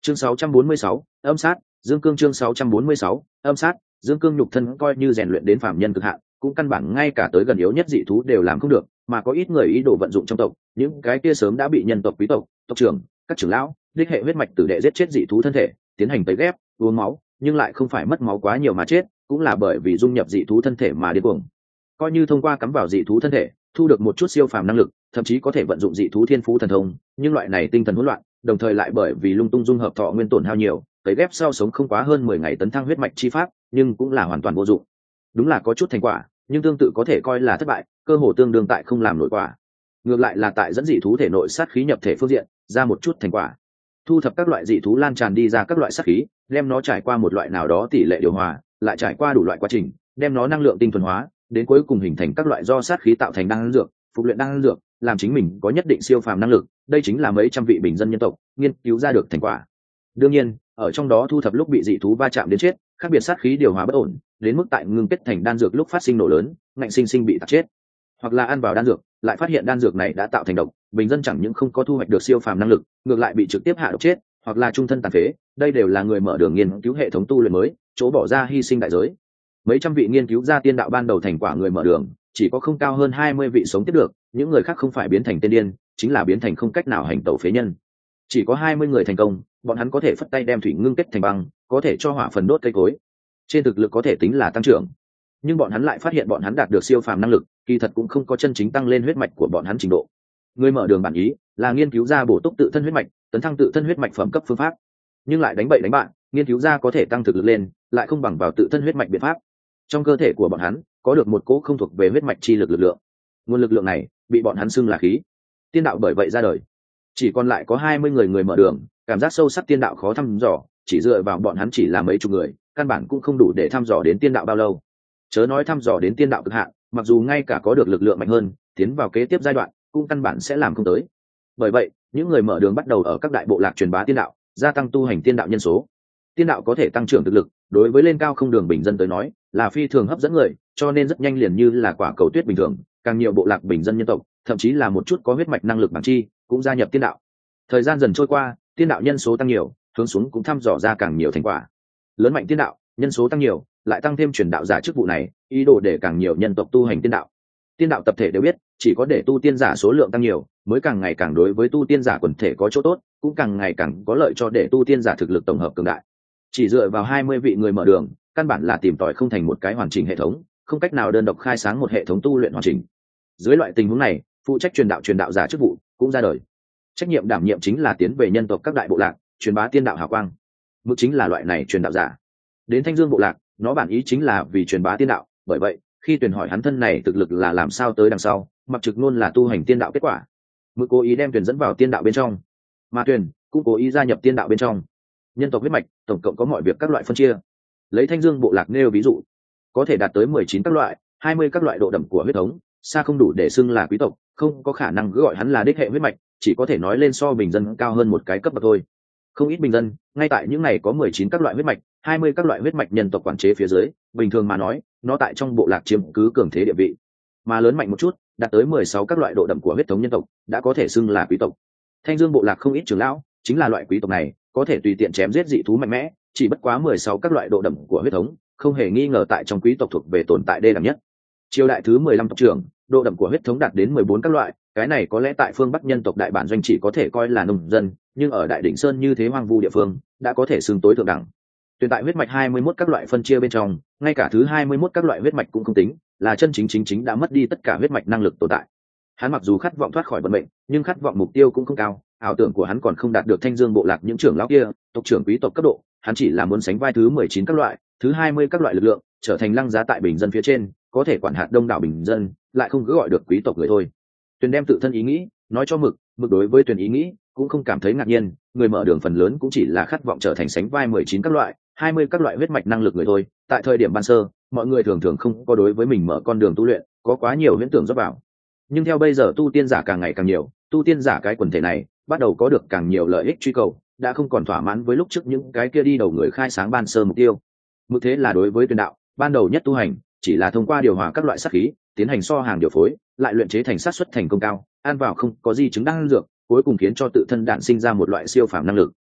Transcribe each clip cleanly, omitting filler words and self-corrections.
Chương 646, âm sát, dương cương. Chương 646, âm sát, dương cương. Nhục thân coi như rèn luyện đến phạm nhân cực hạn, cũng căn bản ngay cả tới gần yếu nhất dị thú đều làm không được, mà có ít người ý đồ vận dụng trong tộc, những cái kia sớm đã bị nhân tộc quý tộc, tộc trưởng, các trưởng lão, đích hệ huyết mạch tử đệ giết chết dị thú thân thể, tiến hành tẩy ghép, uống máu, nhưng lại không phải mất máu quá nhiều mà chết, cũng là bởi vì dung nhập dị thú thân thể mà điên cuồng. Coi như thông qua cắm vào dị thú thân thể, thu được một chút siêu phàm năng lực, thậm chí có thể vận dụng dị thú thiên phú thần thông, nhưng loại này tinh thần hỗn loạn, đồng thời lại bởi vì lung tung dung hợp thọ nguyên tổn hao nhiều, tẩy ghép sau sống không quá hơn 10 ngày tấn thăng huyết mạch chi pháp, nhưng cũng là hoàn toàn vô dụng. Đúng là có chút thành quả, nhưng tương tự có thể coi là thất bại, cơ hồ tương đương tại không làm nổi quả. Ngược lại là tại dẫn dị thú thể nội sát khí nhập thể phương diện, ra một chút thành quả. Thu thập các loại dị thú lan tràn đi ra các loại sát khí, đem nó trải qua một loại nào đó tỷ lệ điều hòa, lại trải qua đủ loại quá trình, đem nó năng lượng tinh thuần hóa, đến cuối cùng hình thành các loại do sát khí tạo thành đan dược, phục luyện đan dược, làm chính mình có nhất định siêu phàm năng lực. Đây chính là mấy trăm vị bình dân nhân tộc nghiên cứu ra được thành quả. Đương nhiên, ở trong đó thu thập lúc bị dị thú va chạm đến chết, khác biệt sát khí điều hòa bất ổn, đến mức tại ngưng kết thành đan dược lúc phát sinh nổ lớn, ngạnh sinh sinh bị tạc chết. Hoặc là ăn vào đan dược, lại phát hiện đan dược này đã tạo thành độc, bình dân chẳng những không có thu hoạch được siêu phàm năng lực, ngược lại bị trực tiếp hạ độc chết, hoặc là trung thân tàn phế. Đây đều là người mở đường nghiên cứu hệ thống tu luyện mới, chỗ bỏ ra hy sinh đại giới. Mấy trăm vị nghiên cứu ra tiên đạo ban đầu thành quả người mở đường, chỉ có không cao hơn 20 vị sống tiếp được, những người khác không phải biến thành tên điên, chính là biến thành không cách nào hành tẩu phế nhân. Chỉ có 20 người thành công, bọn hắn có thể phất tay đem thủy ngưng kết thành băng, có thể cho hỏa phần đốt cây cối. Trên thực lực có thể tính là tăng trưởng, nhưng bọn hắn lại phát hiện bọn hắn đạt được siêu phàm năng lực, kỳ thật cũng không có chân chính tăng lên huyết mạch của bọn hắn trình độ. Người mở đường bản ý là nghiên cứu ra bổ túc tự thân huyết mạch, tấn thăng tự thân huyết mạch phẩm cấp phương pháp, nhưng lại đánh bậy đánh bạn, nghiên cứu ra có thể tăng thực lực lên, lại không bằng vào tự thân huyết mạch biện pháp. Trong cơ thể của bọn hắn có được một cỗ không thuộc về huyết mạch chi lực lực lượng, nguồn lực lượng này bị bọn hắn xưng là khí. Tiên đạo bởi vậy ra đời. Chỉ còn lại có 20 người mở đường, cảm giác sâu sắc tiên đạo khó thăm dò, chỉ dựa vào bọn hắn chỉ là mấy chục người, căn bản cũng không đủ để thăm dò đến tiên đạo bao lâu. Chớ nói thăm dò đến tiên đạo cực hạn, mặc dù ngay cả có được lực lượng mạnh hơn, tiến vào kế tiếp giai đoạn, cũng căn bản sẽ làm không tới. Bởi vậy, những người mở đường bắt đầu ở các đại bộ lạc truyền bá tiên đạo, gia tăng tu hành tiên đạo nhân số. Tiên đạo có thể tăng trưởng thực lực, đối với lên cao không đường bình dân tới nói, là phi thường hấp dẫn người, cho nên rất nhanh liền như là quả cầu tuyết bình thường, càng nhiều bộ lạc bình dân nhân tộc, thậm chí là một chút có huyết mạch năng lực bản chi, cũng gia nhập tiên đạo. Thời gian dần trôi qua, tiên đạo nhân số tăng nhiều, hướng xuống cũng thăm dò ra càng nhiều thành quả. Lớn mạnh tiên đạo, nhân số tăng nhiều, lại tăng thêm truyền đạo giả chức vụ này, ý đồ để càng nhiều nhân tộc tu hành tiên đạo. Tiên đạo tập thể đều biết, chỉ có để tu tiên giả số lượng tăng nhiều, mới càng ngày càng đối với tu tiên giả quần thể có chỗ tốt, cũng càng ngày càng có lợi cho để tu tiên giả thực lực tổng hợp cường đại. Chỉ dựa vào 20 vị người mở đường, căn bản là tìm tòi không thành một cái hoàn chỉnh hệ thống, không cách nào đơn độc khai sáng một hệ thống tu luyện hoàn chỉnh. Dưới loại tình huống này, phụ trách truyền đạo giả chức vụ cũng ra đời. Trách nhiệm đảm nhiệm chính là tiến về nhân tộc các đại bộ lạc, truyền bá tiên đạo hào quang. Mức chính là loại này truyền đạo giả. Đến Thanh Dương bộ lạc, nó bản ý chính là vì truyền bá tiên đạo, bởi vậy, khi Tuyền hỏi hắn thân này thực lực là làm sao tới đằng sau, mặc trực luôn là tu hành tiên đạo kết quả. Mức cố ý đem Tuyền dẫn vào tiên đạo bên trong, mà Tuyền cũng cố ý gia nhập tiên đạo bên trong. Nhân tộc huyết mạch tổng cộng có mọi việc các loại phân chia. Lấy Thanh Dương bộ lạc nêu ví dụ, có thể đạt tới 19 các loại, 20 các loại độ đậm của huyết thống, xa không đủ để xưng là quý tộc, không có khả năng cứ gọi hắn là đích hệ huyết mạch, chỉ có thể nói lên so bình dân cao hơn một cái cấp bậc thôi. Không ít bình dân, ngay tại những này có 19 các loại huyết mạch, 20 các loại huyết mạch nhân tộc quản chế phía dưới, bình thường mà nói, nó tại trong bộ lạc chiếm cứ cường thế địa vị. Mà lớn mạnh một chút, đạt tới 16 các loại độ đậm của huyết thống nhân tộc, đã có thể xưng là quý tộc. Thanh Dương bộ lạc không ít trưởng lão, chính là loại quý tộc này, có thể tùy tiện chém giết dị thú mạnh mẽ, chỉ bất quá 16 các loại độ đậm của huyết thống, không hề nghi ngờ tại trong quý tộc thuộc về tồn tại đê đẳng nhất. Triều đại thứ 15 tộc trưởng, độ đậm của huyết thống đạt đến 14 các loại, cái này có lẽ tại phương Bắc nhân tộc đại bản doanh chỉ có thể coi là nông dân, nhưng ở Đại Đỉnh Sơn như thế hoang vu địa phương, đã có thể xưng tối thượng đẳng. Tuyển tại huyết mạch 21 các loại phân chia bên trong, ngay cả thứ 21 các loại huyết mạch cũng không tính, là chân chính đã mất đi tất cả huyết mạch năng lực tồn tại. Hắn mặc dù khát vọng thoát khỏi vận mệnh, nhưng khát vọng mục tiêu cũng không cao, ảo tưởng của hắn còn không đạt được Thanh Dương bộ lạc những trưởng lão kia, tộc trưởng quý tộc cấp độ, hắn chỉ là muốn sánh vai thứ 19 các loại, thứ 20 các loại lực lượng, trở thành lăng giá tại bình dân phía trên, có thể quản hạt đông đảo bình dân, lại không cứ gọi được quý tộc người thôi. Tuyền đem tự thân ý nghĩ nói cho Mực đối với Tuyền ý nghĩ cũng không cảm thấy ngạc nhiên, người mở đường phần lớn cũng chỉ là khát vọng trở thành sánh vai 19 các loại, 20 các loại huyết mạch năng lực người thôi. Tại thời điểm ban sơ, mọi người thường không có đối với mình mở con đường tu luyện có quá nhiều huyễn tưởng rót vào. Nhưng theo bây giờ tu tiên giả càng ngày càng nhiều, tu tiên giả cái quần thể này bắt đầu có được càng nhiều lợi ích truy cầu, đã không còn thỏa mãn với lúc trước những cái kia đi đầu người khai sáng ban sơ mục tiêu. Mực thế là đối với Tuyền đạo, ban đầu nhất tu hành chỉ là thông qua điều hòa các loại sát khí, tiến hành so hàng điều phối, lại luyện chế thành sát suất thành công cao, ăn vào không có di chứng đan dược, cuối cùng khiến cho tự thân đạn sinh ra một loại siêu phàm năng lực.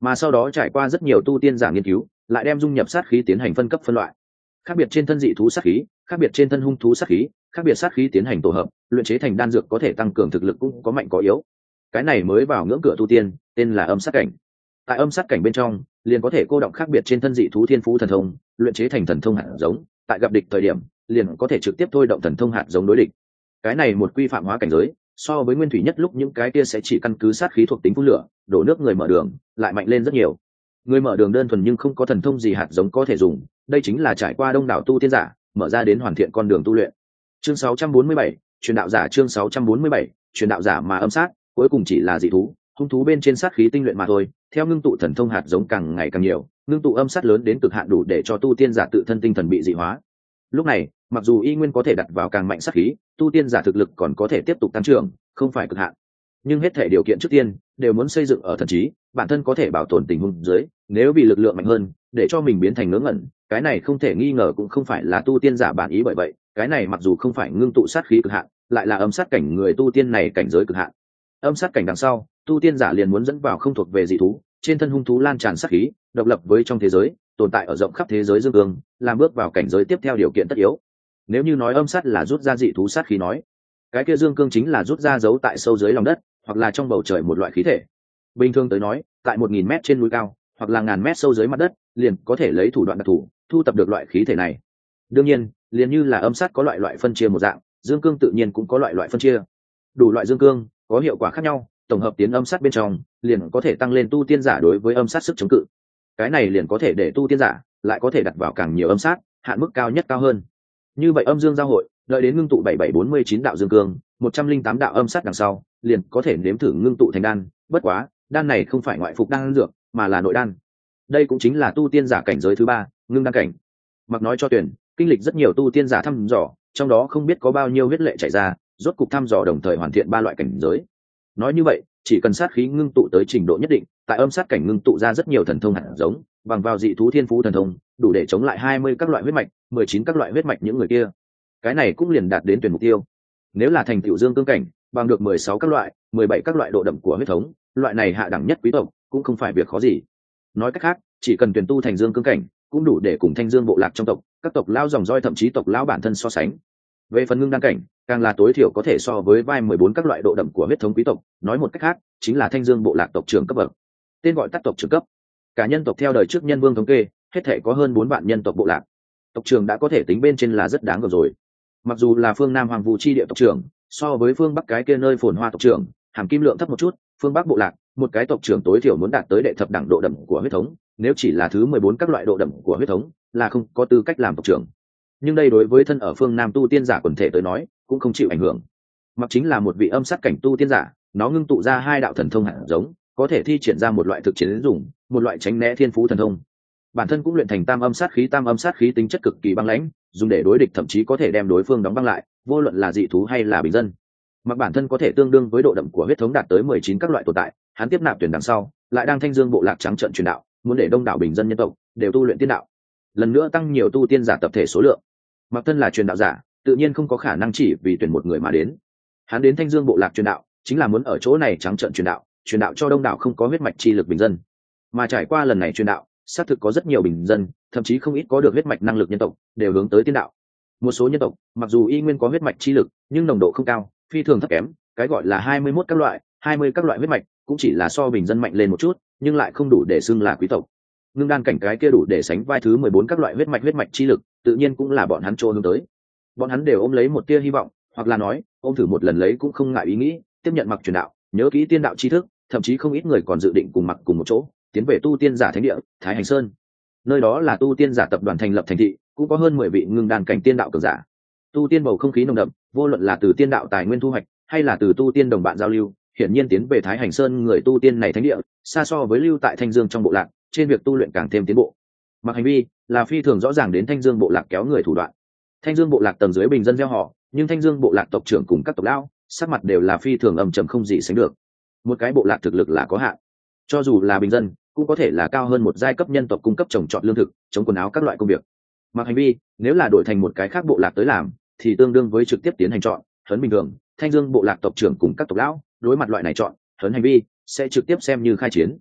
mà sau đó trải qua rất nhiều tu tiên giả nghiên cứu, lại đem dung nhập sát khí tiến hành phân cấp phân loại. Khác biệt trên thân dị thú sát khí, khác biệt trên thân hung thú sát khí, khác biệt sát khí tiến hành tổ hợp, luyện chế thành đan dược có thể tăng cường thực lực cũng có mạnh có yếu. Cái này mới vào ngưỡng cửa tu tiên, tên là âm sát cảnh. Tại âm sát cảnh bên trong, liền có thể cô động khác biệt trên thân dị thú thiên phú thần thông, luyện chế thành thần thông hạt giống, tại gặp địch thời điểm, liền có thể trực tiếp thôi động thần thông hạt giống đối địch. Cái này một quy phạm hóa cảnh giới, so với nguyên thủy nhất lúc những cái kia sẽ chỉ căn cứ sát khí thuộc tính phun lửa, đổ nước người mở đường, lại mạnh lên rất nhiều. Người mở đường đơn thuần nhưng không có thần thông gì hạt giống có thể dùng, đây chính là trải qua đông đảo tu tiên giả, mở ra đến hoàn thiện con đường tu luyện. Chương 647, truyền đạo giả. Chương 647, truyền đạo giả mà âm sát, cuối cùng chỉ là dị thú, hung thú bên trên sát khí tinh luyện mà thôi. Theo ngưng tụ thần thông hạt giống càng ngày càng nhiều, ngưng tụ âm sát lớn đến cực hạn đủ để cho tu tiên giả tự thân tinh thần bị dị hóa. Lúc này, mặc dù y nguyên có thể đặt vào càng mạnh sát khí, tu tiên giả thực lực còn có thể tiếp tục tăng trưởng, không phải cực hạn. Nhưng hết thể điều kiện trước tiên đều muốn xây dựng ở thần trí, bản thân có thể bảo tồn tình huống dưới, nếu vì lực lượng mạnh hơn, để cho mình biến thành ngớ ngẩn, cái này không thể nghi ngờ cũng không phải là tu tiên giả bản ý. Bởi vậy, cái này mặc dù không phải ngưng tụ sát khí cực hạn, lại là âm sát cảnh người tu tiên này cảnh giới cực hạn. Âm sát cảnh đằng sau, tu tiên giả liền muốn dẫn vào không thuộc về dị thú, trên thân hung thú lan tràn sát khí, độc lập với trong thế giới, tồn tại ở rộng khắp thế giới dương cương, làm bước vào cảnh giới tiếp theo điều kiện tất yếu. Nếu như nói âm sát là rút ra dị thú sát khí nói, cái kia dương cương chính là rút ra giấu tại sâu dưới lòng đất, hoặc là trong bầu trời một loại khí thể. Bình thường tới nói, tại 1000 mét trên núi cao, hoặc là ngàn mét sâu dưới mặt đất, liền có thể lấy thủ đoạn đặc thù thu tập được loại khí thể này. Đương nhiên, liền như là âm sát có loại phân chia một dạng, dương cương tự nhiên cũng có loại phân chia. Đủ loại dương cương có hiệu quả khác nhau, tổng hợp tiến âm sát bên trong, liền có thể tăng lên tu tiên giả đối với âm sát sức chống cự. Cái này liền có thể để tu tiên giả lại có thể đặt vào càng nhiều âm sát, hạn mức cao nhất cao hơn. Như vậy âm dương giao hội, đợi đến ngưng tụ 7749 đạo dương cương, 108 đạo âm sát đằng sau, liền có thể nếm thử ngưng tụ thành đan. Bất quá, đan này không phải ngoại phục đan dược, mà là nội đan. Đây cũng chính là tu tiên giả cảnh giới thứ 3, ngưng đan cảnh. Mặc nói cho tuyển, kinh lịch rất nhiều tu tiên giả thăm dò, trong đó không biết có bao nhiêu huyết lệ chảy ra, rốt cục thăm dò đồng thời hoàn thiện 3 loại cảnh giới. Nói như vậy, chỉ cần sát khí ngưng tụ tới trình độ nhất định, tại âm sát cảnh ngưng tụ ra rất nhiều thần thông hạt giống, bằng vào dị thú thiên phú thần thông, đủ để chống lại 20 các loại huyết mạch, 19 các loại huyết mạch những người kia. Cái này cũng liền đạt đến tuyển mục tiêu. Nếu là thành tựu dương cương cảnh, bằng được 16 các loại, 17 các loại độ đậm của huyết thống, loại này hạ đẳng nhất quý tộc, cũng không phải việc khó gì. Nói cách khác, chỉ cần tuyển tu thành dương cương cảnh, cũng đủ để cùng Thanh Dương bộ lạc trong tộc, các tộc lão dòng roi thậm chí tộc lão bản thân so sánh. Về phần ngưng đan cảnh, càng là tối thiểu có thể so với vai 14 các loại độ đậm của huyết thống quý tộc, nói một cách khác, chính là Thanh Dương bộ lạc tộc trưởng cấp bậc. Tên gọi tắt tộc trưởng cấp. Cả nhân tộc theo đời trước nhân vương thống kê, hết thể có hơn 4 vạn nhân tộc bộ lạc. Tộc trưởng đã có thể tính bên trên là rất đáng gờm rồi. Mặc dù là phương Nam Hoàng Vũ chi địa tộc trưởng, so với phương Bắc cái kia nơi phồn hoa tộc trưởng, hàm kim lượng thấp một chút, phương Bắc bộ lạc, một cái tộc trưởng tối thiểu muốn đạt tới đệ thập đẳng độ đậm của huyết thống, nếu chỉ là thứ 14 các loại độ đậm của huyết thống, là không có tư cách làm tộc trưởng. Nhưng đây đối với thân ở phương Nam tu tiên giả quần thể tới nói, cũng không chịu ảnh hưởng. Mặc chính là một vị âm sát cảnh tu tiên giả, nó ngưng tụ ra 2 đạo thần thông hạt giống, có thể thi triển ra một loại thực chiến dùng, một loại tránh né thiên phú thần thông. Bản thân cũng luyện thành tam âm sát khí tính chất cực kỳ băng lãnh, dùng để đối địch thậm chí có thể đem đối phương đóng băng lại, vô luận là dị thú hay là bình dân. Mặc bản thân có thể tương đương với độ đậm của huyết thống đạt tới 19 các loại tồn tại, hắn tiếp nạp tuyển đằng sau, lại đang Thanh Dương bộ lạc trắng trợn truyền đạo, muốn để đông đảo bình dân nhân tộc đều tu luyện tiên đạo, lần nữa tăng nhiều tu tiên giả tập thể số lượng. Mặc thân là truyền đạo giả, tự nhiên không có khả năng chỉ vì tuyển một người mà đến. Hắn đến Thanh Dương bộ lạc truyền đạo, chính là muốn ở chỗ này trắng trợn truyền đạo cho đông đảo không có huyết mạch chi lực bình dân. Mà trải qua lần này truyền đạo, xác thực có rất nhiều bình dân, thậm chí không ít có được huyết mạch năng lực nhân tộc, đều hướng tới tiên đạo. Một số nhân tộc, mặc dù y nguyên có huyết mạch chi lực, nhưng nồng độ không cao, phi thường thấp kém, cái gọi là 21 các loại, 20 các loại huyết mạch, cũng chỉ là so bình dân mạnh lên một chút, nhưng lại không đủ để xưng là quý tộc. Ngưng đan cảnh cái kia đủ để sánh vai thứ 14 các loại huyết mạch chi lực, tự nhiên cũng là bọn hắn chỗ hướng tới. Bọn hắn đều ôm lấy một tia hy vọng, hoặc là nói, ôm thử một lần lấy cũng không ngại ý nghĩ, tiếp nhận Mặc truyền đạo, nhớ kỹ tiên đạo tri thức, thậm chí không ít người còn dự định cùng Mặc cùng một chỗ, tiến về tu tiên giả thánh địa, Thái Hành Sơn. Nơi đó là tu tiên giả tập đoàn thành lập thành thị, cũng có hơn 10 vị ngưng đan cảnh tiên đạo cường giả. Tu tiên bầu không khí nồng đậm, vô luận là từ tiên đạo tài nguyên thu hoạch, hay là từ tu tiên đồng bạn giao lưu, hiển nhiên tiến về Thái Hành Sơn người tu tiên này thánh địa, xa so với lưu tại Thanh Dương trong bộ lạc, trên việc tu luyện càng thêm tiến bộ. Mặc hành vi là phi thường rõ ràng đến Thanh Dương bộ lạc kéo người thủ đoạn. Thanh Dương bộ lạc tầng dưới bình dân gieo họ, nhưng Thanh Dương bộ lạc tộc trưởng cùng các tộc lão, sắc mặt đều là phi thường âm trầm không gì sánh được. Một cái bộ lạc thực lực là có hạn, cho dù là bình dân, cũng có thể là cao hơn một giai cấp nhân tộc cung cấp trồng trọt lương thực, chống quần áo các loại công việc. Mặc hành vi nếu là đổi thành một cái khác bộ lạc tới làm, thì tương đương với trực tiếp tiến hành chọn hấn bình thường. Thanh Dương bộ lạc tộc trưởng cùng các tộc lão đối mặt loại này chọn hấn hành vi, sẽ trực tiếp xem như khai chiến.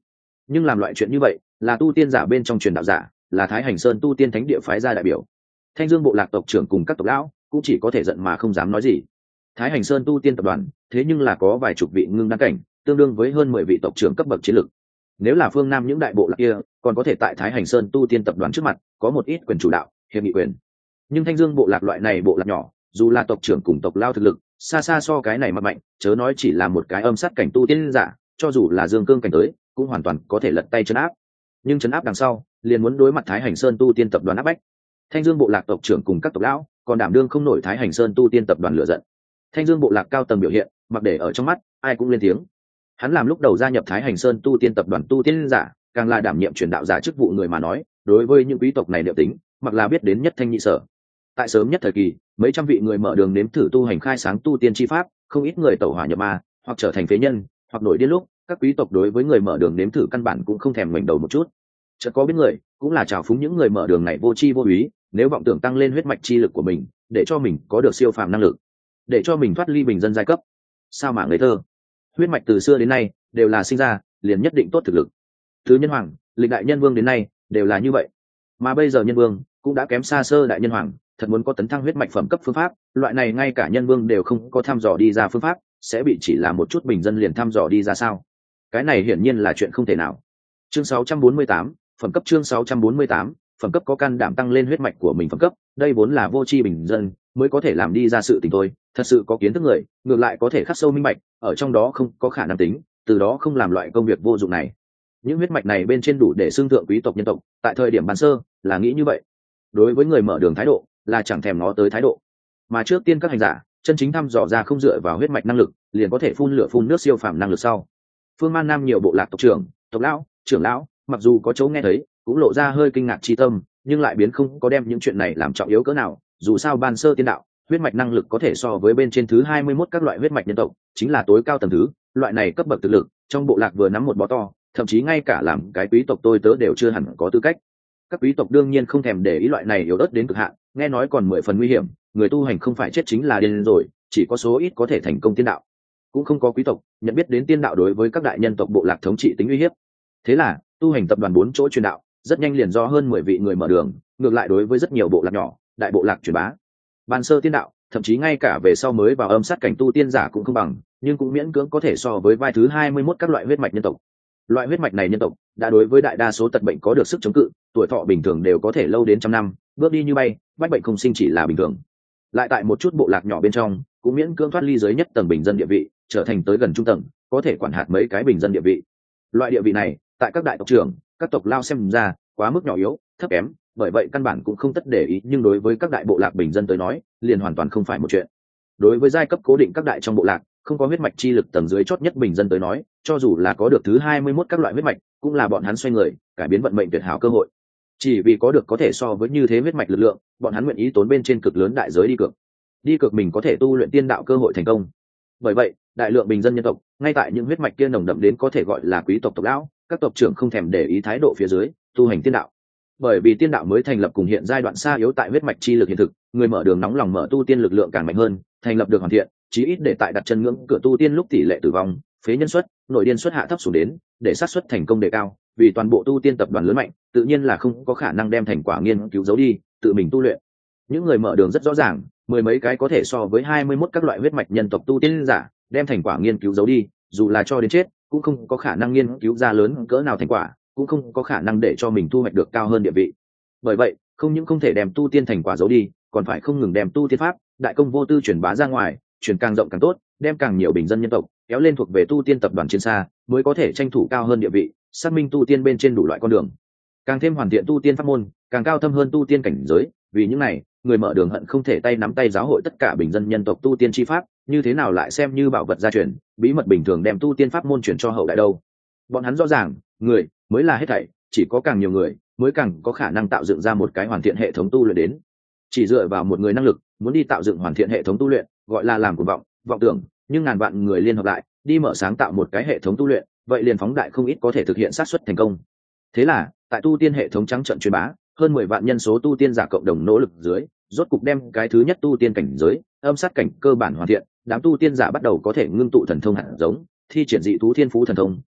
nhưng làm loại chuyện như vậy là tu tiên giả bên trong truyền đạo giả, là Thái Hành Sơn tu tiên thánh địa phái ra đại biểu. Thanh Dương bộ lạc tộc trưởng cùng các tộc lão cũng chỉ có thể giận mà không dám nói gì. Thái Hành Sơn tu tiên tập đoàn thế nhưng là có vài chục vị ngưng đăng cảnh, tương đương với hơn 10 vị tộc trưởng cấp bậc chiến lực. Nếu là phương Nam những đại bộ lạc kia, còn có thể tại Thái Hành Sơn tu tiên tập đoàn trước mặt có một ít quyền chủ đạo, hiệp nghị quyền. Nhưng Thanh Dương bộ lạc loại này bộ lạc nhỏ, dù là tộc trưởng cùng tộc lao thực lực xa xa so cái này mà mạnh, chớ nói chỉ là một cái âm sát cảnh tu tiên giả, cho dù là dương cương cảnh tới cũng hoàn toàn có thể lật tay trấn áp. Nhưng trấn áp đằng sau liền muốn đối mặt Thái Hành Sơn tu tiên tập đoàn áp bách. Thanh Dương bộ lạc tộc trưởng cùng các tộc lão còn đảm đương không nổi Thái Hành Sơn tu tiên tập đoàn lựa giận. Thanh Dương bộ lạc cao tầng biểu hiện mặc để ở trong mắt ai cũng lên tiếng. Hắn làm lúc đầu gia nhập Thái Hành Sơn tu tiên tập đoàn tu tiên giả, càng là đảm nhiệm truyền đạo giả chức vụ người mà nói, đối với những quý tộc này liệu tính mặc là biết đến nhất thanh nhị sở. Tại sớm nhất thời kỳ, mấy trăm vị người mở đường nếm thử tu hành khai sáng tu tiên chi pháp, không ít người tẩu hỏa nhập ma, hoặc trở thành phế nhân, hoặc nổi điên lúc, các quý tộc đối với người mở đường nếm thử căn bản cũng không thèm ngoảnh đầu một chút. Chợt có biết người, cũng là trào phúng những người mở đường này vô tri vô úy, nếu vọng tưởng tăng lên huyết mạch chi lực của mình, để cho mình có được siêu phàm năng lực, để cho mình thoát ly bình dân giai cấp. Sao mà ngây thơ? Huyết mạch từ xưa đến nay đều là sinh ra liền nhất định tốt thực lực. Từ nhân hoàng, lịch đại nhân vương đến nay đều là như vậy. Mà bây giờ nhân vương cũng đã kém xa sơ đại nhân hoàng, thật muốn có tấn thăng huyết mạch phẩm cấp phương pháp, loại này ngay cả nhân vương đều không có thăm dò đi ra phương pháp, sẽ bị chỉ là một chút bình dân liền thăm dò đi ra sao? Cái này hiển nhiên là chuyện không thể nào. Chương 648, phẩm cấp. Chương 648, phẩm cấp. Có can đảm tăng lên huyết mạch của mình phẩm cấp, đây vốn là vô tri bình dân mới có thể làm đi ra sự tình thôi. Thật sự có kiến thức người, ngược lại có thể khắc sâu minh bạch, ở trong đó không có khả năng tính, từ đó không làm loại công việc vô dụng này. Những huyết mạch này bên trên đủ để xưng thượng quý tộc nhân tộc, tại thời điểm ban sơ là nghĩ như vậy. Đối với người mở đường thái độ là chẳng thèm nó tới thái độ, mà trước tiên các hành giả chân chính thăm dò ra không dựa vào huyết mạch năng lực liền có thể phun lửa phun nước siêu phàm năng lực sau. Phương Man Nam nhiều bộ lạc tộc trưởng, tộc lão, trưởng lão, mặc dù có chỗ nghe thấy, cũng lộ ra hơi kinh ngạc chi tâm, nhưng lại biến không có đem những chuyện này làm trọng yếu cỡ nào. Dù sao ban sơ tiên đạo, huyết mạch năng lực có thể so với bên trên thứ 21 các loại huyết mạch nhân tộc, chính là tối cao tầng thứ, loại này cấp bậc thực lực, trong bộ lạc vừa nắm một bó to, thậm chí ngay cả làm cái quý tộc tôi tớ đều chưa hẳn có tư cách. Các quý tộc đương nhiên không thèm để ý loại này yếu ớt đến cực hạn, nghe nói còn 10 phần nguy hiểm, người tu hành không phải chết chính là điên rồi, chỉ có số ít có thể thành công tiên đạo. Cũng không có quý tộc nhận biết đến tiên đạo đối với các đại nhân tộc bộ lạc thống trị tính uy hiếp. Thế là tu hành tập đoàn 4 chỗ truyền đạo rất nhanh liền do hơn 10 vị người mở đường, ngược lại đối với rất nhiều bộ lạc nhỏ, đại bộ lạc truyền bá. Ban sơ tiên đạo, thậm chí ngay cả về sau mới vào âm sát cảnh tu tiên giả cũng không bằng, nhưng cũng miễn cưỡng có thể so với vai thứ 21 các loại huyết mạch nhân tộc. Loại huyết mạch này nhân tộc đã đối với đại đa số tật bệnh có được sức chống cự, tuổi thọ bình thường đều có thể lâu đến trăm năm, bước đi như bay, bách bệnh không sinh chỉ là bình thường. Lại tại một chút bộ lạc nhỏ bên trong, cũng miễn cưỡng thoát ly giới nhất tầng bình dân địa vị, trở thành tới gần trung tầng, có thể quản hạt mấy cái bình dân địa vị. Loại địa vị này, tại các đại tộc trưởng, các tộc lao xem ra quá mức nhỏ yếu, thấp kém, bởi vậy căn bản cũng không tất để ý, nhưng đối với các đại bộ lạc bình dân tới nói, liền hoàn toàn không phải một chuyện. Đối với giai cấp cố định các đại trong bộ lạc, không có huyết mạch chi lực tầng dưới chót nhất bình dân tới nói, cho dù là có được thứ 21 các loại huyết mạch, cũng là bọn hắn xoay người, cải biến vận mệnh tuyệt hảo cơ hội. Chỉ vì có được có thể so với như thế huyết mạch lực lượng, bọn hắn nguyện ý tốn bên trên cực lớn đại giới đi cược mình có thể tu luyện tiên đạo cơ hội thành công. Bởi vậy, đại lượng bình dân nhân tộc, ngay tại những huyết mạch kia nồng đậm đến có thể gọi là quý tộc tộc lão, các tộc trưởng không thèm để ý thái độ phía dưới, tu hành tiên đạo. Bởi vì tiên đạo mới thành lập cùng hiện giai đoạn xa yếu tại huyết mạch chi lực hiện thực, người mở đường nóng lòng mở tu tiên lực lượng càng mạnh hơn, thành lập được hoàn thiện, chí ít để tại đặt chân ngưỡng cửa tu tiên lúc tỷ lệ tử vong, phế nhân suất, nội điên suất hạ thấp xuống đến, để xác suất thành công đề cao, vì toàn bộ tu tiên tập đoàn lớn mạnh, tự nhiên là không có khả năng đem thành quả nghiên cứu giấu đi, tự mình tu luyện. Những người mở đường rất rõ ràng, mười mấy cái có thể so với 21 các loại huyết mạch nhân tộc tu tiên giả, đem thành quả nghiên cứu giấu đi, dù là cho đến chết, cũng không có khả năng nghiên cứu ra lớn cỡ nào thành quả, cũng không có khả năng để cho mình thu hoạch được cao hơn địa vị. Bởi vậy, không những không thể đem tu tiên thành quả giấu đi, còn phải không ngừng đem tu tiên pháp, đại công vô tư truyền bá ra ngoài, truyền càng rộng càng tốt, đem càng nhiều bình dân nhân tộc kéo lên thuộc về tu tiên tập đoàn trên xa, mới có thể tranh thủ cao hơn địa vị, xác minh tu tiên bên trên đủ loại con đường, càng thêm hoàn thiện tu tiên pháp môn, càng cao thâm hơn tu tiên cảnh giới. Vì những này, người mở đường hận không thể tay nắm tay giáo hội tất cả bình dân nhân tộc tu tiên chi pháp, như thế nào lại xem như bảo vật gia truyền, bí mật bình thường đem tu tiên pháp môn truyền cho hậu đại đâu. Bọn hắn rõ ràng, người mới là hết thảy, chỉ có càng nhiều người mới càng có khả năng tạo dựng ra một cái hoàn thiện hệ thống tu luyện đến. Chỉ dựa vào một người năng lực muốn đi tạo dựng hoàn thiện hệ thống tu luyện, gọi là làm cuồng vọng, vọng tưởng, nhưng ngàn vạn người liên hợp lại đi mở sáng tạo một cái hệ thống tu luyện, vậy liền phóng đại không ít có thể thực hiện xác suất thành công. Thế là tại tu tiên hệ thống trắng trận truyền bá, hơn 10 vạn nhân số tu tiên giả cộng đồng nỗ lực dưới, rốt cục đem cái thứ nhất tu tiên cảnh giới, âm sát cảnh cơ bản hoàn thiện, đám tu tiên giả bắt đầu có thể ngưng tụ thần thông hạt giống, thi triển dị thú thiên phú thần thông,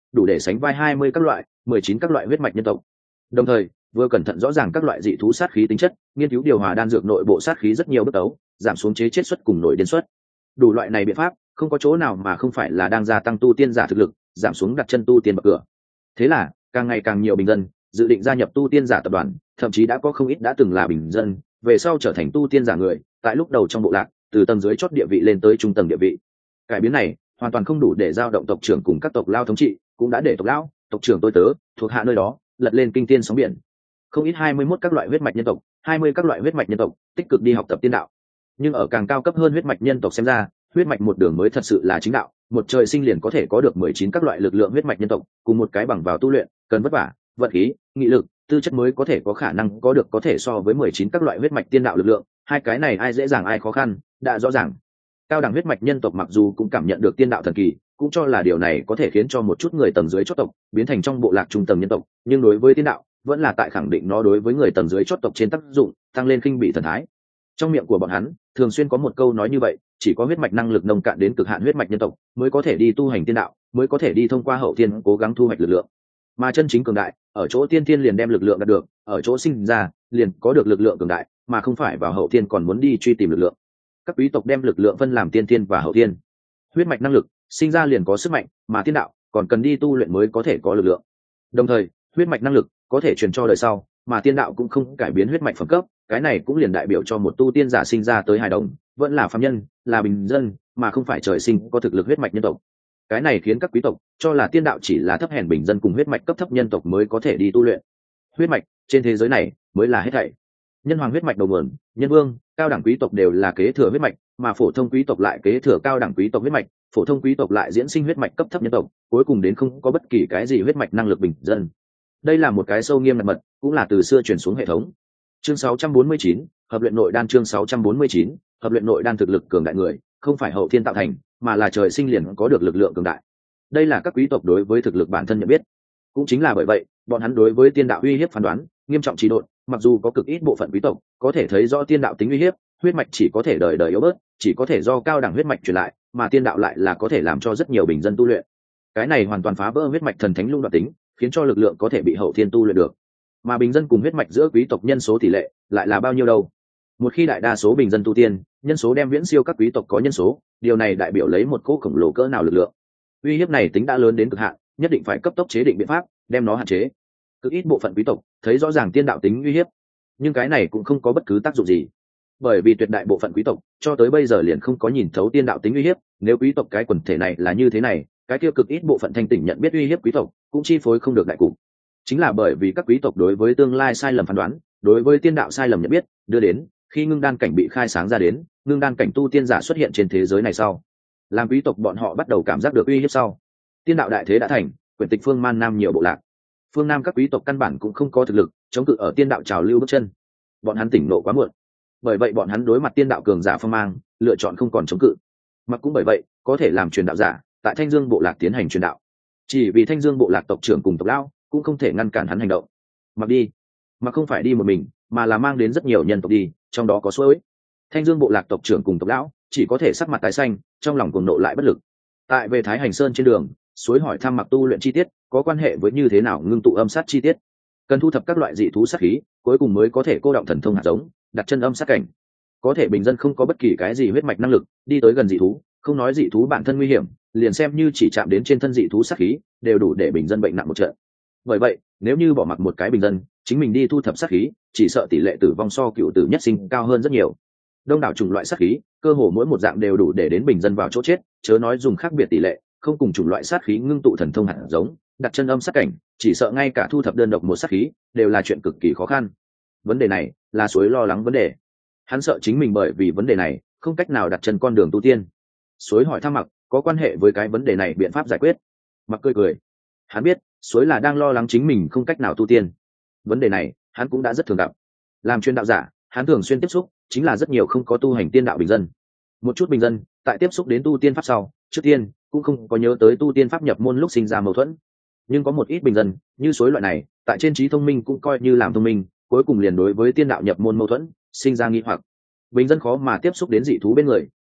đủ để sánh vai 20 các loại 19 các loại huyết mạch nhân tộc. Đồng thời vừa cẩn thận rõ ràng các loại dị thú sát khí tính chất, nghiên cứu điều hòa đan dược nội bộ sát khí rất nhiều bước đấu, giảm xuống chế chết suất cùng nổi điên suất. Đủ loại này biện pháp không có chỗ nào mà không phải là đang gia tăng tu tiên giả thực lực, giảm xuống đặt chân tu tiên bậc cửa. Thế là càng ngày càng nhiều bình dân dự định gia nhập tu tiên giả tập đoàn, thậm chí đã có không ít đã từng là bình dân về sau trở thành tu tiên giả người, tại lúc đầu trong bộ lạc từ tầng dưới chót địa vị lên tới trung tầng địa vị. Cải biến này hoàn toàn không đủ để giao động tộc trưởng cùng các tộc lao thống trị, cũng đã để tộc lão, tộc trưởng tôi tớ thuộc hạ nơi đó lật lên kinh thiên sóng biển. Không ít 21 các loại huyết mạch nhân tộc, 20 các loại huyết mạch nhân tộc tích cực đi học tập tiên đạo. Nhưng ở càng cao cấp hơn huyết mạch nhân tộc xem ra, huyết mạch một đường mới thật sự là chính đạo, một trời sinh liền có thể có được 19 các loại lực lượng huyết mạch nhân tộc, cùng một cái bằng vào tu luyện, cần vất vả, vận khí, nghị lực, tư chất mới có thể có khả năng có được có thể so với 19 các loại huyết mạch tiên đạo lực lượng, hai cái này ai dễ dàng ai khó khăn, đã rõ ràng. Cao đẳng huyết mạch nhân tộc mặc dù cũng cảm nhận được tiên đạo thần kỳ, cũng cho là điều này có thể khiến cho một chút người tầng dưới chót tộc biến thành trong bộ lạc trung tầng nhân tộc, nhưng đối với tiên đạo vẫn là tại khẳng định nó đối với người tầng dưới chót tộc trên tác dụng, tăng lên khinh bị thần thái. Trong miệng của bọn hắn thường xuyên có một câu nói như vậy, chỉ có huyết mạch năng lực nông cạn đến cực hạn huyết mạch nhân tộc mới có thể đi tu hành tiên đạo, mới có thể đi thông qua hậu thiên cố gắng thu hoạch lực lượng. Mà chân chính cường đại ở chỗ tiên thiên liền đem lực lượng đạt được, ở chỗ sinh ra liền có được lực lượng cường đại, mà không phải vào hậu thiên còn muốn đi truy tìm lực lượng. Các quý tộc đem lực lượng phân làm tiên thiên và hậu thiên. Huyết mạch năng lực sinh ra liền có sức mạnh, mà tiên đạo còn cần đi tu luyện mới có thể có lực lượng. Đồng thời huyết mạch năng lực có thể truyền cho đời sau, mà tiên đạo cũng không cải biến huyết mạch phẩm cấp, cái này cũng liền đại biểu cho một tu tiên giả sinh ra tới hài đồng vẫn là phàm nhân, là bình dân, mà không phải trời sinh có thực lực huyết mạch nhân tộc. Cái này khiến các quý tộc cho là tiên đạo chỉ là thấp hèn bình dân cùng huyết mạch cấp thấp nhân tộc mới có thể đi tu luyện. Huyết mạch trên thế giới này mới là hết thảy. Nhân hoàng huyết mạch đầu nguồn, nhân vương, cao đẳng quý tộc đều là kế thừa huyết mạch, mà phổ thông quý tộc lại kế thừa cao đẳng quý tộc huyết mạch, phổ thông quý tộc lại diễn sinh huyết mạch cấp thấp nhân tộc, cuối cùng đến không có bất kỳ cái gì huyết mạch năng lực bình dân. Đây là một cái sâu nghiêm mật mật, cũng là từ xưa truyền xuống hệ thống. Chương 649, hợp luyện nội đan. Chương 649, hợp luyện nội đan. Thực lực cường đại người không phải hậu thiên tạo thành, mà là trời sinh liền có được lực lượng cường đại. Đây là các quý tộc đối với thực lực bản thân nhận biết. Cũng chính là bởi vậy, bọn hắn đối với tiên đạo uy hiếp phán đoán nghiêm trọng trì độn, mặc dù có cực ít bộ phận quý tộc có thể thấy rõ tiên đạo tính uy hiếp, huyết mạch chỉ có thể đời đời yếu bớt, chỉ có thể do cao đẳng huyết mạch truyền lại, mà tiên đạo lại là có thể làm cho rất nhiều bình dân tu luyện. Cái này hoàn toàn phá vỡ huyết mạch thần thánh lung đoạn tính, khiến cho lực lượng có thể bị hậu thiên tu luyện được. Mà bình dân cùng huyết mạch giữa quý tộc nhân số tỷ lệ lại là bao nhiêu đâu? Một khi đại đa số bình dân tu tiên, nhân số đem viễn siêu các quý tộc có nhân số, điều này đại biểu lấy một cỗ khổng lồ cỡ nào lực lượng. Uy hiếp này tính đã lớn đến cực hạn, nhất định phải cấp tốc chế định biện pháp đem nó hạn chế. Cực ít bộ phận quý tộc thấy rõ ràng tiên đạo tính uy hiếp, nhưng cái này cũng không có bất cứ tác dụng gì, bởi vì tuyệt đại bộ phận quý tộc cho tới bây giờ liền không có nhìn thấu tiên đạo tính uy hiếp. Nếu quý tộc cái quần thể này là như thế này, cái tiêu cực ít bộ phận thanh tỉnh nhận biết uy hiếp quý tộc cũng chi phối không được đại cục. Chính là bởi vì các quý tộc đối với tương lai sai lầm phán đoán, đối với tiên đạo sai lầm nhận biết, đưa đến khi ngưng đan cảnh bị khai sáng ra đến, ngưng đan cảnh tu tiên giả xuất hiện trên thế giới này sau, làm quý tộc bọn họ bắt đầu cảm giác được uy hiếp sau. Tiên đạo đại thế đã thành, quyền tịch phương Man Nam nhiều bộ lạc. Phương Nam các quý tộc căn bản cũng không có thực lực chống cự ở tiên đạo trào lưu bước chân. Bọn hắn tỉnh nộ quá muộn. Bởi vậy bọn hắn đối mặt tiên đạo cường giả phong mang, lựa chọn không còn chống cự. Mà cũng bởi vậy, có thể làm truyền đạo giả, tại Thanh Dương bộ lạc tiến hành truyền đạo. Chỉ vì Thanh Dương bộ lạc tộc trưởng cùng tộc lão cũng không thể ngăn cản hắn hành động. Mặc đi, mà không phải đi một mình, mà là mang đến rất nhiều nhân tộc đi, trong đó có Suối. Thanh Dương bộ lạc tộc trưởng cùng tộc lão chỉ có thể sắc mặt tái xanh, trong lòng cuồng nộ lại bất lực. Tại về Thái Hành Sơn trên đường, Suối hỏi thăm Mặc tu luyện chi tiết, có quan hệ với như thế nào ngưng tụ âm sát chi tiết, cần thu thập các loại dị thú sát khí, cuối cùng mới có thể cô động thần thông hạt giống, đặt chân âm sát cảnh. Có thể bình dân không có bất kỳ cái gì huyết mạch năng lực đi tới gần dị thú, không nói dị thú bản thân nguy hiểm, liền xem như chỉ chạm đến trên thân dị thú sát khí đều đủ để bình dân bệnh nặng một trận. Bởi vậy nếu như bỏ mặc một cái bình dân chính mình đi thu thập sát khí, chỉ sợ tỷ lệ tử vong so cựu tử nhất sinh cao hơn rất nhiều. Đông đảo chủng loại sát khí, cơ hồ mỗi một dạng đều đủ để đến bình dân vào chỗ chết, chớ nói dùng khác biệt tỷ lệ, không cùng chủng loại sát khí ngưng tụ thần thông hạt giống, đặt chân âm sát cảnh, chỉ sợ ngay cả thu thập đơn độc một sát khí đều là chuyện cực kỳ khó khăn. Vấn đề này là Suối lo lắng vấn đề. Hắn sợ chính mình bởi vì vấn đề này không cách nào đặt chân con đường tu tiên. Suối hỏi thăm Mặc có quan hệ với cái vấn đề này biện pháp giải quyết. Mặc cười cười, hắn biết Suối là đang lo lắng chính mình không cách nào tu tiên. Vấn đề này hắn cũng đã rất thường gặp. Làm chuyên đạo giả, hắn thường xuyên tiếp xúc chính là rất nhiều không có tu hành tiên đạo bình dân. Một chút bình dân tại tiếp xúc đến tu tiên pháp sau, trước tiên cũng không có nhớ tới tu tiên pháp nhập môn lúc sinh ra mâu thuẫn. Nhưng có một ít bình dân như Suối loại này, tại trên trí thông minh cũng coi như làm thông minh, cuối cùng liền đối với tiên đạo nhập môn mâu thuẫn sinh ra nghi hoặc. Bình dân khó mà tiếp xúc đến dị thú bên người,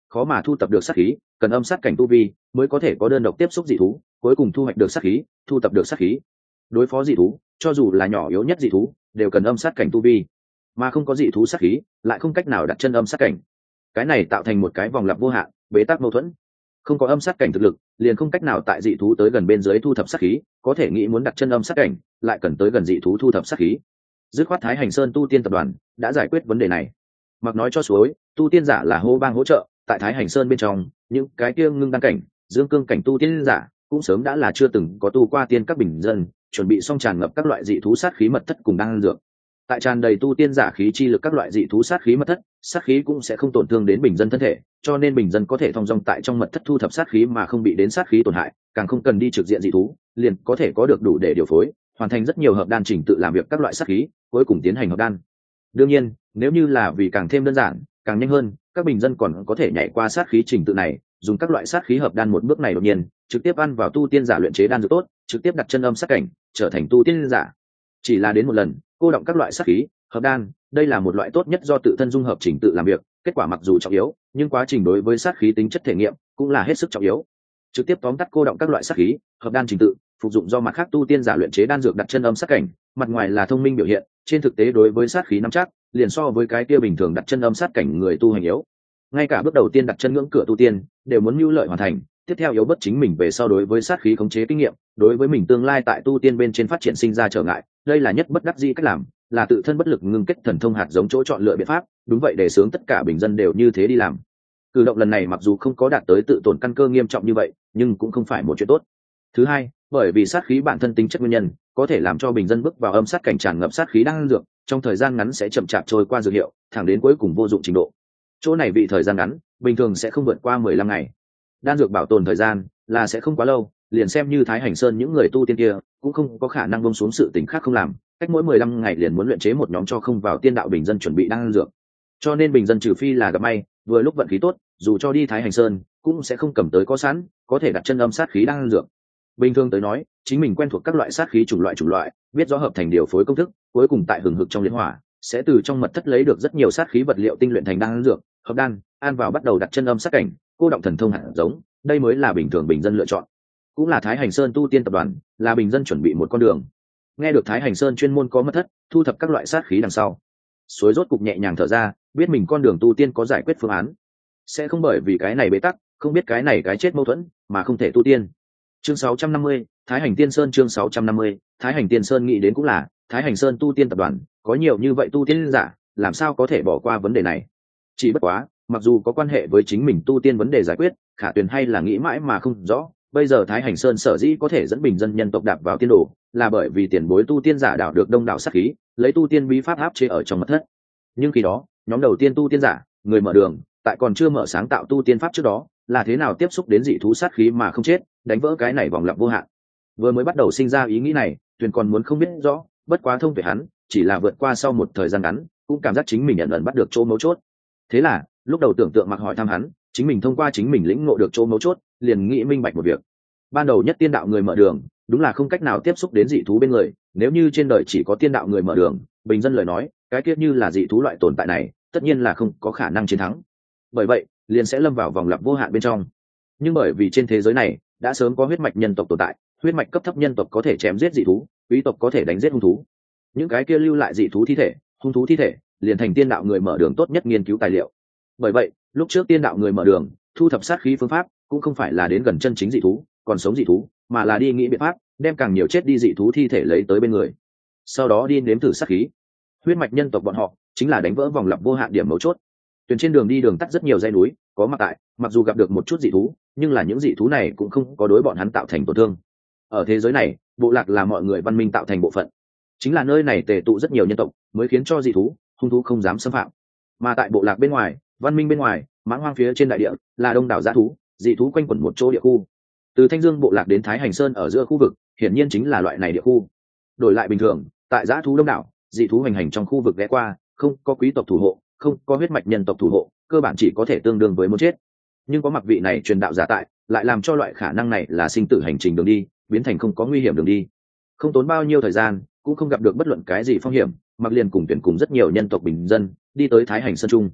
khó mà thu tập được sát khí, cần âm sát cảnh tu vi mới có thể có đơn độc tiếp xúc dị thú, cuối cùng thu hoạch được sát khí, thu tập được sát khí. Đối phó dị thú, cho dù là nhỏ yếu nhất dị thú, đều cần âm sát cảnh tu vi, mà không có dị thú sát khí, lại không cách nào đặt chân âm sát cảnh. Cái này tạo thành một cái vòng lặp vô hạn, bế tắc mâu thuẫn. Không có âm sát cảnh thực lực, liền không cách nào tại dị thú tới gần bên dưới thu thập sát khí, có thể nghĩ muốn đặt chân âm sát cảnh, lại cần tới gần dị thú thu thập sát khí. Dứt khoát Thái Hành Sơn tu tiên tập đoàn đã giải quyết vấn đề này. Mặc nói cho suối, tu tiên giả là hô bang hỗ trợ, tại Thái Hành Sơn bên trong, những cái kia ngưng đăng cảnh, dương cương cảnh tu tiên giả cũng sớm đã là chưa từng có tu qua tiên các bình dân, chuẩn bị xong tràn ngập các loại dị thú sát khí mật thất cùng đan dược. Tại tràn đầy tu tiên giả khí chi lực các loại dị thú sát khí mật thất, sát khí cũng sẽ không tổn thương đến bình dân thân thể, cho nên bình dân có thể thong dong tại trong mật thất thu thập sát khí mà không bị đến sát khí tổn hại, càng không cần đi trực diện dị thú, liền có thể có được đủ để điều phối, hoàn thành rất nhiều hợp đan trình tự làm việc các loại sát khí, cuối cùng tiến hành hợp đan. Đương nhiên, nếu như là vì càng thêm đơn giản, càng nhanh hơn, các bình dân còn có thể nhảy qua sát khí trình tự này, dùng các loại sát khí hợp đan một bước này đột nhiên, trực tiếp ăn vào tu tiên giả luyện chế đan dược tốt, trực tiếp đặt chân âm sát cảnh, trở thành tu tiên giả. Chỉ là đến một lần, cô động các loại sát khí, hợp đan, đây là một loại tốt nhất do tự thân dung hợp trình tự làm việc, kết quả mặc dù trọng yếu, nhưng quá trình đối với sát khí tính chất thể nghiệm cũng là hết sức trọng yếu. Trực tiếp tóm tắt cô động các loại sát khí, hợp đan trình tự, phục dụng do mặt khác tu tiên giả luyện chế đan dược đặt chân âm sát cảnh, mặt ngoài là thông minh biểu hiện, trên thực tế đối với sát khí nắm chắc, liền so với cái kia bình thường đặt chân âm sát cảnh người tu hành yếu. Ngay cả bước đầu tiên đặt chân ngưỡng cửa tu tiên, đều muốn mưu lợi hoàn thành, tiếp theo yếu bất chính mình về sau đối với sát khí khống chế kinh nghiệm, đối với mình tương lai tại tu tiên bên trên phát triển sinh ra trở ngại, đây là nhất bất đắc dĩ cách làm, là tự thân bất lực ngưng kết thần thông hạt giống chỗ chọn lựa biện pháp, đúng vậy, để sướng tất cả bình dân đều như thế đi làm. Cử động lần này mặc dù không có đạt tới tự tổn căn cơ nghiêm trọng như vậy, nhưng cũng không phải một chuyện tốt. Thứ hai, bởi vì sát khí bản thân tính chất nguyên nhân, có thể làm cho bình dân bước vào âm sát cảnh tràn ngập sát khí đang dược, trong thời gian ngắn sẽ chậm chạp trôi qua dược hiệu, thẳng đến cuối cùng vô dụng trình độ. Chỗ này vị thời gian ngắn, bình thường sẽ không vượt qua 15 ngày. Đan dược bảo tồn thời gian là sẽ không quá lâu, liền xem như Thái Hành Sơn những người tu tiên kia cũng không có khả năng buông xuống sự tình khác không làm, cách mỗi 15 ngày liền muốn luyện chế một nhóm cho không vào tiên đạo bình dân chuẩn bị đan dược. Cho nên bình dân trừ phi là gặp may, vừa lúc vận khí tốt, dù cho đi Thái Hành Sơn cũng sẽ không cầm tới có sẵn, có thể đặt chân âm sát khí đan dược. Bình thường tới nói, chính mình quen thuộc các loại sát khí chủng loại, biết rõ hợp thành điều phối công thức, cuối cùng tại hừng hực trong liên hỏa, sẽ từ trong mật thất lấy được rất nhiều sát khí vật liệu tinh luyện thành đan dược, hợp đan, an vào bắt đầu đặt chân âm sát cảnh, cô động thần thông hạt giống, đây mới là bình thường bình dân lựa chọn. Cũng là Thái Hành Sơn tu tiên tập đoàn, là bình dân chuẩn bị một con đường. Nghe được Thái Hành Sơn chuyên môn có mật thất, thu thập các loại sát khí đằng sau, Suối rốt cục nhẹ nhàng thở ra, biết mình con đường tu tiên có giải quyết phương án, sẽ không bởi vì cái này bế tắc, không biết cái này cái chết mâu thuẫn, mà không thể tu tiên. Chương 650, Thái Hành Tiên Sơn. Chương 650, Thái Hành Tiên Sơn nghĩ đến cũng là, Thái Hành Sơn tu tiên tập đoàn, có nhiều như vậy tu tiên giả, làm sao có thể bỏ qua vấn đề này. Chỉ bất quá, mặc dù có quan hệ với chính mình tu tiên vấn đề giải quyết, Khả Tuyền hay là nghĩ mãi mà không rõ, bây giờ Thái Hành Sơn sở dĩ có thể dẫn bình dân nhân tộc đạp vào tiên đồ, là bởi vì tiền bối tu tiên giả đạo được đông đảo sát khí, lấy tu tiên bí pháp áp chế ở trong mật thất. Nhưng khi đó, nhóm đầu tiên tu tiên giả, người mở đường, tại còn chưa mở sáng tạo tu tiên pháp trước đó, là thế nào tiếp xúc đến dị thú sát khí mà không chết, đánh vỡ cái này vòng lặp vô hạn. Vừa mới bắt đầu sinh ra ý nghĩ này, Tuyền còn muốn không biết rõ, bất quá thông về hắn, chỉ là vượt qua sau một thời gian ngắn, cũng cảm giác chính mình ẩn ẩn bắt được chỗ mấu chốt. Thế là, lúc đầu tưởng tượng mặc hỏi thăm hắn, chính mình thông qua chính mình lĩnh ngộ được chỗ mấu chốt, liền nghĩ minh bạch một việc. Ban đầu nhất tiên đạo người mở đường, đúng là không cách nào tiếp xúc đến dị thú bên người, nếu như trên đời chỉ có tiên đạo người mở đường, bình dân lời nói, cái tiết như là dị thú loại tồn tại này, tất nhiên là không có khả năng chiến thắng. Bởi vậy, liền sẽ lâm vào vòng lặp vô hạn bên trong. Nhưng bởi vì trên thế giới này đã sớm có huyết mạch nhân tộc tồn tại, huyết mạch cấp thấp nhân tộc có thể chém giết dị thú, quý tộc có thể đánh giết hung thú. Những cái kia lưu lại dị thú thi thể, hung thú thi thể, liền thành tiên đạo người mở đường tốt nhất nghiên cứu tài liệu. Bởi vậy, lúc trước tiên đạo người mở đường thu thập sát khí phương pháp cũng không phải là đến gần chân chính dị thú, còn sống dị thú, mà là đi nghĩ biện pháp đem càng nhiều chết đi dị thú thi thể lấy tới bên người, sau đó đi nếm thử sát khí. Huyết mạch nhân tộc bọn họ chính là đánh vỡ vòng lặp vô hạn điểm mấu chốt. Tuyển trên đường đi đường tắt rất nhiều dãy núi, có mặt tại, mặc dù gặp được một chút dị thú, nhưng là những dị thú này cũng không có đối bọn hắn tạo thành tổn thương. Ở thế giới này, bộ lạc là mọi người văn minh tạo thành bộ phận, chính là nơi này tề tụ rất nhiều nhân tộc, mới khiến cho dị thú, hung thú không dám xâm phạm. Mà tại bộ lạc bên ngoài, văn minh bên ngoài, mãng hoang phía trên đại địa, là đông đảo dã thú, dị thú quanh quẩn một chỗ địa khu. Từ Thanh Dương bộ lạc đến Thái Hành Sơn ở giữa khu vực, hiển nhiên chính là loại này địa khu. Đổi lại bình thường, tại dã thú đông đảo, dị thú hành hành trong khu vực ghé qua, không có quý tộc thủ hộ, không có huyết mạch nhân tộc thủ hộ, cơ bản chỉ có thể tương đương với muốn chết. Nhưng có mặc vị này truyền đạo giả tại, lại làm cho loại khả năng này là sinh tử hành trình đường đi biến thành không có nguy hiểm đường đi. Không tốn bao nhiêu thời gian, cũng không gặp được bất luận cái gì phong hiểm, mặc liền cùng tuyển cùng rất nhiều nhân tộc bình dân đi tới Thái Hành Sơn trung.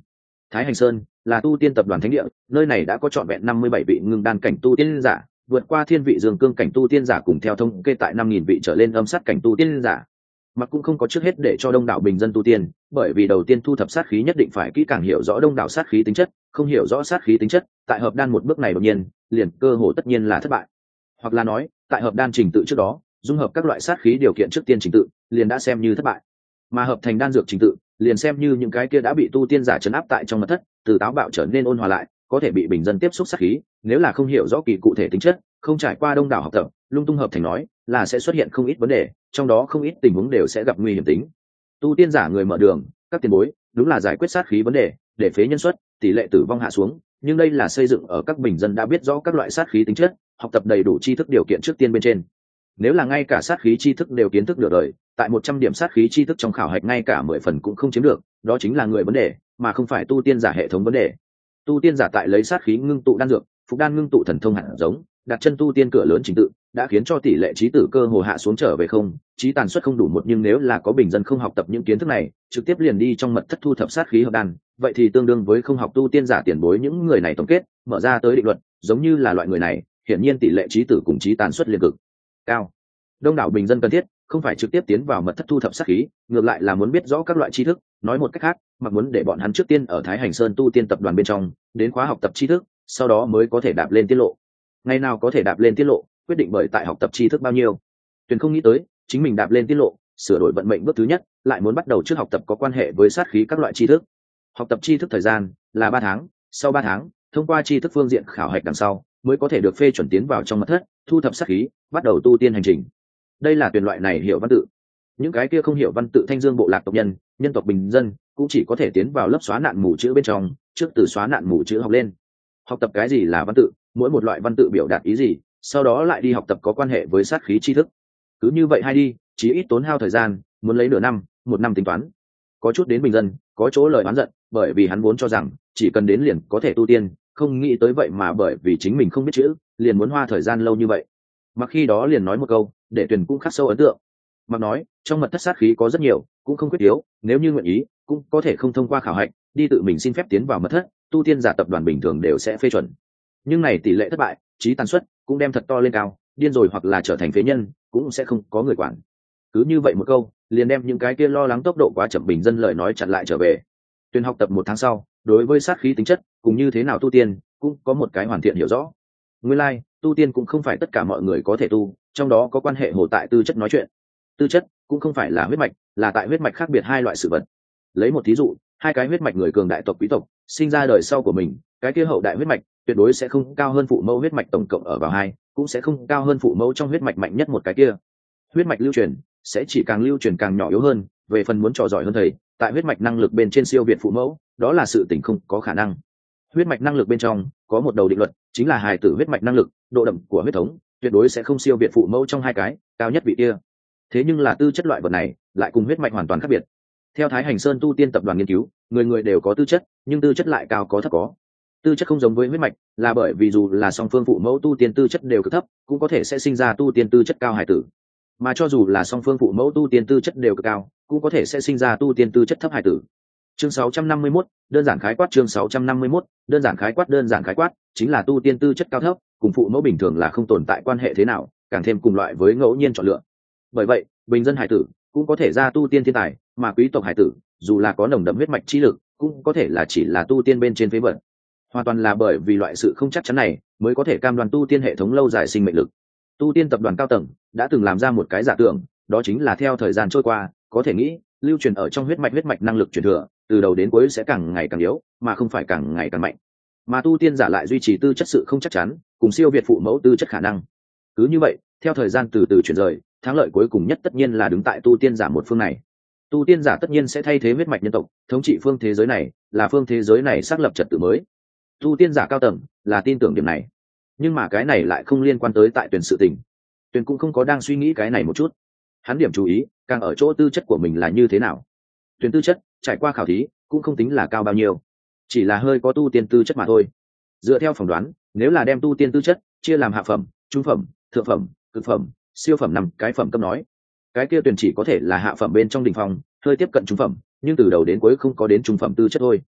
Thái Hành Sơn là tu tiên tập đoàn thánh địa, nơi này đã có trọn vẹn 57 vị ngưng đan cảnh tu tiên giả, vượt qua thiên vị dương cương cảnh tu tiên giả, cùng theo thống kê tại 5.000 vị trở lên âm sát cảnh tu tiên giả. Mà cũng không có trước hết để cho đông đảo bình dân tu tiên, bởi vì đầu tiên thu thập sát khí nhất định phải kỹ càng hiểu rõ đông đảo sát khí tính chất, không hiểu rõ sát khí tính chất, tại hợp đan một bước này đột nhiên, liền cơ hội tất nhiên là thất bại. Hoặc là nói, tại hợp đan trình tự trước đó, dung hợp các loại sát khí điều kiện trước tiên trình tự, liền đã xem như thất bại. Mà hợp thành đan dược trình tự, liền xem như những cái kia đã bị tu tiên giả trấn áp tại trong mật thất, từ táo bạo trở nên ôn hòa lại, có thể bị bình dân tiếp xúc sát khí, nếu là không hiểu rõ kỳ cụ thể tính chất, không trải qua đông đảo học tập, lung tung hợp thành nói, là sẽ xuất hiện không ít vấn đề, trong đó không ít tình huống đều sẽ gặp nguy hiểm tính. Tu tiên giả người mở đường, các tiền bối, đúng là giải quyết sát khí vấn đề, để phế nhân suất, tỷ lệ tử vong hạ xuống, nhưng đây là xây dựng ở các bình dân đã biết rõ các loại sát khí tính chất, học tập đầy đủ tri thức điều kiện trước tiên bên trên. Nếu là ngay cả sát khí tri thức đều kiến thức được đời, tại 100 điểm sát khí tri thức trong khảo hạch ngay cả 10 phần cũng không chiếm được, đó chính là người vấn đề, mà không phải tu tiên giả hệ thống vấn đề. Tu tiên giả tại lấy sát khí ngưng tụ đan dược, phục đan ngưng tụ thần thông hạt giống, đặt chân tu tiên cửa lớn trình tự, đã khiến cho tỷ lệ trí tử cơ hồ hạ xuống trở về không, trí tàn suất không đủ một, nhưng nếu là có bình dân không học tập những kiến thức này, trực tiếp liền đi trong mật thất thu thập sát khí hợp đan, vậy thì tương đương với không học tu tiên giả tiền bối những người này tổng kết, mở ra tới định luật, giống như là loại người này, hiển nhiên tỷ lệ trí tử cùng trí tàn suất liên cực cao. Đông đảo bình dân cần thiết không phải trực tiếp tiến vào mật thất thu thập sát khí, ngược lại là muốn biết rõ các loại tri thức, nói một cách khác, mặc muốn để bọn hắn trước tiên ở Thái Hành Sơn tu tiên tập đoàn bên trong đến khóa học tập tri thức, sau đó mới có thể đạp lên tiết lộ. Ngày nào có thể đạp lên tiết lộ, quyết định bởi tại học tập tri thức bao nhiêu. Tuyền không nghĩ tới chính mình đạp lên tiết lộ, sửa đổi vận mệnh bước thứ nhất, lại muốn bắt đầu trước học tập có quan hệ với sát khí các loại tri thức. Học tập tri thức thời gian là 3 tháng, sau 3 tháng, thông qua tri thức phương diện khảo hạch đằng sau, mới có thể được phê chuẩn tiến vào trong mật thất, thu thập sát khí, bắt đầu tu tiên hành trình. Đây là Tuyền loại này hiểu văn tự. Những cái kia không hiểu văn tự thanh dương bộ lạc tộc nhân, nhân tộc bình dân, cũng chỉ có thể tiến vào lớp xóa nạn mù chữ bên trong, trước từ xóa nạn mù chữ học lên. Học tập cái gì là văn tự, mỗi một loại văn tự biểu đạt ý gì, sau đó lại đi học tập có quan hệ với sát khí tri thức. Cứ như vậy hay đi, chí ít tốn hao thời gian, muốn lấy nửa năm, 1 năm tính toán. Có chút đến bình dân, có chỗ lời oán giận, bởi vì hắn vốn cho rằng chỉ cần đến liền có thể tu tiên, không nghĩ tới vậy mà bởi vì chính mình không biết chữ, liền muốn hoa thời gian lâu như vậy. Mà khi đó liền nói một câu, để Tuyền cũng khắc sâu ấn tượng. Mặc nói, trong mật thất sát khí có rất nhiều, cũng không quyết yếu, nếu như nguyện ý, cũng có thể không thông qua khảo hạch, đi tự mình xin phép tiến vào mật thất, tu tiên giả tập đoàn bình thường đều sẽ phê chuẩn. Nhưng này tỷ lệ thất bại, trí tàn suất cũng đem thật to lên cao, điên rồi hoặc là trở thành phế nhân, cũng sẽ không có người quản. Cứ như vậy một câu, liền đem những cái kia lo lắng tốc độ quá chậm bình dân lời nói chặn lại trở về. Tuyền học tập 1 tháng sau, đối với sát khí tính chất, cũng như thế nào tu tiên, cũng có một cái hoàn thiện hiểu rõ. Nguyên lai, tu tiên cũng không phải tất cả mọi người có thể tu, trong đó có quan hệ hồ tại tư chất nói chuyện. Tư chất cũng không phải là huyết mạch, là tại huyết mạch khác biệt hai loại sự vật. Lấy một thí dụ, 2 cái huyết mạch người cường đại tộc quý tộc, sinh ra đời sau của mình, cái kia hậu đại huyết mạch tuyệt đối sẽ không cao hơn phụ mẫu huyết mạch tổng cộng ở vào 2, cũng sẽ không cao hơn phụ mẫu trong huyết mạch mạnh nhất một cái kia. Huyết mạch lưu truyền sẽ chỉ càng lưu truyền càng nhỏ yếu hơn, về phần muốn trò giỏi hơn thầy, tại huyết mạch năng lực bên trên siêu việt phụ mẫu, đó là sự tình không có khả năng. Huyết mạch năng lực bên trong có một đầu định luật, chính là hài tử huyết mạch năng lực, độ đậm của huyết thống tuyệt đối sẽ không siêu việt phụ mẫu trong 2 cái, cao nhất vị kia. Thế nhưng là tư chất loại vật này lại cùng huyết mạch hoàn toàn khác biệt. Theo Thái Hành Sơn tu tiên tập đoàn nghiên cứu, người người đều có tư chất, nhưng tư chất lại cao có thấp có. Tư chất không giống với huyết mạch, là bởi vì dù là song phương phụ mẫu tu tiên tư chất đều cực thấp, cũng có thể sẽ sinh ra tu tiên tư chất cao hài tử. Mà cho dù là song phương phụ mẫu tu tiên tư chất đều cực cao, cũng có thể sẽ sinh ra tu tiên tư chất thấp hài tử. Chương 651, đơn giản khái quát. Chương 651, đơn giản khái quát. Đơn giản khái quát chính là tu tiên tư chất cao thấp, cùng phụ mẫu bình thường là không tồn tại quan hệ thế nào, càng thêm cùng loại với ngẫu nhiên chọn lựa. Bởi vậy, bình dân hải tử cũng có thể ra tu tiên thiên tài, mà quý tộc hải tử dù là có nồng đậm huyết mạch chi lực, cũng có thể là chỉ là tu tiên bên trên phế vật. Hoàn toàn là bởi vì loại sự không chắc chắn này, mới có thể cam đoan tu tiên hệ thống lâu dài sinh mệnh lực. Tu tiên tập đoàn cao tầng đã từng làm ra một cái giả tưởng, đó chính là theo thời gian trôi qua, có thể nghĩ lưu truyền ở trong huyết mạch năng lực truyền thừa, từ đầu đến cuối sẽ càng ngày càng yếu, mà không phải càng ngày càng mạnh. Mà tu tiên giả lại duy trì tư chất sự không chắc chắn, cùng siêu việt phụ mẫu tư chất khả năng. Cứ như vậy, theo thời gian từ từ chuyển rời, thắng lợi cuối cùng nhất tất nhiên là đứng tại tu tiên giả một phương này. Tu tiên giả tất nhiên sẽ thay thế huyết mạch nhân tộc, thống trị phương thế giới này, là phương thế giới này xác lập trật tự mới. Tu tiên giả cao tầng là tin tưởng điểm này, nhưng mà cái này lại không liên quan tới tại Tuyền sự tình. Tuyền cũng không có đang suy nghĩ cái này một chút. Hắn điểm chú ý càng ở chỗ tư chất của mình là như thế nào. Tuyền tư chất trải qua khảo thí cũng không tính là cao bao nhiêu, chỉ là hơi có tu tiên tư chất mà thôi. Dựa theo phỏng đoán, nếu là đem tu tiên tư chất chia làm hạ phẩm, trung phẩm, thượng phẩm, cực phẩm, siêu phẩm 5 cái phẩm cấp nói, cái kia Tuyền chỉ có thể là hạ phẩm bên trong đỉnh phong, hơi tiếp cận trung phẩm, nhưng từ đầu đến cuối không có đến trung phẩm tư chất thôi.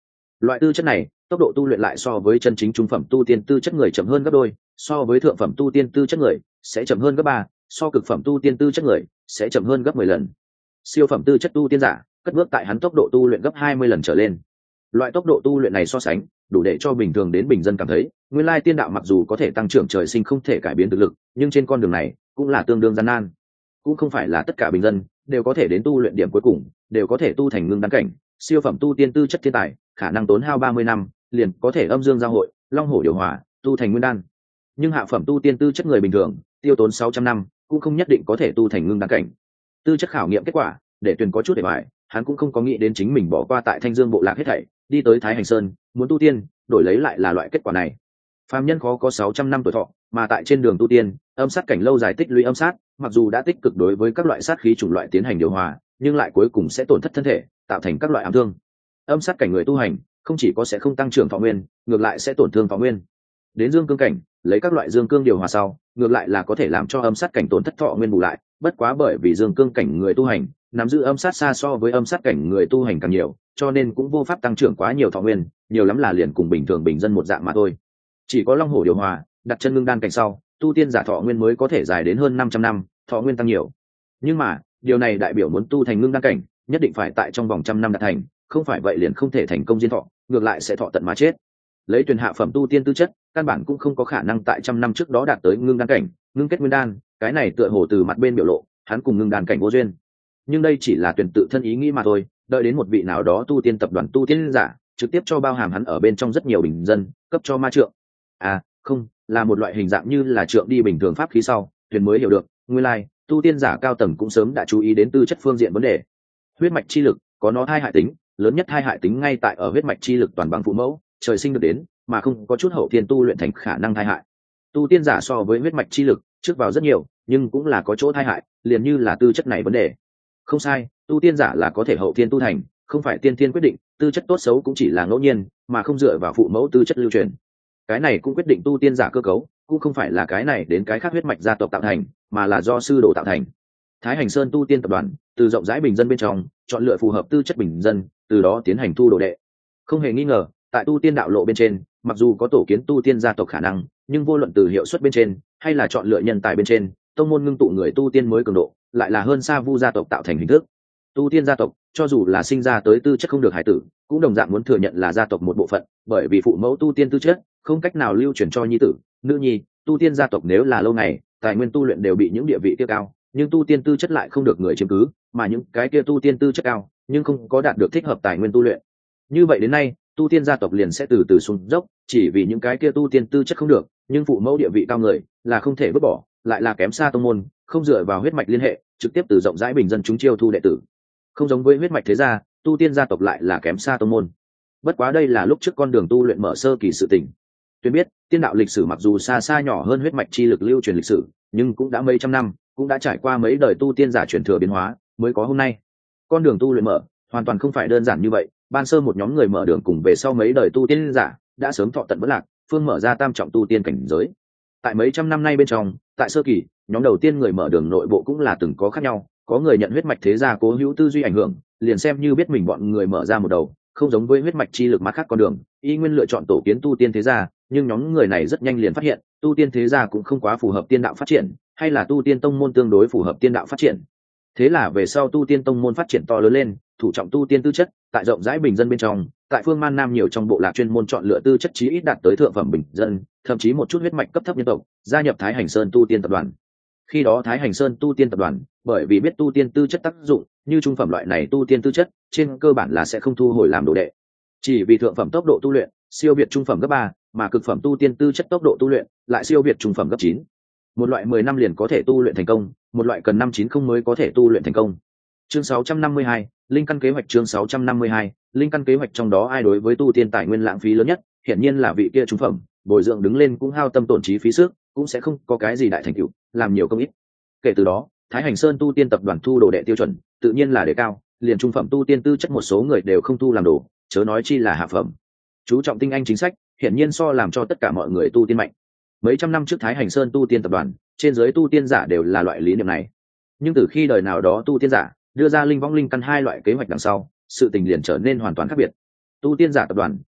Loại tư chất này tốc độ tu luyện lại so với chân chính trung phẩm tu tiên tư chất người chậm hơn gấp đôi, so với thượng phẩm tu tiên tư chất người sẽ chậm hơn gấp 3, so cực phẩm tu tiên tư chất người sẽ chậm hơn gấp 10 lần. Siêu phẩm tư chất tu tiên giả cất bước tại hắn tốc độ tu luyện gấp 20 lần trở lên. Loại tốc độ tu luyện này so sánh đủ để cho bình thường đến bình dân cảm thấy nguyên lai tiên đạo mặc dù có thể tăng trưởng trời sinh không thể cải biến thực lực, nhưng trên con đường này cũng là tương đương gian nan. Cũng không phải là tất cả bình dân đều có thể đến tu luyện điểm cuối cùng đều có thể tu thành ngưng đan cảnh. Siêu phẩm tu tiên tư chất thiên tài khả năng tốn hao 30 năm liền có thể âm dương giao hội, long hổ điều hòa, tu thành nguyên đan. Nhưng hạ phẩm tu tiên tư chất người bình thường tiêu tốn 600 năm cũng không nhất định có thể tu thành ngưng đan cảnh. Tư chất khảo nghiệm kết quả để Tuyền có chút để hoài, hắn cũng không có nghĩ đến chính mình bỏ qua tại Thanh Dương bộ lạc hết thảy, đi tới Thái Hành Sơn muốn tu tiên, đổi lấy lại là loại kết quả này. Phàm nhân khó có 600 năm tuổi thọ, mà tại trên đường tu tiên, âm sát cảnh lâu dài tích lũy âm sát, mặc dù đã tích cực đối với các loại sát khí chủng loại tiến hành điều hòa, nhưng lại cuối cùng sẽ tổn thất thân thể, tạo thành các loại ám thương. Âm sát cảnh người tu hành, không chỉ có sẽ không tăng trưởng thọ nguyên, ngược lại sẽ tổn thương thọ nguyên. Đến dương cương cảnh, lấy các loại dương cương điều hòa sau, ngược lại là có thể làm cho âm sát cảnh tổn thất thọ nguyên bù lại, bất quá bởi vì dương cương cảnh người tu hành nắm giữ âm sát xa so với âm sát cảnh người tu hành càng nhiều, cho nên cũng vô pháp tăng trưởng quá nhiều thọ nguyên, nhiều lắm là liền cùng bình thường bình dân một dạng mà thôi. Chỉ có long hổ điều hòa, đặt chân ngưng đan cảnh sau, tu tiên giả thọ nguyên mới có thể dài đến hơn 500 năm, thọ nguyên tăng nhiều. Nhưng mà, điều này đại biểu muốn tu thành ngưng đan cảnh, nhất định phải tại trong vòng trăm năm đạt thành, không phải vậy liền không thể thành công diên thọ, ngược lại sẽ thọ tận mà chết. Lấy Tuyền hạ phẩm tu tiên tư chất, căn bản cũng không có khả năng tại trăm năm trước đó đạt tới ngưng đan cảnh, ngưng kết nguyên đan, cái này tựa hồ từ mặt bên biểu lộ, hắn cùng ngưng đan cảnh vô duyên. Nhưng đây chỉ là Tuyền tự thân ý nghĩ mà thôi, đợi đến một vị nào đó tu tiên tập đoàn tu tiên giả, trực tiếp cho bao hàm hắn ở bên trong rất nhiều bình dân, cấp cho ma trượng. À, không, là một loại hình dạng như là trượng đi bình thường pháp khí sau, Tuyền mới hiểu được, nguyên lai, tu tiên giả cao tầng cũng sớm đã chú ý đến tư chất phương diện vấn đề. Huyết mạch chi lực có nó hai hại tính, lớn nhất hai hại tính ngay tại ở huyết mạch chi lực toàn bằng phụ mẫu, trời sinh được đến, mà không có chút hậu thiên tu luyện thành khả năng thai hại. Tu tiên giả so với huyết mạch chi lực trước vào rất nhiều, nhưng cũng là có chỗ thai hại, liền như là tư chất này vấn đề. Không sai, tu tiên giả là có thể hậu thiên tu thành, không phải tiên thiên quyết định, tư chất tốt xấu cũng chỉ là ngẫu nhiên, mà không dựa vào phụ mẫu tư chất lưu truyền. Cái này cũng quyết định tu tiên giả cơ cấu, cũng không phải là cái này đến cái khác huyết mạch gia tộc tạo thành, mà là do sư đồ tạo thành. Thái Hành Sơn tu tiên tập đoàn từ rộng rãi bình dân bên trong chọn lựa phù hợp tư chất bình dân, từ đó tiến hành thu đồ đệ. Không hề nghi ngờ, tại tu tiên đạo lộ bên trên, mặc dù có tổ kiến tu tiên gia tộc khả năng, nhưng vô luận từ hiệu suất bên trên hay là chọn lựa nhân tài bên trên, tông môn ngưng tụ người tu tiên mới cường độ lại là hơn xa vu gia tộc tạo thành hình thức. Tu tiên gia tộc cho dù là sinh ra tới tư chất không được hải tử, cũng đồng dạng muốn thừa nhận là gia tộc một bộ phận, bởi vì phụ mẫu tu tiên tư chất không cách nào lưu truyền cho nhi tử, nữ nhi. Tu tiên gia tộc nếu là lâu ngày, tài nguyên tu luyện đều bị những địa vị kia cao, nhưng tu tiên tư chất lại không được người chiếm cứ, mà những cái kia tu tiên tư chất cao nhưng không có đạt được thích hợp tài nguyên tu luyện. Như vậy đến nay, tu tiên gia tộc liền sẽ từ từ xuống dốc, chỉ vì những cái kia tu tiên tư chất không được, nhưng phụ mẫu địa vị cao người là không thể vứt bỏ, lại là kém xa tông môn, không dựa vào huyết mạch liên hệ, trực tiếp từ rộng rãi bình dân chúng chiêu thu đệ tử. Không giống với huyết mạch thế gia, tu tiên gia tộc lại là kém xa tông môn. Bất quá đây là lúc trước con đường tu luyện mở sơ kỳ sự tình. Tuyên biết, tiên đạo lịch sử mặc dù xa xa nhỏ hơn huyết mạch chi lực lưu truyền lịch sử, nhưng cũng đã mấy trăm năm, cũng đã trải qua mấy đời tu tiên giả truyền thừa biến hóa, mới có hôm nay. Con đường tu luyện mở, hoàn toàn không phải đơn giản như vậy, ban sơ một nhóm người mở đường cùng về sau mấy đời tu tiên giả, đã sớm thọ tận bất lạc, phương mở ra tam trọng tu tiên cảnh giới. Tại mấy trăm năm nay bên trong, tại sơ kỳ, nhóm đầu tiên người mở đường nội bộ cũng là từng có khác nhau, có người nhận huyết mạch thế gia cố hữu tư duy ảnh hưởng, liền xem như biết mình bọn người mở ra một đầu, không giống với huyết mạch chi lực mắt khác con đường, y nguyên lựa chọn tổ kiến tu tiên thế gia, nhưng nhóm người này rất nhanh liền phát hiện, tu tiên thế gia cũng không quá phù hợp tiên đạo phát triển, hay là tu tiên tông môn tương đối phù hợp tiên đạo phát triển. Thế là về sau tu tiên tông môn phát triển to lớn lên, thủ trọng tu tiên tư chất, tại rộng rãi bình dân bên trong, tại phương Man Nam nhiều trong bộ lạc chuyên môn chọn lựa tư chất chí ít đạt tới thượng phẩm bình dân, thậm chí một chút huyết mạch cấp thấp nhân tộc, gia nhập Thái Hành Sơn tu tiên tập đoàn. Khi đó Thái Hành Sơn tu tiên tập đoàn, bởi vì biết tu tiên tư chất tác dụng, như trung phẩm loại này tu tiên tư chất, trên cơ bản là sẽ không thu hồi làm đồ đệ. Chỉ vì thượng phẩm tốc độ tu luyện siêu việt trung phẩm gấp 3, mà cực phẩm tu tiên tư chất tốc độ tu luyện lại siêu việt trung phẩm gấp 9. Một loại 10 năm liền có thể tu luyện thành công, một loại cần 590 mới có thể tu luyện thành công. Chương 652, linh căn kế hoạch. Chương 652, linh căn kế hoạch. Trong đó ai đối với tu tiên tài nguyên lãng phí lớn nhất, hiển nhiên là vị kia trung phẩm, bồi dưỡng đứng lên cũng hao tâm tổn trí phí sức, cũng sẽ không có cái gì đại thành tựu, làm nhiều công ít. Kể từ đó, Thái Hành Sơn tu tiên tập đoàn thu đồ đệ tiêu chuẩn, tự nhiên là đề cao, liền trung phẩm tu tiên tư chất một số người đều không thu làm đồ, chớ nói chi là hạ phẩm. Chú trọng tinh anh chính sách, hiển nhiên so làm cho tất cả mọi người tu tiên mạnh. Mấy trăm năm trước Thái Hành Sơn tu tiên tập đoàn, trên giới tu tiên giả đều là loại lý niệm này. Nhưng từ khi đời nào đó tu tiên giả đưa ra linh vong linh căn hai loại kế hoạch đằng sau, sự tình liền trở nên hoàn toàn khác biệt. Tu tiên giả tập đoàn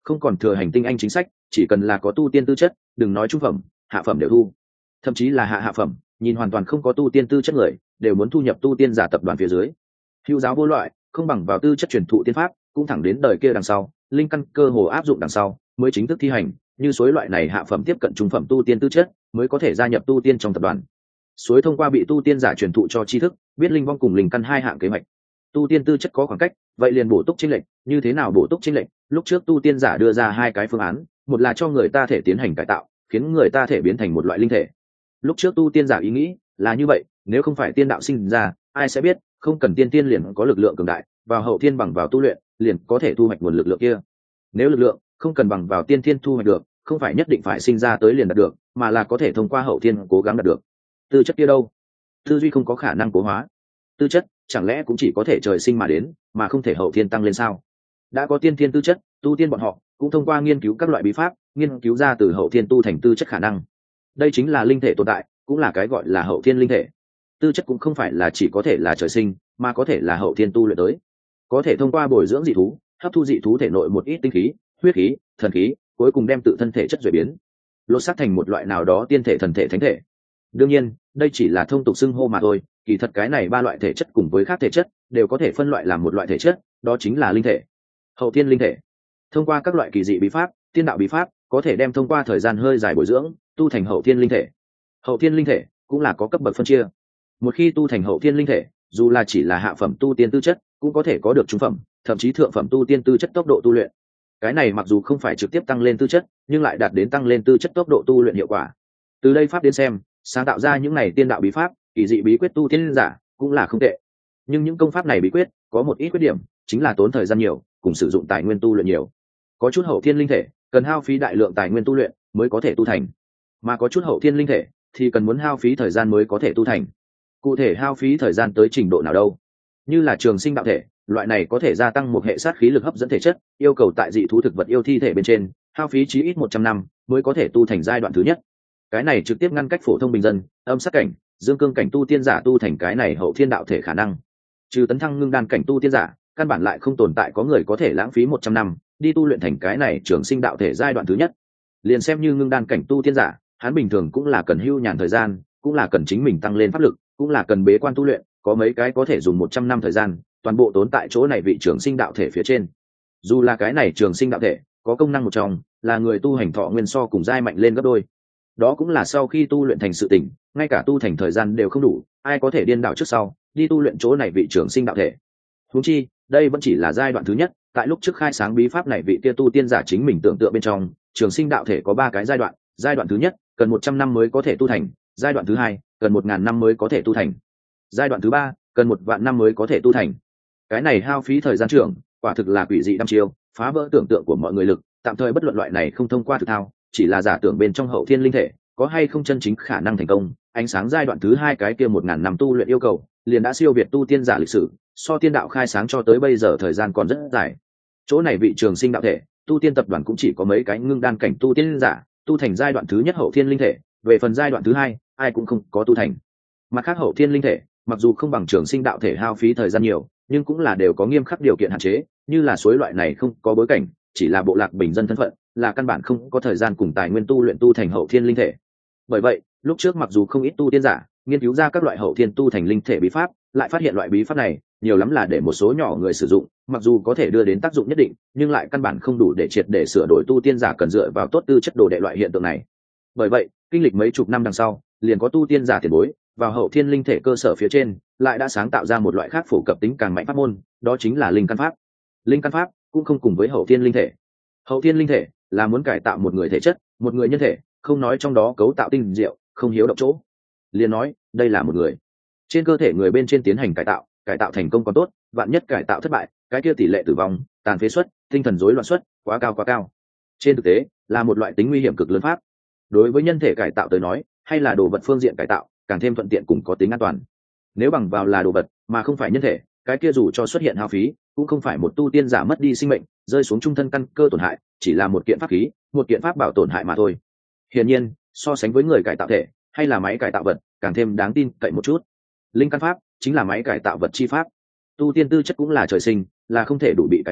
không còn thừa hành tinh anh chính sách, chỉ cần là có tu tiên tư chất, đừng nói trung phẩm, hạ phẩm đều thu, thậm chí là hạ phẩm, nhìn hoàn toàn không có tu tiên tư chất người đều muốn thu nhập tu tiên giả tập đoàn phía dưới. Hữu giáo vô loại, không bằng vào tư chất truyền thụ tiên pháp, cũng thẳng đến đời kia đằng sau, linh căn cơ hồ áp dụng đằng sau mới chính thức thi hành, như suối loại này hạ phẩm tiếp cận trung phẩm tu tiên tư chất mới có thể gia nhập tu tiên trong tập đoàn. Suối thông qua bị tu tiên giả truyền thụ cho tri thức, biết linh vong cùng linh căn hai hạng kế hoạch. Tu tiên tư chất có khoảng cách, vậy liền bổ túc chênh lệch, như thế nào bổ túc chênh lệch? Lúc trước tu tiên giả đưa ra hai cái phương án, một là cho người ta thể tiến hành cải tạo, khiến người ta thể biến thành một loại linh thể. Lúc trước tu tiên giả ý nghĩ là như vậy, nếu không phải tiên đạo sinh ra, ai sẽ biết, không cần tiên tiên liền có lực lượng cường đại, vào hậu thiên bằng vào tu luyện, liền có thể thu hoạch nguồn lực lượng kia. Nếu lực lượng không cần bằng vào tiên thiên thu hoạch được, không phải nhất định phải sinh ra tới liền đạt được, mà là có thể thông qua hậu thiên cố gắng đạt được. Tư chất kia đâu? Tư duy không có khả năng cố hóa. Tư chất chẳng lẽ cũng chỉ có thể trời sinh mà đến, mà không thể hậu thiên tăng lên sao? Đã có tiên thiên tư chất, tu tiên bọn họ cũng thông qua nghiên cứu các loại bí pháp, nghiên cứu ra từ hậu thiên tu thành tư chất khả năng. Đây chính là linh thể tồn tại, cũng là cái gọi là hậu thiên linh thể. Tư chất cũng không phải là chỉ có thể là trời sinh, mà có thể là hậu thiên tu luyện tới, có thể thông qua bồi dưỡng dị thú, hấp thu dị thú thể nội một ít tinh khí, huyết khí, thần khí, cuối cùng đem tự thân thể chất duy biến, lột xác thành một loại nào đó tiên thể, thần thể, thánh thể. Đương nhiên, đây chỉ là thông tục xưng hô mà thôi, kỳ thật cái này ba loại thể chất cùng với khác thể chất đều có thể phân loại làm một loại thể chất, đó chính là linh thể. Hậu thiên linh thể thông qua các loại kỳ dị bí pháp, tiên đạo bí pháp, có thể đem thông qua thời gian hơi dài bồi dưỡng tu thành hậu thiên linh thể. Hậu thiên linh thể cũng là có cấp bậc phân chia. Một khi tu thành hậu thiên linh thể, dù là chỉ là hạ phẩm tu tiên tư chất, cũng có thể có được trung phẩm, thậm chí thượng phẩm tu tiên tư chất tốc độ tu luyện. Cái này mặc dù không phải trực tiếp tăng lên tư chất, nhưng lại đạt đến tăng lên tư chất tốc độ tu luyện hiệu quả. Từ đây pháp đến xem, sáng tạo ra những này tiên đạo bí pháp, kỳ dị bí quyết tu tiên giả cũng là không tệ. Nhưng những công pháp này bí quyết có một ít khuyết điểm, chính là tốn thời gian nhiều, cùng sử dụng tài nguyên tu luyện nhiều. Có chút hậu thiên linh thể cần hao phí đại lượng tài nguyên tu luyện mới có thể tu thành, mà có chút hậu thiên linh thể thì cần muốn hao phí thời gian mới có thể tu thành. Cụ thể hao phí thời gian tới trình độ nào đâu? Như là trường sinh đạo thể, loại này có thể gia tăng một hệ sát khí lực hấp dẫn thể chất, yêu cầu tại dị thú thực vật yêu thi thể bên trên hao phí chí ít 100 năm mới có thể tu thành giai đoạn thứ nhất. Cái này trực tiếp ngăn cách phổ thông bình dân, âm sát cảnh, dương cương cảnh tu tiên giả tu thành cái này hậu thiên đạo thể khả năng. Trừ tấn thăng ngưng đan cảnh tu tiên giả, căn bản lại không tồn tại có người có thể lãng phí 100 năm đi tu luyện thành cái này trường sinh đạo thể giai đoạn thứ nhất. Liền xem như ngưng đan cảnh tu tiên giả, hắn bình thường cũng là cần hưu nhàn thời gian, cũng là cần chính mình tăng lên pháp lực, cũng là cần bế quan tu luyện, có mấy cái có thể dùng 100 năm thời gian, toàn bộ tốn tại chỗ này vị trường sinh đạo thể phía trên. Dù là cái này trường sinh đạo thể có công năng một trong, là người tu hành thọ nguyên so cùng giai mạnh lên gấp đôi. Đó cũng là sau khi tu luyện thành sự tỉnh, ngay cả tu thành thời gian đều không đủ, ai có thể điên đảo trước sau đi tu luyện chỗ này vị trường sinh đạo thể. Huống chi, đây vẫn chỉ là giai đoạn thứ nhất, tại lúc trước khai sáng bí pháp này vị kia tu tiên giả chính mình tưởng tượng bên trong, trường sinh đạo thể có 3 cái giai đoạn, giai đoạn thứ nhất cần 100 năm mới có thể tu thành, giai đoạn thứ hai cần 1000 năm mới có thể tu thành, giai đoạn thứ ba cần 1 vạn năm mới có thể tu thành. Cái này hao phí thời gian trưởng, quả thực là quỷ dị đăm chiêu, phá vỡ tưởng tượng của mọi người lực, tạm thời bất luận loại này không thông qua thực thao, chỉ là giả tưởng bên trong hậu thiên linh thể có hay không chân chính khả năng thành công. Ánh sáng giai đoạn thứ hai cái kia 1000 năm tu luyện yêu cầu liền đã siêu việt tu tiên giả lịch sử, so tiên đạo khai sáng cho tới bây giờ thời gian còn rất dài. Chỗ này vị trường sinh đạo thể tu tiên tập đoàn cũng chỉ có mấy cái ngưng đan cảnh tu tiên giả tu thành giai đoạn thứ nhất hậu thiên linh thể, về phần giai đoạn thứ hai ai cũng không có tu thành. Mặt khác hậu thiên linh thể mặc dù không bằng trường sinh đạo thể hao phí thời gian nhiều, nhưng cũng là đều có nghiêm khắc điều kiện hạn chế, như là suối loại này không có bối cảnh, chỉ là bộ lạc bình dân thân phận, là căn bản không có thời gian cùng tài nguyên tu luyện tu thành hậu thiên linh thể. Bởi vậy, lúc trước mặc dù không ít tu tiên giả nghiên cứu ra các loại hậu thiên tu thành linh thể bí pháp, lại phát hiện loại bí pháp này nhiều lắm là để một số nhỏ người sử dụng, mặc dù có thể đưa đến tác dụng nhất định, nhưng lại căn bản không đủ để triệt để sửa đổi tu tiên giả cần dựa vào tốt tư chất đồ đệ loại hiện tượng này. Bởi vậy, kinh lịch mấy chục năm đằng sau, liền có tu tiên giả tiền bối vào hậu thiên linh thể cơ sở phía trên, lại đã sáng tạo ra một loại khác phổ cập tính càng mạnh pháp môn, đó chính là linh căn pháp. Linh căn pháp cũng không cùng với hậu thiên linh thể. Hậu thiên linh thể là muốn cải tạo một người thể chất, một người nhân thể, không nói trong đó cấu tạo tinh diệu, không hiếu động chỗ, liền nói đây là một người. Trên cơ thể người bên trên tiến hành cải tạo thành công còn tốt, vạn nhất cải tạo thất bại, cái kia tỷ lệ tử vong, tàn phế suất, tinh thần rối loạn suất quá cao. Trên thực tế, là một loại tính nguy hiểm cực lớn pháp. Đối với nhân thể cải tạo tới nói, hay là đồ vật phương diện cải tạo, càng thêm thuận tiện cùng có tính an toàn. Nếu bằng vào là đồ vật mà không phải nhân thể, cái kia dù cho xuất hiện hao phí, cũng không phải một tu tiên giả mất đi sinh mệnh, rơi xuống trung thân căn cơ tổn hại, chỉ là một kiện pháp khí, một kiện pháp bảo tổn hại mà thôi. Hiển nhiên, so sánh với người cải tạo thể hay là máy cải tạo vật, càng thêm đáng tin cậy một chút. Linh căn pháp chính là máy cải tạo vật chi pháp. Tu tiên tư chất cũng là trời sinh, là không thể đủ bị cải biến,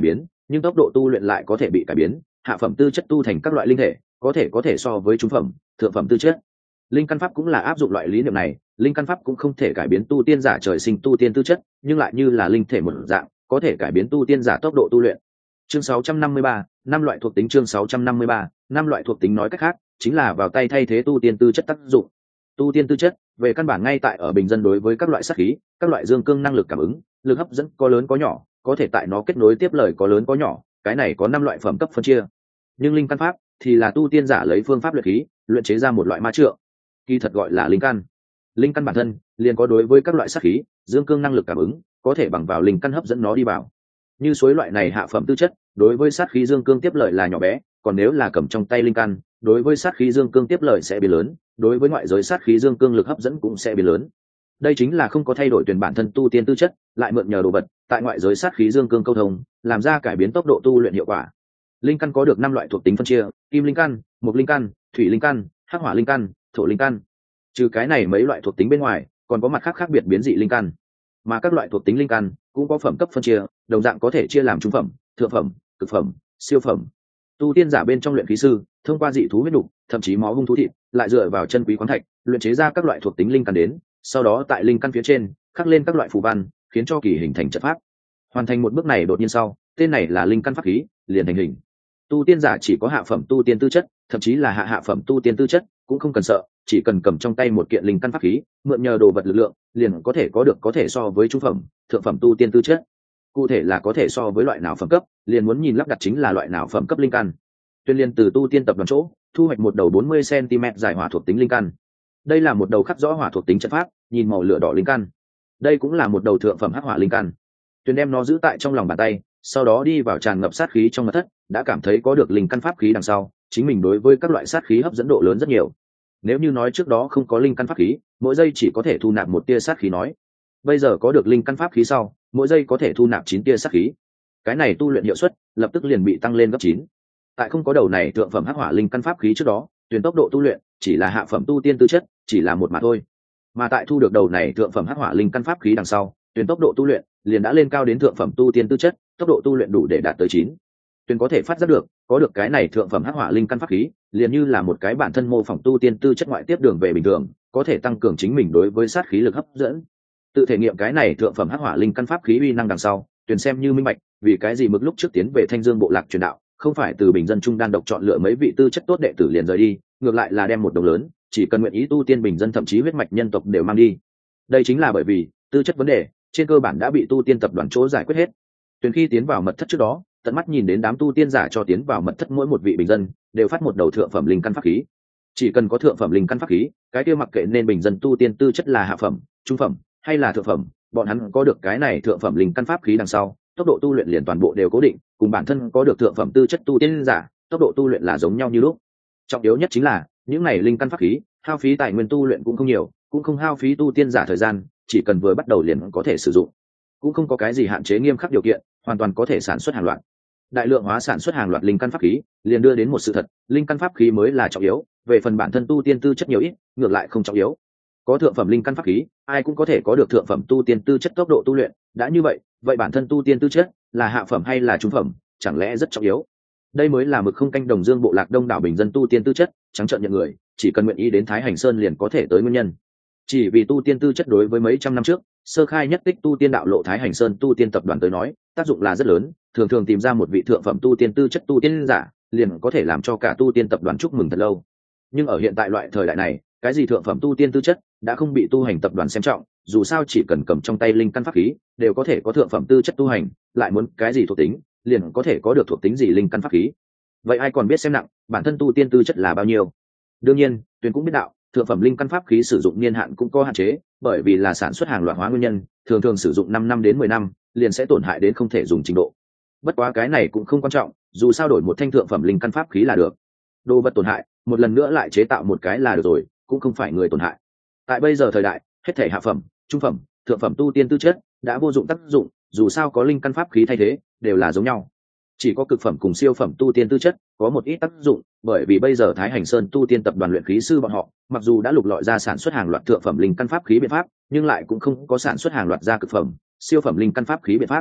nhưng tốc độ tu luyện lại có thể bị cải biến, hạ phẩm tư chất tu thành các loại linh thể có thể so với trung phẩm thượng phẩm tư chất. Linh căn pháp cũng là áp dụng loại lý niệm này, linh căn pháp cũng không thể cải biến tu tiên giả trời sinh tu tiên tư chất, nhưng lại như là linh thể một dạng có thể cải biến tu tiên giả tốc độ tu luyện. Chương 653, năm loại thuộc tính. Chương 653, năm loại thuộc tính nói cách khác chính là vào tay thay thế tu tiên tư chất tác dụng. Tu tiên tư chất về căn bản ngay tại ở bình dân đối với các loại sát khí, các loại dương cương năng lực cảm ứng, lực hấp dẫn có lớn có nhỏ, có thể tại nó kết nối tiếp lời có lớn có nhỏ, cái này có 5 loại phẩm cấp phân chia. Nhưng linh căn pháp thì là tu tiên giả lấy phương pháp luyện khí luyện chế ra một loại ma trượng, kỳ thật gọi là linh căn. Linh căn bản thân liền có đối với các loại sát khí dương cương năng lực cảm ứng, có thể bằng vào linh căn hấp dẫn nó đi vào. Như suối loại này hạ phẩm tư chất đối với sát khí dương cương tiếp lợi là nhỏ bé, còn nếu là cầm trong tay linh căn đối với sát khí dương cương tiếp lợi sẽ biến lớn, đối với ngoại giới sát khí dương cương lực hấp dẫn cũng sẽ biến lớn. Đây chính là không có thay đổi tuyển bản thân tu tiên tư chất, lại mượn nhờ đồ vật tại ngoại giới sát khí dương cương câu thông, làm ra cải biến tốc độ tu luyện hiệu quả. Linh căn có được 5 loại thuộc tính phân chia: kim linh căn, mộc linh căn, thủy linh căn, hắc hỏa linh căn, thổ linh căn. Trừ cái này mấy loại thuộc tính bên ngoài, còn có mặt khác khác biệt biến dị linh căn. Mà các loại thuộc tính linh căn cũng có phẩm cấp phân chia, đồng dạng có thể chia làm trung phẩm, thượng phẩm, cực phẩm, siêu phẩm. Tu tiên giả bên trong luyện khí sư thông qua dị thú huyết đục, thậm chí máu hung thú thịt, lại dựa vào chân quý khoáng thạch luyện chế ra các loại thuộc tính linh căn đến, sau đó tại linh căn phía trên khắc lên các loại phù văn, khiến cho kỳ hình thành trận pháp. Hoàn thành một bước này đột nhiên sau, tên này là linh căn pháp khí, liền thành hình. Tu tiên giả chỉ có hạ phẩm tu tiên tư chất, thậm chí là hạ phẩm tu tiên tư chất cũng không cần sợ, chỉ cần cầm trong tay một kiện linh căn pháp khí, mượn nhờ đồ vật lực lượng, liền có thể có được có thể so với trung phẩm, thượng phẩm tu tiên tư chất. Cụ thể là có thể so với loại nào phẩm cấp, liền muốn nhìn lắp đặt chính là loại nào phẩm cấp linh căn. Tuyên liên từ tu tiên tập đoàn chỗ thu hoạch một đầu 40 cm dài hỏa thuộc tính linh căn. Đây là một đầu khắc rõ hỏa thuộc tính trận pháp, nhìn màu lửa đỏ linh căn. Đây cũng là một đầu thượng phẩm hắc hỏa linh căn. Tuyên đem nó giữ tại trong lòng bàn tay, sau đó đi vào tràn ngập sát khí trong mật thất, đã cảm thấy có được linh căn pháp khí đằng sau, chính mình đối với các loại sát khí hấp dẫn độ lớn rất nhiều. Nếu như nói trước đó không có linh căn pháp khí, mỗi giây chỉ có thể thu nạp một tia sát khí nói, bây giờ có được linh căn pháp khí sau, mỗi giây có thể thu nạp 9 tia sát khí. Cái này tu luyện hiệu suất lập tức liền bị tăng lên gấp 9. Tại không có đầu này thượng phẩm hắc hỏa linh căn pháp khí trước đó, tuyển tốc độ tu luyện chỉ là hạ phẩm tu tiên tư chất, chỉ là một mà thôi. Mà tại thu được đầu này thượng phẩm hắc hỏa linh căn pháp khí đằng sau, tuyển tốc độ tu luyện liền đã lên cao đến thượng phẩm tu tiên tư chất, tốc độ tu luyện đủ để đạt tới 9. Tuyển có thể phát giác được, có được cái này thượng phẩm hắc hỏa linh căn pháp khí, liền như là một cái bản thân mô phỏng tu tiên tư chất ngoại tiếp đường về bình thường, có thể tăng cường chính mình đối với sát khí lực hấp dẫn. Tự thể nghiệm cái này thượng phẩm hắc hỏa linh căn pháp khí uy năng đằng sau, tuyển xem như minh bạch, vì cái gì mức lúc trước tiến về Thanh Dương bộ lạc truyền đạo, không phải từ bình dân trung đan độc chọn lựa mấy vị tư chất tốt đệ tử liền rời đi, ngược lại là đem một đồng lớn, chỉ cần nguyện ý tu tiên bình dân thậm chí huyết mạch nhân tộc đều mang đi. Đây chính là bởi vì tư chất vấn đề trên cơ bản đã bị tu tiên tập đoàn chỗ giải quyết hết. Tuyển khi tiến vào mật thất trước đó, tận mắt nhìn đến đám tu tiên giả cho tiến vào mật thất mỗi một vị bình dân đều phát một đầu thượng phẩm linh căn pháp khí. Chỉ cần có thượng phẩm linh căn pháp khí, cái kia mặc kệ nên bình dân tu tiên tư chất là hạ phẩm, trung phẩm hay là thượng phẩm, bọn hắn có được cái này thượng phẩm linh căn pháp khí đằng sau, tốc độ tu luyện liền toàn bộ đều cố định, cùng bản thân có được thượng phẩm tư chất tu tiên giả, tốc độ tu luyện là giống nhau như lúc. Trọng yếu nhất chính là những này linh căn pháp khí, hao phí tài nguyên tu luyện cũng không nhiều, cũng không hao phí tu tiên giả thời gian, chỉ cần vừa bắt đầu liền có thể sử dụng, cũng không có cái gì hạn chế nghiêm khắc điều kiện, hoàn toàn có thể sản xuất hàng loạt. Đại lượng hóa sản xuất hàng loạt linh căn pháp khí, liền đưa đến một sự thật, linh căn pháp khí mới là trọng yếu, về phần bản thân tu tiên tư chất nhiều ít, ngược lại không trọng yếu. Có thượng phẩm linh căn pháp khí, ai cũng có thể có được thượng phẩm tu tiên tư chất tốc độ tu luyện, đã như vậy, vậy bản thân tu tiên tư chất là hạ phẩm hay là trung phẩm, chẳng lẽ rất trọng yếu. Đây mới là mực không canh đồng dương bộ lạc đông đảo bình dân tu tiên tư chất, trắng trợn nhận người, chỉ cần nguyện ý đến Thái Hành Sơn liền có thể tới nguyên nhân. Chỉ vì tu tiên tư chất đối với mấy trăm năm trước, sơ khai nhất tích tu tiên đạo lộ Thái Hành Sơn tu tiên tập đoàn tới nói, tác dụng là rất lớn, thường thường tìm ra một vị thượng phẩm tu tiên tư chất tu tiên giả, liền có thể làm cho cả tu tiên tập đoàn chúc mừng thật lâu. Nhưng ở hiện tại loại thời đại này, cái gì thượng phẩm tu tiên tư chất đã không bị tu hành tập đoàn xem trọng, dù sao chỉ cần cầm trong tay linh căn pháp khí, đều có thể có thượng phẩm tư chất tu hành, lại muốn cái gì thuộc tính, liền có thể có được thuộc tính gì linh căn pháp khí. Vậy ai còn biết xem nặng, bản thân tu tiên tư chất là bao nhiêu? Đương nhiên, Tuyền cũng biết đạo, thượng phẩm linh căn pháp khí sử dụng niên hạn cũng có hạn chế, bởi vì là sản xuất hàng loạt hóa nguyên nhân, thường thường sử dụng 5 năm đến 10 năm, liền sẽ tổn hại đến không thể dùng trình độ. Bất quá cái này cũng không quan trọng, dù sao đổi một thanh thượng phẩm linh căn pháp khí là được. Đồ vật tổn hại, một lần nữa lại chế tạo một cái là được rồi, cũng không phải người tổn hại. Tại bây giờ thời đại, hết thể hạ phẩm, trung phẩm, thượng phẩm tu tiên tư chất đã vô dụng tác dụng, dù sao có linh căn pháp khí thay thế, đều là giống nhau. Chỉ có cực phẩm cùng siêu phẩm tu tiên tư chất có một ít tác dụng, bởi vì bây giờ Thái Hành Sơn tu tiên tập đoàn luyện khí sư bọn họ, mặc dù đã lục lọi ra sản xuất hàng loạt thượng phẩm linh căn pháp khí biện pháp, nhưng lại cũng không có sản xuất hàng loạt ra cực phẩm, siêu phẩm linh căn pháp khí biện pháp.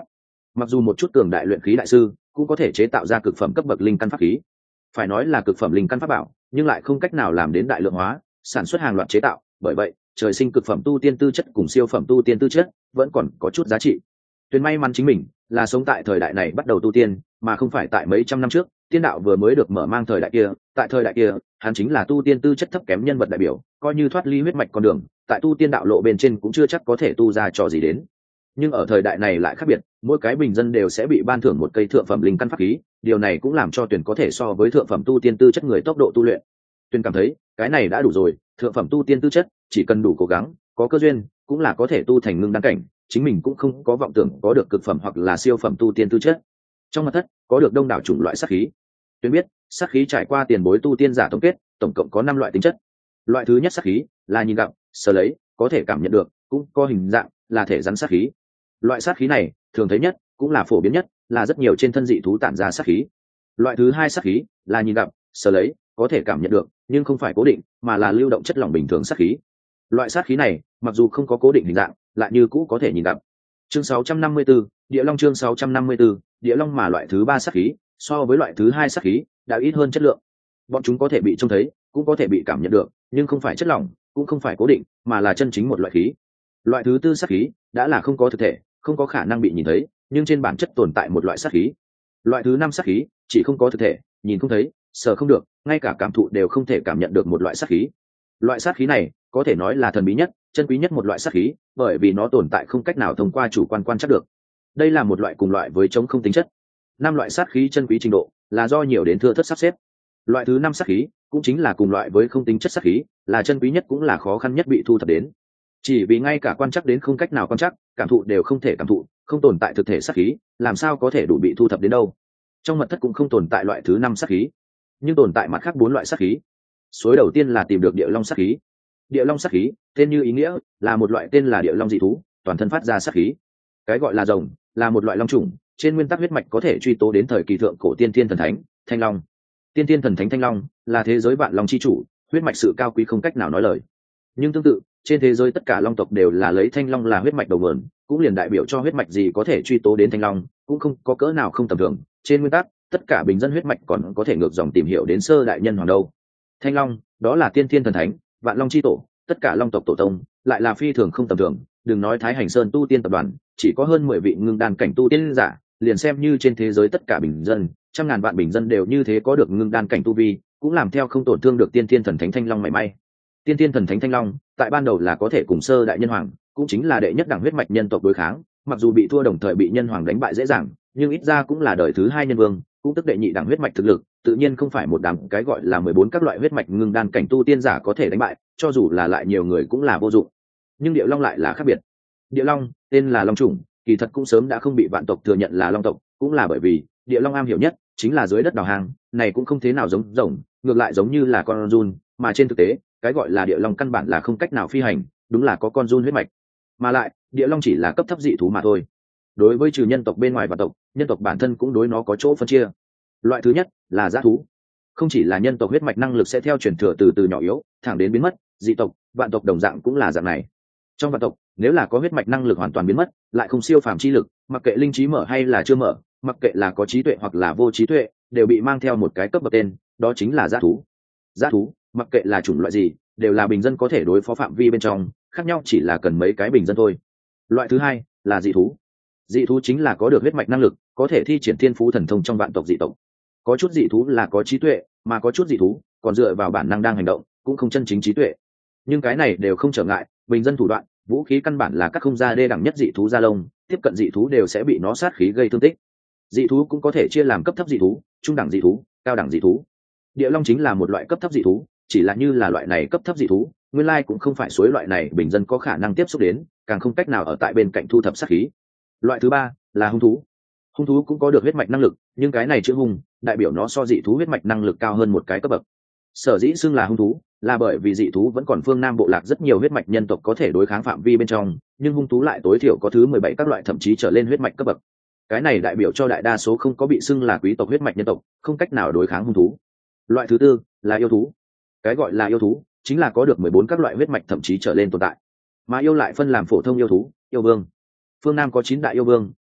mặc dù một chút cường đại luyện khí đại sư cũng có thể chế tạo ra cực phẩm cấp bậc linh căn pháp khí, phải nói là cực phẩm linh căn pháp bảo, nhưng lại không cách nào làm đến đại lượng hóa sản xuất hàng loạt chế tạo. Bởi vậy trời sinh cực phẩm tu tiên tư chất cùng siêu phẩm tu tiên tư chất vẫn còn có chút giá trị. Tuyền may mắn chính mình là sống tại thời đại này bắt đầu tu tiên, mà không phải tại mấy trăm năm trước tiên đạo vừa mới được mở mang thời đại kia. Tại thời đại kia hắn chính là tu tiên tư chất thấp kém nhân vật đại biểu, coi như thoát ly huyết mạch con đường, tại tu tiên đạo lộ bên trên cũng chưa chắc có thể tu ra trò gì đến. Nhưng ở thời đại này lại khác biệt, mỗi cái bình dân đều sẽ bị ban thưởng một cây thượng phẩm linh căn pháp khí. Điều này cũng làm cho Tuyền có thể so với thượng phẩm tu tiên tư chất người tốc độ tu luyện. Tuyền cảm thấy cái này đã đủ rồi. Thượng phẩm tu tiên tư chất chỉ cần đủ cố gắng, có cơ duyên cũng là có thể tu thành ngưng đan cảnh. Chính mình cũng không có vọng tưởng có được cực phẩm hoặc là siêu phẩm tu tiên tư chất. Trong mật thất có được đông đảo chủng loại sát khí. Tuyền biết sát khí trải qua tiền bối tu tiên giả tổng kết, tổng cộng có 5 loại tính chất. Loại thứ nhất sát khí là nhìn gặp, sờ lấy, có thể cảm nhận được, cũng có hình dạng, là thể rắn sát khí. Loại sát khí này thường thấy nhất, cũng là phổ biến nhất, là rất nhiều trên thân dị thú tản ra sát khí. Loại thứ hai sát khí là nhìn gặp, sờ lấy, có thể cảm nhận được, nhưng không phải cố định, mà là lưu động chất lỏng bình thường sát khí. Loại sát khí này mặc dù không có cố định hình dạng, lại như cũ có thể nhìn gặp. Chương 654, Địa Long chương 654, Địa Long. Mà loại thứ ba sát khí so với loại thứ hai sát khí đã ít hơn chất lượng. Bọn chúng có thể bị trông thấy, cũng có thể bị cảm nhận được, nhưng không phải chất lỏng, cũng không phải cố định, mà là chân chính một loại khí. Loại thứ tư sát khí đã là không có thực thể, không có khả năng bị nhìn thấy, nhưng trên bản chất tồn tại một loại sát khí. Loại thứ năm sát khí chỉ không có thực thể, nhìn không thấy, sờ không được, ngay cả cảm thụ đều không thể cảm nhận được một loại sát khí. Loại sát khí này có thể nói là thần bí nhất, chân quý nhất một loại sát khí, bởi vì nó tồn tại không cách nào thông qua chủ quan quan trắc được. Đây là một loại cùng loại với chống không tính chất. 5 loại sát khí chân quý trình độ là do nhiều đến thưa thớt sắp xếp. Loại thứ 5 sát khí cũng chính là cùng loại với không tính chất sát khí, là chân quý nhất cũng là khó khăn nhất bị thu thập đến. Chỉ vì ngay cả quan trắc đến không cách nào quan trắc, cảm thụ đều không thể cảm thụ, không tồn tại thực thể sát khí, làm sao có thể đủ bị thu thập đến đâu. Trong mật thất cũng không tồn tại loại thứ 5 sát khí, nhưng tồn tại mặt khác 4 loại sát khí. Số đầu tiên là tìm được Địa Long sát khí. Địa Long sát khí tên như ý nghĩa, là một loại tên là Địa Long dị thú, toàn thân phát ra sát khí. Cái gọi là rồng là một loại long chủng, trên nguyên tắc huyết mạch có thể truy tố đến thời kỳ thượng cổ tiên thiên thần thánh Thanh Long. Tiên thiên thần thánh Thanh Long là thế giới vạn long chi chủ, huyết mạch sự cao quý không cách nào nói lời. Nhưng tương tự, trên thế giới tất cả long tộc đều là lấy Thanh Long là huyết mạch đầu nguồn, cũng liền đại biểu cho huyết mạch gì có thể truy tố đến Thanh Long, cũng không có cỡ nào không tầm thường. Trên nguyên tắc, tất cả bình dân huyết mạch còn có thể ngược dòng tìm hiểu đến sơ đại nhân hoàng đâu. Thanh Long, đó là tiên thiên thần thánh, vạn long chi tổ, tất cả long tộc tổ tông, lại là phi thường không tầm thường. Đừng nói Thái Hành Sơn tu tiên tập đoàn, chỉ có hơn 10 vị ngưng đan cảnh tu tiên giả, liền xem như trên thế giới tất cả bình dân, trăm ngàn vạn bình dân đều như thế có được ngưng đan cảnh tu vi, cũng làm theo không tổn thương được tiên thiên thần thánh Thanh Long mảy may. Tiên thiên thần thánh Thanh Long, tại ban đầu là có thể cùng sơ đại nhân hoàng, cũng chính là đệ nhất đẳng huyết mạch nhân tộc đối kháng, mặc dù bị thua đồng thời bị nhân hoàng đánh bại dễ dàng, nhưng ít ra cũng là đời thứ 2 nhân vương, cũng tức đệ nhị đẳng huyết mạch thực lực, tự nhiên không phải một đám cái gọi là 14 các loại huyết mạch ngưng đan cảnh tu tiên giả có thể đánh bại, cho dù là lại nhiều người cũng là vô dụng. Nhưng Địa Long lại là khác biệt. Địa Long tên là long chủng, kỳ thật cũng sớm đã không bị vạn tộc thừa nhận là long tộc, cũng là bởi vì Địa Long am hiểu nhất chính là dưới đất đào hang, này cũng không thế nào giống rồng, ngược lại giống như là con giun, mà trên thực tế, cái gọi là Địa Long căn bản là không cách nào phi hành, đúng là có con giun huyết mạch. Mà lại, Địa Long chỉ là cấp thấp dị thú mà thôi. Đối với trừ nhân tộc bên ngoài vạn tộc, nhân tộc bản thân cũng đối nó có chỗ phân chia. Loại thứ nhất là dã thú. Không chỉ là nhân tộc huyết mạch năng lực sẽ theo truyền thừa từ từ nhỏ yếu, thẳng đến biến mất, dị tộc, vạn tộc đồng dạng cũng là dạng này. Trong vạn tộc, nếu là có huyết mạch năng lực hoàn toàn biến mất, lại không siêu phàm chi lực, mặc kệ linh trí mở hay là chưa mở, mặc kệ là có trí tuệ hoặc là vô trí tuệ, đều bị mang theo một cái cấp bậc tên, đó chính là dã thú. Dã thú, mặc kệ là chủng loại gì, đều là bình dân có thể đối phó phạm vi bên trong, khác nhau chỉ là cần mấy cái bình dân thôi. Loại thứ hai là dị thú. Dị thú chính là có được huyết mạch năng lực, có thể thi triển thiên phú thần thông trong vạn tộc dị tộc. Có chút dị thú là có trí tuệ, mà có chút dị thú còn dựa vào bản năng đang hành động, cũng không chân chính trí tuệ. Nhưng cái này đều không trở ngại, bình dân thủ đoạn, vũ khí căn bản là các không gia đê đẳng nhất dị thú da lông, tiếp cận dị thú đều sẽ bị nó sát khí gây thương tích. Dị thú cũng có thể chia làm cấp thấp dị thú, trung đẳng dị thú, cao đẳng dị thú. Địa Long chính là một loại cấp thấp dị thú, chỉ là như là loại này cấp thấp dị thú, nguyên lai cũng không phải suối loại này bình dân có khả năng tiếp xúc đến, càng không cách nào ở tại bên cạnh thu thập sát khí. Loại thứ ba là hung thú. Hung thú cũng có được huyết mạch năng lực, nhưng cái này chữ hung đại biểu nó so dị thú huyết mạch năng lực cao hơn một cái cấp bậc. Sở dĩ xưng là hung thú là bởi vì dị thú vẫn còn phương Nam bộ lạc rất nhiều huyết mạch nhân tộc có thể đối kháng phạm vi bên trong, nhưng hung thú lại tối thiểu có thứ 17 các loại thậm chí trở lên huyết mạch cấp bậc. Cái này đại biểu cho đại đa số không có bị xưng là quý tộc huyết mạch nhân tộc, không cách nào đối kháng hung thú. Loại thứ tư là yêu thú. Cái gọi là yêu thú chính là có được 14 các loại huyết mạch thậm chí trở lên tồn tại. Mà yêu lại phân làm phổ thông yêu thú, yêu vương. Phương Nam có 9 đại yêu vương,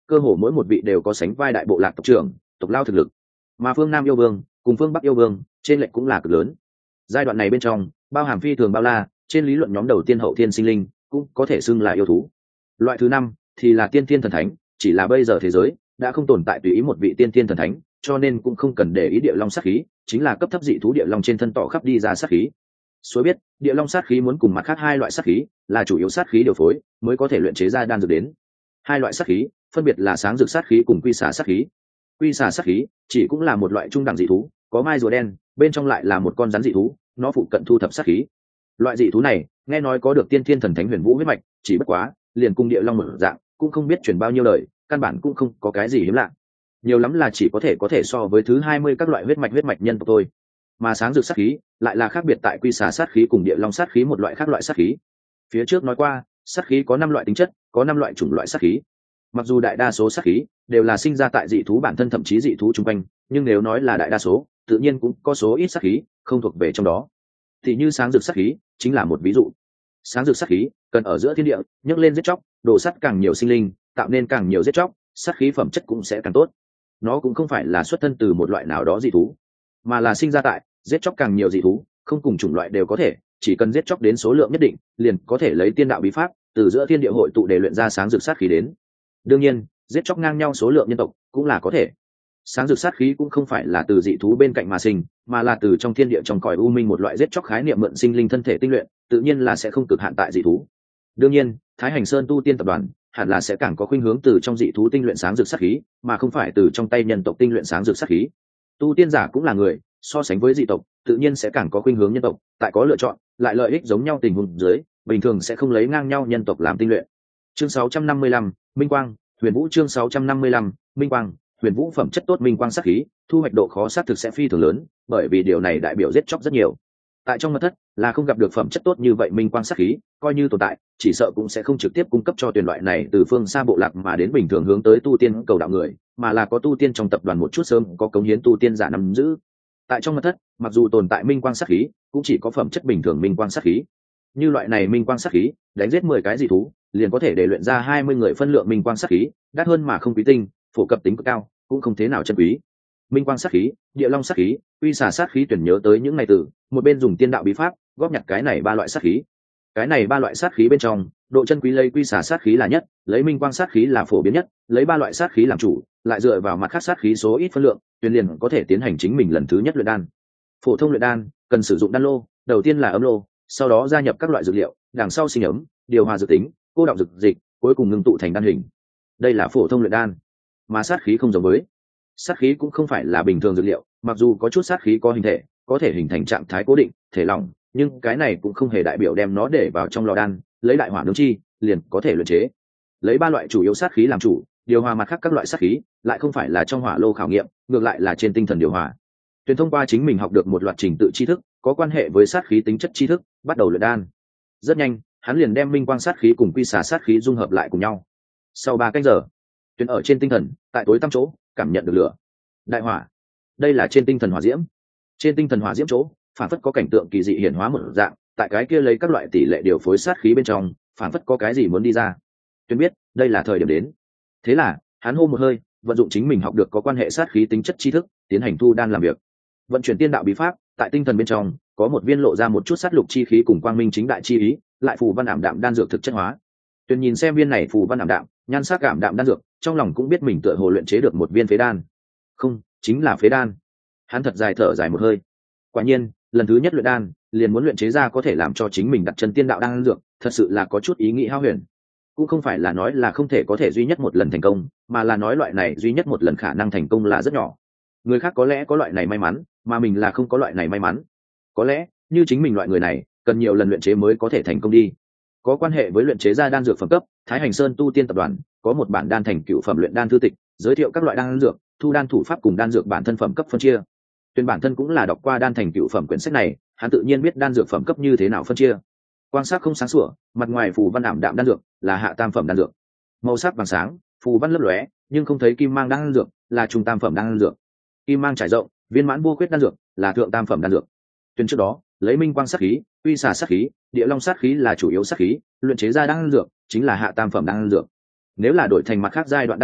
cơ hồ mỗi một vị đều có sánh vai đại bộ lạc tộc trưởng tộc lao thực lực, mà phương Nam yêu vương cùng phương Bắc yêu vương trên lệnh cũng là cực lớn. Giai đoạn này bên trong bao hàm phi thường bao la, trên lý luận nhóm đầu tiên hậu thiên sinh linh cũng có thể xưng là yêu thú. Loại thứ năm thì là tiên thiên thần thánh, chỉ là bây giờ thế giới đã không tồn tại tùy ý một vị tiên thiên thần thánh, cho nên cũng không cần để ý địa long sát khí, chính là cấp thấp dị thú địa long trên thân tỏ khắp đi ra sát khí. Suối biết địa long sát khí muốn cùng mặt khác hai loại sát khí là chủ yếu sát khí điều phối mới có thể luyện chế ra đan dược đến. Hai loại sát khí phân biệt là sáng dược sát khí cùng quy xả sát khí. Quy xả sát khí chỉ cũng là một loại trung đẳng dị thú, có mai rùa đen, bên trong lại là một con rắn dị thú, nó phụ cận thu thập sát khí. Loại dị thú này nghe nói có được tiên thiên thần thánh huyền vũ huyết mạch, chỉ bất quá liền cung địa long mở dạng cũng không biết truyền bao nhiêu lời, căn bản cũng không có cái gì hiếm lạ, nhiều lắm là chỉ có thể so với thứ 20 các loại huyết mạch nhân tộc thôi. Mà sáng dược sát khí lại là khác biệt tại quy xà sát khí cùng địa long sát khí một loại khác loại sát khí. Phía trước nói qua sát khí có 5 loại tính chất, có 5 loại chủng loại sát khí. Mặc dù đại đa số sát khí đều là sinh ra tại dị thú bản thân thậm chí dị thú chung quanh, nhưng nếu nói là đại đa số tự nhiên cũng có số ít sát khí không thuộc về trong đó. Thì như sáng dược sát khí chính là một ví dụ. Sáng dược sát khí cần ở giữa thiên địa nhấc lên giết chóc, đổ sắt càng nhiều sinh linh tạo nên càng nhiều giết chóc, sát khí phẩm chất cũng sẽ càng tốt. Nó cũng không phải là xuất thân từ một loại nào đó dị thú, mà là sinh ra tại giết chóc càng nhiều dị thú, không cùng chủng loại đều có thể, chỉ cần giết chóc đến số lượng nhất định liền có thể lấy tiên đạo bí pháp từ giữa thiên địa hội tụ để luyện ra sáng dược sát khí đến. Đương nhiên giết chóc ngang nhau số lượng nhân tộc cũng là có thể. Sáng dược sát khí cũng không phải là từ dị thú bên cạnh mà sinh, mà là từ trong thiên địa trong cõi u minh một loại giết chóc khái niệm mượn sinh linh thân thể tinh luyện, tự nhiên là sẽ không cực hạn tại dị thú. Đương nhiên Thái Hành Sơn tu tiên tập đoàn hẳn là sẽ càng có khuynh hướng từ trong dị thú tinh luyện sáng dược sát khí, mà không phải từ trong tay nhân tộc tinh luyện sáng dược sát khí. Tu tiên giả cũng là người, so sánh với dị tộc tự nhiên sẽ càng có khuynh hướng nhân tộc, tại có lựa chọn lại lợi ích giống nhau tình huống dưới bình thường sẽ không lấy ngang nhau nhân tộc làm tinh luyện. Chương 655, Minh Quang Huyền Vũ. Chương 655, Minh Quang Huyền Vũ. Phẩm chất tốt minh quang sát khí thu hoạch độ khó sát thực sẽ phi thường lớn, bởi vì điều này đại biểu giết chóc rất nhiều. Tại trong mật thất là không gặp được phẩm chất tốt như vậy minh quang sát khí, coi như tồn tại chỉ sợ cũng sẽ không trực tiếp cung cấp cho tuyển loại này từ phương xa bộ lạc mà đến bình thường hướng tới tu tiên cầu đạo người, mà là có tu tiên trong tập đoàn một chút sớm có cống hiến tu tiên giả nắm giữ. Tại trong mật thất mặc dù tồn tại minh quang sát khí cũng chỉ có phẩm chất bình thường minh quang sát khí. Như loại này minh quang sát khí đánh giết 10 cái dị thú liền có thể để luyện ra 20 người phân lượng minh quang sát khí, đắt hơn mà không quý tinh, phổ cập tính cực cao, cũng không thế nào chân quý. Minh quang sát khí, địa long sát khí, uy xà sát khí tuyển nhớ tới những ngày từ một bên dùng tiên đạo bí pháp góp nhặt cái này 3 loại sát khí. Cái này 3 loại sát khí bên trong độ chân quý lấy quy xà sát khí là nhất, lấy minh quang sát khí là phổ biến nhất, lấy 3 loại sát khí làm chủ, lại dựa vào mặt khác sát khí số ít phân lượng tuyển liền có thể tiến hành chính mình lần thứ nhất luyện đan. Phổ thông luyện đan cần sử dụng đan lô, đầu tiên là ấm lô, sau đó gia nhập các loại dược liệu, đằng sau sinh ấm, điều hòa dược tính, cô đọng dược dịch, cuối cùng ngưng tụ thành đan hình. Đây là phổ thông luyện đan. Mà sát khí không giống với. Sát khí cũng không phải là bình thường dược liệu, mặc dù có chút sát khí có hình thể, có thể hình thành trạng thái cố định, thể lỏng, nhưng cái này cũng không hề đại biểu đem nó để vào trong lò đan, lấy đại hỏa nướng chi, liền có thể luyện chế. Lấy 3 loại chủ yếu sát khí làm chủ, điều hòa mặt khác các loại sát khí, lại không phải là trong hỏa lô khảo nghiệm, ngược lại là trên tinh thần điều hòa. Tuyển thông qua chính mình học được một loạt trình tự tri thức, có quan hệ với sát khí tính chất tri thức, bắt đầu luyện đan. Rất nhanh, hắn liền đem minh quang sát khí cùng quy xà sát khí dung hợp lại cùng nhau. Sau 3 canh giờ, Tuyển ở trên tinh thần, tại tối tăm chỗ, cảm nhận được lửa. Đại hỏa. Đây là trên tinh thần hỏa diễm. Trên tinh thần hỏa diễm chỗ, phản phất có cảnh tượng kỳ dị hiển hóa một dạng, tại cái kia lấy các loại tỷ lệ điều phối sát khí bên trong, phản phất có cái gì muốn đi ra. Tuyển biết, đây là thời điểm đến. Thế là, hắn hô một hơi, vận dụng chính mình học được có quan hệ sát khí tính chất tri thức, tiến hành thu đan làm việc. Vận chuyển tiên đạo bí pháp, tại tinh thần bên trong có một viên lộ ra một chút sát lục chi khí cùng quang minh chính đại chi ý, lại phù văn ảm đạm đan dược thực chất hóa. Tuyền nhìn xem viên này phù văn ảm đạm, nhan sắc ảm đạm đan dược, trong lòng cũng biết mình tựa hồ luyện chế được một viên phế đan. Không, chính là phế đan. Hắn thật dài thở dài một hơi. Quả nhiên, lần thứ nhất luyện đan, liền muốn luyện chế ra có thể làm cho chính mình đặt chân tiên đạo đan dược, thật sự là có chút ý nghĩ hao huyền. Cũng không phải là nói là không thể có thể duy nhất một lần thành công, mà là nói loại này duy nhất một lần khả năng thành công là rất nhỏ. Người khác có lẽ có loại này may mắn, mà mình là không có loại này may mắn. Có lẽ như chính mình loại người này cần nhiều lần luyện chế mới có thể thành công đi. Có quan hệ với luyện chế ra đan dược phẩm cấp, Thái Hành Sơn tu tiên tập đoàn có một bản đan thành cựu phẩm luyện đan thư tịch, giới thiệu các loại đan dược, thu đan thủ pháp cùng đan dược bản thân phẩm cấp phân chia. Tuyên bản thân cũng là đọc qua đan thành cựu phẩm quyển sách này, hắn tự nhiên biết đan dược phẩm cấp như thế nào phân chia. Quan sát không sáng sủa, mặt ngoài phù văn ảm đạm đan dược là hạ tam phẩm đan dược. Màu sắc vàng sáng, phù văn lấp lóe, nhưng không thấy kim mang đan dược là trung tam phẩm đan dược. Kim mang trải rộng, viên mãn vô khuyết đan dược là thượng tam phẩm đan dược. Tuyên trước đó, lấy minh quang sát khí, uy xà sát khí, địa long sát khí là chủ yếu sát khí, luyện chế ra đan dược chính là hạ tam phẩm đan dược. Nếu là đổi thành mặt khác giai đoạn đan dược,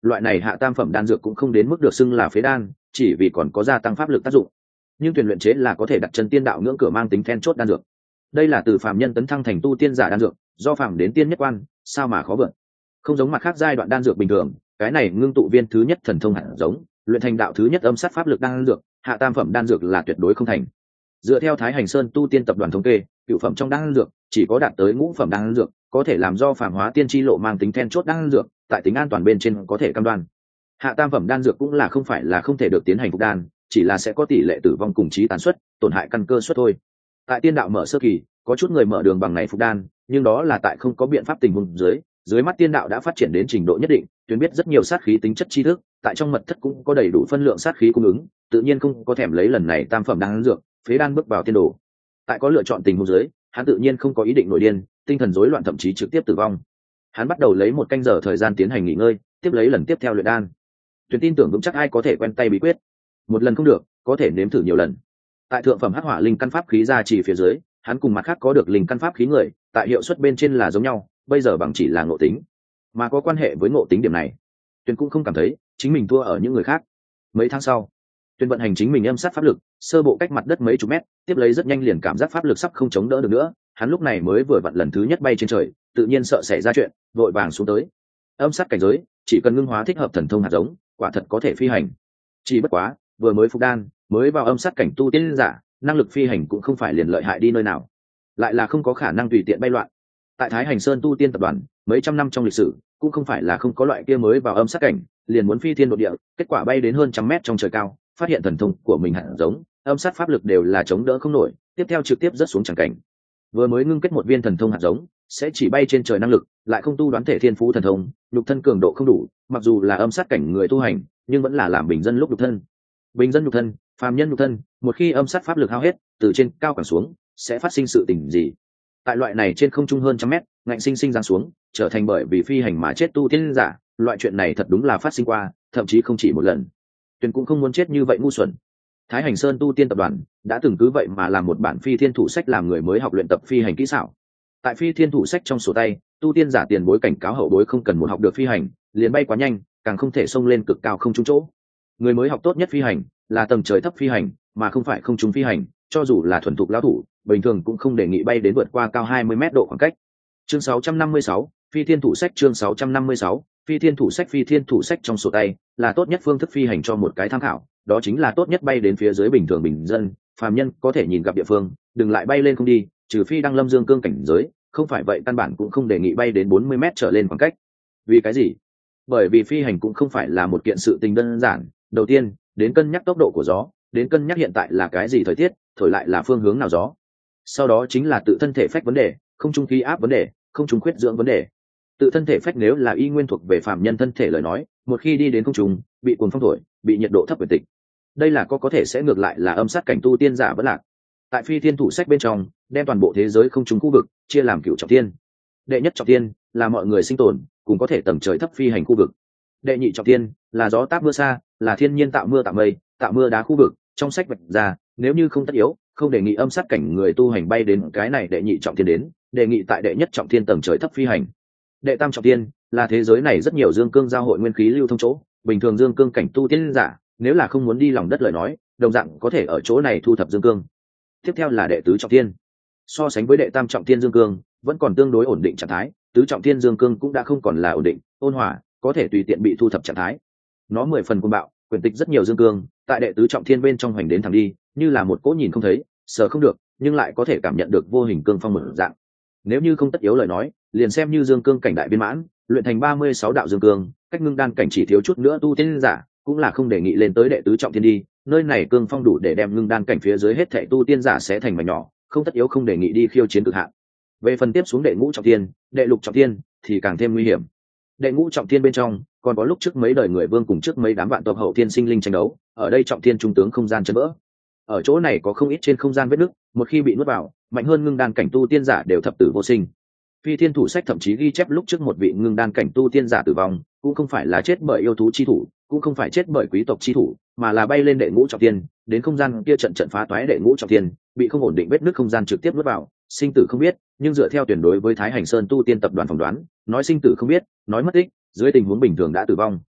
loại này hạ tam phẩm đan dược cũng không đến mức được xưng là phế đan, chỉ vì còn có gia tăng pháp lực tác dụng. Nhưng tuyển luyện chế là có thể đặt chân tiên đạo ngưỡng cửa mang tính then chốt đan dược. Đây là từ phàm nhân tấn thăng thành tu tiên giả đan dược, do phàm đến tiên nhất quan, sao mà khó vượt. Không giống mặt khác giai đoạn đan dược bình thường, cái này ngưng tụ viên thứ nhất thần thông hạt giống, luyện thành đạo thứ nhất âm sát pháp lực đan dược, hạ tam phẩm đan dược là tuyệt đối không thành. Dựa theo Thái Hành Sơn tu tiên tập đoàn thống kê, cựu phẩm trong đan dược chỉ có đạt tới ngũ phẩm đan dược có thể làm do phàm hóa tiên tri lộ mang tính then chốt đan dược, tại tính an toàn bên trên có thể cam đoan. Hạ tam phẩm đan dược cũng là không phải là không thể được tiến hành phục đan, chỉ là sẽ có tỷ lệ tử vong cùng trí tàn suất, tổn hại căn cơ suất thôi. Tại tiên đạo mở sơ kỳ, có chút người mở đường bằng này phục đan, nhưng đó là tại không có biện pháp tình huống dưới mắt tiên đạo đã phát triển đến trình độ nhất định, tuyến biết rất nhiều sát khí tính chất tri thức, tại trong mật thất cũng có đầy đủ phân lượng sát khí cung ứng, tự nhiên không có thèm lấy lần này tam phẩm đan dược, phế đan bước vào tiên đồ. Tại có lựa chọn tình huống dưới, hắn tự nhiên không có ý định nổi điên, tinh thần rối loạn thậm chí trực tiếp tử vong. Hắn bắt đầu lấy 1 canh giờ thời gian tiến hành nghỉ ngơi, tiếp lấy lần tiếp theo luyện đan. Tuyển tin tưởng vững chắc ai có thể quen tay bí quyết. Một lần không được, có thể nếm thử nhiều lần. Tại thượng phẩm hắc hỏa linh căn pháp khí ra chỉ phía dưới, hắn cùng mặt khác có được linh căn pháp khí người, tại hiệu suất bên trên là giống nhau, bây giờ bằng chỉ là ngộ tính, mà có quan hệ với ngộ tính điểm này, Tuyển cũng không cảm thấy chính mình thua ở những người khác. Mấy tháng sau, Tuyển vận hành chính mình âm sát pháp lực, sơ bộ cách mặt đất mấy chục mét, tiếp lấy rất nhanh liền cảm giác pháp lực sắp không chống đỡ được nữa, hắn lúc này mới vừa vặn lần thứ nhất bay trên trời, tự nhiên sợ xảy ra chuyện, vội vàng xuống tới. Âm sát cảnh giới, chỉ cần ngưng hóa thích hợp thần thông hạt giống, quả thật có thể phi hành. Chỉ bất quá, vừa mới phục đan, mới vào âm sát cảnh tu tiên giả, năng lực phi hành cũng không phải liền lợi hại đi nơi nào, lại là không có khả năng tùy tiện bay loạn. Tại Thái Hành Sơn tu tiên tập đoàn, mấy trăm năm trong lịch sử, cũng không phải là không có loại kia mới vào âm sát cảnh, liền muốn phi thiên độ địa, kết quả bay đến hơn trăm mét trong trời cao, phát hiện thần thông của mình hạt giống, âm sát pháp lực đều là chống đỡ không nổi, tiếp theo trực tiếp rớt xuống chẳng cảnh. Vừa mới ngưng kết một viên thần thông hạt giống, sẽ chỉ bay trên trời năng lực, lại không tu đoán thể thiên phú thần thông, nhục thân cường độ không đủ, mặc dù là âm sát cảnh người tu hành, nhưng vẫn là làm bình dân lúc nhục thân. Bình dân nhục thân, phàm nhân nhục thân, một khi âm sát pháp lực hao hết, từ trên cao quẳng xuống, sẽ phát sinh sự tình gì? Tại loại này trên không trung hơn trăm mét, ngạnh sinh sinh giáng xuống, trở thành bởi vì phi hành mà chết tu tiên giả, loại chuyện này thật đúng là phát sinh qua, thậm chí không chỉ một lần. Tuyền cũng không muốn chết như vậy ngu xuẩn. Thái Hành Sơn tu tiên tập đoàn đã từng cứ vậy mà làm một bản phi thiên thủ sách làm người mới học luyện tập phi hành kỹ xảo. Tại phi thiên thủ sách trong sổ tay, tu tiên giả tiền bối cảnh cáo hậu bối không cần một học được phi hành, liền bay quá nhanh, càng không thể xông lên cực cao không trúng chỗ. Người mới học tốt nhất phi hành là tầng trời thấp phi hành, mà không phải không trúng phi hành, cho dù là thuần thục lão thủ, bình thường cũng không đề nghị bay đến vượt qua cao 20 mét độ khoảng cách. Chương 656, phi thiên thủ sách chương 656, phi thiên thủ sách trong sổ tay là tốt nhất phương thức phi hành cho một cái tham khảo, đó chính là tốt nhất bay đến phía dưới bình thường bình dân, phàm nhân có thể nhìn gặp địa phương, đừng lại bay lên không đi, trừ phi đăng lâm dương cương cảnh giới, không phải vậy căn bản cũng không đề nghị bay đến 40 mét trở lên khoảng cách. Vì cái gì? Bởi vì phi hành cũng không phải là một kiện sự tình đơn giản, đầu tiên, đến cân nhắc tốc độ của gió, đến cân nhắc hiện tại là cái gì thời tiết, thổi lại là phương hướng nào gió. Sau đó chính là tự thân thể phách vấn đề, không trung khí áp vấn đề, không trung khuyết dưỡng vấn đề. Tự thân thể phách nếu là y nguyên thuộc về phàm nhân thân thể lời nói, một khi đi đến không trung, bị cuồng phong thổi, bị nhiệt độ thấp quyền tịch. Đây là có thể sẽ ngược lại là âm sát cảnh tu tiên giả vẫn lạc. Tại phi thiên thủ sách bên trong, đem toàn bộ thế giới không trung khu vực chia làm cửu trọng thiên. Đệ nhất trọng thiên là mọi người sinh tồn, cùng có thể tầng trời thấp phi hành khu vực. Đệ nhị trọng thiên là gió táp mưa xa, là thiên nhiên tạo mưa tạo mây, tạo mưa đá khu vực. Trong sách vạch ra, nếu như không tất yếu, không đề nghị âm sát cảnh người tu hành bay đến cái này đệ nhị trọng thiên đến, đề nghị tại đệ nhất trọng thiên tầng trời thấp phi hành. Đệ tam trọng thiên là thế giới này rất nhiều dương cương giao hội nguyên khí lưu thông chỗ, bình thường dương cương cảnh tu tiên giả, nếu là không muốn đi lòng đất lời nói, đồng dạng có thể ở chỗ này thu thập dương cương. Tiếp theo là đệ tứ trọng thiên. So sánh với đệ tam trọng thiên dương cương, vẫn còn tương đối ổn định trạng thái, tứ trọng thiên dương cương cũng đã không còn là ổn định, ôn hòa, có thể tùy tiện bị thu thập trạng thái. Nó 10 phần cuồng bạo, quyền tịch rất nhiều dương cương, tại đệ tứ trọng thiên bên trong hoành đến thẳng đi, như là một cỗ nhìn không thấy, sờ không được, nhưng lại có thể cảm nhận được vô hình cương phong mở dạng. Nếu như không tất yếu lời nói, liền xem như dương cương cảnh đại viên mãn, luyện thành 36 đạo dương cương, cách ngưng đan cảnh chỉ thiếu chút nữa tu tiên giả, cũng là không đề nghị lên tới đệ tứ trọng thiên đi, nơi này cương phong đủ để đem ngưng đan cảnh phía dưới hết thảy tu tiên giả sẽ thành mảnh nhỏ, không tất yếu không đề nghị đi khiêu chiến cực hạn. Về phần tiếp xuống đệ ngũ trọng thiên, đệ lục trọng thiên thì càng thêm nguy hiểm. Đệ ngũ trọng thiên bên trong còn có lúc trước mấy đời người vương cùng trước mấy đám vạn tộc hậu thiên sinh linh tranh đấu, ở đây trọng thiên trung tướng không gian chấn vỡ. Ở chỗ này có không ít trên không gian vết nứt, một khi bị nuốt vào, mạnh hơn ngưng đan cảnh tu tiên giả đều thập tử vô sinh. Phi thiên thủ sách thậm chí ghi chép lúc trước một vị ngưng đan cảnh tu tiên giả tử vong, cũng không phải là chết bởi yêu thú chi thủ, cũng không phải chết bởi quý tộc chi thủ, mà là bay lên đệ ngũ trọng thiên, đến không gian kia trận phá toái đệ ngũ trọng thiên, bị không ổn định vết nứt không gian trực tiếp nuốt vào, sinh tử không biết, nhưng dựa theo tuyển đối với Thái Hành Sơn tu tiên tập đoàn phỏng đoán, nói sinh tử không biết, nói mất tích, dưới tình huống bình thường đã tử vong.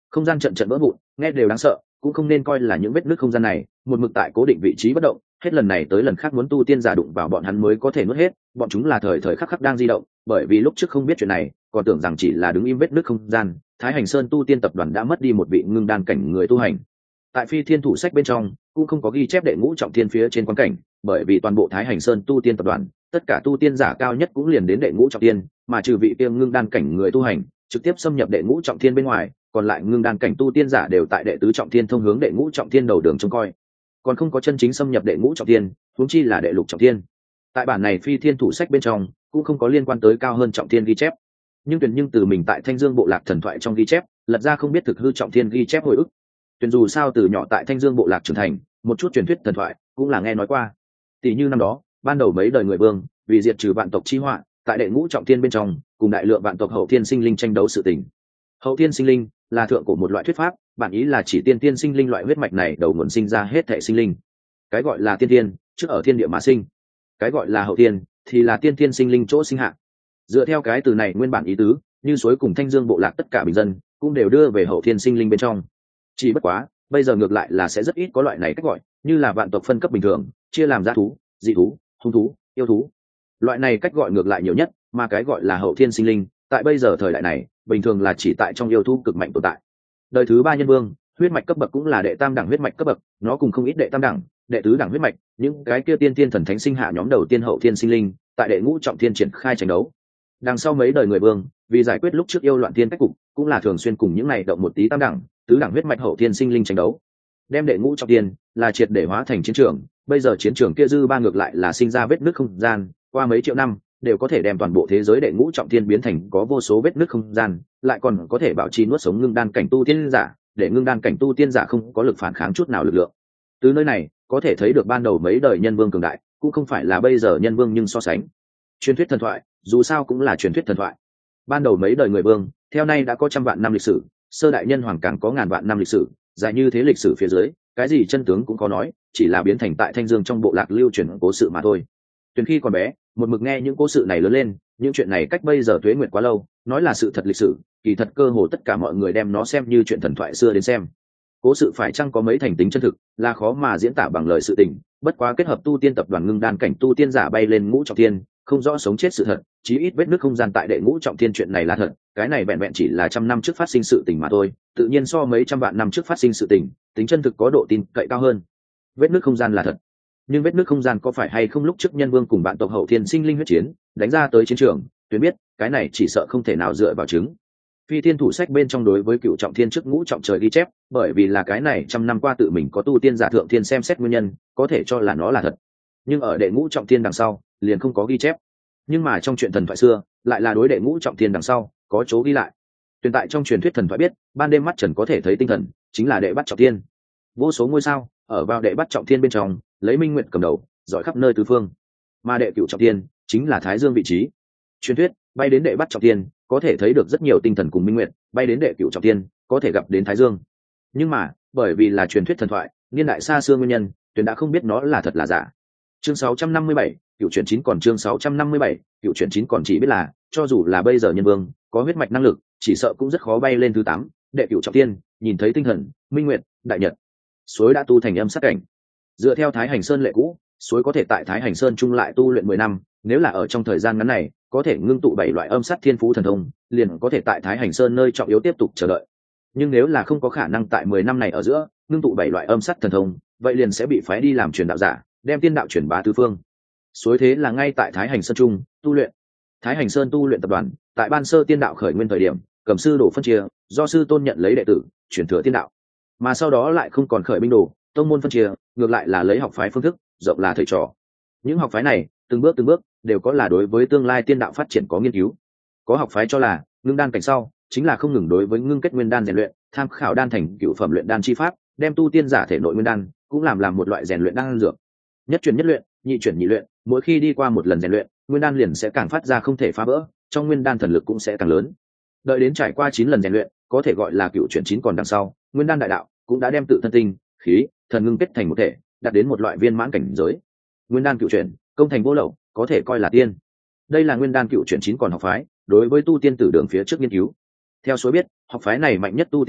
không gian trận trận vỡ vụn, nghe đều đáng sợ, cũng không nên coi là những vết nứt không gian này một mực tại cố định vị trí bất động, hết lần này tới lần khác muốn tu tiên giả đụng vào bọn hắn mới có thể nuốt hết, bọn chúng là thời thời khắc khắc đang di động, bởi vì lúc trước không biết chuyện này, còn tưởng rằng chỉ là đứng im vết nứt không gian. Thái Hành Sơn tu tiên tập đoàn đã mất đi một vị ngưng đan cảnh người tu hành. Tại Phi Thiên Thủ Sách bên trong cũng không có ghi chép đệ ngũ trọng thiên phía trên quan cảnh, bởi vì toàn bộ Thái Hành Sơn tu tiên tập đoàn, tất cả tu tiên giả cao nhất cũng liền đến đệ ngũ trọng thiên, mà trừ vị kia ngưng đan cảnh người tu hành trực tiếp xâm nhập đệ ngũ trọng thiên bên ngoài, còn lại ngưng đan cảnh tu tiên giả đều tại đệ tứ trọng thiên thông hướng đệ ngũ trọng thiên đầu đường trông coi, còn không có chân chính xâm nhập đệ ngũ trọng thiên, huống chi là đệ lục trọng thiên. Tại bản này Phi Thiên Thủ Sách bên trong cũng không có liên quan tới cao hơn trọng thiên ghi chép, nhưng từ mình tại Thanh Dương bộ lạc thần thoại trong ghi chép lật ra không biết thực hư trọng thiên ghi chép hồi ức. Tuyền dù sao từ nhỏ tại Thanh Dương bộ lạc trưởng thành, một chút truyền thuyết thần thoại cũng là nghe nói qua. Tỷ như năm đó, ban đầu mấy đời người vương vì diệt trừ vạn tộc chi họa, tại đệ ngũ trọng thiên bên trong cùng đại lượng vạn tộc hậu thiên sinh linh tranh đấu sự tình. Hậu thiên sinh linh là thượng của một loại thuyết pháp, bản ý là chỉ tiên tiên sinh linh loại huyết mạch này đầu nguồn sinh ra hết thảy sinh linh. Cái gọi là tiên tiên, trước ở thiên địa mà sinh. Cái gọi là hậu thiên thì là tiên tiên sinh linh chỗ sinh hạ. Dựa theo cái từ này nguyên bản ý tứ, như suối cùng Thanh Dương bộ lạc tất cả bình dân cũng đều đưa về hậu thiên sinh linh bên trong. Chỉ bất quá, bây giờ ngược lại là sẽ rất ít có loại này cách gọi, như là vạn tộc phân cấp bình thường, chia làm dã thú, dị thú, hung thú, yêu thú. Loại này cách gọi ngược lại nhiều nhất, mà cái gọi là hậu thiên sinh linh, tại bây giờ thời đại này, bình thường là chỉ tại trong yêu thú cực mạnh tồn tại. Đời thứ ba nhân vương, huyết mạch cấp bậc cũng là đệ tam đẳng huyết mạch cấp bậc, nó cùng không ít đệ tam đẳng, đệ tứ đẳng huyết mạch, những cái kia tiên tiên thần thánh sinh hạ nhóm đầu tiên hậu thiên sinh linh, tại đệ ngũ trọng thiên triển khai tranh đấu. Đằng sau mấy đời người vương, vì giải quyết lúc trước yêu loạn thiên cách cục, cũng là thường xuyên cùng những này động một tí tam đẳng, tứ đẳng huyết mạch hậu thiên sinh linh tranh đấu. Đem đệ ngũ trọng thiên là triệt để hóa thành chiến trường, bây giờ chiến trường kia dư ba ngược lại là sinh ra vết nứt không gian, qua mấy triệu năm đều có thể đem toàn bộ thế giới đệ ngũ trọng thiên biến thành có vô số vết nứt không gian, lại còn có thể bảo trì nuốt sống ngưng đan cảnh tu tiên giả, để ngưng đan cảnh tu tiên giả không có lực phản kháng chút nào lực lượng. Từ nơi này có thể thấy được ban đầu mấy đời nhân vương cường đại cũng không phải là bây giờ nhân vương, nhưng so sánh truyền thuyết thần thoại dù sao cũng là truyền thuyết thần thoại. Ban đầu mấy đời người vương theo nay đã có trăm vạn năm lịch sử, sơ đại nhân hoàng càng có ngàn vạn năm lịch sử, dài như thế lịch sử phía dưới cái gì chân tướng cũng có nói, chỉ là biến thành tại Thanh Dương trong bộ lạc lưu truyền cố sự mà thôi. Từ khi còn bé một mực nghe những cố sự này lớn lên, những chuyện này cách bây giờ tuế nguyệt quá lâu, nói là sự thật lịch sử, kỳ thật cơ hồ tất cả mọi người đem nó xem như chuyện thần thoại xưa đến xem. Cố sự phải chăng có mấy thành tính chân thực là khó mà diễn tả bằng lời sự tình, bất quá kết hợp tu tiên tập đoàn ngưng đan cảnh tu tiên giả bay lên ngũ trọng thiên, không rõ sống chết sự thật, chí ít vết nứt không gian tại đệ ngũ trọng thiên chuyện này là thật, cái này vẹn vẹn chỉ là trăm năm trước phát sinh sự tình mà thôi, tự nhiên so mấy trăm vạn năm trước phát sinh sự tình, tính chân thực có độ tin cậy cao hơn. Vết nứt không gian là thật, nhưng vết nứt không gian có phải hay không lúc trước nhân vương cùng bạn tộc hậu thiên sinh linh huyết chiến đánh ra tới chiến trường, Tuyến biết cái này chỉ sợ không thể nào dựa vào chứng. Phi Thiên Thủ Sách bên trong đối với cựu trọng thiên trước ngũ trọng trời ghi chép, bởi vì là cái này trăm năm qua tự mình có tu tiên giả thượng thiên xem xét nguyên nhân, có thể cho là nó là thật. Nhưng ở đệ ngũ trọng thiên đằng sau liền không có ghi chép, nhưng mà trong chuyện thần thoại xưa lại là đối đệ ngũ trọng thiên đằng sau có chỗ ghi lại. Tuyền tại trong truyền thuyết thần thoại biết, ban đêm mắt trần có thể thấy tinh thần chính là đệ bắt trọng thiên, vô số ngôi sao ở vào đệ bắt trọng thiên bên trong, lấy minh nguyện cầm đầu dõi khắp nơi tứ phương, mà đệ cửu trọng thiên chính là Thái Dương vị trí. Truyền thuyết bay đến đệ bắt trọng thiên có thể thấy được rất nhiều tinh thần cùng minh nguyện, bay đến đệ cửu trọng thiên có thể gặp đến Thái Dương. Nhưng mà bởi vì là truyền thuyết thần thoại, niên đại xa xưa nguyên nhân, Tuyền đã không biết nó là thật là giả. Chương 657, cựu chuyển 9 còn chương 657, cựu chuyển 9 còn chỉ biết là, cho dù là bây giờ nhân vương có huyết mạch năng lực, chỉ sợ cũng rất khó bay lên thứ 8, đệ cửu trọng thiên, nhìn thấy tinh thần, minh nguyệt, đại nhật. Suối đã tu thành âm sắc cảnh. Dựa theo Thái Hành Sơn lệ cũ, suối có thể tại Thái Hành Sơn chung lại tu luyện 10 năm, nếu là ở trong thời gian ngắn này, có thể ngưng tụ 7 loại âm sát thiên phú thần thông, liền có thể tại Thái Hành Sơn nơi trọng yếu tiếp tục chờ đợi. Nhưng nếu là không có khả năng tại 10 năm này ở giữa ngưng tụ 7 loại âm sát thần thông, vậy liền sẽ bị phái đi làm truyền đạo giả, đem tiên đạo truyền bá tứ phương. Suối thế là ngay tại Thái Hành Sơn trung tu luyện. Thái Hành Sơn tu luyện tập đoàn tại ban sơ tiên đạo khởi nguyên thời điểm, cầm sư đồ phân chia, do sư tôn nhận lấy đệ tử truyền thừa tiên đạo, mà sau đó lại không còn khởi binh đồ, tông môn phân chia, ngược lại là lấy học phái phương thức rộng là thầy trò. Những học phái này từng bước đều có là đối với tương lai tiên đạo phát triển có nghiên cứu. Có học phái cho là ngưng đan cảnh sau chính là không ngừng đối với ngưng kết nguyên đan rèn luyện, tham khảo đan thành cửu phẩm luyện đan chi pháp, đem tu tiên giả thể nội nguyên đan cũng làm một loại rèn luyện đan dược. Nhất chuyển nhất luyện, nhị chuyển nhị luyện, mỗi khi đi qua một lần rèn luyện, nguyên đan liền sẽ càng phát ra không thể phá vỡ, trong nguyên đan thần lực cũng sẽ càng lớn. Đợi đến trải qua 9 lần rèn luyện, có thể gọi là cựu chuyển 9 còn đằng sau, nguyên đan đại đạo cũng đã đem tự thân tinh, khí, thần ngưng kết thành một thể, đạt đến một loại viên mãn cảnh giới. Nguyên đan cựu chuyển, công thành vô lậu, có thể coi là tiên. Đây là nguyên đan cựu chuyển 9 còn học phái đối với tu tiên tử đường phía trước nghiên cứu. Theo số biết, học phái này mạnh nhất tu tiên giả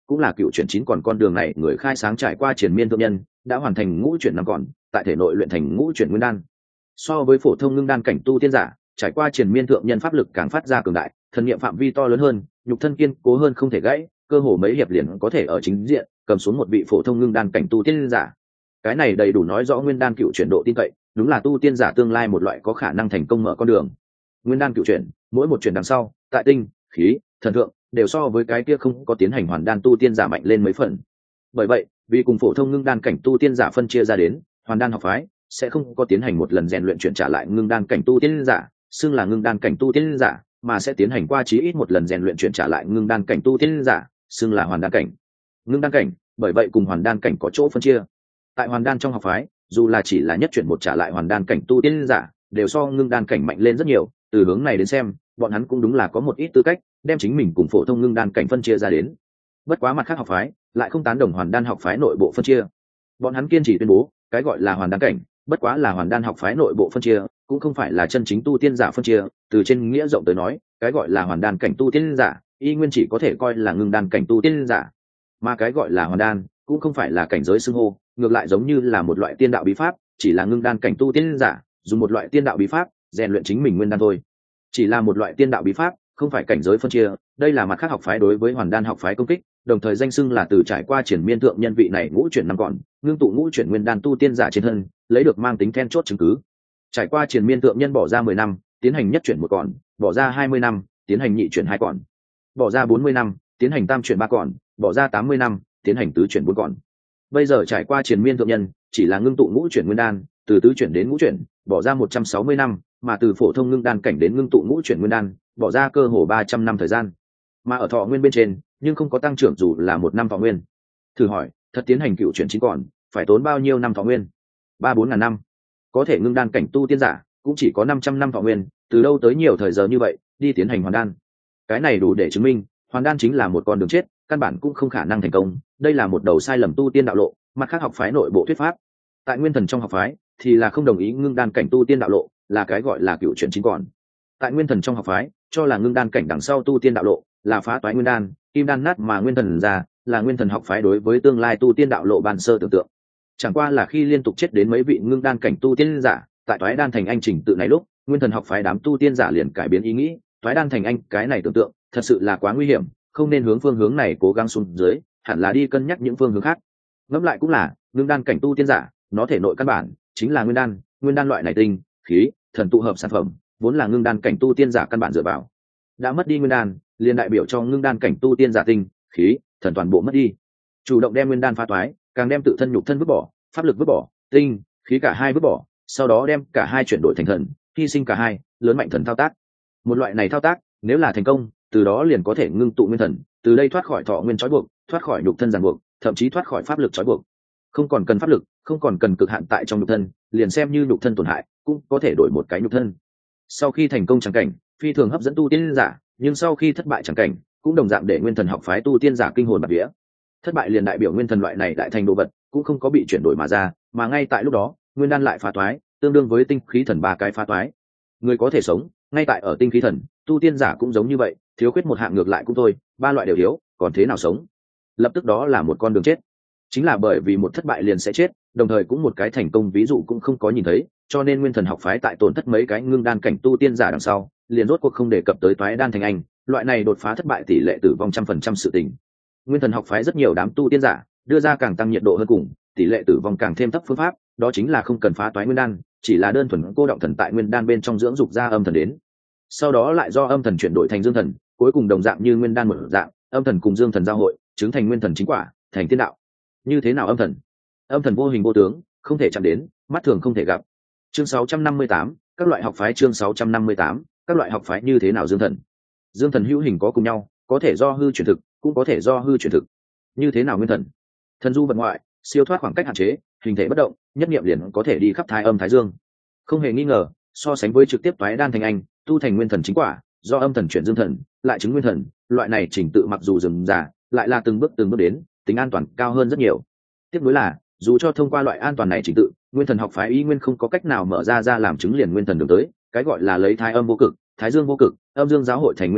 cũng là cựu chuyển 9 còn con đường này người khai sáng trải qua triền miên thượng nhân đã hoàn thành ngũ chuyển năm còn, tại thể nội luyện thành ngũ chuyển nguyên đan. So với phổ thông ngưng đan cảnh tu tiên giả, trải qua triền miên thượng nhân pháp lực càng phát ra cường đại, thần niệm phạm vi to lớn hơn, nhục thân kiên cố hơn không thể gãy, cơ hồ mấy hiệp liền có thể ở chính diện cầm xuống một vị phổ thông ngưng đan cảnh tu tiên giả. Cái này đầy đủ nói rõ nguyên đan cựu chuyển độ tin cậy, đúng là tu tiên giả tương lai một loại có khả năng thành công mở con đường. Nguyên đan cựu chuyển, mỗi một chuyển đằng sau, tại tinh, khí, thần thượng đều so với cái kia không có tiến hành hoàn đan tu tiên giả mạnh lên mấy phần. Bởi vậy, vì cùng phổ thông ngưng đan cảnh tu tiên giả phân chia ra đến, hoàn đan học phái sẽ không có tiến hành một lần rèn luyện chuyển trả lại ngưng đan cảnh tu tiên giả, xưng là ngưng đan cảnh tu tiên giả, mà sẽ tiến hành qua chí ít một lần rèn luyện chuyển trả lại ngưng đan cảnh tu tiên giả, xưng là hoàn đan cảnh. Ngưng đan cảnh, bởi vậy cùng hoàn đan cảnh có chỗ phân chia. Tại hoàn đan trong học phái, dù là chỉ là nhất chuyển một trả lại hoàn đan cảnh tu tiên giả, đều so ngưng đan cảnh mạnh lên rất nhiều, từ hướng này đến xem, bọn hắn cũng đúng là có một ít tư cách đem chính mình cùng phổ thông ngưng đan cảnh phân chia ra đến. Bất quá mặt khác học phái lại không tán đồng hoàn đan học phái nội bộ phân chia. Bọn hắn kiên trì tuyên bố, cái gọi là hoàn đan cảnh, bất quá là hoàn đan học phái nội bộ phân chia, cũng không phải là chân chính tu tiên giả phân chia. Từ trên nghĩa rộng tới nói, cái gọi là hoàn đan cảnh tu tiên giả, y nguyên chỉ có thể coi là ngưng đan cảnh tu tiên giả. Mà cái gọi là hoàn đan, cũng không phải là cảnh giới xưng hô, ngược lại giống như là một loại tiên đạo bí pháp, chỉ là ngưng đan cảnh tu tiên giả dùng một loại tiên đạo bí pháp rèn luyện chính mình nguyên đan thôi. Chỉ là một loại tiên đạo bí pháp, không phải cảnh giới phân chia. Đây là mặt khác học phái đối với hoàn đan học phái công kích, đồng thời danh xưng là từ trải qua triển miên thượng nhân vị này ngũ chuyển năm còn, ngưng tụ ngũ chuyển nguyên đan tu tiên giả trên thân, lấy được mang tính then chốt chứng cứ. Trải qua triển miên thượng nhân bỏ ra 10 năm tiến hành nhất chuyển một còn, bỏ ra 20 năm tiến hành nhị chuyển hai còn, bỏ ra 40 năm tiến hành tam chuyển ba còn, bỏ ra 80 năm tiến hành tứ chuyển bốn còn. Bây giờ trải qua triển miên thượng nhân chỉ là ngưng tụ ngũ chuyển nguyên đan, từ tứ chuyển đến ngũ chuyển bỏ ra 160 năm, mà từ phổ thông ngưng đan cảnh đến ngưng tụ ngũ chuyển nguyên đan bỏ ra cơ hồ 300 năm thời gian. Mà ở thọ nguyên bên trên nhưng không có tăng trưởng dù là 1 năm thọ nguyên. Thử hỏi, thật tiến hành cựu chuyển 9 còn phải tốn bao nhiêu năm thọ nguyên? 3-4 ngàn năm. Có thể ngưng đan cảnh tu tiên giả cũng chỉ có 500 năm thọ nguyên, từ đâu tới nhiều thời giờ như vậy đi tiến hành hoàn đan? Cái này đủ để chứng minh hoàn đan chính là một con đường chết, căn bản cũng không khả năng thành công. Đây là một đầu sai lầm tu tiên đạo lộ. Mặt khác học phái nội bộ thuyết pháp, tại nguyên thần trong học phái thì là không đồng ý ngưng đan cảnh tu tiên đạo lộ, là cái gọi là cựu chuyển 9 còn. Tại nguyên thần trong học phái cho là ngưng đan cảnh đằng sau tu tiên đạo lộ là phá toái nguyên đan, kim đan nát mà nguyên thần ra, là nguyên thần học phái đối với tương lai tu tiên đạo lộ ban sơ tưởng tượng. Chẳng qua là khi liên tục chết đến mấy vị ngưng đan cảnh tu tiên giả tại toái đan thành anh trình tự này lúc, nguyên thần học phái đám tu tiên giả liền cải biến ý nghĩ, toái đan thành anh cái này tưởng tượng thật sự là quá nguy hiểm, không nên hướng phương hướng này cố gắng xuống dưới, hẳn là đi cân nhắc những phương hướng khác. Ngẫm lại cũng là, ngưng đan cảnh tu tiên giả nó thể nội căn bản chính là nguyên đan loại này tinh, khí, thần tụ hợp sản phẩm, vốn là ngưng đan cảnh tu tiên giả căn bản dựa vào. Đã mất đi nguyên đan, liền đại biểu cho ngưng đan cảnh tu tiên giả tinh, khí, thần toàn bộ mất đi. Chủ động đem nguyên đan phá toái, càng đem tự thân nhục thân vứt bỏ, pháp lực vứt bỏ, tinh, khí cả hai vứt bỏ, sau đó đem cả hai chuyển đổi thành thần, hy sinh cả hai, lớn mạnh thần thao tác. Một loại này thao tác, nếu là thành công, từ đó liền có thể ngưng tụ nguyên thần, từ đây thoát khỏi thọ nguyên trói buộc, thoát khỏi nhục thân ràng buộc, thậm chí thoát khỏi pháp lực trói buộc. Không còn cần pháp lực, không còn cần cực hạn tại trong nhục thân, liền xem như nhục thân tổn hại, cũng có thể đổi một cái nhục thân. Sau khi thành công chẳng cảnh, phi thường hấp dẫn tu tiên giả, nhưng sau khi thất bại chẳng cảnh, cũng đồng dạng để nguyên thần học phái tu tiên giả kinh hồn bạt vía. Thất bại liền đại biểu nguyên thần loại này đại thành đồ vật cũng không có bị chuyển đổi mà ra, mà ngay tại lúc đó, nguyên đan lại phá toái, tương đương với tinh khí thần 3 cái phá toái. Người có thể sống, ngay tại ở tinh khí thần, tu tiên giả cũng giống như vậy, thiếu khuyết một hạng ngược lại cũng thôi, 3 loại đều thiếu, còn thế nào sống? Lập tức đó là một con đường chết. Chính là bởi vì một thất bại liền sẽ chết, đồng thời cũng một cái thành công ví dụ cũng không có nhìn thấy, cho nên nguyên thần học phái tại tổn thất mấy cái ngưng đan cảnh tu tiên giả đằng sau, liền rốt cuộc không đề cập tới toái đan thành anh, loại này đột phá thất bại tỷ lệ tử vong 100% sự tình. Nguyên thần học phái rất nhiều đám tu tiên giả đưa ra càng tăng nhiệt độ hơn cùng, tỷ lệ tử vong càng thêm thấp phương pháp, đó chính là không cần phá toái nguyên đan, chỉ là đơn thuần cô động thần tại nguyên đan bên trong dưỡng dục ra âm thần đến. Sau đó lại do âm thần chuyển đổi thành dương thần, cuối cùng đồng dạng như nguyên đan một dạng, âm thần cùng dương thần giao hội, chứng thành nguyên thần chính quả, thành tiên đạo. Như thế nào âm thần? Âm thần vô hình vô tướng, không thể chạm đến, mắt thường không thể gặp. Chương 658, các loại học phái. Chương 658, các loại học phái. Như thế nào dương thần? Dương thần hữu hình có cùng nhau, có thể do hư chuyển thực, cũng có thể do hư chuyển thực. Như thế nào nguyên thần? Thần du vật ngoại, siêu thoát khoảng cách hạn chế, hình thể bất động, nhất niệm liền có thể đi khắp thái âm thái dương. Không hề nghi ngờ, so sánh với trực tiếp toái đan thành anh, tu thành nguyên thần chính quả, do âm thần chuyển dương thần, lại chứng nguyên thần, loại này chỉnh tự mặc dù rườm rà, lại là từng bước đến, tính an toàn cao hơn rất nhiều. Tiếp nối là, dù cho thông qua loại an toàn này chỉnh tự, nguyên thần học phái y nguyên không có cách nào mở ra làm chứng liền nguyên thần đường tới, cái gọi là lấy thái âm vô cực, thái dương vô cực, âm dương giáo hội thành nguyên thần,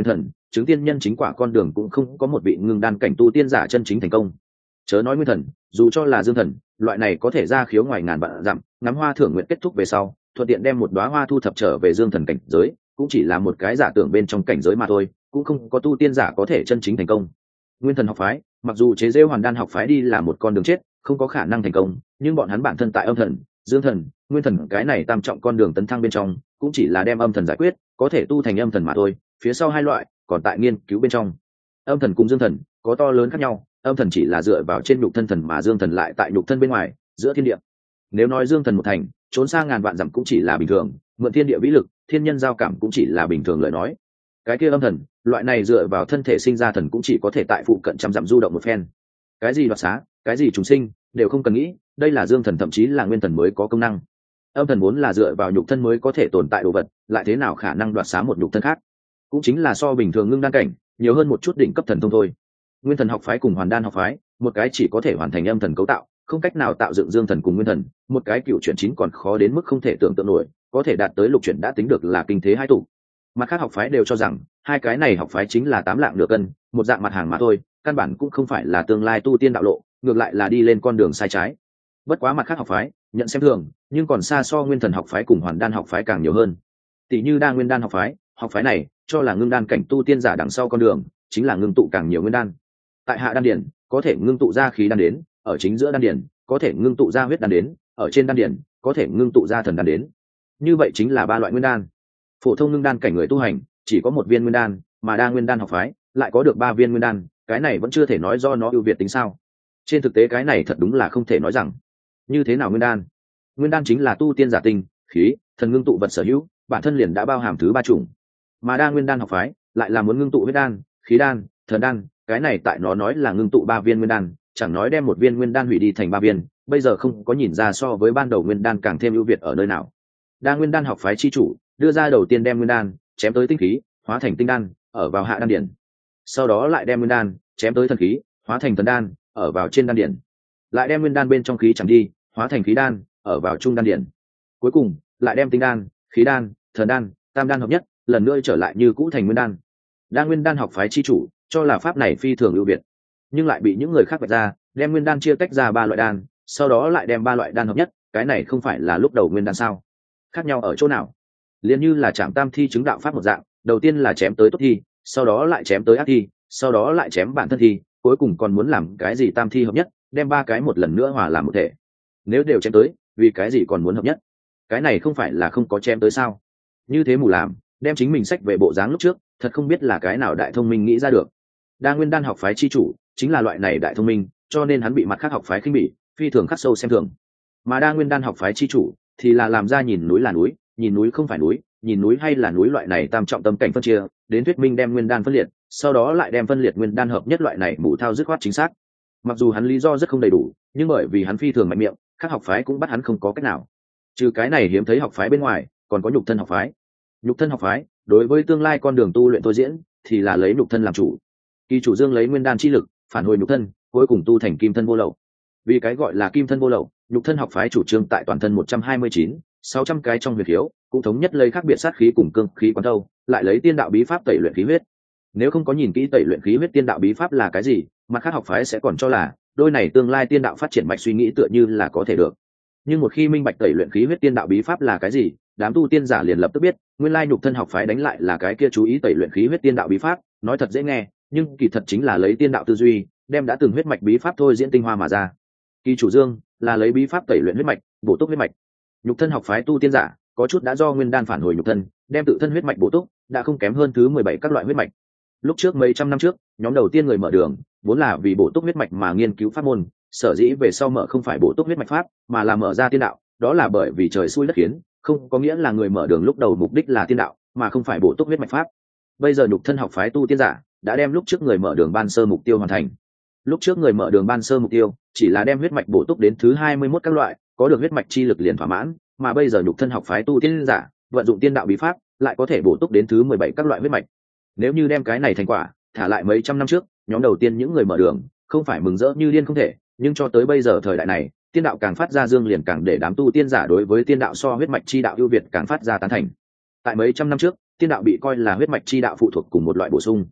chứng tiên nhân chính quả con đường cũng không có một vị ngưng đan cảnh tu tiên giả chân chính thành công. Chớ nói nguyên thần, dù cho là dương thần, loại này có thể ra khiếu ngoài ngàn vạn dặm, ngắm hoa thưởng nguyện kết thúc về sau, thuận tiện đem một đóa hoa thu thập trở về dương thần cảnh giới, cũng chỉ là một cái giả tưởng bên trong cảnh giới mà thôi, cũng không có tu tiên giả có thể chân chính thành công. Nguyên thần học phái, mặc dù chế giễu hoàn đan học phái đi là một con đường chết, không có khả năng thành công, nhưng bọn hắn bản thân tại âm thần, dương thần, nguyên thần cái này tam trọng con đường tấn thăng bên trong, cũng chỉ là đem âm thần giải quyết, có thể tu thành âm thần mà thôi, phía sau hai loại còn tại nghiên cứu bên trong. Âm thần cùng dương thần có to lớn khác nhau, âm thần chỉ là dựa vào trên nhục thân thần, mà dương thần lại tại nhục thân bên ngoài, giữa thiên địa. Nếu nói dương thần một thành, trốn xa ngàn vạn dặm cũng chỉ là bình thường, mượn thiên địa vĩ lực, thiên nhân giao cảm cũng chỉ là bình thường lời nói. Cái kia âm thần, loại này dựa vào thân thể sinh ra thần cũng chỉ có thể tại phụ cận trăm dặm du động một phen. Cái gì đoạt xá, cái gì trùng sinh, đều không cần nghĩ, đây là dương thần thậm chí là nguyên thần mới có công năng. Âm thần vốn là dựa vào nhục thân mới có thể tồn tại đồ vật, lại thế nào khả năng đoạt xá một nhục thân khác? Cũng chính là so bình thường ngưng đan cảnh, nhiều hơn một chút đỉnh cấp thần thông thôi. Nguyên thần học phái cùng hoàn đan học phái, một cái chỉ có thể hoàn thành âm thần cấu tạo, không cách nào tạo dựng dương thần cùng nguyên thần, một cái cựu chuyển chín còn khó đến mức không thể tưởng tượng nổi, có thể đạt tới lục chuyển đã tính được là kinh thế hai tụ. Mặt khác học phái đều cho rằng hai cái này học phái chính là tám lạng nửa cân, một dạng mặt hàng mà thôi, căn bản cũng không phải là tương lai tu tiên đạo lộ, ngược lại là đi lên con đường sai trái. Bất quá mặt khác học phái nhận xem thường, nhưng còn xa so nguyên thần học phái cùng hoàn đan học phái càng nhiều hơn. Tỷ như đa nguyên đan học phái này cho là ngưng đan cảnh tu tiên giả đằng sau con đường chính là ngưng tụ càng nhiều nguyên đan. Tại hạ đan điển có thể ngưng tụ ra khí đan đến, ở chính giữa đan điển có thể ngưng tụ ra huyết đan đến, ở trên đan điển có thể ngưng tụ ra thần đan đến. Như vậy chính là ba loại nguyên đan. Phổ thông ngưng đan cảnh người tu hành chỉ có một viên nguyên đan, mà đa nguyên đan học phái lại có được ba viên nguyên đan, cái này vẫn chưa thể nói do nó ưu việt tính sao? Trên thực tế cái này thật đúng là không thể nói rằng. Như thế nào nguyên đan? Nguyên đan chính là tu tiên giả tinh, khí, thần ngưng tụ vật sở hữu, bản thân liền đã bao hàm thứ ba chủng. Mà đa nguyên đan học phái lại là muốn ngưng tụ huyết đan, khí đan, thần đan, cái này tại nó nói là ngưng tụ ba viên nguyên đan, chẳng nói đem một viên nguyên đan hủy đi thành ba viên, bây giờ không có nhìn ra so với ban đầu nguyên đan càng thêm ưu việt ở nơi nào. Đa nguyên đan học phái chi chủ đưa ra đầu tiên đem nguyên đan chém tới tinh khí, hóa thành tinh đan, ở vào hạ đan điển. Sau đó lại đem nguyên đan chém tới thần khí, hóa thành thần đan, ở vào trên đan điển. Lại đem nguyên đan bên trong khí chẳng đi, hóa thành khí đan, ở vào trung đan điển. Cuối cùng lại đem tinh đan, khí đan, thần đan, tam đan hợp nhất, lần nữa trở lại như cũ thành nguyên đan. Đa nguyên đan học phái chi chủ cho là pháp này phi thường ưu việt, nhưng lại bị những người khác vạch ra, đem nguyên đan chia tách ra ba loại đan, sau đó lại đem ba loại đan hợp nhất, cái này không phải là lúc đầu nguyên đan sao? Khác nhau ở chỗ nào? Liên như là chạm tam thi chứng đạo pháp một dạng, đầu tiên là chém tới tốt thi, sau đó lại chém tới ác thi, sau đó lại chém bản thân thi, cuối cùng còn muốn làm cái gì tam thi hợp nhất, đem ba cái một lần nữa hòa làm một thể. Nếu đều chém tới, vì cái gì còn muốn hợp nhất? Cái này không phải là không có chém tới sao? Như thế mù làm, đem chính mình sách về bộ dáng lúc trước, thật không biết là cái nào đại thông minh nghĩ ra được. Đa nguyên đan học phái chi chủ chính là loại này đại thông minh, cho nên hắn bị mặt khác học phái khinh bỉ, phi thường khắc sâu xem thường. Mà đa nguyên đan học phái chi chủ thì là làm ra nhìn núi là núi, nhìn núi không phải núi, nhìn núi hay là núi loại này tam trọng tâm cảnh phân chia, đến thuyết minh đem nguyên đan phân liệt, sau đó lại đem phân liệt nguyên đan hợp nhất loại này mù thao dứt khoát chính xác. Mặc dù hắn lý do rất không đầy đủ, nhưng bởi vì hắn phi thường mạnh miệng, các học phái cũng bắt hắn không có cách nào. Trừ cái này hiếm thấy học phái bên ngoài, còn có nhục thân học phái. Nhục thân học phái đối với tương lai con đường tu luyện tôi diễn thì là lấy nhục thân làm chủ. Kỳ chủ dương lấy nguyên đan chi lực phản hồi nhục thân, cuối cùng tu thành kim thân vô lậu. Vì cái gọi là kim thân vô lậu, nhục thân học phái chủ trương tại toàn thân 129, 600 cái trong huyệt khiếu, cũng thống nhất lấy khác biệt sát khí cùng cương khí quán thâu, lại lấy tiên đạo bí pháp tẩy luyện khí huyết. Nếu không có nhìn kỹ tẩy luyện khí huyết tiên đạo bí pháp là cái gì, mặt khác học phái sẽ còn cho là đôi này tương lai tiên đạo phát triển mạch suy nghĩ tựa như là có thể được. Nhưng một khi minh bạch tẩy luyện khí huyết tiên đạo bí pháp là cái gì, đám tu tiên giả liền lập tức biết, nguyên lai nhục thân học phái đánh lại là cái kia chú ý tẩy luyện khí huyết tiên đạo bí pháp, nói thật dễ nghe, nhưng kỳ thật chính là lấy tiên đạo tư duy, đem đã từng huyết mạch bí pháp thôi diễn tinh hoa mà ra. Kỳ chủ dương là lấy bí pháp tẩy luyện huyết mạch, bổ túc huyết mạch. Nhục thân học phái tu tiên giả có chút đã do nguyên đan phản hồi nhục thân, đem tự thân huyết mạch bổ túc, đã không kém hơn thứ 17 các loại huyết mạch. Lúc trước mấy trăm năm trước, nhóm đầu tiên người mở đường vốn là vì bổ túc huyết mạch mà nghiên cứu pháp môn, sở dĩ về sau mở không phải bổ túc huyết mạch pháp, mà là mở ra tiên đạo, đó là bởi vì trời xui đất khiến, không có nghĩa là người mở đường lúc đầu mục đích là tiên đạo, mà không phải bổ túc huyết mạch pháp. Bây giờ nhục thân học phái tu tiên giả đã đem lúc trước người mở đường ban sơ mục tiêu hoàn thành. Lúc trước người mở đường ban sơ mục tiêu chỉ là đem huyết mạch bổ túc đến thứ 21 các loại, có được huyết mạch chi lực liền thỏa mãn, mà bây giờ nhục thân học phái tu tiên giả vận dụng tiên đạo bí pháp, lại có thể bổ túc đến thứ 17 các loại huyết mạch. Nếu như đem cái này thành quả thả lại mấy trăm năm trước, nhóm đầu tiên những người mở đường không phải mừng rỡ như điên không thể, nhưng cho tới bây giờ thời đại này, tiên đạo càng phát ra dương liền càng để đám tu tiên giả đối với tiên đạo so huyết mạch chi đạo ưu việt càng phát ra tán thành. Tại mấy trăm năm trước, tiên đạo bị coi là huyết mạch chi đạo phụ thuộc cùng một loại bổ sung,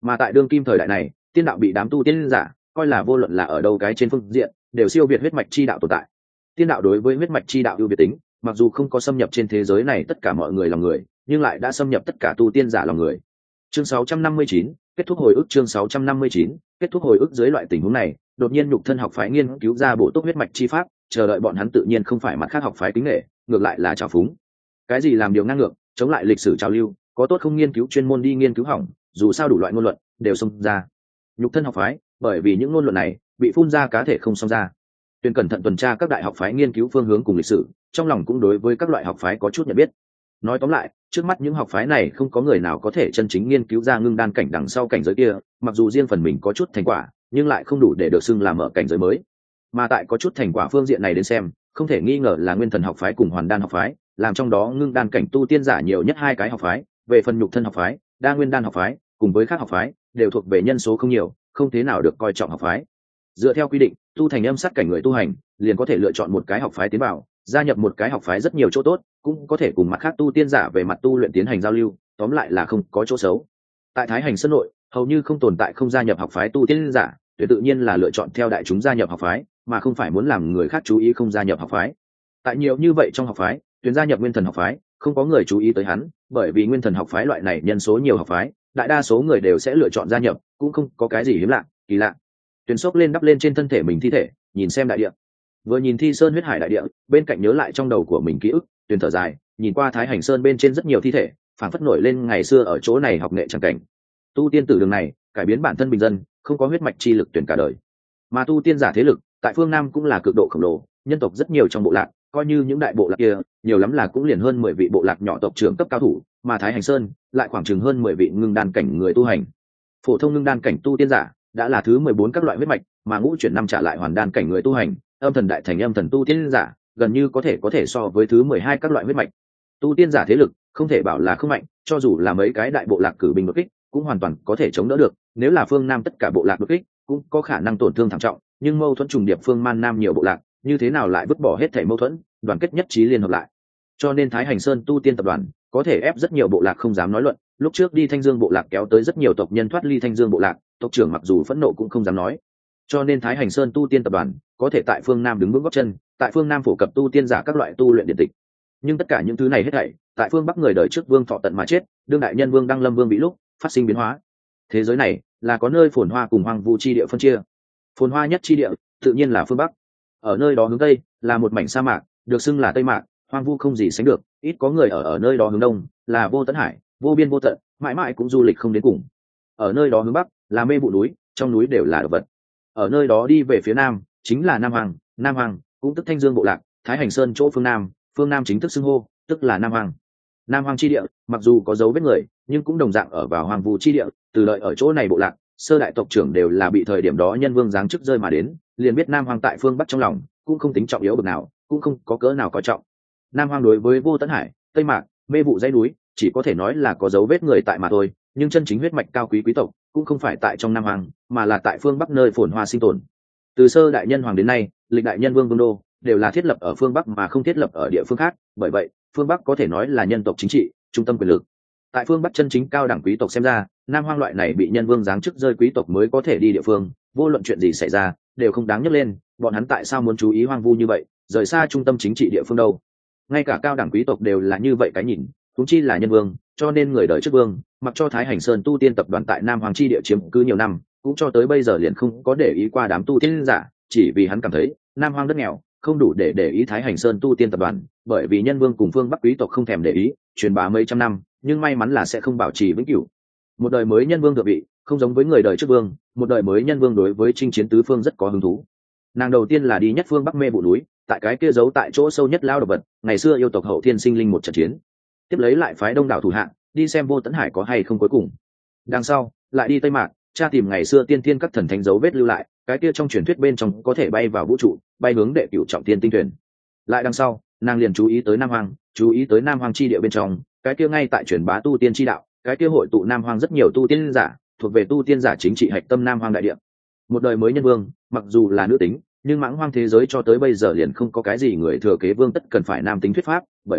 Mà tại đương kim thời đại này, tiên đạo bị đám tu tiên giả coi là vô luận là ở đâu cái trên phương diện đều siêu việt huyết mạch chi đạo tồn tại. Tiên đạo đối với huyết mạch chi đạo ưu việt tính, mặc dù không có xâm nhập trên thế giới này tất cả mọi người lòng người, nhưng lại đã xâm nhập tất cả tu tiên giả lòng người. Chương 659, kết thúc hồi ức. Chương 659, kết thúc hồi ức. Dưới loại tình huống này, đột nhiên nhục thân học phái nghiên cứu ra bổ túc huyết mạch chi pháp, chờ đợi bọn hắn tự nhiên không phải mặt khác học phái kính nể, ngược lại là trào phúng. Cái gì làm điều ngang ngược, chống lại lịch sử trào lưu, có tốt không nghiên cứu chuyên môn đi nghiên cứu hỏng, dù sao đủ loại ngôn luận đều xông ra. Nhục thân học phái, bởi vì những ngôn luận này bị phun ra cá thể không xông ra. Tuyên cẩn thận tuần tra các đại học phái nghiên cứu phương hướng cùng lịch sử, trong lòng cũng đối với các loại học phái có chút nhận biết. Nói tóm lại, trước mắt những học phái này không có người nào có thể chân chính nghiên cứu ra ngưng đan cảnh đằng sau cảnh giới kia, mặc dù riêng phần mình có chút thành quả, nhưng lại không đủ để được xưng là mở cảnh giới mới. Mà tại có chút thành quả phương diện này đến xem, không thể nghi ngờ là nguyên thần học phái cùng hoàn đan học phái, làm trong đó ngưng đan cảnh tu tiên giả nhiều nhất hai cái học phái. Về phần nhục thân học phái, đa nguyên đan học phái cùng với các học phái đều thuộc về nhân số không nhiều, không thế nào được coi trọng học phái. Dựa theo quy định, tu thành âm sát cảnh người tu hành liền có thể lựa chọn một cái học phái tiến vào, gia nhập một cái học phái rất nhiều chỗ tốt, cũng có thể cùng mặt khác tu tiên giả về mặt tu luyện tiến hành giao lưu, tóm lại là không có chỗ xấu. Tại Thái Hành Sơn nội, hầu như không tồn tại không gia nhập học phái tu tiên giả, tuyệt tự nhiên là lựa chọn theo đại chúng gia nhập học phái, mà không phải muốn làm người khác chú ý không gia nhập học phái. Tại nhiều như vậy trong học phái, Tuyền gia nhập Nguyên Thần học phái, không có người chú ý tới hắn, bởi vì Nguyên Thần học phái loại này nhân số nhiều học phái, đại đa số người đều sẽ lựa chọn gia nhập, cũng không có cái gì hiếm lạ, kỳ lạ. Tuyền xốc lên đắp lên trên thân thể mình thi thể, nhìn xem đại địa. Vừa nhìn Thi Sơn huyết hải đại địa, bên cạnh nhớ lại trong đầu của mình ký ức, Tuyền thở dài, nhìn qua Thái Hành Sơn bên trên rất nhiều thi thể, phảng phất nổi lên ngày xưa ở chỗ này học nghệ chẳng cảnh. Tu tiên tử đường này, cải biến bản thân bình dân, không có huyết mạch chi lực tuyển cả đời. Mà tu tiên giả thế lực, tại phương Nam cũng là cực độ khổng lồ, nhân tộc rất nhiều trong bộ lạc, coi như những đại bộ lạc kia, nhiều lắm là cũng liền hơn 10 vị bộ lạc nhỏ tộc trưởng cấp cao thủ, mà Thái Hành Sơn lại khoảng chừng hơn 10 vị ngưng đan cảnh người tu hành. Phổ thông ngưng đan cảnh tu tiên giả đã là thứ 14 các loại huyết mạch, mà ngũ chuyển năm trả lại hoàn đan cảnh người tu hành, âm thần đại thành âm thần tu tiên giả, gần như có thể so với thứ 12 các loại huyết mạch. Tu tiên giả thế lực không thể bảo là không mạnh, cho dù là mấy cái đại bộ lạc cử binh đột kích, cũng hoàn toàn có thể chống đỡ được, nếu là phương Nam tất cả bộ lạc đột kích, cũng có khả năng tổn thương thảm trọng, nhưng mâu thuẫn trùng điệp phương Man Nam nhiều bộ lạc, như thế nào lại vứt bỏ hết thảy mâu thuẫn, đoàn kết nhất trí liên hợp lại. Cho nên Thái Hành Sơn tu tiên tập đoàn có thể ép rất nhiều bộ lạc không dám nói luận, lúc trước đi Thanh Dương bộ lạc kéo tới rất nhiều tộc nhân thoát ly Thanh Dương bộ lạc, tộc trưởng mặc dù phẫn nộ cũng không dám nói. Cho nên Thái Hành Sơn tu tiên tập đoàn có thể tại phương Nam đứng vững gót chân, tại phương Nam phổ cập tu tiên giả các loại tu luyện điện tịch. Nhưng tất cả những thứ này hết thảy, tại phương Bắc người đời trước Vương Thọ tận mà chết, đương đại nhân Vương Đăng Lâm Vương bị lúc phát sinh biến hóa. Thế giới này là có nơi phồn hoa cùng hoang vu chi địa phân chia. Phồn hoa nhất chi địa tự nhiên là phương Bắc. Ở nơi đó hướng tây là một mảnh sa mạc, được xưng là Tây Mạc, hoang vu không gì sánh được, ít có người ở nơi đó hướng đông là vô tận hải, vô biên vô tận, mãi mãi cũng du lịch không đến cùng. Ở nơi đó hướng bắc là mê vụ núi, trong núi đều là động vật. Ở nơi đó đi về phía nam chính là Nam Hoàng cũng tức Thanh Dương bộ lạc, Thái Hành Sơn chỗ phương nam chính thức xưng hô tức là Nam Hoàng chi địa, mặc dù có dấu vết người nhưng cũng đồng dạng ở vào hoang vu chi địa. Từ đợi ở chỗ này bộ lạc sơ đại tộc trưởng đều là bị thời điểm đó nhân vương giáng chức rơi mà đến, liền biết Nam Hoàng tại phương bắc trong lòng cũng không tính trọng yếu bậc nào, cũng không có cỡ nào coi trọng. Nam Hoàng đối với vô tận hải, Tây Mạc, mê vụ dãy núi chỉ có thể nói là có dấu vết người tại mà thôi, nhưng chân chính huyết mạch cao quý quý tộc cũng không phải tại trong Nam Hoàng, mà là tại phương Bắc nơi phồn hoa sinh tồn. Từ sơ đại nhân hoàng đến nay, lịch đại nhân vương vương đô đều là thiết lập ở phương Bắc mà không thiết lập ở địa phương khác, bởi vậy phương Bắc có thể nói là nhân tộc chính trị trung tâm quyền lực. Tại phương Bắc chân chính cao đẳng quý tộc xem ra, Nam Hoang loại này bị nhân vương giáng chức rơi quý tộc mới có thể đi địa phương, vô luận chuyện gì xảy ra đều không đáng nhắc lên. Bọn hắn tại sao muốn chú ý hoang vu như vậy, rời xa trung tâm chính trị địa phương đâu? Ngay cả cao đẳng quý tộc đều là như vậy cái nhìn, huống chi là nhân vương. Cho nên người đời trước vương mặc cho Thái Hành Sơn tu tiên tập đoàn tại Nam Hoàng chi địa chiếm cứ nhiều năm, cũng cho tới bây giờ liền không có để ý qua đám tu tiên giả, chỉ vì hắn cảm thấy Nam Hoàng đất nghèo, không đủ để ý Thái Hành Sơn tu tiên tập đoàn, bởi vì nhân vương cùng phương Bắc quý tộc không thèm để ý, truyền bá mấy trăm năm, nhưng may mắn là sẽ không bảo trì vĩnh cửu. Một đời mới nhân vương thượng vị, không giống với người đời trước vương, một đời mới nhân vương đối với chinh chiến tứ phương rất có hứng thú. Nàng đầu tiên là đi nhất phương Bắc mê vụ núi, tại cái kia giấu tại chỗ sâu nhất lao độc vật, ngày xưa yêu tộc hậu thiên sinh linh một trận chiến. Tiếp lấy lại phái đông đảo thủ hạ đi xem vô tận hải có hay không cuối cùng. Đằng sau lại đi Tây Mạc, tra tìm ngày xưa tiên thiên các thần thánh dấu vết lưu lại, cái kia trong truyền thuyết bên trong có thể bay vào vũ trụ, bay hướng đệ cửu trọng tiên tinh thuyền. Lại đằng sau nàng liền chú ý tới Nam Hoàng, chú ý tới Nam Hoàng chi địa bên trong, cái kia ngay tại truyền bá tu tiên chi đạo, cái kia hội tụ Nam Hoàng rất nhiều tu tiên giả, thuộc về tu tiên giả chính trị hạch tâm Nam Hoàng đại địa. Một đời mới nhân vương, mặc dù là nữ tính, nhưng mãng hoang thế giới cho tới bây giờ liền không có cái gì người thừa kế vương tất cần phải nam tính thuyết pháp, bởi vậy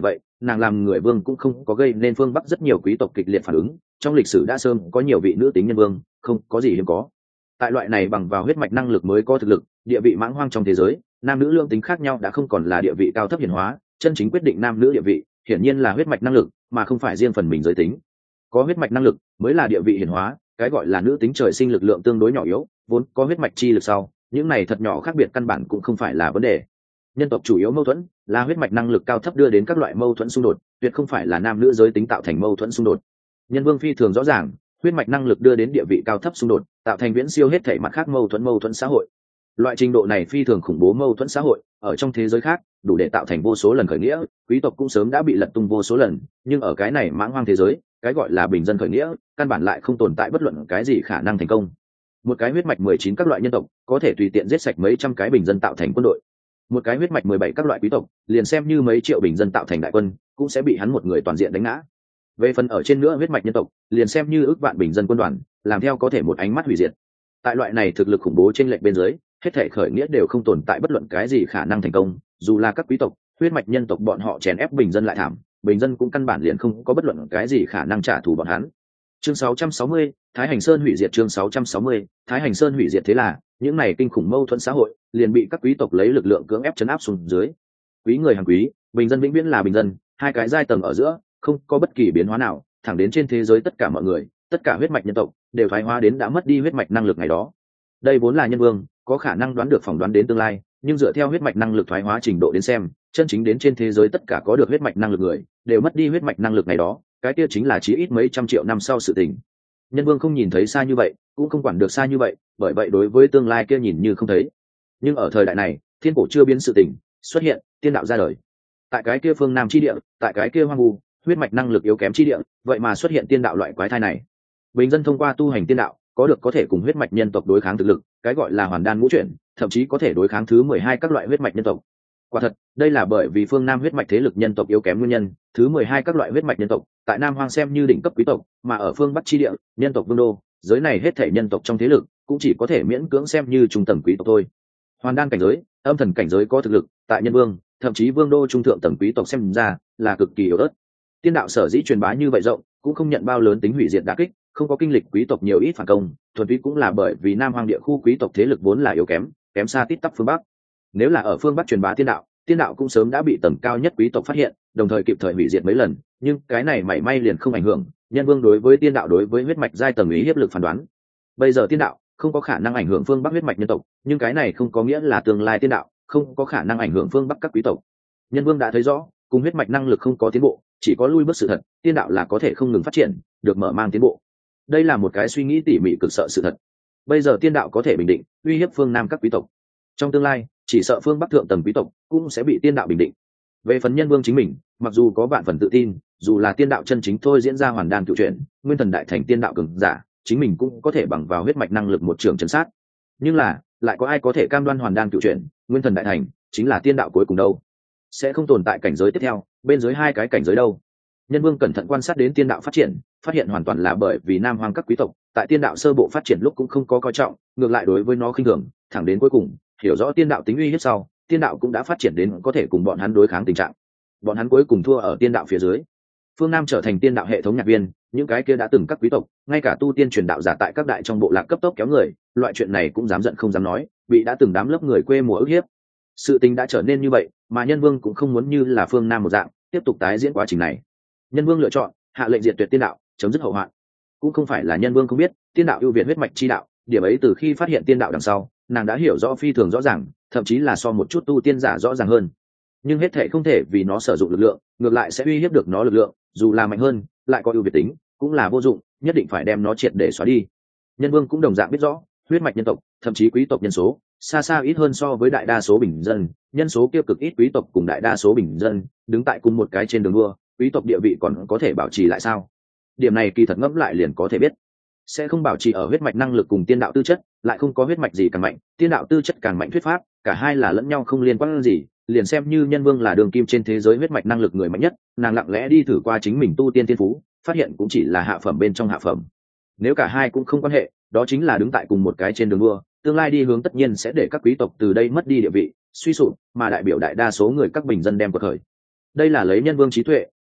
nàng làm người vương cũng không có gây nên phương Bắc rất nhiều quý tộc kịch liệt phản ứng. Trong lịch sử đã sớm có nhiều vị nữ tính nhân vương, không có gì hiếm có. Tại loại này bằng vào huyết mạch năng lực mới có thực lực, địa vị mãng hoang trong thế giới, nam nữ lương tính khác nhau đã không còn là địa vị cao thấp hiển hóa, chân chính quyết định nam nữ địa vị, hiển nhiên là huyết mạch năng lực, mà không phải riêng phần mình giới tính. Có huyết mạch năng lực mới là địa vị hiển hóa, cái gọi là nữ tính trời sinh lực lượng tương đối nhỏ yếu, vốn có huyết mạch chi lực sau, những này thật nhỏ khác biệt căn bản cũng không phải là vấn đề. Nhân tộc chủ yếu mâu thuẫn là huyết mạch năng lực cao thấp đưa đến các loại mâu thuẫn xung đột, tuyệt không phải là nam nữ giới tính tạo thành mâu thuẫn xung đột. Nhân vương phi thường rõ ràng, huyết mạch năng lực đưa đến địa vị cao thấp xung đột, tạo thành viễn siêu hết thảy mặt khác mâu thuẫn xã hội. Loại trình độ này phi thường khủng bố mâu thuẫn xã hội, ở trong thế giới khác đủ để tạo thành vô số lần khởi nghĩa, quý tộc cũng sớm đã bị lật tung vô số lần, nhưng ở cái này mãng hoang thế giới, cái gọi là bình dân khởi nghĩa, căn bản lại không tồn tại bất luận cái gì khả năng thành công. Một cái huyết mạch 19 các loại nhân tộc có thể tùy tiện giết sạch mấy trăm cái bình dân tạo thành quân đội. Một cái huyết mạch 17 các loại quý tộc, liền xem như mấy triệu bình dân tạo thành đại quân, cũng sẽ bị hắn một người toàn diện đánh ngã. Về phần ở trên nữa huyết mạch nhân tộc, liền xem như ước vạn bình dân quân đoàn, làm theo có thể một ánh mắt hủy diệt. Tại loại này thực lực khủng bố trên lệch bên dưới, hết thể khởi nghĩa đều không tồn tại bất luận cái gì khả năng thành công, dù là các quý tộc, huyết mạch nhân tộc bọn họ chèn ép bình dân lại thảm, bình dân cũng căn bản liền không có bất luận cái gì khả năng trả thù bọn hắn. Chương 660, Thái Hành Sơn hủy diệt. Chương 660, Thái Hành Sơn hủy diệt. Thế là những này kinh khủng mâu thuẫn xã hội liền bị các quý tộc lấy lực lượng cưỡng ép trấn áp xuống dưới. Quý người hàng quý, bình dân vĩnh viễn là bình dân, hai cái giai tầng ở giữa không có bất kỳ biến hóa nào, thẳng đến trên thế giới tất cả mọi người, tất cả huyết mạch nhân tộc đều thoái hóa đến đã mất đi huyết mạch năng lực ngày đó. Đây vốn là nhân vương, có khả năng đoán được phỏng đoán đến tương lai, nhưng dựa theo huyết mạch năng lực thoái hóa trình độ đến xem, chân chính đến trên thế giới tất cả có được huyết mạch năng lực người đều mất đi huyết mạch năng lực ngày đó, cái kia chính là chí ít mấy trăm triệu năm sau sự tình. Nhân vương không nhìn thấy xa như vậy, cũng không quản được xa như vậy, bởi vậy đối với tương lai kia nhìn như không thấy. Nhưng ở thời đại này, thiên cổ chưa biến sự tình xuất hiện, tiên đạo ra đời. Tại cái kia phương nam chi địa, tại cái kia hoang vu, huyết mạch năng lực yếu kém chi địa, vậy mà xuất hiện tiên đạo loại quái thai này. Bình dân thông qua tu hành tiên đạo, có thể cùng huyết mạch nhân tộc đối kháng thực lực, cái gọi là hoàn đan ngũ chuyển, thậm chí có thể đối kháng thứ 12 các loại huyết mạch nhân tộc. Quả thật, đây là bởi vì phương nam huyết mạch thế lực nhân tộc yếu kém nguyên nhân, thứ 12 các loại huyết mạch nhân tộc, tại Nam Hoang xem như đỉnh cấp quý tộc, mà ở phương Bắc chi địa, nhân tộc vương đô, giới này hết thảy nhân tộc trong thế lực, cũng chỉ có thể miễn cưỡng xem như trung tầng quý tộc thôi. Hoàn đan cảnh giới, âm thần cảnh giới có thực lực, tại nhân vương, thậm chí vương đô trung thượng tầng quý tộc xem ra là cực kỳ yếu ớt. Tiên đạo sở dĩ truyền bá như vậy rộng, cũng không nhận bao lớn tính hủy diệt đả kích, không có kinh lịch quý tộc nhiều ít phản công, thuần túy cũng là bởi vì Nam Hoang địa khu quý tộc thế lực vốn là yếu kém, kém xa tít tắp phương Bắc. Nếu là ở phương Bắc truyền bá tiên đạo cũng sớm đã bị tầng cao nhất quý tộc phát hiện, đồng thời kịp thời hủy diệt mấy lần, nhưng cái này mảy may liền không ảnh hưởng nhân vương đối với tiên đạo đối với huyết mạch giai tầng ý hiếp lực phán đoán. Bây giờ tiên đạo không có khả năng ảnh hưởng phương Bắc huyết mạch nhân tộc, nhưng cái này không có nghĩa là tương lai tiên đạo không có khả năng ảnh hưởng phương Bắc các quý tộc. Nhân vương đã thấy rõ, cùng huyết mạch năng lực không có tiến bộ, chỉ có lui bước sự thật, tiên đạo là có thể không ngừng phát triển, được mở mang tiến bộ. Đây là một cái suy nghĩ tỉ mỉ cực sợ sự thật. Bây giờ tiên đạo có thể bình định, uy hiếp phương Nam các quý tộc. Trong tương lai, chỉ sợ phương Bắc thượng tầng quý tộc cũng sẽ bị tiên đạo bình định. Về phần nhân vương chính mình, mặc dù có vạn phần tự tin, dù là tiên đạo chân chính thôi diễn ra hoàn đan cựu chuyển, nguyên thần đại thành tiên đạo cường giả, chính mình cũng có thể bằng vào huyết mạch năng lực một trường trấn sát. Nhưng là, lại có ai có thể cam đoan hoàn đan cựu chuyển, nguyên thần đại thành chính là tiên đạo cuối cùng đâu? Sẽ không tồn tại cảnh giới tiếp theo, bên dưới hai cái cảnh giới đâu? Nhân vương cẩn thận quan sát đến tiên đạo phát triển, phát hiện hoàn toàn là bởi vì Nam Hoang các quý tộc tại tiên đạo sơ bộ phát triển lúc cũng không có coi trọng, ngược lại đối với nó khinh thường, thẳng đến cuối cùng hiểu rõ tiên đạo tính uy hiếp sau, tiên đạo cũng đã phát triển đến có thể cùng bọn hắn đối kháng tình trạng. Bọn hắn cuối cùng thua ở tiên đạo phía dưới. Phương Nam trở thành tiên đạo hệ thống nhạc viên, những cái kia đã từng các quý tộc, ngay cả tu tiên truyền đạo giả tại các đại trong bộ lạc cấp tốc kéo người, loại chuyện này cũng dám giận không dám nói, bị đã từng đám lớp người quê mùa ức hiếp. Sự tình đã trở nên như vậy, mà nhân vương cũng không muốn như là phương Nam một dạng tiếp tục tái diễn quá trình này. Nhân vương lựa chọn hạ lệnh diệt tuyệt tiên đạo, chấm dứt hậu hoạn. Cũng không phải là nhân vương không biết tiên đạo ưu việt huyết mạch chi đạo, điểm ấy từ khi phát hiện tiên đạo đằng sau, nàng đã hiểu rõ phi thường rõ ràng, thậm chí là so một chút tu tiên giả rõ ràng hơn. Nhưng hết thể không thể vì nó sử dụng lực lượng, ngược lại sẽ uy hiếp được nó lực lượng, dù là mạnh hơn, lại có ưu việt tính, cũng là vô dụng, nhất định phải đem nó triệt để xóa đi. Nhân vương cũng đồng dạng biết rõ, huyết mạch nhân tộc, thậm chí quý tộc nhân số, xa xa ít hơn so với đại đa số bình dân, nhân số kia cực ít quý tộc cùng đại đa số bình dân, đứng tại cùng một cái trên đường đua, quý tộc địa vị còn có thể bảo trì lại sao? Điểm này kỳ thật ngẫm lại liền có thể biết, sẽ không bảo trì ở huyết mạch năng lực cùng tiên đạo tư chất, lại không có huyết mạch gì càng mạnh, tiên đạo tư chất càng mạnh thuyết pháp, cả hai là lẫn nhau không liên quan gì. Liền xem như nhân vương là đường kim trên thế giới huyết mạch năng lực người mạnh nhất, nàng lặng lẽ đi thử qua chính mình tu tiên thiên phú, phát hiện cũng chỉ là hạ phẩm bên trong hạ phẩm. Nếu cả hai cũng không quan hệ, đó chính là đứng tại cùng một cái trên đường đua, tương lai đi hướng tất nhiên sẽ để các quý tộc từ đây mất đi địa vị, suy sụp, mà đại biểu đại đa số người các bình dân đem cuộc khởi. Đây là lấy nhân vương trí tuệ,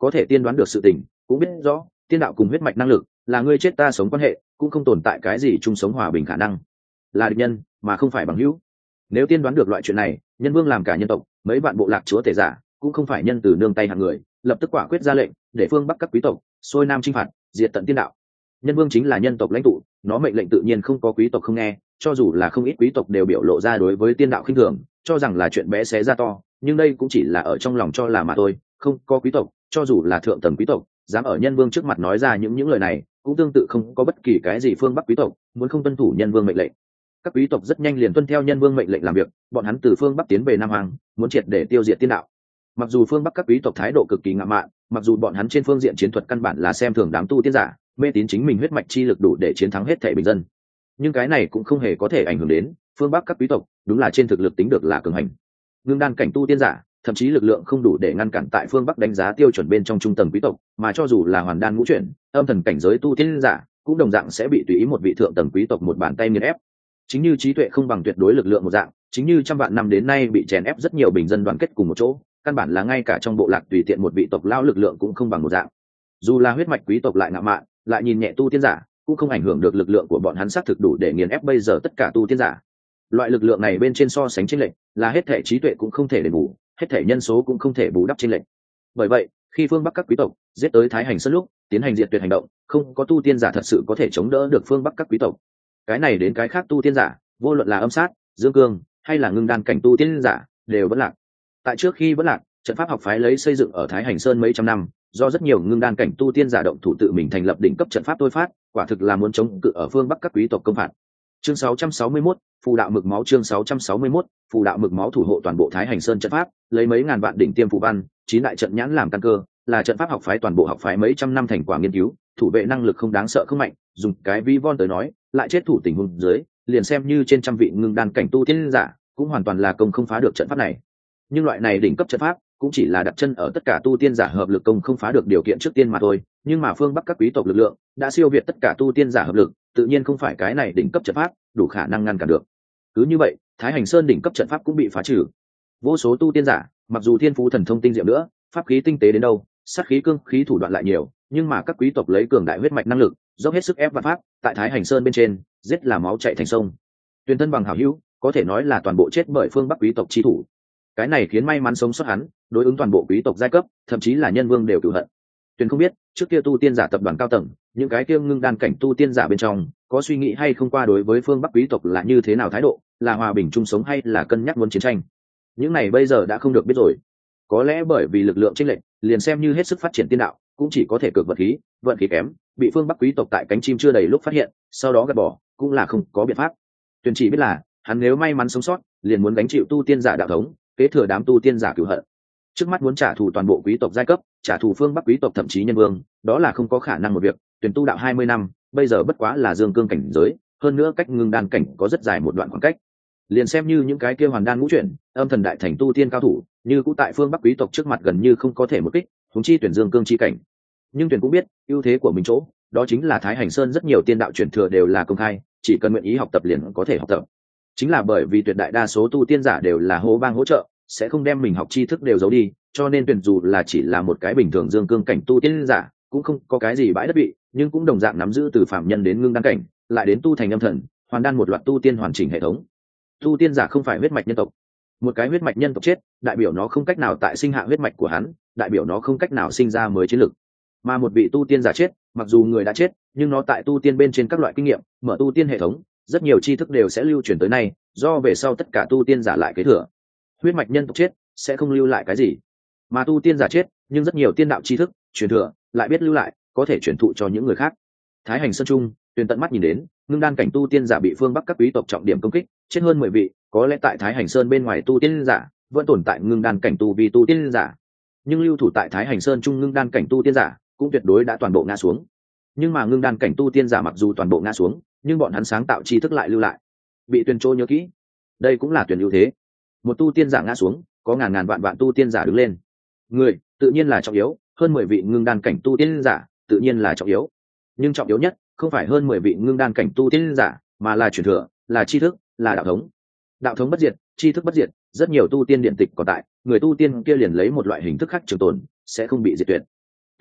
có thể tiên đoán được sự tình, cũng biết rõ tiên đạo cùng huyết mạch năng lực là ngươi chết ta sống quan hệ, cũng không tồn tại cái gì chung sống hòa bình khả năng, là địch nhân mà không phải bằng hữu. Nếu tiên đoán được loại chuyện này, nhân vương làm cả nhân tộc mấy vạn bộ lạc chúa tể giả cũng không phải nhân từ nương tay hạng người, lập tức quả quyết ra lệnh để phương bắc các quý tộc xuôi nam chinh phạt, diệt tận tiên đạo. Nhân vương chính là nhân tộc lãnh tụ, nó mệnh lệnh tự nhiên không có quý tộc không nghe, cho dù là không ít quý tộc đều biểu lộ ra đối với tiên đạo khinh thường, cho rằng là chuyện bé xé ra to, nhưng đây cũng chỉ là ở trong lòng cho là mà thôi. Không có quý tộc, cho dù là thượng tầng quý tộc, dám ở nhân vương trước mặt nói ra những lời này, cũng tương tự không có bất kỳ cái gì phương bắc quý tộc muốn không tuân thủ nhân vương mệnh lệnh. Các quý tộc rất nhanh liền tuân theo nhân vương mệnh lệnh làm việc, bọn hắn từ phương bắc tiến về nam hoàng, muốn triệt để tiêu diệt tiên đạo. Mặc dù phương bắc các quý tộc thái độ cực kỳ ngạo mạn, mặc dù bọn hắn trên phương diện chiến thuật căn bản là xem thường đám tu tiên giả, mê tín chính mình huyết mạch chi lực đủ để chiến thắng hết thảy bình dân, nhưng cái này cũng không hề có thể ảnh hưởng đến phương bắc các quý tộc đúng là trên thực lực tính được là cường hành. Ngưng đan cảnh tu tiên giả thậm chí lực lượng không đủ để ngăn cản tại phương bắc đánh giá tiêu chuẩn bên trong trung tầng quý tộc, mà cho dù là hoàn đan ngũ chuyển âm thần cảnh giới tu tiên giả cũng đồng dạng sẽ bị tùy ý một vị thượng tầng quý tộc một bàn tay nghiền ép. Chính như trí tuệ không bằng tuyệt đối lực lượng một dạng, chính như trăm vạn năm đến nay bị chèn ép rất nhiều bình dân đoàn kết cùng một chỗ, căn bản là ngay cả trong bộ lạc tùy tiện một vị tộc lao lực lượng cũng không bằng một dạng. Dù là huyết mạch quý tộc lại ngạo mạn, lại nhìn nhẹ tu tiên giả, cũng không ảnh hưởng được lực lượng của bọn hắn xác thực đủ để nghiền ép bây giờ tất cả tu tiên giả. Loại lực lượng này bên trên so sánh chênh lệch, là hết thể trí tuệ cũng không thể đền bù, hết thể nhân số cũng không thể bù đắp chênh lệch. Bởi vậy, khi phương bắc các quý tộc giết tới Thái Hành Sơn lúc, tiến hành diệt tuyệt hành động, không có tu tiên giả thật sự có thể chống đỡ được phương bắc các quý tộc. Cái này đến cái khác tu tiên giả, vô luận là âm sát, dương cương hay là ngưng đan cảnh tu tiên giả, đều vẫn lạc. Tại trước khi vẫn lạc, trận pháp học phái lấy xây dựng ở Thái Hành Sơn mấy trăm năm, do rất nhiều ngưng đan cảnh tu tiên giả động thủ tự mình thành lập đỉnh cấp trận pháp tôi phát, quả thực là muốn chống cự ở phương bắc các quý tộc công phạt. Chương 661, phù đạo mực máu. Chương 661, phù đạo mực máu thủ hộ toàn bộ Thái Hành Sơn trận pháp, lấy mấy ngàn vạn đỉnh tiêm phù văn, 9 đại trận nhãn làm căn cơ, là trận pháp học phái toàn bộ học phái mấy trăm năm thành quả nghiên cứu, thủ vệ năng lực không đáng sợ không mạnh, dùng cái vi von tới nói, lại chết thủ tình huống dưới, liền xem như trên trăm vị ngưng đan cảnh tu tiên giả, cũng hoàn toàn là công không phá được trận pháp này. Nhưng loại này đỉnh cấp trận pháp cũng chỉ là đặt chân ở tất cả tu tiên giả hợp lực công không phá được điều kiện trước tiên mà thôi, nhưng mà phương bắc các quý tộc lực lượng đã siêu việt tất cả tu tiên giả hợp lực, tự nhiên không phải cái này đỉnh cấp trận pháp đủ khả năng ngăn cản được. Cứ như vậy, Thái Hành Sơn đỉnh cấp trận pháp cũng bị phá trừ. Vô số tu tiên giả, mặc dù thiên phú thần thông tinh diệu nữa, pháp khí tinh tế đến đâu, sát khí cương khí thủ đoạn lại nhiều, nhưng mà các quý tộc lấy cường đại huyết mạch năng lực, dốc hết sức ép vạn pháp, tại Thái Hành Sơn bên trên, giết là máu chảy thành sông. Tuyền thân bằng hảo hữu, có thể nói là toàn bộ chết bởi phương bắc quý tộc chi thủ. Cái này khiến may mắn sống sót hắn, đối ứng toàn bộ quý tộc giai cấp, thậm chí là nhân vương đều cửu hận. Tuyền không biết, trước kia tu tiên giả tập đoàn cao tầng, những cái kia ngưng đan cảnh tu tiên giả bên trong, có suy nghĩ hay không qua đối với phương bắc quý tộc là như thế nào thái độ, là hòa bình chung sống hay là cân nhắc muốn chiến tranh. Những này bây giờ đã không được biết rồi. Có lẽ bởi vì lực lượng chênh lệch, liền xem như hết sức phát triển tiên đạo, cũng chỉ có thể cược vận khí kém, bị phương bắc quý tộc tại cánh chim chưa đầy lúc phát hiện, sau đó gạt bỏ, cũng là không có biện pháp. Tuyền chỉ biết là, hắn nếu may mắn sống sót, liền muốn gánh chịu tu tiên giả đạo thống, kế thừa đám tu tiên giả cửu hận. Trước mắt muốn trả thù toàn bộ quý tộc giai cấp, trả thù phương bắc quý tộc thậm chí nhân vương, đó là không có khả năng một việc. Tuyền tu đạo 20 năm, bây giờ bất quá là dương cương cảnh giới, hơn nữa cách ngưng đan cảnh có rất dài một đoạn khoảng cách. Liền xem như những cái kia hoàn đan ngũ chuyển, âm thần đại thành tu tiên cao thủ, như cũ tại phương bắc quý tộc trước mặt gần như không có thể một kích, huống chi Tuyền dương cương chi cảnh. Nhưng Tuyền cũng biết, ưu thế của mình chỗ, đó chính là Thái Hành Sơn rất nhiều tiên đạo truyền thừa đều là công khai, chỉ cần nguyện ý học tập liền có thể học tập. Chính là bởi vì tuyệt đại đa số tu tiên giả đều là hô bang hỗ trợ, sẽ không đem mình học tri thức đều giấu đi, cho nên Tuyền dù là chỉ là một cái bình thường dương cương cảnh tu tiên giả, cũng không có cái gì bãi đất bị, nhưng cũng đồng dạng nắm giữ từ phạm nhân đến ngưng đan cảnh, lại đến tu thành âm thần, hoàn đan một loạt tu tiên hoàn chỉnh hệ thống. Tu tiên giả không phải huyết mạch nhân tộc, một cái huyết mạch nhân tộc chết, đại biểu nó không cách nào tại sinh hạ huyết mạch của hắn, đại biểu nó không cách nào sinh ra mới chiến lực. Mà một vị tu tiên giả chết, mặc dù người đã chết, nhưng nó tại tu tiên bên trên các loại kinh nghiệm, mở tu tiên hệ thống, rất nhiều tri thức đều sẽ lưu truyền tới nay, do về sau tất cả tu tiên giả lại kế thừa. Huyết mạch nhân tộc chết sẽ không lưu lại cái gì, mà tu tiên giả chết, nhưng rất nhiều tiên đạo tri thức truyền thừa lại biết lưu lại, có thể truyền thụ cho những người khác. Thái Hành Sơn Trung, Tuyền tận mắt nhìn đến, ngưng đan cảnh tu tiên giả bị phương bắc các quý tộc trọng điểm công kích, chết hơn 10 vị, có lẽ tại Thái Hành Sơn bên ngoài tu tiên giả vẫn tồn tại ngưng đan cảnh tu vi tu tiên giả, nhưng lưu thủ tại Thái Hành Sơn Trung ngưng đan cảnh tu tiên giả cũng tuyệt đối đã toàn bộ ngã xuống. Nhưng mà ngưng đan cảnh tu tiên giả mặc dù toàn bộ ngã xuống, nhưng bọn hắn sáng tạo tri thức lại lưu lại, bị Tuyền trô nhớ kỹ. Đây cũng là Tuyền ưu thế. Một tu tiên giả ngã xuống, có ngàn vạn tu tiên giả đứng lên. Người tự nhiên là trọng yếu, hơn 10 vị ngưng đan cảnh tu tiên giả tự nhiên là trọng yếu, nhưng trọng yếu nhất không phải hơn 10 vị ngưng đan cảnh tu tiên giả, mà là truyền thừa, là tri thức, là đạo thống. Đạo thống bất diệt, tri thức bất diệt, rất nhiều tu tiên điện tịch còn tại, người tu tiên kia liền lấy một loại hình thức khác trường tồn, sẽ không bị diệt tuyệt.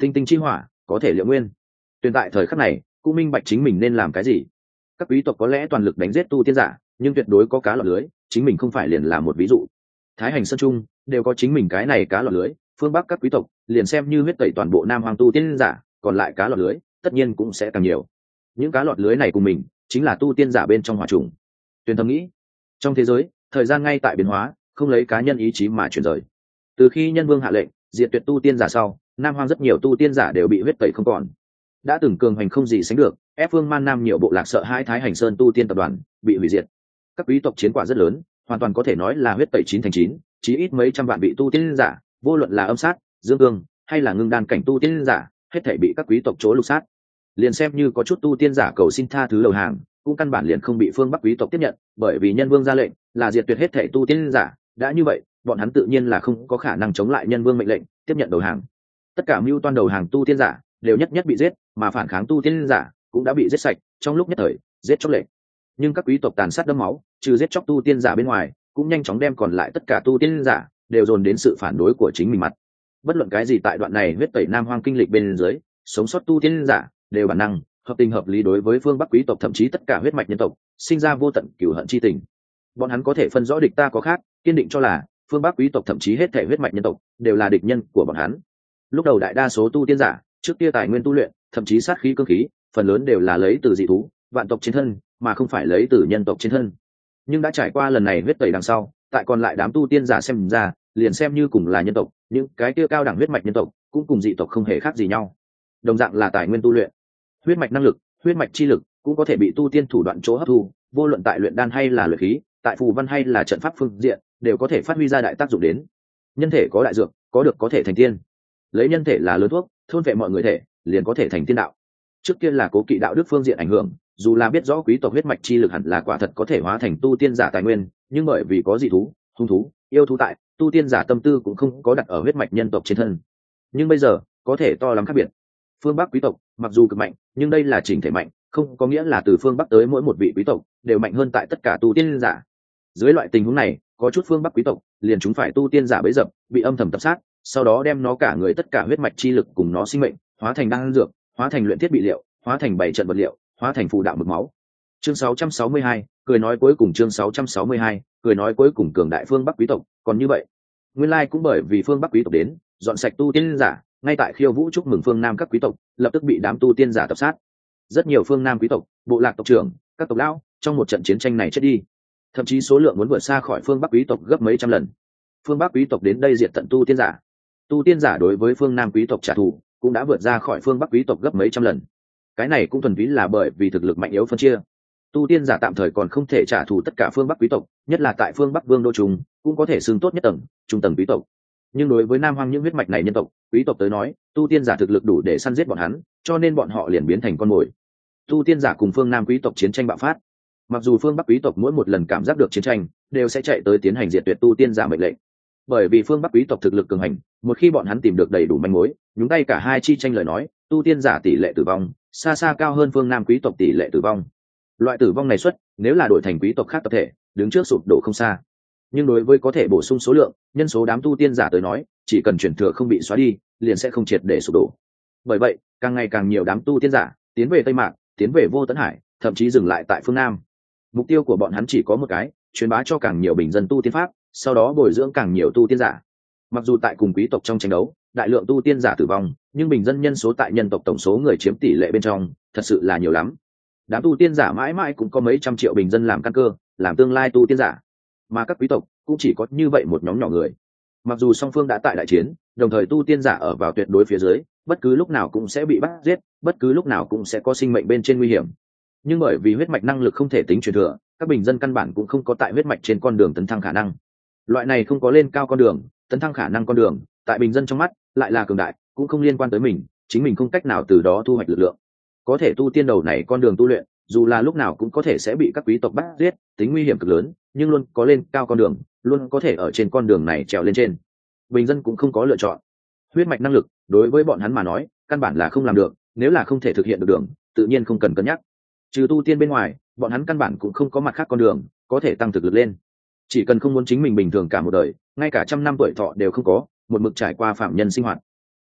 tinh tinh chi hỏa có thể liệu nguyên. Tuyển tại thời khắc này cũng minh bạch chính mình nên làm cái gì. Các quý tộc có lẽ toàn lực đánh giết tu tiên giả, nhưng tuyệt đối có cá lọt lưới, chính mình không phải liền là một ví dụ. Thái Hành Sơn Trung đều có chính mình cái này cá lọt lưới, phương Bắc các quý tộc liền xem như huyết tẩy toàn bộ Nam Hoàng tu tiên giả, còn lại cá lọt lưới tất nhiên cũng sẽ càng nhiều. Những cá lọt lưới này cùng mình chính là tu tiên giả bên trong hỏa trùng. Tuyền thầm nghĩ, trong thế giới thời gian ngay tại biến hóa, không lấy cá nhân ý chí mà chuyển rời. Từ khi nhân vương hạ lệnh diệt tuyệt tu tiên giả sau, Nam Hoang rất nhiều tu tiên giả đều bị huyết tẩy không còn. Đã từng cường hành không gì sánh được, ép phương Man Nam nhiều bộ lạc sợ hai Thái Hành Sơn tu tiên tập đoàn bị hủy diệt. Các quý tộc chiến quả rất lớn, hoàn toàn có thể nói là huyết tẩy 9/9, chí ít mấy trăm vạn bị tu tiên giả, vô luận là âm sát, dương cương hay là ngưng đan cảnh tu tiên giả, hết thảy bị các quý tộc chỗ lục sát. Liền xem như có chút tu tiên giả cầu xin tha thứ đầu hàng, cũng căn bản liền không bị phương Bắc quý tộc tiếp nhận, bởi vì nhân vương ra lệnh là diệt tuyệt hết thảy tu tiên giả, đã như vậy, bọn hắn tự nhiên là không có khả năng chống lại nhân vương mệnh lệnh, tiếp nhận đầu hàng. Tất cả mưu toan đầu hàng tu tiên giả đều nhất nhất bị giết, mà phản kháng tu tiên giả cũng đã bị giết sạch, trong lúc nhất thời, giết chóc lệnh. Nhưng các quý tộc tàn sát đẫm máu, trừ giết chóc tu tiên giả bên ngoài, cũng nhanh chóng đem còn lại tất cả tu tiên giả đều dồn đến sự phản đối của chính mình mặt. Bất luận cái gì tại đoạn này huyết tẩy Nam Hoang kinh lịch bên dưới, sống sót tu tiên giả đều bản năng hợp tình hợp lý đối với phương Bắc quý tộc, thậm chí tất cả huyết mạch nhân tộc sinh ra vô tận cừu hận chi tình. Bọn hắn có thể phân rõ địch ta có khác, kiên định cho là phương Bắc quý tộc thậm chí hết thể huyết mạch nhân tộc đều là địch nhân của bọn hắn. Lúc đầu đại đa số tu tiên giả trước kia tài nguyên tu luyện, thậm chí sát khí cương khí, phần lớn đều là lấy từ dị thú, vạn tộc trên thân, mà không phải lấy từ nhân tộc trên thân. Nhưng đã trải qua lần này huyết tẩy đằng sau, tại còn lại đám tu tiên giả xem ra, liền xem như cùng là nhân tộc, những cái kia cao đẳng huyết mạch nhân tộc cũng cùng dị tộc không hề khác gì nhau. Đồng dạng là tài nguyên tu luyện, huyết mạch năng lực, huyết mạch chi lực cũng có thể bị tu tiên thủ đoạn chỗ hấp thu, vô luận tại luyện đan hay là luyện khí, tại phù văn hay là trận pháp phương diện, đều có thể phát huy ra đại tác dụng đến. Nhân thể có đại dược, có được có thể thành tiên. Lấy nhân thể là lớn thuốc, thôn vệ mọi người thể, liền có thể thành tiên đạo. Trước kia là cố kỵ đạo đức phương diện ảnh hưởng, dù là biết rõ quý tộc huyết mạch chi lực hẳn là quả thật có thể hóa thành tu tiên giả tài nguyên, nhưng bởi vì có dị thú, hung thú, yêu thú tại, tu tiên giả tâm tư cũng không có đặt ở huyết mạch nhân tộc trên thân. Nhưng bây giờ, có thể to lắm khác biệt. Phương Bắc quý tộc mặc dù cực mạnh, nhưng đây là chỉnh thể mạnh, không có nghĩa là từ phương Bắc tới mỗi một vị quý tộc đều mạnh hơn tại tất cả tu tiên giả. Dưới loại tình huống này, có chút phương Bắc quý tộc liền chúng phải tu tiên giả bấy dập, bị âm thầm tập sát, sau đó đem nó cả người tất cả huyết mạch chi lực cùng nó sinh mệnh hóa thành đan dược, hóa thành luyện thiết bị liệu, hóa thành bảy trận vật liệu, hóa thành phù đạo mực máu. Chương 662, cười nói cuối cùng. Chương 662, cười nói cuối cùng. Cường đại phương Bắc quý tộc còn như vậy, nguyên lai cũng bởi vì phương Bắc quý tộc đến dọn sạch tu tiên giả, ngay tại khiêu vũ chúc mừng phương Nam các quý tộc lập tức bị đám tu tiên giả tập sát. Rất nhiều phương Nam quý tộc, bộ lạc tộc trưởng, các tộc lão trong một trận chiến tranh này chết đi, thậm chí số lượng muốn vượt xa khỏi phương Bắc quý tộc gấp mấy trăm lần. Phương Bắc quý tộc đến đây diệt tận tu tiên giả, tu tiên giả đối với phương Nam quý tộc trả thù cũng đã vượt ra khỏi phương Bắc quý tộc gấp mấy trăm lần. Cái này cũng thuần túy là bởi vì thực lực mạnh yếu phân chia. Tu tiên giả tạm thời còn không thể trả thù tất cả phương Bắc quý tộc, nhất là tại phương Bắc vương đô trùng cũng có thể xưng tốt nhất tầng trung tầng quý tộc. Nhưng đối với Nam Hoang những huyết mạch này nhân tộc, quý tộc tới nói, tu tiên giả thực lực đủ để săn giết bọn hắn, cho nên bọn họ liền biến thành con mồi. Tu tiên giả cùng phương Nam quý tộc chiến tranh bạo phát. Mặc dù phương Bắc quý tộc mỗi một lần cảm giác được chiến tranh, đều sẽ chạy tới tiến hành diệt tuyệt tu tiên giả mệnh lệnh. Bởi vì phương Bắc quý tộc thực lực cường hành, một khi bọn hắn tìm được đầy đủ manh mối, nhúng tay cả hai chi tranh lời nói, tu tiên giả tỷ lệ tử vong xa xa cao hơn phương Nam quý tộc tỷ lệ tử vong. Loại tử vong này xuất, nếu là đổi thành quý tộc khác tập thể, đứng trước sụp đổ không xa. Nhưng đối với có thể bổ sung số lượng, nhân số đám tu tiên giả tới nói, chỉ cần truyền thừa không bị xóa đi, liền sẽ không triệt để sụp đổ. Bởi vậy, càng ngày càng nhiều đám tu tiên giả tiến về Tây Mạc, tiến về Vô Tấn Hải, thậm chí dừng lại tại phương Nam. Mục tiêu của bọn hắn chỉ có một cái, truyền bá cho càng nhiều bình dân tu tiên pháp, sau đó bồi dưỡng càng nhiều tu tiên giả. Mặc dù tại cùng quý tộc trong tranh đấu, đại lượng tu tiên giả tử vong, nhưng bình dân nhân số tại nhân tộc tổng số người chiếm tỷ lệ bên trong, thật sự là nhiều lắm. Đám tu tiên giả mãi mãi cũng có mấy trăm triệu bình dân làm căn cơ, làm tương lai tu tiên giả, mà các quý tộc cũng chỉ có như vậy một nhóm nhỏ người. Mặc dù song phương đã tại đại chiến, đồng thời tu tiên giả ở vào tuyệt đối phía dưới, bất cứ lúc nào cũng sẽ bị bắt giết, bất cứ lúc nào cũng sẽ có sinh mệnh bên trên nguy hiểm. Nhưng bởi vì huyết mạch năng lực không thể tính truyền thừa, các bình dân căn bản cũng không có tại huyết mạch trên con đường tấn thăng khả năng. Loại này không có lên cao con đường, tấn thăng khả năng con đường, tại bình dân trong mắt lại là cường đại, cũng không liên quan tới mình, chính mình không cách nào từ đó thu hoạch lực lượng. Có thể tu tiên đầu này con đường tu luyện, dù là lúc nào cũng có thể sẽ bị các quý tộc bắt giết, tính nguy hiểm cực lớn, nhưng luôn có lên cao con đường, luôn có thể ở trên con đường này trèo lên trên. Bình dân cũng không có lựa chọn. Huyết mạch năng lực đối với bọn hắn mà nói, căn bản là không làm được, nếu là không thể thực hiện được đường, tự nhiên không cần cân nhắc. Trừ tu tiên bên ngoài, bọn hắn căn bản cũng không có mặt khác con đường có thể tăng thực lực lên. Chỉ cần không muốn chính mình bình thường cả một đời, ngay cả trăm năm tuổi thọ đều không có, một mực trải qua phạm nhân sinh hoạt,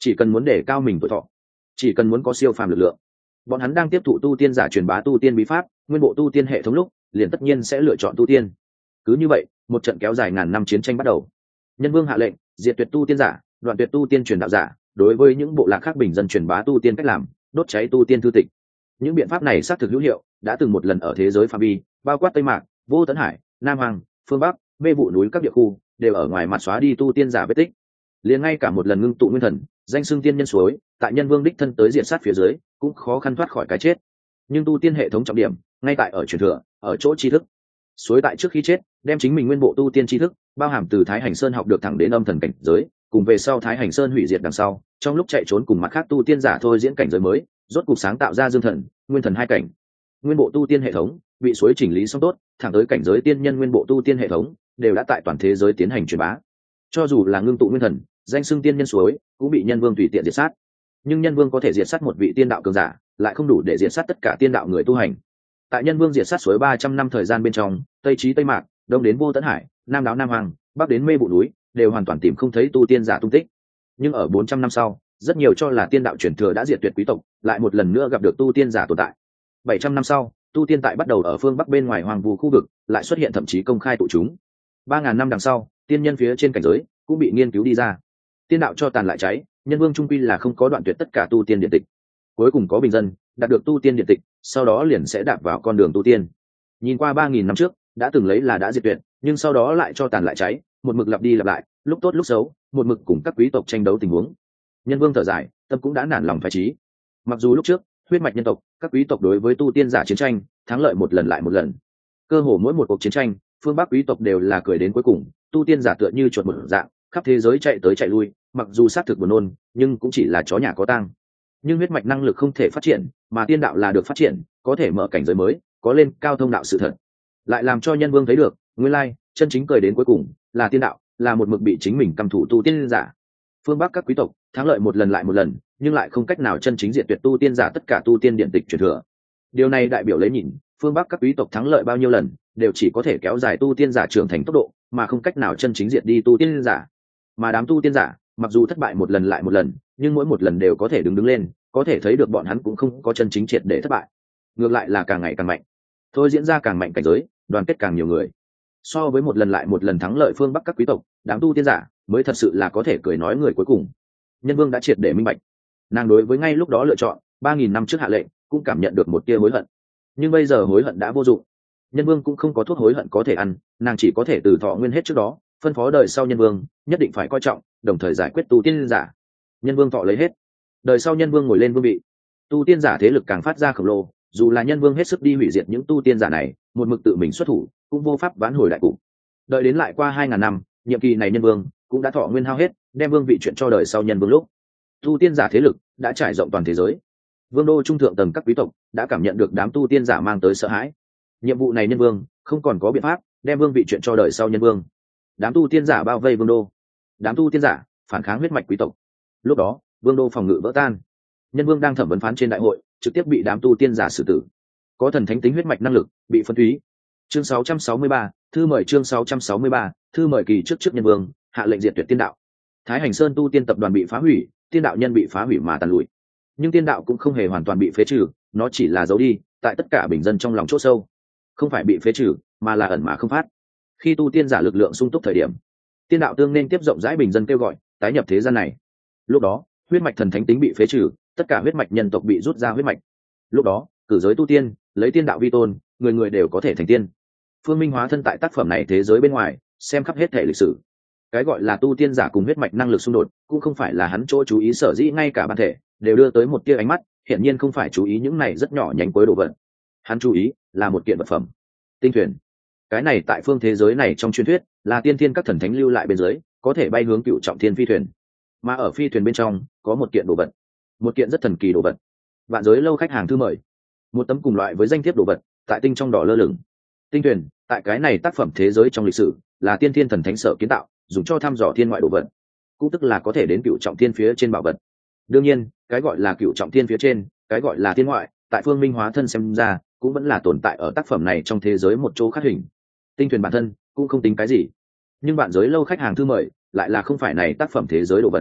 chỉ cần muốn để cao mình tuổi thọ, chỉ cần muốn có siêu phàm lực lượng, bọn hắn đang tiếp thụ tu tiên giả truyền bá tu tiên bí pháp, nguyên bộ tu tiên hệ thống lúc liền tất nhiên sẽ lựa chọn tu tiên. Cứ như vậy, một trận kéo dài ngàn năm chiến tranh bắt đầu. Nhân vương hạ lệnh diệt tuyệt tu tiên giả, đoạn tuyệt tu tiên truyền đạo giả, đối với những bộ lạc khác bình dân truyền bá tu tiên cách làm, đốt cháy tu tiên thư tịch. Những biện pháp này xác thực hữu hiệu, đã từng một lần ở thế giới phạm vi bao quát Tây Mạc, Vô Tấn Hải, Nam Hoàng, phương Bắc, mê vụ núi các địa khu đều ở ngoài mặt xóa đi tu tiên giả vết tích. Liền ngay cả một lần ngưng tụ nguyên thần, danh xưng tiên nhân suối, tại nhân vương đích thân tới diện sát phía dưới, cũng khó khăn thoát khỏi cái chết. Nhưng tu tiên hệ thống trọng điểm ngay tại ở truyền thừa, ở chỗ tri thức. Suối tại trước khi chết đem chính mình nguyên bộ tu tiên tri thức bao hàm từ Thái Hành Sơn học được thẳng đến âm thần cảnh giới, cùng về sau Thái Hành Sơn hủy diệt đằng sau, trong lúc chạy trốn cùng mặt khác tu tiên giả thôi diễn cảnh giới mới, rốt cục sáng tạo ra dương thần, nguyên thần hai cảnh. Nguyên bộ tu tiên hệ thống bị suối chỉnh lý xong tốt, thẳng tới cảnh giới tiên nhân nguyên bộ tu tiên hệ thống đều đã tại toàn thế giới tiến hành truyền bá. Cho dù là ngưng tụ nguyên thần, danh xưng tiên nhân suối cũng bị nhân vương tùy tiện diệt sát. Nhưng nhân vương có thể diệt sát một vị tiên đạo cường giả, lại không đủ để diệt sát tất cả tiên đạo người tu hành. Tại nhân vương diệt sát suối 300 năm thời gian bên trong, tây chí Tây Mạc, đông đến Vô Tấn Hải, nam đáo Nam Hoàng, bắc đến mê vụ núi, đều hoàn toàn tìm không thấy tu tiên giả tung tích. Nhưng ở 400 năm sau, rất nhiều cho là tiên đạo truyền thừa đã diệt tuyệt quý tộc, lại một lần nữa gặp được tu tiên giả tồn tại. 700 năm sau, tu tiên tại bắt đầu ở phương bắc bên ngoài hoàng vu khu vực lại xuất hiện, thậm chí công khai tụ chúng. 3000 năm đằng sau, tiên nhân phía trên cảnh giới cũng bị nghiên cứu đi ra. Tiên đạo cho tàn lại cháy, nhân vương trung quy là không có đoạn tuyệt tất cả tu tiên điện tịch. Cuối cùng có bình dân đạt được tu tiên điện tịch, sau đó liền sẽ đạp vào con đường tu tiên. Nhìn qua 3000 năm trước, đã từng lấy là đã diệt tuyệt, nhưng sau đó lại cho tàn lại cháy, một mực lặp đi lặp lại, lúc tốt lúc xấu, một mực cùng các quý tộc tranh đấu tình huống. Nhân vương thở dài, tâm cũng đã nản lòng phái trí. Mặc dù lúc trước huyết mạch nhân tộc, các quý tộc đối với tu tiên giả chiến tranh thắng lợi một lần lại một lần, cơ hồ mỗi một cuộc chiến tranh, phương bắc quý tộc đều là cười đến cuối cùng, tu tiên giả tựa như chuột một dạng khắp thế giới chạy tới chạy lui, mặc dù xác thực buồn nôn, nhưng cũng chỉ là chó nhà có tang. Nhưng huyết mạch năng lực không thể phát triển, mà tiên đạo là được phát triển, có thể mở cảnh giới mới, có lên cao thông đạo sự thật, lại làm cho nhân vương thấy được, nguyên lai chân chính cười đến cuối cùng là tiên đạo, là một mực bị chính mình căm thủ tu tiên giả. Phương bắc các quý tộc thắng lợi một lần lại một lần, nhưng lại không cách nào chân chính diệt tuyệt tu tiên giả tất cả tu tiên điện tịch truyền thừa. Điều này đại biểu lấy nhìn, phương bắc các quý tộc thắng lợi bao nhiêu lần, đều chỉ có thể kéo dài tu tiên giả trưởng thành tốc độ, mà không cách nào chân chính diệt đi tu tiên giả. Mà đám tu tiên giả, mặc dù thất bại một lần lại một lần, nhưng mỗi một lần đều có thể đứng lên, có thể thấy được bọn hắn cũng không có chân chính triệt để thất bại, ngược lại là càng ngày càng mạnh, thôi diễn ra càng mạnh cảnh giới, đoàn kết càng nhiều người. So với một lần lại một lần thắng lợi phương bắc các quý tộc, đám tu tiên giả mới thật sự là có thể cười nói người cuối cùng. Nhân vương đã triệt để minh bạch, nàng đối với ngay lúc đó lựa chọn 3000 năm trước hạ lệnh cũng cảm nhận được một tia hối hận, nhưng bây giờ hối hận đã vô dụng. Nhân vương cũng không có thuốc hối hận có thể ăn, nàng chỉ có thể từ thọ nguyên hết trước đó phân phó đời sau nhân vương nhất định phải coi trọng, đồng thời giải quyết tu tiên giả. Nhân vương thọ lấy hết, đời sau nhân vương ngồi lên vương vị, tu tiên giả thế lực càng phát ra khổng lồ, dù là nhân vương hết sức đi hủy diệt những tu tiên giả này, một mực tự mình xuất thủ cũng vô pháp vãn hồi đại cục. Đợi đến lại qua 2000 năm, nhiệm kỳ này nhân vương cũng đã thọ nguyên hao hết, đem vương vị chuyện cho đời sau nhân vương lúc tu tiên giả thế lực đã trải rộng toàn thế giới. Vương đô trung thượng tầng các quý tộc đã cảm nhận được đám tu tiên giả mang tới sợ hãi. Nhiệm vụ này nhân vương không còn có biện pháp đem vương vị chuyện cho đời sau nhân vương. Đám tu tiên giả bao vây vương đô, đám tu tiên giả phản kháng huyết mạch quý tộc. Lúc đó vương đô phòng ngự vỡ tan, nhân vương đang thẩm vấn phán trên đại hội trực tiếp bị đám tu tiên giả xử tử. Có thần thánh tính huyết mạch năng lực bị phân thúy. Chương 663, thư mời. Chương 663, thư mời. Kỳ trước nhân vương hạ lệnh diệt tuyệt tiên đạo. Thái Hành Sơn tu tiên tập đoàn bị phá hủy, tiên đạo nhân bị phá hủy mà tàn lụi. Nhưng tiên đạo cũng không hề hoàn toàn bị phế trừ, nó chỉ là giấu đi tại tất cả bình dân trong lòng chỗ sâu, không phải bị phế trừ mà là ẩn mà không phát. Khi tu tiên giả lực lượng sung túc thời điểm, tiên đạo tương nên tiếp rộng rãi bình dân kêu gọi tái nhập thế gian này. Lúc đó huyết mạch thần thánh tính bị phế trừ, tất cả huyết mạch nhân tộc bị rút ra huyết mạch. Lúc đó cử giới tu tiên, lấy tiên đạo vi tôn, người người đều có thể thành tiên. Phương Minh hóa thân tại tác phẩm này thế giới bên ngoài, xem khắp hết thể lịch sử. Cái gọi là tu tiên giả cùng huyết mạch năng lực xung đột cũng không phải là hắn chỗ chú ý, sở dĩ ngay cả bản thể đều đưa tới một tia ánh mắt, hiển nhiên không phải chú ý những này rất nhỏ nhánh cuối đồ vật. Hắn chú ý là một kiện vật phẩm, tinh thuyền. Cái này tại phương thế giới này trong truyền thuyết là tiên thiên các thần thánh lưu lại bên dưới, có thể bay hướng cựu trọng thiên phi thuyền. Mà ở phi thuyền bên trong có một kiện đồ vật, một kiện rất thần kỳ đồ vật. Vạn giới lâu khách hàng thư mời, một tấm cùng loại với danh thiếp đồ vật tại tinh trong đỏ lơ lửng. Tinh thuyền tại cái này tác phẩm thế giới trong lịch sử là tiên thiên thần thánh sở kiến tạo, dùng cho thăm dò thiên ngoại đồ vật, cũng tức là có thể đến cựu trọng thiên phía trên bảo vật. Đương nhiên cái gọi là cựu trọng thiên phía trên, cái gọi là thiên ngoại, tại Phương Minh hóa thân xem ra cũng vẫn là tồn tại ở tác phẩm này trong thế giới một chỗ khác hình. Tinh thuyền bản thân cũng không tính cái gì, nhưng vạn giới lâu khách hàng thư mời lại là không phải này tác phẩm thế giới đồ vật.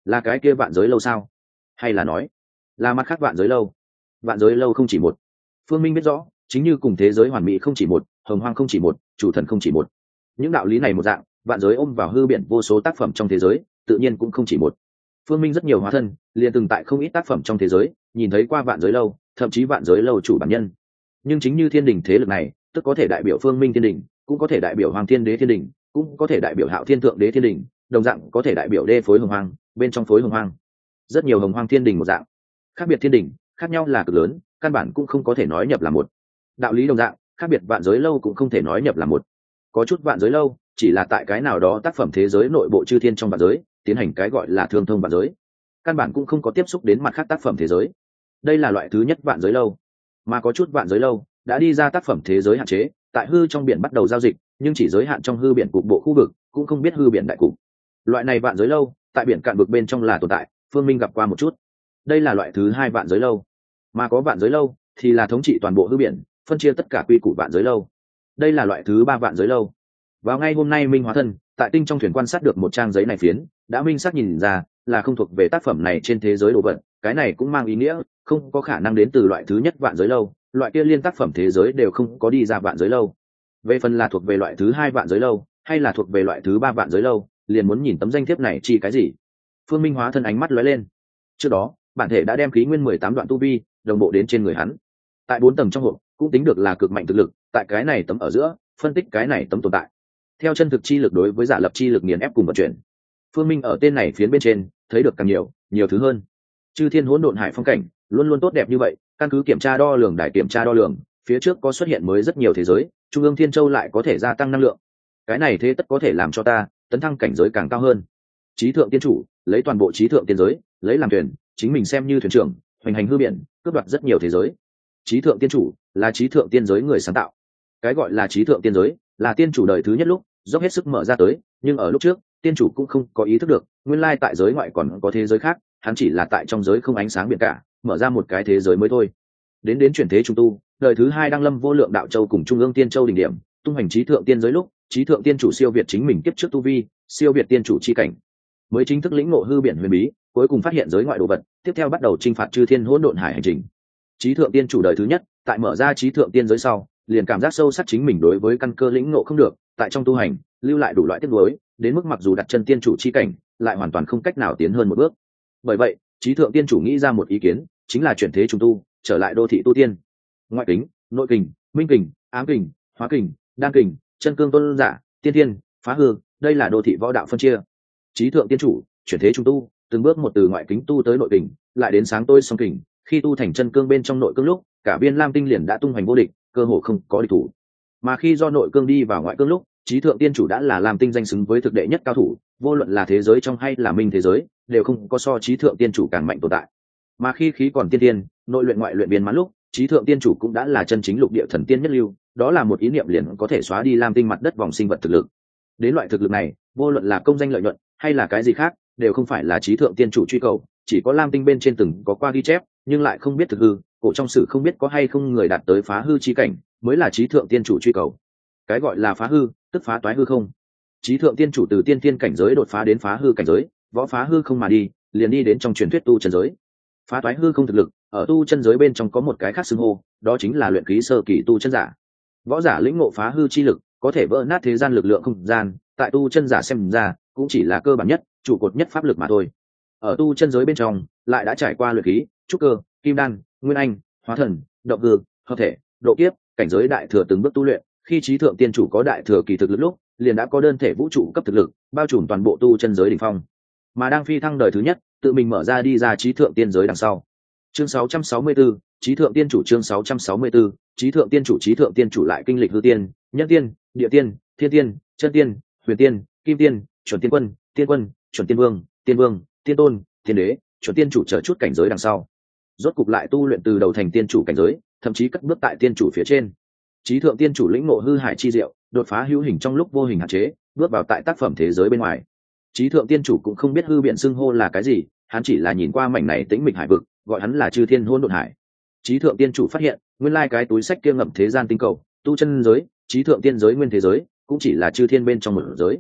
Là cái kia vạn giới lâu sao? Hay là nói là mặt khác vạn giới lâu? Vạn giới lâu không chỉ một. Phương Minh biết rõ, chính như cùng thế giới hoàn mỹ không chỉ một, hồng hoang không chỉ một, chủ thần không chỉ một. Những đạo lý này một dạng, vạn giới ôm vào hư biển vô số tác phẩm trong thế giới, tự nhiên cũng không chỉ một. Phương Minh rất nhiều hóa thân, liền từng tại không ít tác phẩm trong thế giới, nhìn thấy qua vạn giới lâu, thậm chí vạn giới lâu chủ bản nhân. Nhưng chính như thiên đình thế lực này, tức có thể đại biểu Phương Minh thiên đình, cũng có thể đại biểu Hoàng Thiên Đế thiên đình, cũng có thể đại biểu Hạo Thiên Thượng Đế thiên đình, đồng dạng có thể đại biểu đê phối hồng hoang, bên trong phối hồng hoang. Rất nhiều hồng hoang thiên đình một dạng, khác biệt thiên đình, khác nhau là cực lớn, căn bản cũng không có thể nói nhập là một. Đạo lý đồng dạng, khác biệt vạn giới lâu cũng không thể nói nhập là một. Có chút vạn giới lâu chỉ là tại cái nào đó tác phẩm thế giới nội bộ chư thiên trong vạn giới tiến hành cái gọi là thương thông vạn giới, căn bản cũng không có tiếp xúc đến mặt khác tác phẩm thế giới. Đây là loại thứ nhất vạn giới lâu. Mà có chút vạn giới lâu đã đi ra tác phẩm thế giới hạn chế, tại hư trong biển bắt đầu giao dịch, nhưng chỉ giới hạn trong hư biển cục bộ khu vực, cũng không biết hư biển đại cục. Loại này vạn giới lâu tại biển cạn vực bên trong là tồn tại, Phương Minh gặp qua một chút. Đây là loại thứ hai vạn giới lâu. Mà có vạn giới lâu thì là thống trị toàn bộ hư biển, phân chia tất cả quy củ vạn giới lâu. Đây là loại thứ ba vạn giới lâu. Vào ngay hôm nay Minh hóa thân tại tinh trong thuyền quan sát được một trang giấy này phiến, đã minh xác nhìn ra là không thuộc về tác phẩm này trên thế giới đồ vật. Cái này cũng mang ý nghĩa không có khả năng đến từ loại thứ nhất vạn giới lâu, loại kia liên tác phẩm thế giới đều không có đi ra vạn giới lâu. Về phần là thuộc về loại thứ hai vạn giới lâu hay là thuộc về loại thứ ba vạn giới lâu, liền muốn nhìn tấm danh thiếp này chi cái gì. Phương Minh hóa thân ánh mắt lóe lên. Trước đó bản thể đã đem khí nguyên 18 đoạn tu vi đồng bộ đến trên người hắn, tại 4 tầng trong hộp cũng tính được là cực mạnh thực lực. Tại cái này tấm ở giữa phân tích cái này tấm tồn tại theo chân thực chi lực đối với giả lập chi lực nghiền ép cùng vận chuyển. Phương Minh ở tên này phiến bên trên thấy được càng nhiều thứ hơn. Chư thiên hỗn độn hải phong cảnh luôn luôn tốt đẹp như vậy, căn cứ kiểm tra đo lường đài kiểm tra đo lường, phía trước có xuất hiện mới rất nhiều thế giới, trung ương thiên châu lại có thể gia tăng năng lượng. Cái này thế tất có thể làm cho ta tấn thăng cảnh giới càng cao hơn. Chí thượng tiên chủ lấy toàn bộ chí thượng tiên giới lấy làm thuyền, chính mình xem như thuyền trưởng, hoành hành hư biển, cướp đoạt rất nhiều thế giới. Chí thượng tiên chủ là chí thượng tiên giới người sáng tạo. Cái gọi là chí thượng tiên giới là tiên chủ đời thứ nhất lúc dốc hết sức mở ra tới, nhưng ở lúc trước tiên chủ cũng không có ý thức được nguyên lai tại giới ngoại còn có thế giới khác, hắn chỉ là tại trong giới không ánh sáng biển cả mở ra một cái thế giới mới thôi. Đến chuyển thế trung tu, đời thứ hai đăng lâm vô lượng đạo châu cùng trung ương tiên châu đỉnh điểm, tung hành chí thượng tiên giới lúc, chí thượng tiên chủ siêu việt chính mình kiếp trước tu vi, siêu việt tiên chủ chi cảnh, mới chính thức lĩnh ngộ hư biển huyền bí, cuối cùng phát hiện giới ngoại đồ vật, tiếp theo bắt đầu chinh phạt chư thiên hỗn độn hải hành trình. Chí thượng tiên chủ đời thứ nhất tại mở ra chí thượng tiên giới sau, liền cảm giác sâu sắc chính mình đối với căn cơ lĩnh ngộ không được, tại trong tu hành lưu lại đủ loại tiếc nuối, đến mức mặc dù đặt chân tiên chủ chi cảnh lại hoàn toàn không cách nào tiến hơn một bước. Bởi vậy chí thượng tiên chủ nghĩ ra một ý kiến, chính là chuyển thế trùng tu, trở lại đô thị tu tiên. Ngoại kình, nội kình, minh kình, ám kình, hóa kình, đan kình, chân cương tôn giả, tiên thiên, phá hư, đây là đô thị võ đạo phân chia. Chí thượng tiên chủ chuyển thế trùng tu, từng bước một từ ngoại kình tu tới nội kình, lại đến sáng tôi song kình, khi tu thành chân cương bên trong nội cương lúc, cả viên lam tinh liền đã tung hoành vô địch, cơ hồ không có địch thủ. Mà khi do nội cương đi vào ngoại cương lúc, chí thượng tiên chủ đã là lam tinh danh xứng với thực đệ nhất cao thủ, vô luận là thế giới trong hay là minh thế giới đều không có so chí thượng tiên chủ càng mạnh tồn tại. Mà khi khí còn tiên tiên, nội luyện ngoại luyện viên mãn lúc, chí thượng tiên chủ cũng đã là chân chính lục địa thần tiên nhất lưu, đó là một ý niệm liền có thể xóa đi lam tinh mặt đất vòng sinh vật thực lực. Đến loại thực lực này, vô luận là công danh lợi nhuận hay là cái gì khác, đều không phải là chí thượng tiên chủ truy cầu, chỉ có lam tinh bên trên từng có qua ghi chép, nhưng lại không biết thực hư, cổ trong sử không biết có hay không người đạt tới phá hư chi cảnh, mới là chí thượng tiên chủ truy cầu. Cái gọi là phá hư, tức phá toái hư không. Chí thượng tiên chủ từ tiên tiên cảnh giới đột phá đến phá hư cảnh giới, võ phá hư không mà đi, liền đi đến trong truyền thuyết tu chân giới. Phá toái hư không thực lực, ở tu chân giới bên trong có một cái khác xưng hô, đó chính là luyện khí sơ kỳ tu chân giả. Võ giả lĩnh ngộ phá hư chi lực, có thể vỡ nát thế gian lực lượng không gian, tại tu chân giả xem ra, cũng chỉ là cơ bản nhất, trụ cột nhất pháp lực mà thôi. Ở tu chân giới bên trong, lại đã trải qua luyện khí, trúc cơ, kim đan, nguyên anh, hóa thần, động hư, hợp thể, độ kiếp, cảnh giới đại thừa từng bước tu luyện. Khi chí thượng tiên chủ có đại thừa kỳ thực lực lúc, liền đã có đơn thể vũ trụ cấp thực lực, bao trùm toàn bộ tu chân giới đỉnh phong. Mà đang phi thăng đời thứ nhất, tự mình mở ra đi ra chí thượng tiên giới đằng sau. Chương 664, chí thượng tiên chủ chương 664, chí thượng tiên chủ lại kinh lịch hư tiên, nhân tiên, địa tiên, thiên tiên, chân tiên, huyền tiên, kim tiên, chuẩn tiên quân, chuẩn tiên vương, tiên tôn, tiên đế, chuẩn tiên chủ chờ chút cảnh giới đằng sau. Rốt cục lại tu luyện từ đầu thành tiên chủ cảnh giới, thậm chí cất bước tại tiên chủ phía trên. Chí thượng tiên chủ lĩnh ngộ hư hải chi diệu, đột phá hữu hình trong lúc vô hình hạn chế, bước vào tại tác phẩm thế giới bên ngoài. Chí thượng tiên chủ cũng không biết hư biện xưng hô là cái gì, hắn chỉ là nhìn qua mảnh này tĩnh mịch hải vực, gọi hắn là chư thiên hỗn độn hải. Chí thượng tiên chủ phát hiện, nguyên lai cái túi sách kia ngậm thế gian tinh cầu, tu chân giới, chí thượng tiên giới nguyên thế giới, cũng chỉ là chư thiên bên trong một giới.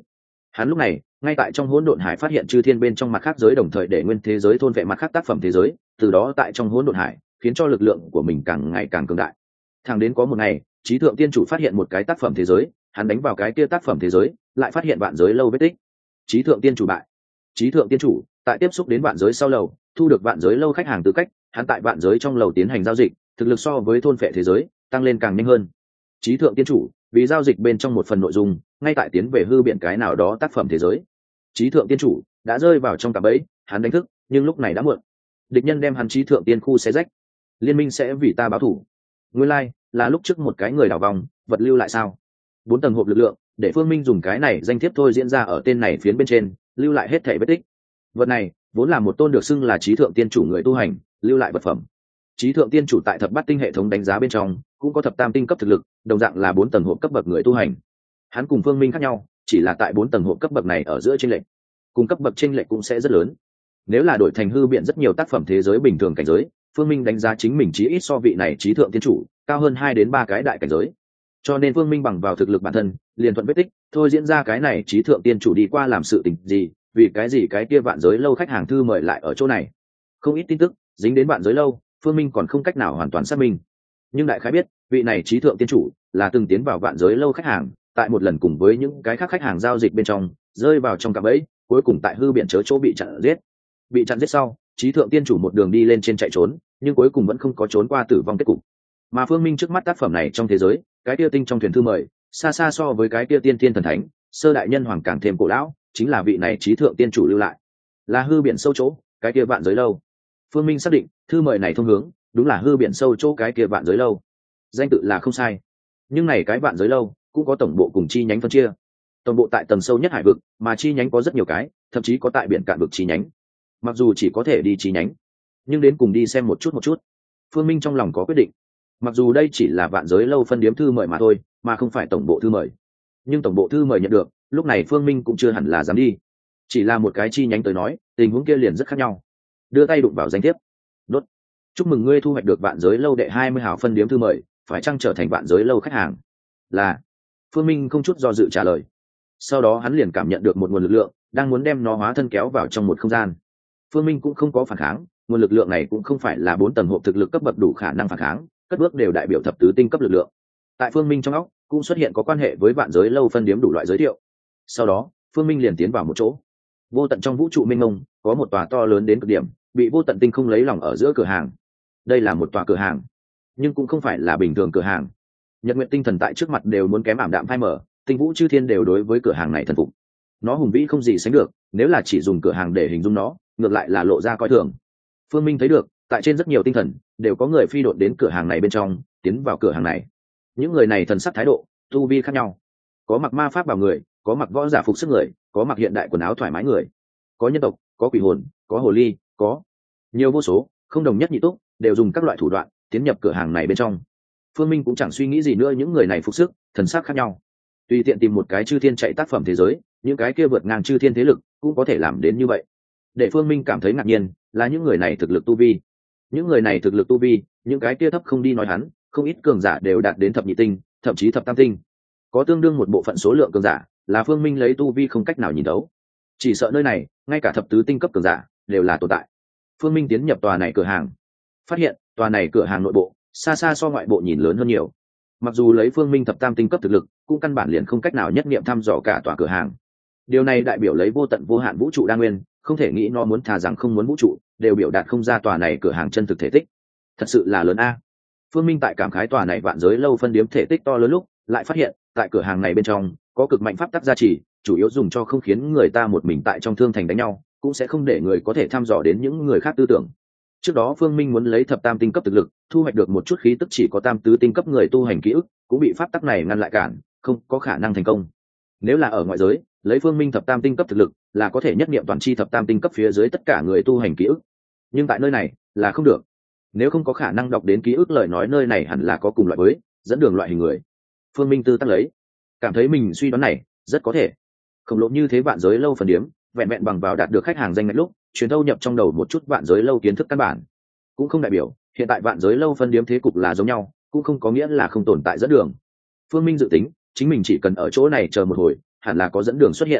Hắn lúc này ngay tại trong hỗn độn hải phát hiện chư thiên bên trong mặt khác giới, đồng thời để nguyên thế giới thôn vệ mặt khác tác phẩm thế giới, từ đó tại trong hỗn độn hải khiến cho lực lượng của mình càng ngày càng cường đại. Thẳng đến có một ngày, trí thượng tiên chủ phát hiện một cái tác phẩm thế giới, hắn đánh vào cái kia tác phẩm thế giới, lại phát hiện vạn giới lâu vết tích. Trí thượng tiên chủ bại. Trí thượng tiên chủ tại tiếp xúc đến vạn giới sau lầu, thu được vạn giới lâu khách hàng tư cách, hắn tại vạn giới trong lầu tiến hành giao dịch, thực lực so với thôn phệ thế giới tăng lên càng nhanh hơn. Trí thượng tiên chủ vì giao dịch bên trong một phần nội dung, ngay tại tiến về hư biện cái nào đó tác phẩm thế giới. Trí thượng tiên chủ đã rơi vào trong cạm bẫy, hắn đánh thức, nhưng lúc này đã muộn. Địch nhân đem hắn trí thượng tiên khu xé rách. Liên minh sẽ vì ta báo thù. Nguyên lai là lúc trước một cái người đảo vòng vật lưu lại sao? 4 tầng hộp lực lượng, để Phương Minh dùng cái này danh thiếp thôi diễn ra ở tên này phiến bên trên, lưu lại hết thảy vết tích. Vật này vốn là một tôn được xưng là trí thượng tiên chủ người tu hành lưu lại vật phẩm. Trí thượng tiên chủ tại thập bát tinh hệ thống đánh giá bên trong cũng có thập tam tinh cấp thực lực, đồng dạng là 4 tầng hộp cấp bậc người tu hành. Hắn cùng Phương Minh khác nhau chỉ là tại 4 tầng hộp cấp bậc này ở giữa chênh lệch, cùng cấp bậc chênh lệch cũng sẽ rất lớn. Nếu là đổi thành hư biện rất nhiều tác phẩm thế giới bình thường cảnh giới, Phương Minh đánh giá chính mình chí ít so vị này trí thượng tiên chủ cao hơn 2 đến 3 cái đại cảnh giới. Cho nên Phương Minh bằng vào thực lực bản thân, liền thuận vết tích, thôi diễn ra cái này trí thượng tiên chủ đi qua làm sự tình gì, vì cái gì cái kia vạn giới lâu khách hàng thư mời lại ở chỗ này. Không ít tin tức dính đến vạn giới lâu, Phương Minh còn không cách nào hoàn toàn xác minh. Nhưng đại khái biết, vị này trí thượng tiên chủ là từng tiến vào vạn giới lâu khách hàng, tại một lần cùng với những cái khác khách hàng giao dịch bên trong, rơi vào trong cạm bẫy, cuối cùng tại hư biển chớ chỗ bị chặn giết. Bị chặn giết sau, trí thượng tiên chủ một đường đi lên trên chạy trốn, nhưng cuối cùng vẫn không có trốn qua tử vong kết cục. Mà Phương Minh trước mắt tác phẩm này trong thế giới, cái kia tinh trong thuyền thư mời, xa xa so với cái kia tiên tiên thần thánh, sơ đại nhân hoàng càng thêm cổ lão, chính là vị này trí thượng tiên chủ lưu lại. Là hư biển sâu chỗ, cái kia vạn giới lâu. Phương Minh xác định, thư mời này thông hướng, đúng là hư biển sâu chỗ cái kia vạn giới lâu. Danh tự là không sai. Nhưng này cái vạn giới lâu cũng có tổng bộ cùng chi nhánh phân chia. Tổng bộ tại tầng sâu nhất hải vực, mà chi nhánh có rất nhiều cái, thậm chí có tại biển cạn vực chi nhánh. Mặc dù chỉ có thể đi chi nhánh, nhưng đến cùng đi xem một chút. Phương Minh trong lòng có quyết định. Mặc dù đây chỉ là vạn giới lâu phân điếm thư mời mà thôi, mà không phải tổng bộ thư mời, nhưng tổng bộ thư mời nhận được, lúc này Phương Minh cũng chưa hẳn là dám đi. Chỉ là một cái chi nhánh tới nói, tình huống kia liền rất khác nhau. Đưa tay đụng vào danh thiếp, đốt. Chúc mừng ngươi thu hoạch được vạn giới lâu đệ 20 hào phân điếm thư mời, phải chăng trở thành vạn giới lâu khách hàng? Là. Phương Minh không chút do dự trả lời. Sau đó hắn liền cảm nhận được một nguồn lực lượng đang muốn đem nó hóa thân kéo vào trong một không gian. Phương Minh cũng không có phản kháng, nguồn lực lượng này cũng không phải là 4 tầng hộp thực lực cấp bậc đủ khả năng phản kháng, cất bước đều đại biểu thập tứ tinh cấp lực lượng. Tại Phương Minh trong óc cũng xuất hiện có quan hệ với vạn giới lâu phân điếm đủ loại giới thiệu. Sau đó Phương Minh liền tiến vào một chỗ. Vô tận trong vũ trụ mênh mông có một tòa to lớn đến cực điểm, bị vô tận tinh không lấy lòng ở giữa cửa hàng. Đây là một tòa cửa hàng, nhưng cũng không phải là bình thường cửa hàng. Nhật nguyện tinh thần tại trước mặt đều muốn kém ảm đạm phai mở, tinh vũ chư thiên đều đối với cửa hàng này thần phục. Nó hùng vĩ không gì sánh được, nếu là chỉ dùng cửa hàng để hình dung nó, ngược lại là lộ ra coi thường. Phương Minh thấy được, tại trên rất nhiều tinh thần đều có người phi độn đến cửa hàng này bên trong, tiến vào cửa hàng này. Những người này thần sắc thái độ, tu vi khác nhau. Có mặc ma pháp bảo người, có mặc võ giả phục sức người, có mặc hiện đại quần áo thoải mái người, có nhân tộc, có quỷ hồn, có hồ ly, có nhiều vô số, không đồng nhất nhị túc, đều dùng các loại thủ đoạn tiến nhập cửa hàng này bên trong. Phương Minh cũng chẳng suy nghĩ gì nữa, những người này phục sức, thần sắc khác nhau. Tùy tiện tìm một cái chư thiên chạy tác phẩm thế giới, những cái kia vượt ngang chư thiên thế lực cũng có thể làm đến như vậy. Để Phương Minh cảm thấy ngạc nhiên là những người này thực lực tu vi. Những người này thực lực tu vi, những cái kia thấp không đi nói hắn, không ít cường giả đều đạt đến thập nhị tinh, thậm chí thập tam tinh. Có tương đương một bộ phận số lượng cường giả là Phương Minh lấy tu vi không cách nào nhìn thấu. Chỉ sợ nơi này, ngay cả thập tứ tinh cấp cường giả đều là tồn tại. Phương Minh tiến nhập tòa này cửa hàng, phát hiện tòa này cửa hàng nội bộ xa xa so ngoại bộ nhìn lớn hơn nhiều. Mặc dù lấy Phương Minh thập tam tinh cấp thực lực, cũng căn bản liền không cách nào nhất nghiệm thăm dò cả tòa cửa hàng. Điều này đại biểu lấy vô tận vô hạn vũ trụ đa nguyên, không thể nghĩ nó muốn thà rằng không muốn vũ trụ, đều biểu đạt không ra tòa này cửa hàng chân thực thể tích. Thật sự là lớn a. Phương Minh tại cảm khái tòa này vạn giới lâu phân điếm thể tích to lớn lúc, lại phát hiện tại cửa hàng này bên trong có cực mạnh pháp tắc gia trì, chủ yếu dùng cho không khiến người ta một mình tại trong thương thành đánh nhau, cũng sẽ không để người có thể thăm dò đến những người khác tư tưởng. Trước đó Phương Minh muốn lấy thập tam tinh cấp thực lực thu hoạch được một chút khí tức chỉ có tam tứ tinh cấp người tu hành ký ức, cũng bị pháp tắc này ngăn lại cản, không có khả năng thành công. Nếu là ở ngoại giới, lấy Phương Minh thập tam tinh cấp thực lực là có thể nhất niệm toàn chi thập tam tinh cấp phía dưới tất cả người tu hành ký ức, nhưng tại nơi này là không được. Nếu không có khả năng đọc đến ký ức lời nói, nơi này hẳn là có cùng loại với dẫn đường loại hình người. Phương Minh tư tác lấy, cảm thấy mình suy đoán này rất có thể. Khổng lồ như thế vạn giới lâu phần điếm, vẹn vẹn bằng vào đạt được khách hàng danh ngạch lúc truyền thâu nhập trong đầu một chút vạn giới lâu kiến thức căn bản, cũng không đại biểu hiện tại vạn giới lâu phân điếm thế cục là giống nhau, cũng không có nghĩa là không tồn tại dẫn đường. Phương Minh dự tính chính mình chỉ cần ở chỗ này chờ một hồi, hẳn là có dẫn đường xuất hiện.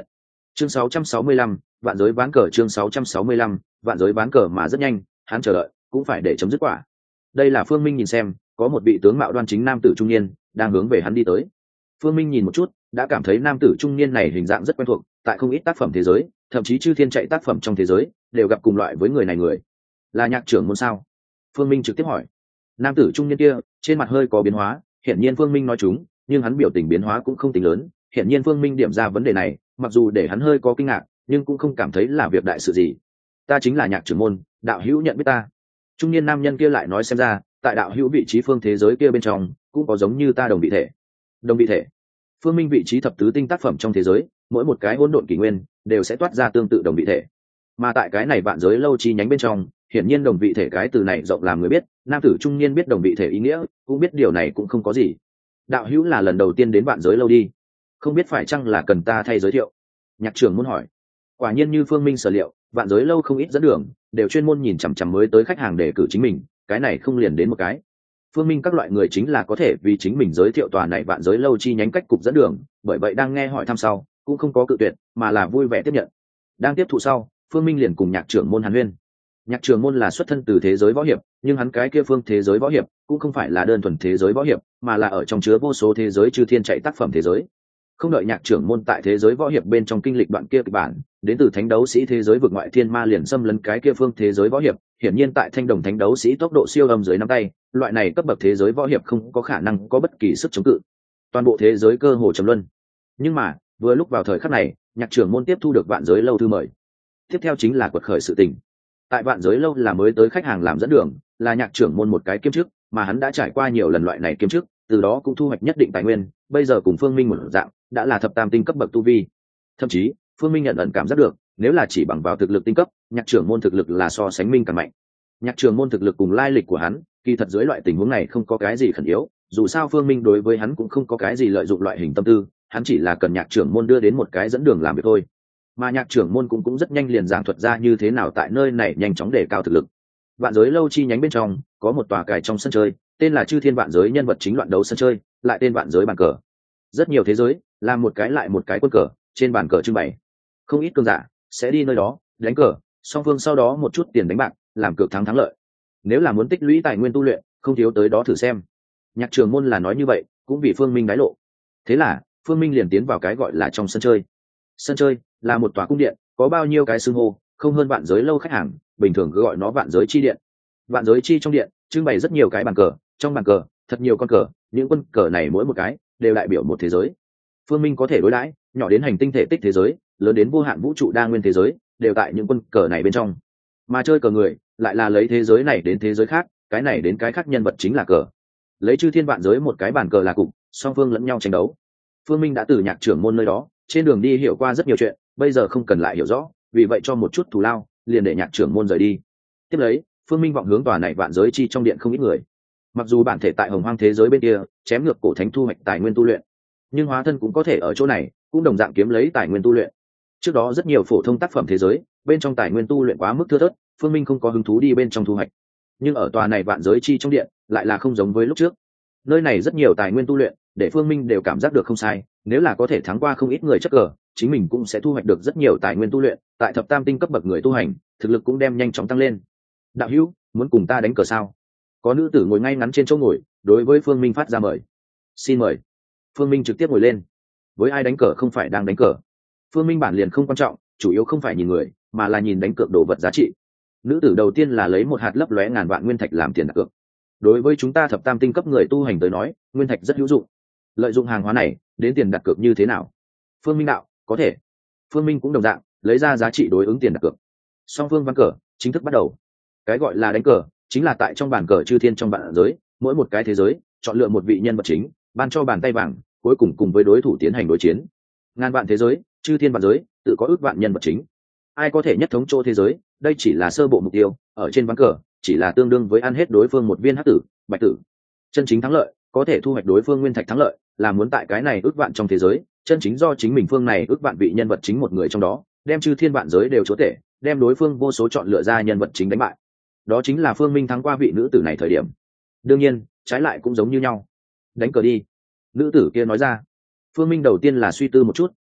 Chương 665, vạn giới ván cờ. Chương 665, vạn giới ván cờ. Mà rất nhanh, hắn chờ đợi cũng phải để chấm dứt quả. Đây là Phương Minh nhìn xem, có một vị tướng mạo đoan chính nam tử trung niên đang hướng về hắn đi tới. Phương Minh nhìn một chút, đã cảm thấy nam tử trung niên này hình dạng rất quen thuộc, tại không ít tác phẩm thế giới, thậm chí chư thiên chạy tác phẩm trong thế giới, đều gặp cùng loại với người này người. Là Nhạc trưởng môn sao? Phương Minh trực tiếp hỏi. Nam tử trung niên kia, trên mặt hơi có biến hóa, hiển nhiên Phương Minh nói chúng, nhưng hắn biểu tình biến hóa cũng không tính lớn, hiển nhiên Phương Minh điểm ra vấn đề này, mặc dù để hắn hơi có kinh ngạc, nhưng cũng không cảm thấy là việc đại sự gì. Ta chính là Nhạc trưởng môn, đạo hữu nhận biết ta. Trung niên nam nhân kia lại nói xem ra, tại đạo hữu vị trí phương thế giới kia bên trong, cũng có giống như ta đồng vị thể. Đồng vị thể? Phương Minh vị trí thập tứ tinh tác phẩm trong thế giới, mỗi một cái hỗn độn kỷ nguyên đều sẽ toát ra tương tự đồng vị thể. Mà tại cái này vạn giới lâu chi nhánh bên trong, hiển nhiên đồng vị thể cái từ này rộng làm người biết, nam tử trung niên biết đồng vị thể ý nghĩa, cũng biết điều này cũng không có gì. Đạo hữu là lần đầu tiên đến vạn giới lâu đi, không biết phải chăng là cần ta thay giới thiệu? Nhạc trưởng muốn hỏi. Quả nhiên như Phương Minh sở liệu, vạn giới lâu không ít dẫn đường, đều chuyên môn nhìn chằm chằm mới tới khách hàng để cử chính mình, cái này không liền đến một cái. Phương Minh các loại người chính là có thể vì chính mình giới thiệu tòa này vạn giới lâu chi nhánh cách cục dẫn đường, bởi vậy đang nghe hỏi thăm sau, cũng không có cự tuyệt, mà là vui vẻ tiếp nhận. Đang tiếp thụ sau, Phương Minh liền cùng Nhạc trưởng môn hàn huyên. Nhạc trưởng môn là xuất thân từ thế giới võ hiệp, nhưng hắn cái kia phương thế giới võ hiệp cũng không phải là đơn thuần thế giới võ hiệp, mà là ở trong chứa vô số thế giới chư thiên chạy tác phẩm thế giới. Không đợi Nhạc trưởng môn tại thế giới võ hiệp bên trong kinh lịch đoạn kia kịch bản, đến từ thánh đấu sĩ thế giới vực ngoại thiên ma liền xâm lấn cái kia phương thế giới võ hiệp, hiển nhiên tại thanh đồng thánh đấu sĩ tốc độ siêu âm dưới nắm tay, loại này cấp bậc thế giới võ hiệp không có khả năng có bất kỳ sức chống cự. Toàn bộ thế giới cơ hồ trầm luân. Nhưng mà, vừa lúc vào thời khắc này, Nhạc trưởng môn tiếp thu được vạn giới lâu thư mời. Tiếp theo chính là quật khởi sự tình. Tại vạn giới lâu là mới tới khách hàng làm dẫn đường, là Nhạc trưởng môn một cái kiêm chức, mà hắn đã trải qua nhiều lần loại này kiêm chức, từ đó cũng thu hoạch nhất định tài nguyên, bây giờ cùng Phương Minh một dạng, đã là thập tam tinh cấp bậc tu vi. Thậm chí, Phương Minh nhận ẩn cảm giác được, nếu là chỉ bằng vào thực lực tinh cấp, Nhạc trưởng môn thực lực là so sánh Minh càng mạnh. Nhạc trưởng môn thực lực cùng lai lịch của hắn, kỳ thật dưới loại tình huống này không có cái gì khẩn yếu, dù sao Phương Minh đối với hắn cũng không có cái gì lợi dụng loại hình tâm tư, hắn chỉ là cần Nhạc trưởng môn đưa đến một cái dẫn đường làm việc thôi. Mà Nhạc trưởng môn cũng rất nhanh liền giảng thuật ra như thế nào tại nơi này nhanh chóng đề cao thực lực. Vạn giới lâu chi nhánh bên trong có một tòa cài trong sân chơi, tên là chư thiên vạn giới nhân vật chính loạn đấu sân chơi, lại tên vạn giới bàn cờ. Rất nhiều thế giới làm một cái lại một cái quân cờ, trên bàn cờ trưng bày. Không ít cường giả sẽ đi nơi đó đánh cờ, song phương sau đó một chút tiền đánh bạc, làm cược thắng thắng lợi. Nếu là muốn tích lũy tài nguyên tu luyện, không thiếu tới đó thử xem. Nhạc trưởng môn là nói như vậy, cũng vì Phương Minh đái lộ. Thế là Phương Minh liền tiến vào cái gọi là trong sân chơi. Sân chơi là một tòa cung điện, có bao nhiêu cái xưng hô, không hơn vạn giới lâu khách hàng, bình thường cứ gọi nó vạn giới chi điện. Vạn giới chi trong điện trưng bày rất nhiều cái bàn cờ, trong bàn cờ thật nhiều con cờ, những quân cờ này mỗi một cái đều đại biểu một thế giới. Phương Minh có thể đối đãi nhỏ đến hành tinh thể tích thế giới, lớn đến vô hạn vũ trụ đa nguyên thế giới, đều tại những quân cờ này bên trong. Mà chơi cờ người lại là lấy thế giới này đến thế giới khác, cái này đến cái khác nhân vật chính là cờ. Lấy chư thiên vạn giới một cái bàn cờ là cục, song phương lẫn nhau tranh đấu. Phương Minh đã từ Nhạc trưởng môn nơi đó trên đường đi hiểu qua rất nhiều chuyện, bây giờ không cần lại hiểu rõ, vì vậy cho một chút thù lao, liền để Nhạc trưởng môn rời đi. Tiếp lấy, Phương Minh vọng hướng tòa này vạn giới chi trong điện không ít người. Mặc dù bản thể tại hồng hoang thế giới bên kia chém ngược cổ thánh thu hoạch tài nguyên tu luyện, nhưng hóa thân cũng có thể ở chỗ này cũng đồng dạng kiếm lấy tài nguyên tu luyện. Trước đó rất nhiều phổ thông tác phẩm thế giới bên trong tài nguyên tu luyện quá mức thưa thớt, Phương Minh không có hứng thú đi bên trong thu hoạch. Nhưng ở tòa này vạn giới chi trong điện lại là không giống với lúc trước. Nơi này rất nhiều tài nguyên tu luyện, để Phương Minh đều cảm giác được không sai, nếu là có thể thắng qua không ít người chất cờ, chính mình cũng sẽ thu hoạch được rất nhiều tài nguyên tu luyện, tại thập tam tinh cấp bậc người tu hành, thực lực cũng đem nhanh chóng tăng lên. Đạo hữu, muốn cùng ta đánh cờ sao? Có nữ tử ngồi ngay ngắn trên chỗ ngồi, đối với Phương Minh phát ra mời. Xin mời. Phương Minh trực tiếp ngồi lên. Với ai đánh cờ không phải đang đánh cờ. Phương Minh bản liền không quan trọng, chủ yếu không phải nhìn người, mà là nhìn đánh cược đồ vật giá trị. Nữ tử đầu tiên là lấy một hạt lấp lóe ngàn vạn nguyên thạch làm tiền đặt cược. Đối với chúng ta thập tam tinh cấp người tu hành tới nói, nguyên thạch rất hữu dụng. Lợi dụng hàng hóa này đến tiền đặt cược như thế nào? Phương Minh đạo, có thể. Phương Minh cũng đồng dạng lấy ra giá trị đối ứng tiền đặt cược. Song phương ván cờ chính thức bắt đầu. Cái gọi là đánh cờ chính là tại trong bàn cờ chư thiên trong vạn giới, mỗi một cái thế giới chọn lựa một vị nhân vật chính, ban cho bàn tay vàng, cuối cùng cùng với đối thủ tiến hành đối chiến. Ngàn vạn thế giới, chư thiên vạn giới, tự có ước vạn nhân vật chính. Ai có thể nhất thống chỗ thế giới, đây chỉ là sơ bộ mục tiêu, ở trên ván cờ chỉ là tương đương với ăn hết đối phương một viên hắc tử, bạch tử. Chân chính thắng lợi, có thể thu hoạch đối phương nguyên thạch thắng lợi, là muốn tại cái này ước vạn trong thế giới, chân chính do chính mình phương này ước vạn vị nhân vật chính một người trong đó, đem chư thiên vạn giới đều chúa tể, đem đối phương vô số chọn lựa ra nhân vật chính đánh bại. Đó chính là Phương Minh thắng qua vị nữ tử này thời điểm. Đương nhiên, trái lại cũng giống như nhau. Đánh cờ đi. Nữ tử kia nói ra. Phương Minh đầu tiên là suy tư một chút,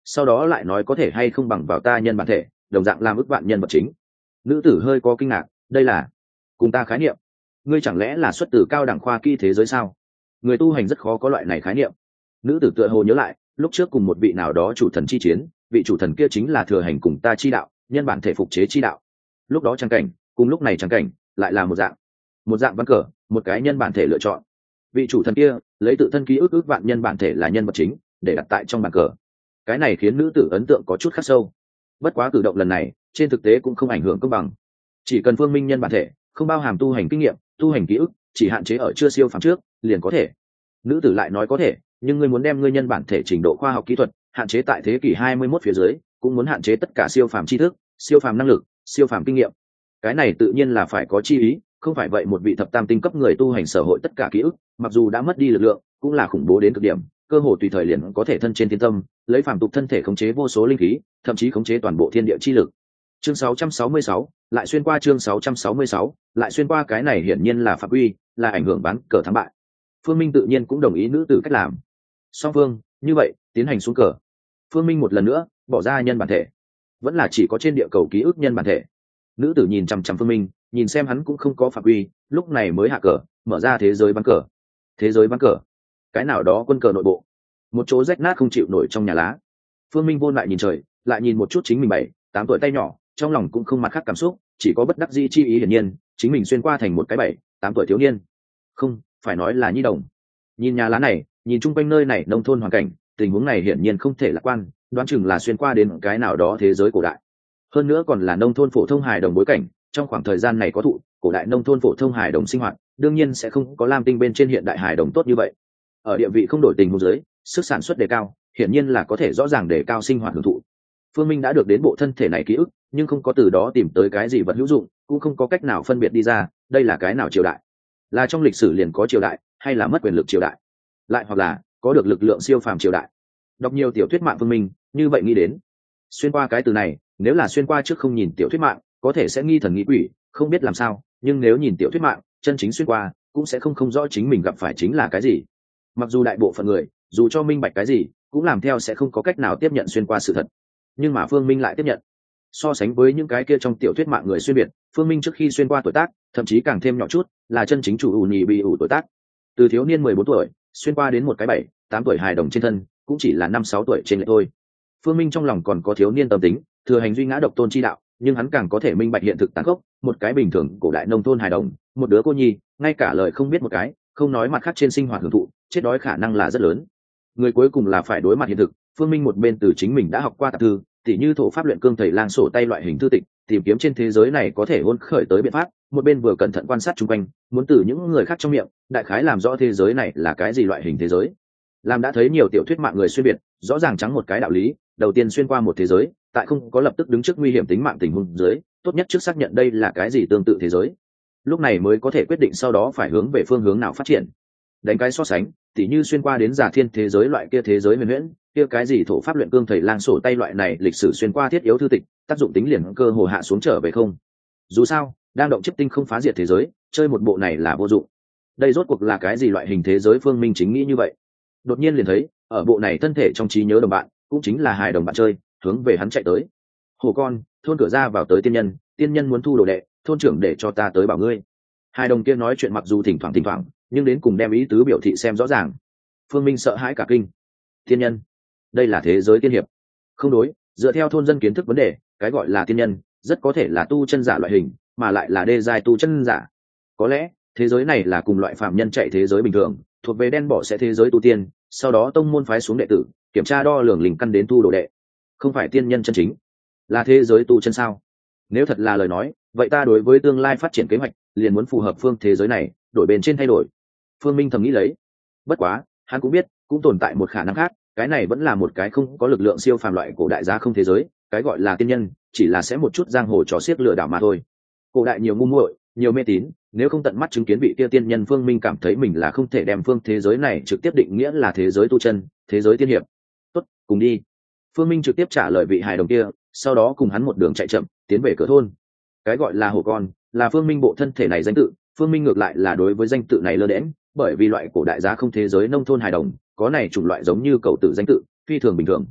sau đó lại nói có thể hay không bằng vào ta nhân bản thể đồng dạng làm ức vạn nhân vật chính. Nữ tử hơi có kinh ngạc, đây là cùng ta khái niệm. Ngươi chẳng lẽ là xuất từ cao đẳng khoa kỹ thế giới sao? Người tu hành rất khó có loại này khái niệm. Nữ tử tựa hồ nhớ lại lúc trước cùng một vị nào đó chủ thần chi chiến, vị chủ thần kia chính là thừa hành cùng ta chi đạo, nhân bản thể phục chế chi đạo. Lúc đó trang cảnh cùng lúc này trang cảnh lại là một dạng ván cờ, một cái nhân bản thể lựa chọn. Vị chủ thần kia lấy tự thân ký ức vạn nhân bản thể là nhân vật chính để đặt tại trong bàn cờ. Cái này khiến nữ tử ấn tượng có chút khắc sâu. Bất quá cử động lần này trên thực tế cũng không ảnh hưởng công bằng. Chỉ cần Phương Minh nhân bản thể không bao hàm tu hành kinh nghiệm, tu hành ký ức, chỉ hạn chế ở chưa siêu phàm trước liền có thể. Nữ tử lại nói có thể, nhưng ngươi muốn đem ngươi nhân bản thể trình độ khoa học kỹ thuật hạn chế tại thế kỷ 21 phía dưới, cũng muốn hạn chế tất cả siêu phàm tri thức, siêu phàm năng lực, siêu phàm kinh nghiệm. Cái này tự nhiên là phải có chi ý, không phải vậy một vị thập tam tinh cấp người tu hành sở hội tất cả ký ức, mặc dù đã mất đi lực lượng, cũng là khủng bố đến cực điểm, cơ hồ tùy thời liền có thể thân trên thiên tâm, lấy phàm tục thân thể khống chế vô số linh khí, thậm chí khống chế toàn bộ thiên địa chi lực. Chương 666, lại xuyên qua chương 666, lại xuyên qua cái này hiển nhiên là phạm quy, là ảnh hưởng bán cờ thắng bại. Phương Minh tự nhiên cũng đồng ý nữ tử cách làm. Song phương, như vậy, tiến hành xuống cờ. Phương Minh một lần nữa bỏ ra nhân bản thể, vẫn là chỉ có trên địa cầu ký ức nhân bản thể. Nữ tử nhìn chằm chằm Phương Minh, nhìn xem hắn cũng không có phạm quy, lúc này mới hạ cờ, mở ra thế giới bán cờ. Thế giới bán cờ, cái nào đó quân cờ nội bộ, một chỗ rách nát không chịu nổi trong nhà lá. Phương Minh vô lại nhìn trời, lại nhìn một chút chính mình 7-8 tuổi tay nhỏ, trong lòng cũng không mặt khác cảm xúc, chỉ có bất đắc dĩ chi ý. Hiển nhiên chính mình xuyên qua thành một cái 7-8 tuổi thiếu niên, không phải nói là nhi đồng. Nhìn nhà lá này, nhìn chung quanh nơi này nông thôn hoàn cảnh, tình huống này hiển nhiên không thể lạc quan, đoán chừng là xuyên qua đến cái nào đó thế giới cổ đại. Hơn nữa còn là nông thôn phổ thông hài đồng bối cảnh, trong khoảng thời gian này có thụ cổ đại nông thôn phổ thông hài đồng sinh hoạt, đương nhiên sẽ không có lam tinh bên trên hiện đại hài đồng tốt như vậy. Ở địa vị không đổi tình huống dưới, sức sản xuất đề cao, hiển nhiên là có thể rõ ràng đề cao sinh hoạt hưởng thụ. Phương Minh đã được đến bộ thân thể này ký ức, nhưng không có từ đó tìm tới cái gì vật hữu dụng, cũng không có cách nào phân biệt đi ra đây là cái nào triều đại, là trong lịch sử liền có triều đại, hay là mất quyền lực triều đại, lại hoặc là có được lực lượng siêu phàm triều đại. Đọc nhiều tiểu thuyết mạng Phương Minh như vậy nghĩ đến. Xuyên qua cái từ này, nếu là xuyên qua trước không nhìn tiểu thuyết mạng, có thể sẽ nghi thần nghi quỷ, không biết làm sao, nhưng nếu nhìn tiểu thuyết mạng, chân chính xuyên qua, cũng sẽ không rõ chính mình gặp phải chính là cái gì. Mặc dù đại bộ phận người, dù cho minh bạch cái gì, cũng làm theo sẽ không có cách nào tiếp nhận xuyên qua sự thật. Nhưng mà Phương Minh lại tiếp nhận. So sánh với những cái kia trong tiểu thuyết mạng người xuyên biệt, Phương Minh trước khi xuyên qua tuổi tác, thậm chí càng thêm nhỏ chút, là chân chính chủ ủ nhì bị ủ tuổi tác. Từ thiếu niên 14 tuổi, xuyên qua đến một cái 7-8 tuổi hài đồng trên thân, cũng chỉ là 5-6 tuổi trên lệch thôi. Phương Minh trong lòng còn có thiếu niên tâm tính, thừa hành duy ngã độc tôn chi đạo, nhưng hắn càng có thể minh bạch hiện thực tàn khốc, một cái bình thường cổ đại nông thôn hài đồng, một đứa cô nhi, ngay cả lời không biết một cái, không nói mặt khác trên sinh hoạt hưởng thụ, chết đói khả năng là rất lớn. Người cuối cùng là phải đối mặt hiện thực. Phương Minh một bên từ chính mình đã học qua tạp thư, tỉ như thổ pháp luyện cương thầy lang sổ tay loại hình thư tịch, tìm kiếm trên thế giới này có thể hôn khởi tới biện pháp, một bên vừa cẩn thận quan sát xung quanh, muốn từ những người khác trong miệng đại khái làm rõ thế giới này là cái gì loại hình thế giới. Làm đã thấy nhiều tiểu thuyết mạng người xuyên biệt, rõ ràng trắng một cái đạo lý, đầu tiên xuyên qua một thế giới, tại không có lập tức đứng trước nguy hiểm tính mạng tình huống dưới, tốt nhất trước xác nhận đây là cái gì tương tự thế giới, lúc này mới có thể quyết định sau đó phải hướng về phương hướng nào phát triển. Đánh cái so sánh, tỉ như xuyên qua đến giả thiên thế giới loại kia thế giới huyền huyễn, kia cái gì thổ pháp luyện cương thầy lang sổ tay loại này lịch sử xuyên qua thiết yếu thư tịch, tác dụng tính liền cơ hồ hạ xuống trở về không. Dù sao đang động chiếc tinh không phá diệt thế giới, chơi một bộ này là vô dụng. Đây rốt cuộc là cái gì loại hình thế giới? Phương Minh chính nghĩ như vậy, đột nhiên liền thấy ở bộ này thân thể trong trí nhớ đồng bạn, cũng chính là hài đồng bạn chơi, hướng về hắn chạy tới. Hồ con, thôn cửa ra vào tới tiên nhân, tiên nhân muốn thu đồ đệ, thôn trưởng để cho ta tới bảo ngươi. Hài đồng kia nói chuyện mặc dù thỉnh thoảng, nhưng đến cùng đem ý tứ biểu thị xem rõ ràng. Phương Minh sợ hãi cả kinh. Tiên nhân, đây là thế giới tiên hiệp. Không đối, dựa theo thôn dân kiến thức vấn đề, cái gọi là tiên nhân rất có thể là tu chân giả loại hình, mà lại là đê giai tu chân giả. Có lẽ thế giới này là cùng loại phạm nhân chạy thế giới bình thường, thuộc về đen bỏ sẽ thế giới tu tiên, sau đó tông môn phái xuống đệ tử kiểm tra đo lường linh căn đến thu đồ đệ. Không phải tiên nhân chân chính, là thế giới tu chân sao? Nếu thật là lời nói, vậy ta đối với tương lai phát triển kế hoạch liền muốn phù hợp phương thế giới này, đổi bên trên thay đổi. Phương Minh thầm nghĩ lấy. Bất quá hắn cũng biết, cũng tồn tại một khả năng khác, cái này vẫn là một cái không có lực lượng siêu phàm loại cổ đại giá không thế giới, cái gọi là tiên nhân chỉ là sẽ một chút giang hồ trò xiết lừa đảo mà thôi. Cổ đại nhiều ngu muội, nhiều mê tín, nếu không tận mắt chứng kiến vị kia tiên nhân, Phương Minh cảm thấy mình là không thể đem phương thế giới này trực tiếp định nghĩa là thế giới tu chân, thế giới tiên hiệp. Tốt, cùng đi. Phương Minh trực tiếp trả lời vị hài đồng kia, sau đó cùng hắn một đường chạy chậm tiến về cửa thôn. Cái gọi là hổ con là Phương Minh bộ thân thể này danh tự. Phương Minh ngược lại là đối với danh tự này lơ đễnh, bởi vì loại cổ đại giá không thế giới nông thôn hài đồng có này chủng loại giống như cầu tự danh tự phi thường bình thường.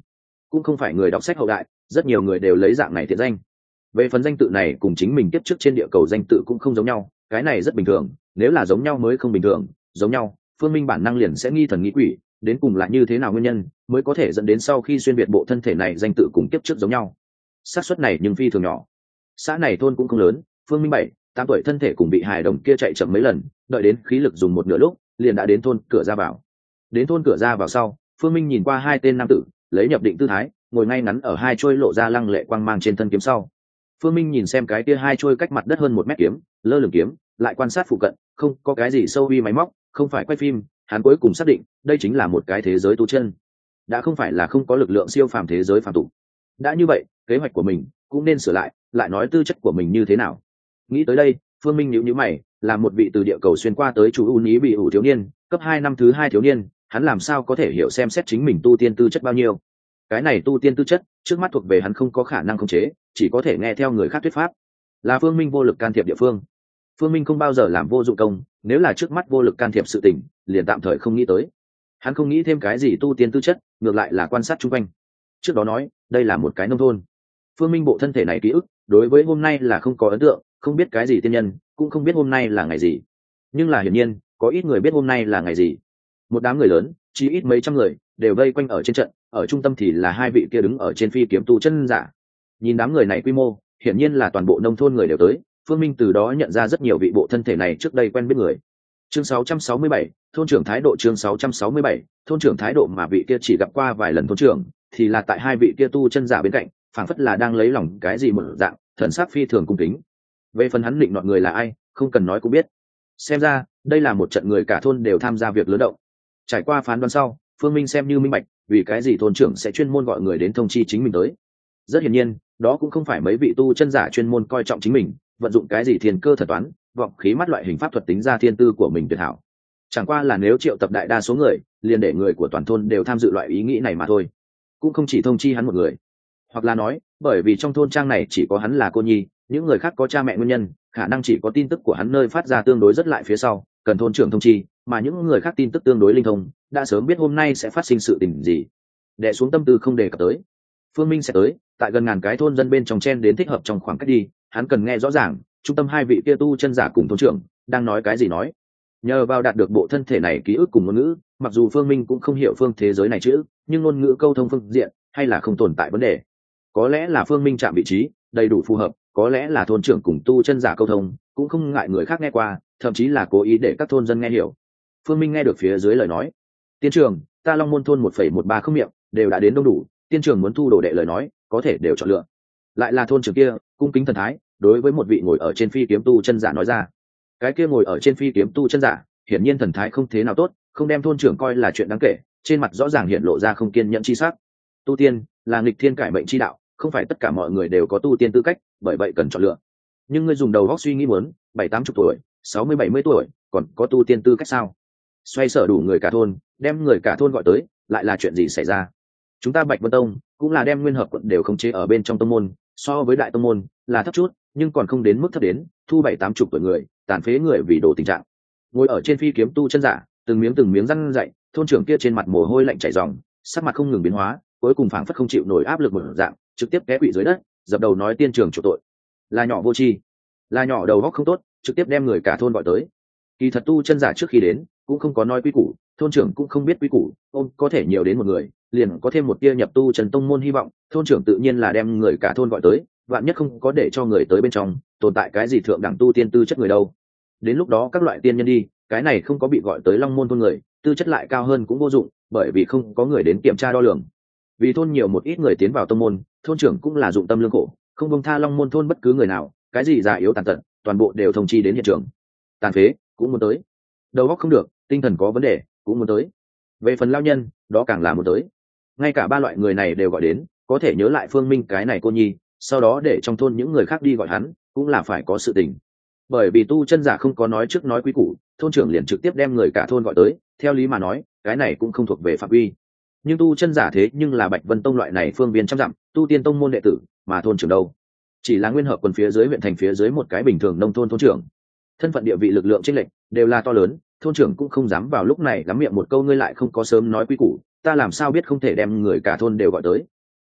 cũng không phải người đọc sách hậu đại, rất nhiều người đều lấy dạng này thiện danh. Về phần danh tự này cùng chính mình tiếp trước trên địa cầu danh tự cũng không giống nhau, cái này rất bình thường, nếu là giống nhau mới không bình thường, giống nhau, Phương Minh bản năng liền sẽ nghi thần nghi quỷ, đến cùng là như thế nào nguyên nhân mới có thể dẫn đến sau khi xuyên việt bộ thân thể này danh tự cùng kiếp trước giống nhau. Xác suất này nhưng phi thường nhỏ. Xã này thôn cũng không lớn, Phương Minh 7-8 tuổi thân thể cùng bị hài đồng kia chạy chậm mấy lần, đợi đến khí lực dùng một nửa lúc, liền đã đến thôn cửa ra vào. Đến thôn cửa ra vào sau, Phương Minh nhìn qua hai tên nam tử, lấy nhập định tư thái, ngồi ngay ngắn ở hai chuôi lộ ra lăng lệ quang mang trên thân kiếm sau. Phương Minh nhìn xem cái kia hai chuôi cách mặt đất hơn 1 mét kiếm, lơ lửng kiếm, lại quan sát phụ cận, không có cái gì sâu vi máy móc, không phải quay phim, hắn cuối cùng xác định, đây chính là một cái thế giới tu chân. Đã không phải là không có lực lượng siêu phàm thế giới phàm tục. Đã như vậy, kế hoạch của mình cũng nên sửa lại nói tư chất của mình như thế nào. Nghĩ tới đây, Phương Minh nhíu mày, là một vị từ địa cầu xuyên qua tới chủ ưu ý bị ủ thiếu niên, cấp 2 năm thứ 2 thiếu niên, hắn làm sao có thể hiểu xem xét chính mình tu tiên tư chất bao nhiêu. Cái này tu tiên tư chất, trước mắt thuộc về hắn không có khả năng khống chế, chỉ có thể nghe theo người khác thuyết pháp. Là Phương Minh vô lực can thiệp địa phương. Phương Minh không bao giờ làm vô dụng công, nếu là trước mắt vô lực can thiệp sự tình, liền tạm thời không nghĩ tới. Hắn không nghĩ thêm cái gì tu tiên tư chất, ngược lại là quan sát chung quanh. Trước đó nói, đây là một cái nông thôn. Phương Minh bộ thân thể này ký ức, đối với hôm nay là không có ấn tượng, không biết cái gì tiên nhân, cũng không biết hôm nay là ngày gì. Nhưng là hiển nhiên, có ít người biết hôm nay là ngày gì. Một đám người lớn, chỉ ít mấy trăm người, đều vây quanh ở trên trận, ở trung tâm thì là hai vị kia đứng ở trên phi kiếm tu chân giả. Nhìn đám người này quy mô, hiển nhiên là toàn bộ nông thôn người đều tới. Phương Minh từ đó nhận ra rất nhiều vị bộ thân thể này trước đây quen biết người. Chương 667, thôn trưởng thái độ. Chương 667, thôn trưởng thái độ. Mà vị kia chỉ gặp qua vài lần thôn trưởng, thì là tại hai vị kia tu chân giả bên cạnh, phảng phất là đang lấy lòng cái gì một dạng, thần sắc phi thường cung kính. Về phần hắn định nọt người là ai, không cần nói cũng biết. Xem ra, đây là một trận người cả thôn đều tham gia việc lớn động. Trải qua phán đoán sau, Phương Minh xem như minh bạch, vì cái gì thôn trưởng sẽ chuyên môn gọi người đến thông chi chính mình tới. Rất hiển nhiên, đó cũng không phải mấy vị tu chân giả chuyên môn coi trọng chính mình, vận dụng cái gì thiên cơ thần toán, vọng khí mắt loại hình pháp thuật tính ra thiên tư của mình tuyệt hảo. Chẳng qua là nếu triệu tập đại đa số người, liền để người của toàn thôn đều tham dự loại ý nghĩ này mà thôi. Cũng không chỉ thông chi hắn một người. Hoặc là nói, bởi vì trong thôn trang này chỉ có hắn là cô nhi, những người khác có cha mẹ nguyên nhân, khả năng chỉ có tin tức của hắn nơi phát ra tương đối rất lại phía sau, cần thôn trưởng thông chi, mà những người khác tin tức tương đối linh thông, đã sớm biết hôm nay sẽ phát sinh sự tình gì. Đè xuống tâm tư không đề cập tới. Phương Minh sẽ tới, tại gần ngàn cái thôn dân bên trong chen đến thích hợp trong khoảng cách đi, hắn cần nghe rõ ràng, trung tâm hai vị kia tu chân giả cùng thôn trưởng đang nói cái gì nói. Nhờ vào đạt được bộ thân thể này ký ức cùng ngôn ngữ, mặc dù Phương Minh cũng không hiểu phương thế giới này chữ, nhưng ngôn ngữ câu thông phương diện hay là không tồn tại vấn đề. Có lẽ là Phương Minh chạm vị trí đầy đủ phù hợp, có lẽ là thôn trưởng cùng tu chân giả câu thông cũng không ngại người khác nghe qua, thậm chí là cố ý để các thôn dân nghe hiểu. Phương Minh nghe được phía dưới lời nói, tiên trưởng, ta Long Môn thôn 1,13 không miệng đều đã đến đông đủ, tiên trưởng muốn thu đồ đệ lời nói có thể đều chọn lựa. Lại là thôn trưởng kia cung kính thần thái, đối với một vị ngồi ở trên phi kiếm tu chân giả nói ra. Cái kia ngồi ở trên phi kiếm tu chân giả hiển nhiên thần thái không thế nào tốt, không đem thôn trưởng coi là chuyện đáng kể, trên mặt rõ ràng hiện lộ ra không kiên nhẫn chi sắc. Tu tiên là nghịch thiên cải mệnh chi đạo, không phải tất cả mọi người đều có tu tiên tư cách, bởi vậy cần chọn lựa. Nhưng ngươi dùng đầu óc suy nghĩ muốn, 70-80 tuổi, 60-70 tuổi, còn có tu tiên tư cách sao? Xoay sở đủ người cả thôn, đem người cả thôn gọi tới, lại là chuyện gì xảy ra? Chúng ta Bạch Vân Tông cũng là đem nguyên hợp quận đều khống chế ở bên trong tông môn, so với đại tông môn là thấp chút, nhưng còn không đến mức thấp đến thu 70-80 tuổi người, tàn phế người vì đồ tình trạng. Ngồi ở trên phi kiếm tu chân giả, từng miếng răng dậy, thôn trưởng kia trên mặt mồ hôi lạnh chảy ròng, sắc mặt không ngừng biến hóa, cuối cùng phảng phất không chịu nổi áp lực một dạng, trực tiếp té quỵ dưới đất, dập đầu nói tiên trưởng chủ tội. Là nhỏ vô tri, là nhỏ đầu óc không tốt, trực tiếp đem người cả thôn gọi tới. Kỳ thật tu chân giả trước khi đến cũng không có nói quy củ, thôn trưởng cũng không biết quy củ, ôm có thể nhiều đến một người, liền có thêm một tia nhập tu trần tông môn hy vọng, thôn trưởng tự nhiên là đem người cả thôn gọi tới, vạn nhất không có để cho người tới bên trong tồn tại cái gì thượng đẳng tu tiên tư chất người đâu. Đến lúc đó các loại tiên nhân đi, cái này không có bị gọi tới Long Môn thôn người, tư chất lại cao hơn cũng vô dụng, bởi vì không có người đến kiểm tra đo lường. Vì thôn nhiều một ít người tiến vào tông môn, thôn trưởng cũng là dụng tâm lương khổ, không buông tha Long Môn thôn bất cứ người nào, cái gì già yếu tàn tật, toàn bộ đều thông chi đến hiện trường. Tàn phế cũng muốn tới, đầu óc không được, tinh thần có vấn đề cũng muốn tới. Về phần lao nhân, đó càng là muốn tới. Ngay cả ba loại người này đều gọi đến, có thể nhớ lại Phương Minh cái này cô nhi, sau đó để trong thôn những người khác đi gọi hắn, cũng là phải có sự tình. Bởi vì tu chân giả không có nói trước nói quý củ, thôn trưởng liền trực tiếp đem người cả thôn gọi tới, theo lý mà nói, cái này cũng không thuộc về phạm vi. Nhưng tu chân giả thế nhưng là Bạch Vân Tông loại này phương viên trăm dặm, tu tiên tông môn đệ tử, mà thôn trưởng đâu? Chỉ là nguyên hợp quần phía dưới huyện thành phía dưới một cái bình thường nông thôn thôn trưởng. Thân phận địa vị lực lượng chênh lệch đều là to lớn, thôn trưởng cũng không dám vào lúc này lắm miệng một câu ngươi lại không có sớm nói quý củ, ta làm sao biết không thể đem người cả thôn đều gọi tới.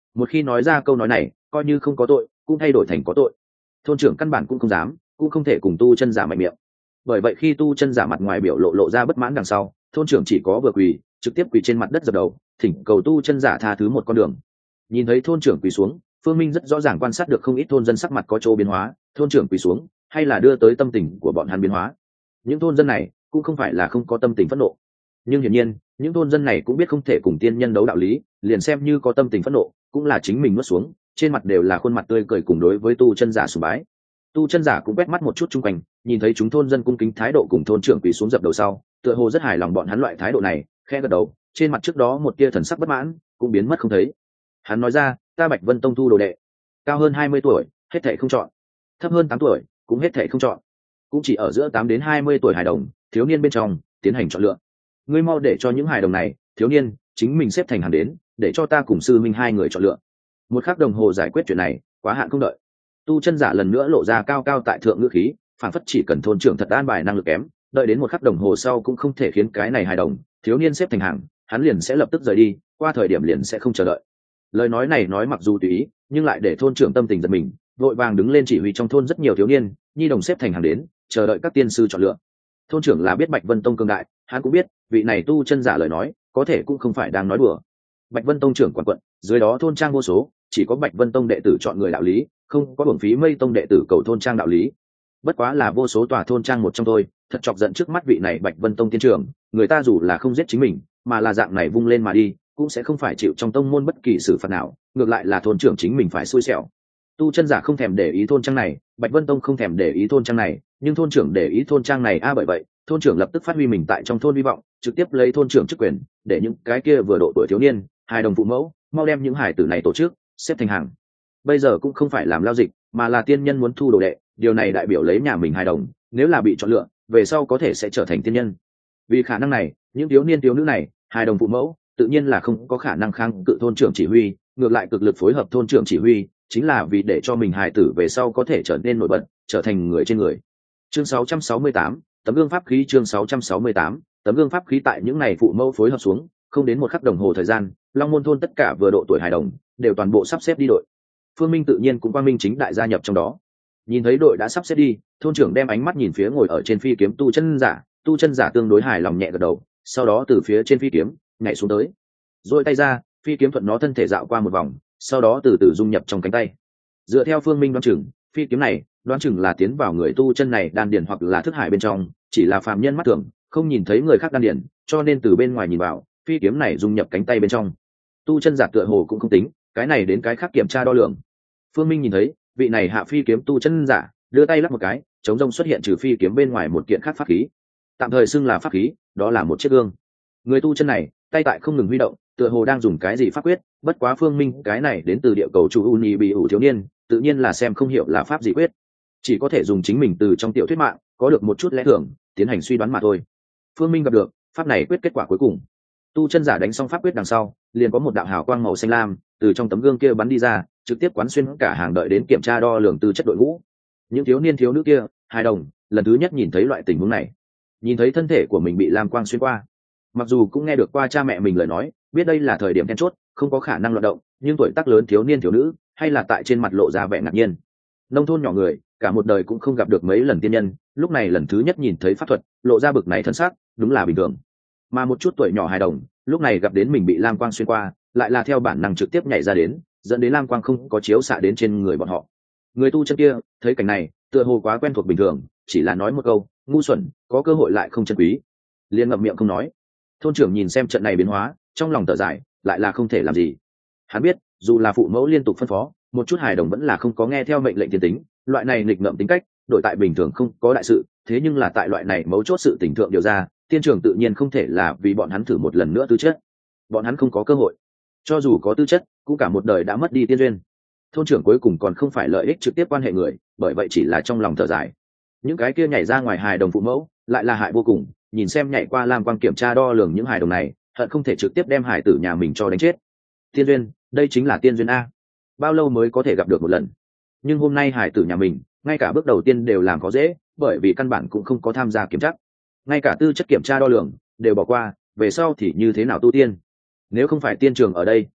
Một khi nói ra câu nói này, coi như không có tội cũng thay đổi thành có tội. Thôn trưởng căn bản cũng không dám, cũng không thể cùng tu chân giả mạnh miệng. Bởi vậy khi tu chân giả mặt ngoài biểu lộ ra bất mãn đằng sau, thôn trưởng chỉ có vừa quỳ, trực tiếp quỳ trên mặt đất dập đầu, thỉnh cầu tu chân giả tha thứ một con đường. Nhìn thấy thôn trưởng quỳ xuống, Phương Minh rất rõ ràng quan sát được không ít thôn dân sắc mặt có chỗ biến hóa, thôn trưởng quỳ xuống hay là đưa tới tâm tình của bọn hắn biến hóa. Những thôn dân này cũng không phải là không có tâm tình phẫn nộ, nhưng hiển nhiên những thôn dân này cũng biết không thể cùng tiên nhân đấu đạo lý, liền xem như có tâm tình phẫn nộ cũng là chính mình nuốt xuống, trên mặt đều là khuôn mặt tươi cười cùng đối với tu chân giả sùng bái. Tu chân giả cũng quét mắt một chút chung quanh, nhìn thấy chúng thôn dân cung kính thái độ cùng thôn trưởng quỳ xuống dập đầu sau, tựa hồ rất hài lòng bọn hắn loại thái độ này, khẽ gật đầu, trên mặt trước đó một tia thần sắc bất mãn cũng biến mất không thấy. Hắn nói ra, ta Bạch Vân Tông thu đồ đệ, cao hơn 20 tuổi hết thảy không chọn, thấp hơn 8 tuổi cũng hết thảy không chọn, cũng chỉ ở giữa 8 đến 20 tuổi hài đồng, thiếu niên bên trong tiến hành chọn lựa. Ngươi mau để cho những hài đồng này, thiếu niên chính mình xếp thành hàng đến, để cho ta cùng sư minh hai người chọn lựa. Một khắc đồng hồ giải quyết chuyện này, quá hạn không đợi. Tu chân giả lần nữa lộ ra cao cao tại thượng ngữ khí, phản phất chỉ cần thôn trưởng thật an bài năng lực kém, đợi đến một khắc đồng hồ sau cũng không thể khiến cái này hài đồng, thiếu niên xếp thành hàng, hắn liền sẽ lập tức rời đi, qua thời điểm liền sẽ không chờ đợi. Lời nói này nói mặc dù tùy ý, nhưng lại để thôn trưởng tâm tình giật mình, vội vàng đứng lên chỉ huy trong thôn rất nhiều thiếu niên, nhi đồng xếp thành hàng đến, chờ đợi các tiên sư chọn lựa. Thôn trưởng là biết Bạch Vân Tông cường đại, hắn cũng biết vị này tu chân giả lời nói có thể cũng không phải đang nói đùa. Bạch Vân Tông trưởng quản quận, dưới đó thôn trang vô số, chỉ có Bạch Vân Tông đệ tử chọn người đạo lý, không có hưởng phí Mây Tông đệ tử cầu thôn trang đạo lý. Bất quá là vô số tòa thôn trang một trong thôi, thật chọc giận trước mắt vị này Bạch Vân Tông tiên trưởng, người ta dù là không giết chính mình, mà là dạng này vung lên mà đi, cũng sẽ không phải chịu trong tông môn bất kỳ xử phạt nào, ngược lại là thôn trưởng chính mình phải xui xẻo. Tu chân giả không thèm để ý thôn trang này, Bạch Vân Tông không thèm để ý thôn trang này, nhưng thôn trưởng để ý thôn trang này bởi vậy, thôn trưởng lập tức phát huy mình tại trong thôn hy vọng, trực tiếp lấy thôn trưởng chức quyền, để những cái kia vừa độ tuổi thiếu niên, hài đồng phụ mẫu, mau đem những hải tử này tổ chức, xếp thành hàng. Bây giờ cũng không phải làm lao dịch, mà là tiên nhân muốn thu đồ đệ, điều này đại biểu lấy nhà mình hài đồng, nếu là bị chọn lựa, về sau có thể sẽ trở thành tiên nhân. Vì khả năng này, những thiếu niên thiếu nữ này, hài đồng phụ mẫu, tự nhiên là không có khả năng kháng cự thôn trưởng chỉ huy, ngược lại cực lực phối hợp thôn trưởng chỉ huy, chính là vì để cho mình hài tử về sau có thể trở nên nổi bật, trở thành người trên người. Chương 668, tấm gương pháp khí. Chương 668, tấm gương pháp khí. Tại những ngày phụ mẫu phối hợp xuống, không đến một khắc đồng hồ thời gian, Long Môn thôn tất cả vừa độ tuổi hài đồng đều toàn bộ sắp xếp đi đội. Phương Minh tự nhiên cũng quang minh chính đại gia nhập trong đó. Nhìn thấy đội đã sắp xếp đi, thôn trưởng đem ánh mắt nhìn phía ngồi ở trên phi kiếm tu chân giả tương đối hài lòng nhẹ gật đầu, sau đó từ phía trên phi kiếm nhảy xuống tới, rồi tay ra, phi kiếm thuận nó thân thể dạo qua một vòng, sau đó từ từ dung nhập trong cánh tay. Dựa theo Phương Minh đoán chừng, phi kiếm này đoán chừng là tiến vào người tu chân này đan điền hoặc là thức hải bên trong, chỉ là phàm nhân mắt thường không nhìn thấy người khác đan điền, cho nên từ bên ngoài nhìn vào, phi kiếm này dung nhập cánh tay bên trong. Tu chân giả tựa hồ cũng không tính cái này đến cái khác kiểm tra đo lường. Phương Minh nhìn thấy vị này hạ phi kiếm tu chân giả đưa tay lắc một cái, chống rông xuất hiện trừ phi kiếm bên ngoài một kiện khác pháp khí, tạm thời xưng là pháp khí, đó là một chiếc gương. Người tu chân này tay tại không ngừng huy động, tựa hồ đang dùng cái gì pháp quyết, bất quá Phương Minh cái này đến từ địa cầu chủ uni bị ủ thiếu niên, tự nhiên là xem không hiểu là pháp gì quyết, chỉ có thể dùng chính mình từ trong tiểu thuyết mạng có được một chút lẽ thường tiến hành suy đoán mà thôi. Phương Minh gặp được pháp này quyết kết quả cuối cùng, tu chân giả đánh xong pháp quyết đằng sau, liền có một đạo hào quang màu xanh lam từ trong tấm gương kia bắn đi ra, trực tiếp quán xuyên cả hàng đợi đến kiểm tra đo lường tư chất đội ngũ. Những thiếu niên thiếu nữ kia, hài đồng, lần thứ nhất nhìn thấy loại tình huống này, nhìn thấy thân thể của mình bị lam quang xuyên qua. Mặc dù cũng nghe được qua cha mẹ mình lời nói, biết đây là thời điểm then chốt, không có khả năng loạt động, nhưng tuổi tác lớn thiếu niên thiếu nữ hay là tại trên mặt lộ ra vẻ ngạc nhiên. Nông thôn nhỏ người, cả một đời cũng không gặp được mấy lần tiên nhân, lúc này lần thứ nhất nhìn thấy pháp thuật, lộ ra bực này thân xác, đúng là bình thường. Mà một chút tuổi nhỏ hài đồng, lúc này gặp đến mình bị lam quang xuyên qua, lại là theo bản năng trực tiếp nhảy ra đến, dẫn đến lam quang không có chiếu xạ đến trên người bọn họ. Người tu chân kia thấy cảnh này, tựa hồ quá quen thuộc bình thường, chỉ là nói một câu, ngu xuẩn, có cơ hội lại không chân quý, liền ngậm miệng không nói. Thôn trưởng nhìn xem trận này biến hóa, trong lòng thở dài, lại là không thể làm gì. Hắn biết, dù là phụ mẫu liên tục phân phó, một chút hài đồng vẫn là không có nghe theo mệnh lệnh thiên tính, loại này nghịch ngợm tính cách, đổi tại bình thường không có đại sự, thế nhưng là tại loại này mấu chốt sự tình thượng điều ra, tiên trưởng tự nhiên không thể là vì bọn hắn thử một lần nữa tư chất. Bọn hắn không có cơ hội, cho dù có tư chất, cũng cả một đời đã mất đi tiên duyên. Thôn trưởng cuối cùng còn không phải lợi ích trực tiếp quan hệ người, bởi vậy chỉ là trong lòng thở dài. Những cái kia nhảy ra ngoài hài đồng phụ mẫu, lại là hại vô cùng, nhìn xem nhảy qua lam quang kiểm tra đo lường những hài đồng này, hận không thể trực tiếp đem hài tử nhà mình cho đánh chết. Tiên duyên, đây chính là tiên duyên a. Bao lâu mới có thể gặp được một lần? Nhưng hôm nay hài tử nhà mình, ngay cả bước đầu tiên đều làm có dễ, bởi vì căn bản cũng không có tham gia kiểm tra, ngay cả tư chất kiểm tra đo lường đều bỏ qua, về sau thì như thế nào tu tiên? Nếu không phải tiên trường ở đây,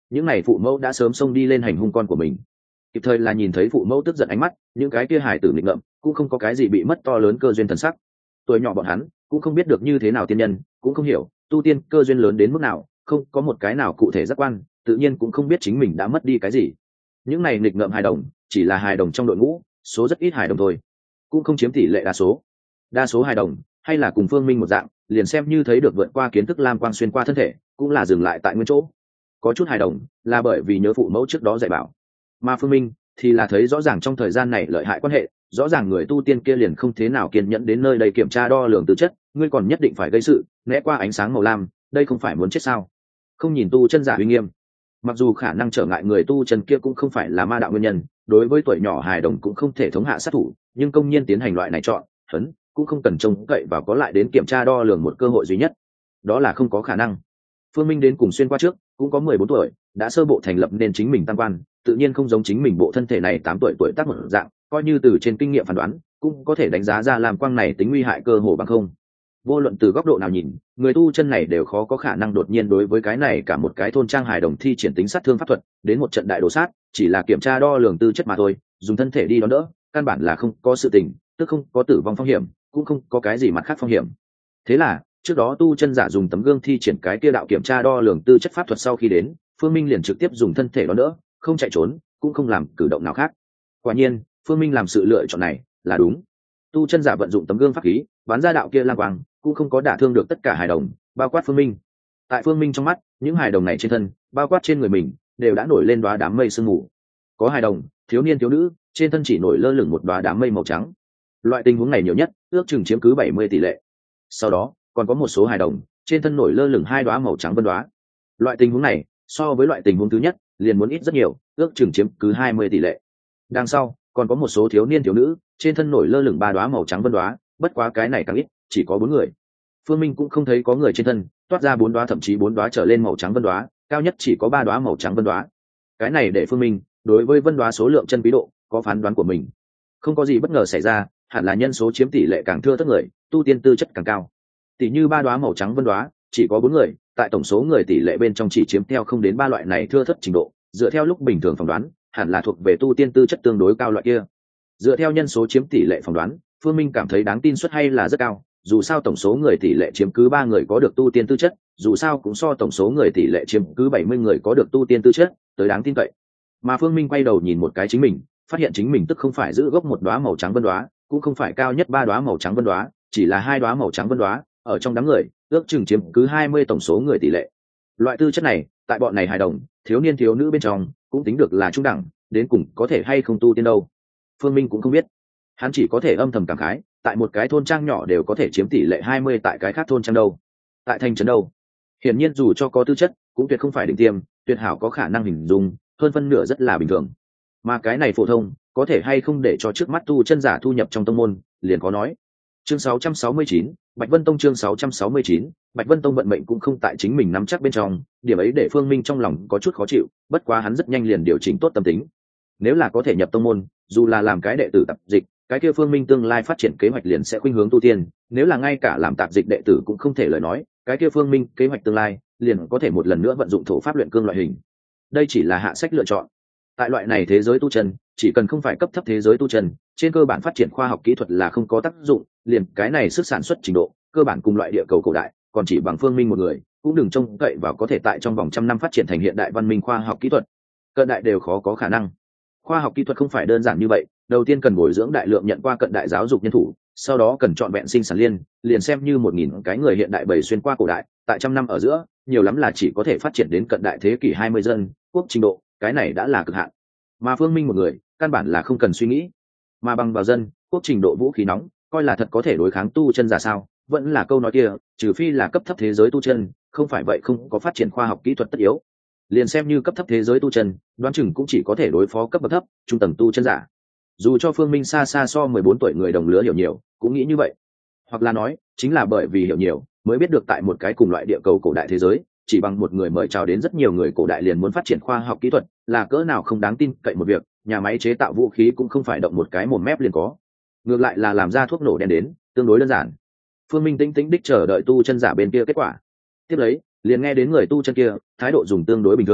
những n à y phụ mẫu đã sớm xông đi lên hành hung con của mình. Kịp thời là nhìn thấy phụ mẫu tức giận ánh mắt, những cái kia hài tử nghịch ngợm cũng không có cái gì bị mất to lớn cơ duyên thần sắc. Tuổi nhỏ bọn hắn cũng không biết được như thế nào tiên nhân, cũng không hiểu tu tiên cơ duyên lớn đến mức nào, không có một cái nào cụ thể giác quan, tự nhiên cũng không biết chính mình đã mất đi cái gì. Những này nghịch ngợm hài đồng chỉ là hài đồng trong đội ngũ, số rất ít hài đồng thôi, cũng không chiếm tỷ lệ đa số. Đa số hài đồng hay là cùng Phương Minh một dạng, liền xem như thấy được vượt qua kiến thức lam quang xuyên qua thân thể, cũng là dừng lại tại nguyên chỗ. Có chút hài đồng là bởi vì nhớ phụ mẫu trước đó dạy bảo, mà Phương Minh thì là thấy rõ ràng trong thời gian này lợi hại quan hệ, rõ ràng người tu tiên kia liền không thế nào kiên nhẫn đến nơi đây kiểm tra đo lường tư chất, ngươi còn nhất định phải gây sự, né qua ánh sáng màu lam, đây không phải muốn chết sao? Không nhìn tu chân giả uy nghiêm, mặc dù khả năng trở ngại người tu chân kia cũng không phải là ma đạo nguyên nhân, đối với tuổi nhỏ hài đồng cũng không thể thống hạ sát thủ, nhưng công nhiên tiến hành loại này chọn hấn cũng không cần trông cậy vào có lại đến kiểm tra đo lường một cơ hội duy nhất, đó là không có khả năng. Phương Minh đến cùng xuyên qua trước cũng có 14 tuổi, đã sơ bộ thành lập nên chính mình tam quan, tự nhiên không giống chính mình bộ thân thể này 8 tuổi tuổi tác một dạng, coi như từ trên kinh nghiệm phán đoán cũng có thể đánh giá ra làm quang này tính nguy hại cơ hồ bằng không. Vô luận từ góc độ nào nhìn, người tu chân này đều khó có khả năng đột nhiên đối với cái này cả một cái thôn trang hài đồng thi triển tính sát thương pháp thuật đến một trận đại đồ sát, chỉ là kiểm tra đo lường tư chất mà thôi, dùng thân thể đi đón đỡ, căn bản là không có sự tình, tức không có tử vong phong hiểm, cũng không có cái gì mặt khác phong hiểm. Thế là trước đó tu chân giả dùng tấm gương thi triển cái kia đạo kiểm tra đo lường tư chất pháp thuật sau khi đến, Phương Minh liền trực tiếp dùng thân thể đón đỡ, không chạy trốn, cũng không làm cử động nào khác. Quả nhiên, Phương Minh làm sự lựa chọn này là đúng. Tu chân giả vận dụng tấm gương pháp khí, bắn ra đạo kia lang quang, cũng không có đả thương được tất cả hài đồng, bao quát Phương Minh. Tại Phương Minh trong mắt, những hài đồng này trên thân, bao quát trên người mình, đều đã nổi lên đóa đám mây sương mù. Có hài đồng, thiếu niên thiếu nữ, trên thân chỉ nổi lơ lửng một đóa đám mây màu trắng. Loại tình huống này nhiều nhất, ước chừng chiếm cứ 70 tỷ lệ. Sau đó, còn có một số hài đồng, trên thân nổi lơ lửng hai đóa màu trắng vân đóa. Loại tình huống này, so với loại tình huống thứ nhất, liền muốn ít rất nhiều, ước chừng chiếm cứ 20 tỷ lệ. Đằng sau, còn có một số thiếu niên thiếu nữ, trên thân nổi lơ lửng ba đóa màu trắng vân đóa, bất quá cái này càng ít, chỉ có 4 người. Phương Minh cũng không thấy có người trên thân toát ra 4 đóa, thậm chí 4 đóa trở lên màu trắng vân đóa, cao nhất chỉ có 3 đóa màu trắng vân đóa. Cái này để Phương Minh đối với vân đóa số lượng chân quý độ có phán đoán của mình. Không có gì bất ngờ xảy ra, hẳn là nhân số chiếm tỷ lệ càng thưa thớt người, tu tiên tư chất càng cao. Tỷ như 3 đóa màu trắng vân đóa, chỉ có 4 người, tại tổng số người tỷ lệ bên trong chỉ chiếm theo không đến 3 loại này thưa thớt trình độ, dựa theo lúc bình thường phỏng đoán, hẳn là thuộc về tu tiên tư chất tương đối cao loại kia. Dựa theo nhân số chiếm tỷ lệ phỏng đoán, Phương Minh cảm thấy đáng tin suất hay là rất cao, dù sao tổng số người tỷ lệ chiếm cứ 3 người có được tu tiên tư chất, dù sao cũng so tổng số người tỷ lệ chiếm cứ 70 người có được tu tiên tư chất tới đáng tin cậy. Mà Phương Minh quay đầu nhìn một cái chính mình, phát hiện chính mình tức không phải giữ gốc một đóa màu trắng vân đóa, cũng không phải cao nhất 3 đóa màu trắng vân đóa, chỉ là 2 đóa màu trắng vân đóa, ở trong đám người, ước chừng chiếm cứ 20 tổng số người tỷ lệ. Loại tư chất này, tại bọn này hài đồng, thiếu niên thiếu nữ bên trong, cũng tính được là trung đẳng, đến cùng có thể hay không tu tiên đâu. Phương Minh cũng không biết, hắn chỉ có thể âm thầm cảm khái, tại một cái thôn trang nhỏ đều có thể chiếm tỷ lệ 20, tại cái khác thôn trang đâu, tại thành trấn đâu. Hiển nhiên dù cho có tư chất, cũng tuyệt không phải đỉnh tiêm, tuyệt hảo có khả năng hình dung, hơn phân nửa rất là bình thường. Mà cái này phổ thông, có thể hay không để cho trước mắt tu chân giả thu nhập trong tông môn, liền có nói. Chương 669, Bạch Vân Tông chương 669, Bạch Vân Tông vận mệnh cũng không tại chính mình nắm chắc bên trong, điểm ấy để Phương Minh trong lòng có chút khó chịu, bất quá hắn rất nhanh liền điều chỉnh tốt tâm tính. Nếu là có thể nhập tông môn, dù là làm cái đệ tử tạp dịch, cái kia Phương Minh tương lai phát triển kế hoạch liền sẽ khuynh hướng tu tiên, nếu là ngay cả làm tạp dịch đệ tử cũng không thể lời nói, cái kia Phương Minh kế hoạch tương lai liền có thể một lần nữa vận dụng thổ pháp luyện cương loại hình. Đây chỉ là hạ sách lựa chọn. Tại loại này thế giới tu chân, chỉ cần không phải cấp thấp thế giới tu chân, trên cơ bản phát triển khoa học kỹ thuật là không có tác dụng, liền cái này sức sản xuất trình độ cơ bản cùng loại địa cầu cổ đại, còn chỉ bằng Phương Minh một người, cũng đừng trông cậy vào có thể tại trong vòng 100 năm phát triển thành hiện đại văn minh khoa học kỹ thuật. Cận đại đều khó có khả năng. Khoa học kỹ thuật không phải đơn giản như vậy, đầu tiên cần bồi dưỡng đại lượng nhận qua cận đại giáo dục nhân thủ, sau đó cần chọn vẹn sinh sản liền xem như 1000 cái người hiện đại bầy xuyên qua cổ đại, tại 100 năm ở giữa, nhiều lắm là chỉ có thể phát triển đến cận đại thế kỷ 20 dân quốc trình độ, cái này đã là cực hạn. Mà Phương Minh một người, căn bản là không cần suy nghĩ. Mà bằng vào dân quốc trình độ vũ khí nóng, coi là thật có thể đối kháng tu chân giả sao? Vẫn là câu nói kia, trừ phi là cấp thấp thế giới tu chân, không phải vậy không có phát triển khoa học kỹ thuật tất yếu. Liền xem như cấp thấp thế giới tu chân, đoán chừng cũng chỉ có thể đối phó cấp bậc thấp, trung tầng tu chân giả. Dù cho Phương Minh xa xa so 14 tuổi người đồng lứa hiểu nhiều, cũng nghĩ như vậy. Hoặc là nói, chính là bởi vì hiểu nhiều, mới biết được tại một cái cùng loại địa cầu cổ đại thế giới, chỉ bằng một người mời chào đến rất nhiều người cổ đại liền muốn phát triển khoa học kỹ thuật, là cỡ nào không đáng tin cậy một việc, nhà máy chế tạo vũ khí cũng không phải động một cái mồm mép liền có. Ngược lại là làm ra thuốc nổ đen đến, tương đối đơn giản. Phương Minh tĩnh tĩnh đích chờ đợi tu chân giả bên kia kết quả. Tiếp lấy, liền nghe đến người tu chân kia, thái độ dùng tương đối bình thường,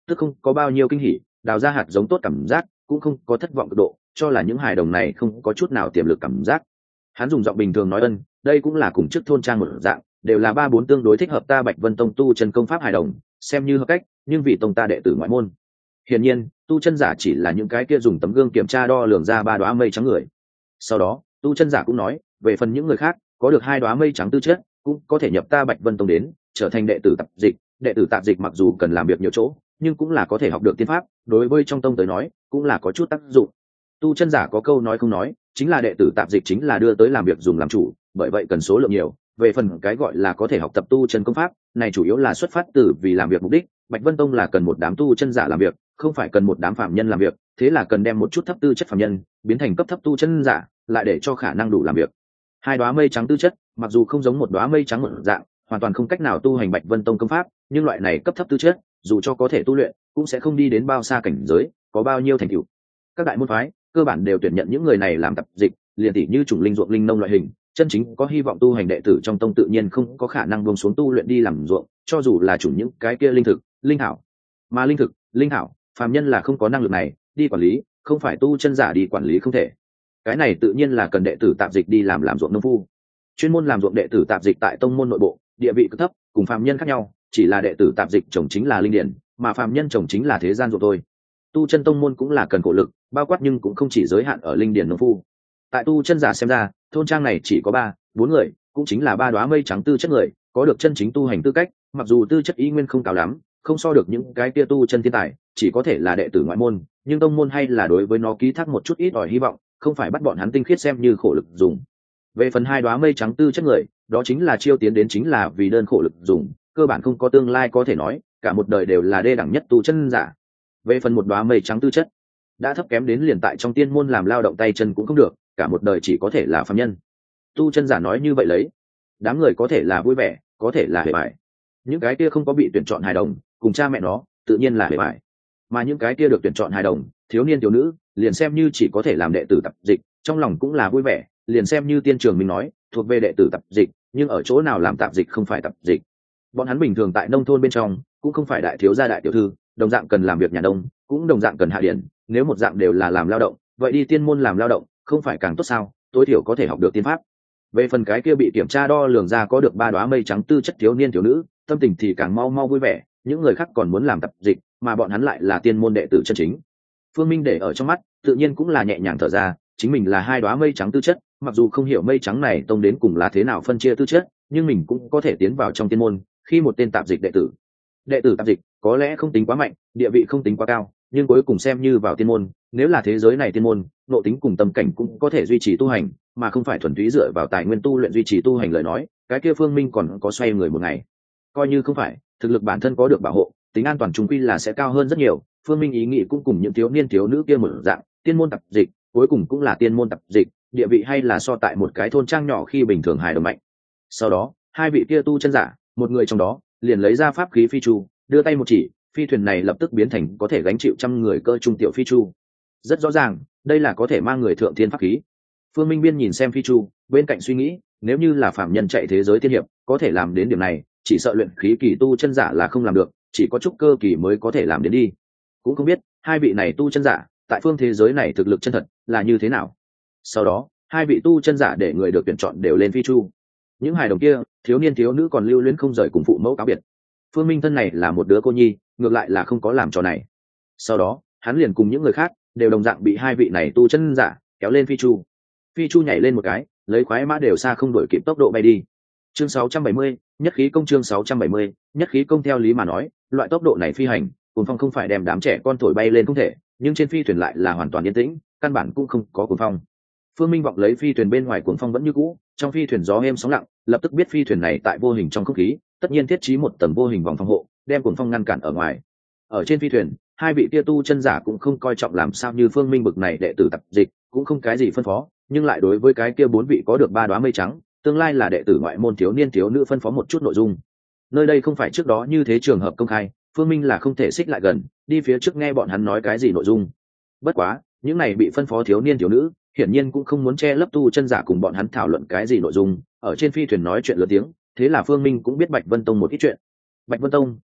tức không có bao nhiêu kinh hỉ, đào ra hạt giống tốt cảm giác, cũng không có thất vọng cực độ, cho là những hài đồng này không có chút nào tiềm lực cảm giác. Hắn dùng giọng bình thường nói ân, đây cũng là cùng trước thôn trang một dạng, đều là ba bốn tương đối thích hợp ta Bạch Vân Tông tu chân công pháp hài đồng, xem như hợp cách, nhưng vì tông ta đệ tử ngoại môn. Hiển nhiên, tu chân giả chỉ là những cái kia dùng tấm gương kiểm tra đo lường ra ba đóa mây trắng người. Sau đó, tu chân giả cũng nói, về phần những người khác, có được hai đóa mây trắng tư chất, cũng có thể nhập ta Bạch Vân Tông đến, trở thành đệ tử tạp dịch. Đệ tử tạp dịch mặc dù cần làm việc nhiều chỗ, nhưng cũng là có thể học được tiên pháp, đối với trong tông tới nói, cũng là có chút tác dụng. Tu chân giả có câu nói không nói, chính là đệ tử tạp dịch chính là đưa tới làm việc dùng làm chủ, bởi vậy cần số lượng nhiều. Về phần cái gọi là có thể học tập tu chân công pháp, này chủ yếu là xuất phát từ vì làm việc mục đích. Bạch Vân Tông là cần một đám tu chân giả làm việc, không phải cần một đám phạm nhân làm việc, thế là cần đem một chút thấp tư chất phạm nhân biến thành cấp thấp tu chân giả, lại để cho khả năng đủ làm việc. Hai đóa mây trắng tư chất, mặc dù không giống một đóa mây trắng một dạng, hoàn toàn không cách nào tu hành Bạch Vân Tông công pháp, nhưng loại này cấp thấp tư chất, dù cho có thể tu luyện, cũng sẽ không đi đến bao xa cảnh giới, có bao nhiêu thành tựu. Các đại môn phái cơ bản đều tuyển nhận những người này làm tập dịch, liền tỷ như chủng linh ruộng linh nông loại hình, chân chính có hy vọng tu hành đệ tử trong tông tự nhiên không có khả năng buông xuống tu luyện đi làm ruộng, cho dù là chủng những cái kia linh thực, linh thảo. Mà linh thực, linh thảo, phàm nhân là không có năng lực này, đi quản lý, không phải tu chân giả đi quản lý không thể. Cái này tự nhiên là cần đệ tử tạp dịch đi làm ruộng nông phu. Chuyên môn làm ruộng đệ tử tạp dịch tại tông môn nội bộ, địa vị cực thấp, cùng phàm nhân khác nhau, chỉ là đệ tử tạp dịch trồng chính là linh điển, mà phàm nhân trồng chính là thế gian ruộng thôi. Tu chân tông môn cũng là cần khổ lực, bao quát nhưng cũng không chỉ giới hạn ở linh điển nông phu. Tại tu chân giả xem ra, thôn trang này chỉ có 3-4 người, cũng chính là ba đóa mây trắng tư chất người, có được chân chính tu hành tư cách, mặc dù tư chất ý nguyên không cao lắm, không so được những cái kia tu chân thiên tài, chỉ có thể là đệ tử ngoại môn, nhưng tông môn hay là đối với nó ký thác một chút ít ỏi hy vọng, không phải bắt bọn hắn tinh khiết xem như khổ lực dùng. Về phần hai đóa mây trắng tư chất người, đó chính là chiêu tiến đến chính là vì đơn khổ lực dùng, cơ bản không có tương lai có thể nói, cả một đời đều là đê đẳng nhất tu chân giả. Về phần một đóa mây trắng tư chất, đã thấp kém đến liền tại trong tiên môn làm lao động tay chân cũng không được, cả một đời chỉ có thể là phàm nhân. Tu chân giả nói như vậy lấy, đám người có thể là vui vẻ, có thể là hề bại. Những cái kia không có bị tuyển chọn hài đồng, cùng cha mẹ nó, tự nhiên là hề bại. Mà những cái kia được tuyển chọn hài đồng, thiếu niên thiếu nữ, liền xem như chỉ có thể làm đệ tử tập dịch, trong lòng cũng là vui vẻ, liền xem như tiên trường mình nói, thuộc về đệ tử tập dịch, nhưng ở chỗ nào làm tạp dịch không phải tập dịch. Bọn hắn bình thường tại nông thôn bên trong, cũng không phải đại thiếu gia đại tiểu thư, đồng dạng cần làm việc nhà nông, cũng đồng dạng cần hạ điển, nếu một dạng đều là làm lao động, vậy đi tiên môn làm lao động, không phải càng tốt sao, tối thiểu có thể học được tiên pháp. Về phần cái kia bị kiểm tra đo lường ra có được ba đóa mây trắng tư chất thiếu niên thiếu nữ, tâm tình thì càng mau mau vui vẻ, những người khác còn muốn làm tập dịch, mà bọn hắn lại là tiên môn đệ tử chân chính. Phương Minh để ở trong mắt, tự nhiên cũng là nhẹ nhàng thở ra, chính mình là hai đóa mây trắng tư chất, mặc dù không hiểu mây trắng này tông đến cùng là thế nào phân chia tư chất, nhưng mình cũng có thể tiến vào trong tiên môn, khi một tên tạp dịch đệ tử. Đệ tử tạp dịch có lẽ không tính quá mạnh, địa vị không tính quá cao, nhưng cuối cùng xem như vào tiên môn, nếu là thế giới này tiên môn, nội tính cùng tâm cảnh cũng có thể duy trì tu hành, mà không phải thuần túy dựa vào tài nguyên tu luyện duy trì tu hành lời nói, cái kia Phương Minh còn có xoay người một ngày. Coi như không phải, thực lực bản thân có được bảo hộ, tính an toàn chung quy là sẽ cao hơn rất nhiều. Phương Minh ý nghĩ cũng cùng những thiếu niên thiếu nữ kia một dạng, tiên môn tập dịch, cuối cùng cũng là tiên môn tập dịch, địa vị hay là so tại một cái thôn trang nhỏ khi bình thường hài đồng mạnh. Sau đó, hai vị kia tu chân giả, một người trong đó liền lấy ra pháp khí phi chu, đưa tay một chỉ, phi thuyền này lập tức biến thành có thể gánh chịu trăm người cơ trung tiểu phi chu. Rất rõ ràng, đây là có thể mang người thượng thiên pháp khí. Phương Minh Biên nhìn xem phi chu, bên cạnh suy nghĩ, nếu như là phạm nhân chạy thế giới tiên hiệp, có thể làm đến điểm này, chỉ sợ luyện khí kỳ tu chân giả là không làm được, chỉ có trúc cơ kỳ mới có thể làm đến đi. Cũng không biết hai vị này tu chân giả tại phương thế giới này thực lực chân thật là như thế nào. Sau đó, hai vị tu chân giả để người được tuyển chọn đều lên phi chu. Những hài đồng kia, thiếu niên thiếu nữ còn lưu luyến không rời cùng phụ mẫu cáo biệt. Phương Minh thân này là một đứa cô nhi, ngược lại là không có làm trò này. Sau đó, hắn liền cùng những người khác đều đồng dạng bị hai vị này tu chân giả kéo lên phi chu. Phi chu nhảy lên một cái, lấy khoái mã đều xa không đuổi kịp tốc độ bay đi. Chương 670, nhất khí công. Chương 670, nhất khí công. Theo lý mà nói, loại tốc độ này phi hành, cuồng phong không phải đem đám trẻ con thổi bay lên không thể, nhưng trên phi thuyền lại là hoàn toàn yên tĩnh, căn bản cũng không có cuồng phong. Phương Minh vọng lấy phi thuyền bên ngoài cuồng phong vẫn như cũ, trong phi thuyền gió êm sóng lặng, lập tức biết phi thuyền này tại vô hình trong không khí, tất nhiên thiết trí một tầng vô hình vòng phòng hộ, đem cuồng phong ngăn cản ở ngoài. Ở trên phi thuyền, hai vị kia tu chân giả cũng không coi trọng làm sao như Phương Minh bực này đệ tử tập dịch, cũng không cái gì phân phó, nhưng lại đối với cái kia bốn vị có được ba đóa mây trắng, tương lai là đệ tử ngoại môn thiếu niên thiếu nữ phân phó một chút nội dung. Nơi đây không phải trước đó như thế trường hợp công khai, Phương Minh là không thể xích lại gần, đi phía trước nghe bọn hắn nói cái gì nội dung. Bất quá, những này bị phân phó thiếu niên thiếu nữ, hiển nhiên cũng không muốn che lấp tu chân giả cùng bọn hắn thảo luận cái gì nội dung, ở trên phi thuyền nói chuyện lớn tiếng, thế là Phương Minh cũng biết Bạch Vân Tông một ít chuyện. Bạch Vân Tông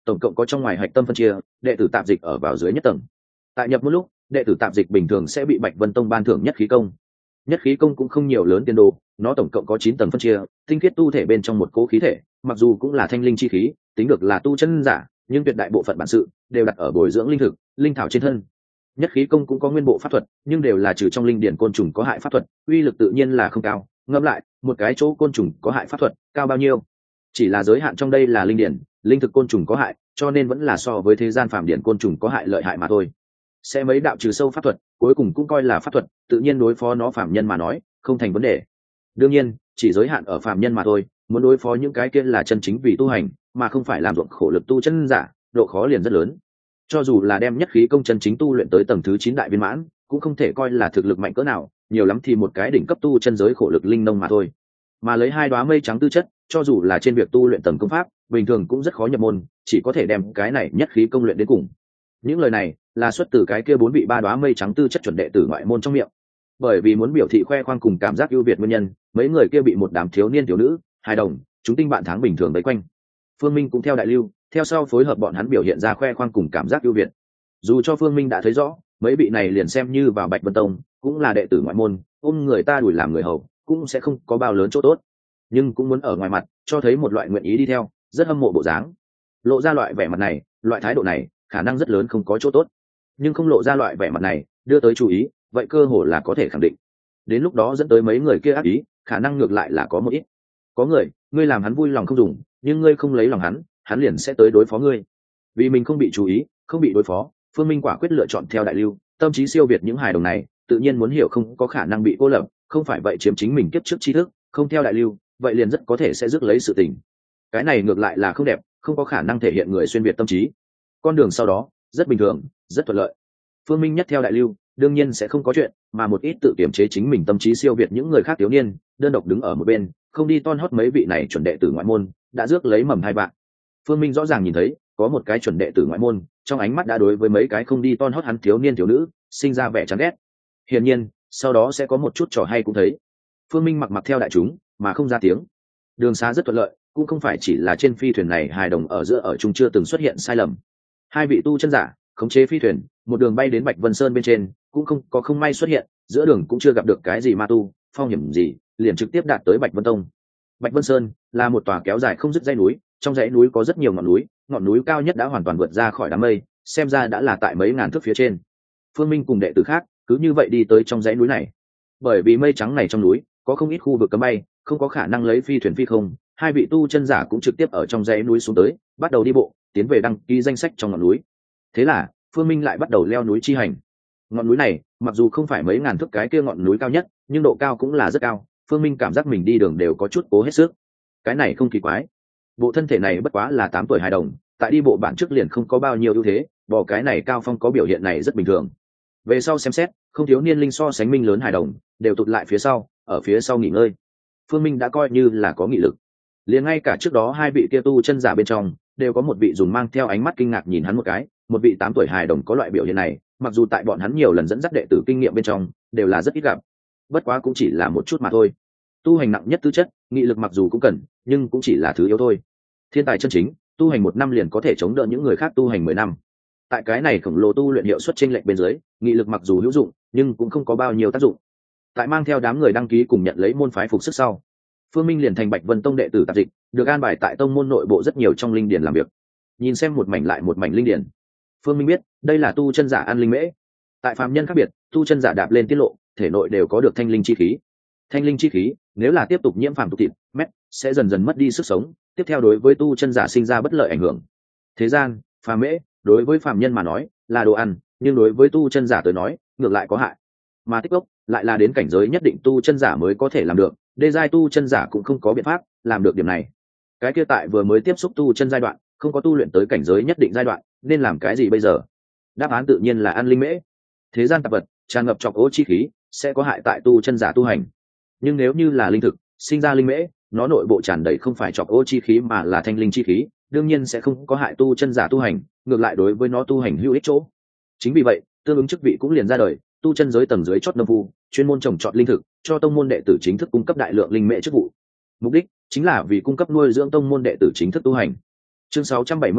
tổng cộng có trong ngoài hạch tâm phân chia, đệ tử tạp dịch ở vào dưới nhất tầng. Tại nhập một lúc, đệ tử tạp dịch bình thường sẽ bị Bạch Vân Tông ban thưởng nhất khí công. Nhất khí công cũng không nhiều lớn tiền đồ, nó tổng cộng có 9 tầng phân chia, tinh khiết tu thể bên trong một cố khí thể, mặc dù cũng là thanh linh chi khí, tính được là tu chân giả, nhưng tuyệt đại bộ phận bản sự đều đặt ở bồi dưỡng linh thực, linh thảo trên thân. Nhất khí công cũng có nguyên bộ pháp thuật, nhưng đều là trừ trong linh điển côn trùng có hại pháp thuật, uy lực tự nhiên là không cao. Ngẫm lại, một cái chỗ côn trùng có hại pháp thuật, cao bao nhiêu? Chỉ là giới hạn trong đây là linh điển, linh thực côn trùng có hại, cho nên vẫn là so với thế gian phàm điển côn trùng có hại lợi hại mà thôi. Sẽ mấy đạo trừ sâu pháp thuật, cuối cùng cũng coi là pháp thuật, tự nhiên đối phó nó phàm nhân mà nói, không thành vấn đề. Đương nhiên, chỉ giới hạn ở phàm nhân mà thôi, muốn đối phó những cái kia là chân chính vì tu hành, mà không phải làm ruộng khổ lực tu chân giả, độ khó liền rất lớn. Cho dù là đem nhất khí công chân chính tu luyện tới tầng thứ 9 đại viên mãn, cũng không thể coi là thực lực mạnh cỡ nào, nhiều lắm thì một cái đỉnh cấp tu chân giới khổ lực linh nông mà thôi. Mà lấy 2 đóa mây trắng tư chất, cho dù là trên việc tu luyện tầng công pháp, bình thường cũng rất khó nhập môn, chỉ có thể đem cái này nhất khí công luyện đến cùng. Những lời này là xuất từ cái kia 4 vị 3 đóa mây trắng tư chất chuẩn đệ tử ngoại môn trong miệng. Bởi vì muốn biểu thị khoe khoang cùng cảm giác ưu việt nguyên nhân, mấy người kia bị một đám thiếu niên thiếu nữ, hài đồng, chúng tinh bạn tháng bình thường vây quanh. Phương Minh cũng theo đại lưu, theo sau phối hợp bọn hắn biểu hiện ra khoe khoang cùng cảm giác ưu việt. Dù cho Phương Minh đã thấy rõ, mấy vị này liền xem như vào Bạch Vân Tông, cũng là đệ tử ngoại môn, ôm người ta đuổi làm người hầu, cũng sẽ không có bao lớn chỗ tốt. Nhưng cũng muốn ở ngoài mặt cho thấy một loại nguyện ý đi theo, rất hâm mộ bộ dáng. Lộ ra loại vẻ mặt này, loại thái độ này, khả năng rất lớn không có chỗ tốt. Nhưng không lộ ra loại vẻ mặt này, đưa tới chú ý, vậy cơ hội là có thể khẳng định. Đến lúc đó dẫn tới mấy người kia ác ý, khả năng ngược lại là có một ít. Có người, ngươi làm hắn vui lòng không dùng, nhưng ngươi không lấy lòng hắn liền sẽ tới đối phó ngươi. Vì mình không bị chú ý, không bị đối phó, Phương Minh quả quyết lựa chọn theo đại lưu, tâm trí siêu việt những hài đồng này, tự nhiên muốn hiểu không có khả năng bị cô lập, không phải vậy chiếm chính mình kiếp trước tri thức, không theo đại lưu, vậy liền rất có thể sẽ rước lấy sự tình. Cái này ngược lại là không đẹp, không có khả năng thể hiện người xuyên việt tâm trí. Con đường sau đó rất bình thường, rất thuận lợi. Phương Minh nhất theo đại lưu, đương nhiên sẽ không có chuyện, mà một ít tự kiểm chế chính mình tâm trí siêu việt những người khác thiếu niên, đơn độc đứng ở một bên, không đi ton hót mấy vị này chuẩn đệ tử ngoại môn, đã rước lấy mầm hai bạn. Phương Minh rõ ràng nhìn thấy, có một cái chuẩn đệ tử ngoại môn, trong ánh mắt đã đối với mấy cái không đi ton hót hắn thiếu niên thiếu nữ, sinh ra vẻ chán ghét. Hiển nhiên, sau đó sẽ có một chút trò hay cũng thấy. Phương Minh mặc theo đại chúng, mà không ra tiếng. Đường xá rất thuận lợi, cũng không phải chỉ là trên phi thuyền này hài đồng ở giữa ở chung chưa từng xuất hiện sai lầm. Hai vị tu chân giả khống chế phi thuyền, một đường bay đến Bạch Vân Sơn bên trên, cũng không may xuất hiện, giữa đường cũng chưa gặp được cái gì ma tu, phong hiểm gì, liền trực tiếp đạt tới Bạch Vân Tông. Bạch Vân Sơn là một tòa kéo dài không dứt dãy núi, trong dãy núi có rất nhiều ngọn núi cao nhất đã hoàn toàn vượt ra khỏi đám mây, xem ra đã là tại mấy ngàn thước phía trên. Phương Minh cùng đệ tử khác cứ như vậy đi tới trong dãy núi này. Bởi vì mây trắng này trong núi có không ít khu vực cấm bay, không có khả năng lấy phi thuyền phi không, hai vị tu chân giả cũng trực tiếp ở trong dãy núi xuống tới, bắt đầu đi bộ tiến về đăng ký danh sách trong ngọn núi. Thế là Phương Minh lại bắt đầu leo núi chi hành. Ngọn núi này mặc dù không phải mấy ngàn thước cái kia ngọn núi cao nhất, nhưng độ cao cũng là rất cao. Phương Minh cảm giác mình đi đường đều có chút cố hết sức. Cái này không kỳ quái, bộ thân thể này bất quá là 8 tuổi hài đồng, tại đi bộ bản trước liền không có bao nhiêu ưu thế, bỏ cái này cao phong có biểu hiện này rất bình thường. Về sau xem xét, không thiếu niên linh so sánh Minh lớn hài đồng đều tụt lại phía sau, ở phía sau nghỉ ngơi. Phương Minh đã coi như là có nghị lực. Liền ngay cả trước đó hai vị kia tu chân giả bên trong đều có một vị dùng mang theo ánh mắt kinh ngạc nhìn hắn một cái, một vị 8 tuổi hài đồng có loại biểu hiện này, mặc dù tại bọn hắn nhiều lần dẫn dắt đệ tử kinh nghiệm bên trong đều là rất ít gặp, bất quá cũng chỉ là một chút mà thôi. Tu hành nặng nhất tư chất, nghị lực mặc dù cũng cần, nhưng cũng chỉ là thứ yếu thôi. Thiên tài chân chính, tu hành 1 năm liền có thể chống đỡ những người khác tu hành 10 năm. Tại cái này khổng lồ tu luyện hiệu suất chênh lệch bên dưới, nghị lực mặc dù hữu dụng, nhưng cũng không có bao nhiêu tác dụng. Tại mang theo đám người đăng ký cùng nhận lấy môn phái phục sức sau, Phương Minh liền thành Bạch Vân Tông đệ tử tạp dịch, được an bài tại tông môn nội bộ rất nhiều trong linh điển làm việc. Nhìn xem một mảnh lại một mảnh linh điển, Phương Minh biết, đây là tu chân giả ăn linh mễ. Tại phàm nhân khác biệt, tu chân giả đạp lên tiết lộ, thể nội đều có được thanh linh chi khí. Thanh linh chi khí, nếu là tiếp tục nhiễm phàm tục thịt, mét, sẽ dần dần mất đi sức sống, tiếp theo đối với tu chân giả sinh ra bất lợi ảnh hưởng. Thế gian, phàm mễ, đối với phàm nhân mà nói, là đồ ăn, nhưng đối với tu chân giả tới nói, ngược lại có hại. Mà tích gốc, lại là đến cảnh giới nhất định tu chân giả mới có thể làm được, đê giai tu chân giả cũng không có biện pháp làm được điểm này. Cái kia tại vừa mới tiếp xúc tu chân giai đoạn, không có tu luyện tới cảnh giới nhất định giai đoạn, nên làm cái gì bây giờ? Đáp án tự nhiên là ăn linh mễ. Thế gian tạp vật tràn ngập trọc ô chi khí, sẽ có hại tại tu chân giả tu hành. Nhưng nếu như là linh thực, sinh ra linh mễ, nó nội bộ tràn đầy không phải trọc ô chi khí mà là thanh linh chi khí, đương nhiên sẽ không có hại tu chân giả tu hành, ngược lại đối với nó tu hành hữu ích chỗ. Chính vì vậy, tương ứng chức vị cũng liền ra đời, tu chân giới tầng dưới chót nông phu, chuyên môn trồng trọt linh thực, cho tông môn đệ tử chính thức cung cấp đại lượng linh mễ chức vụ. Mục đích chính là vì cung cấp nuôi dưỡng tông môn đệ tử chính thức tu hành. Chương 671,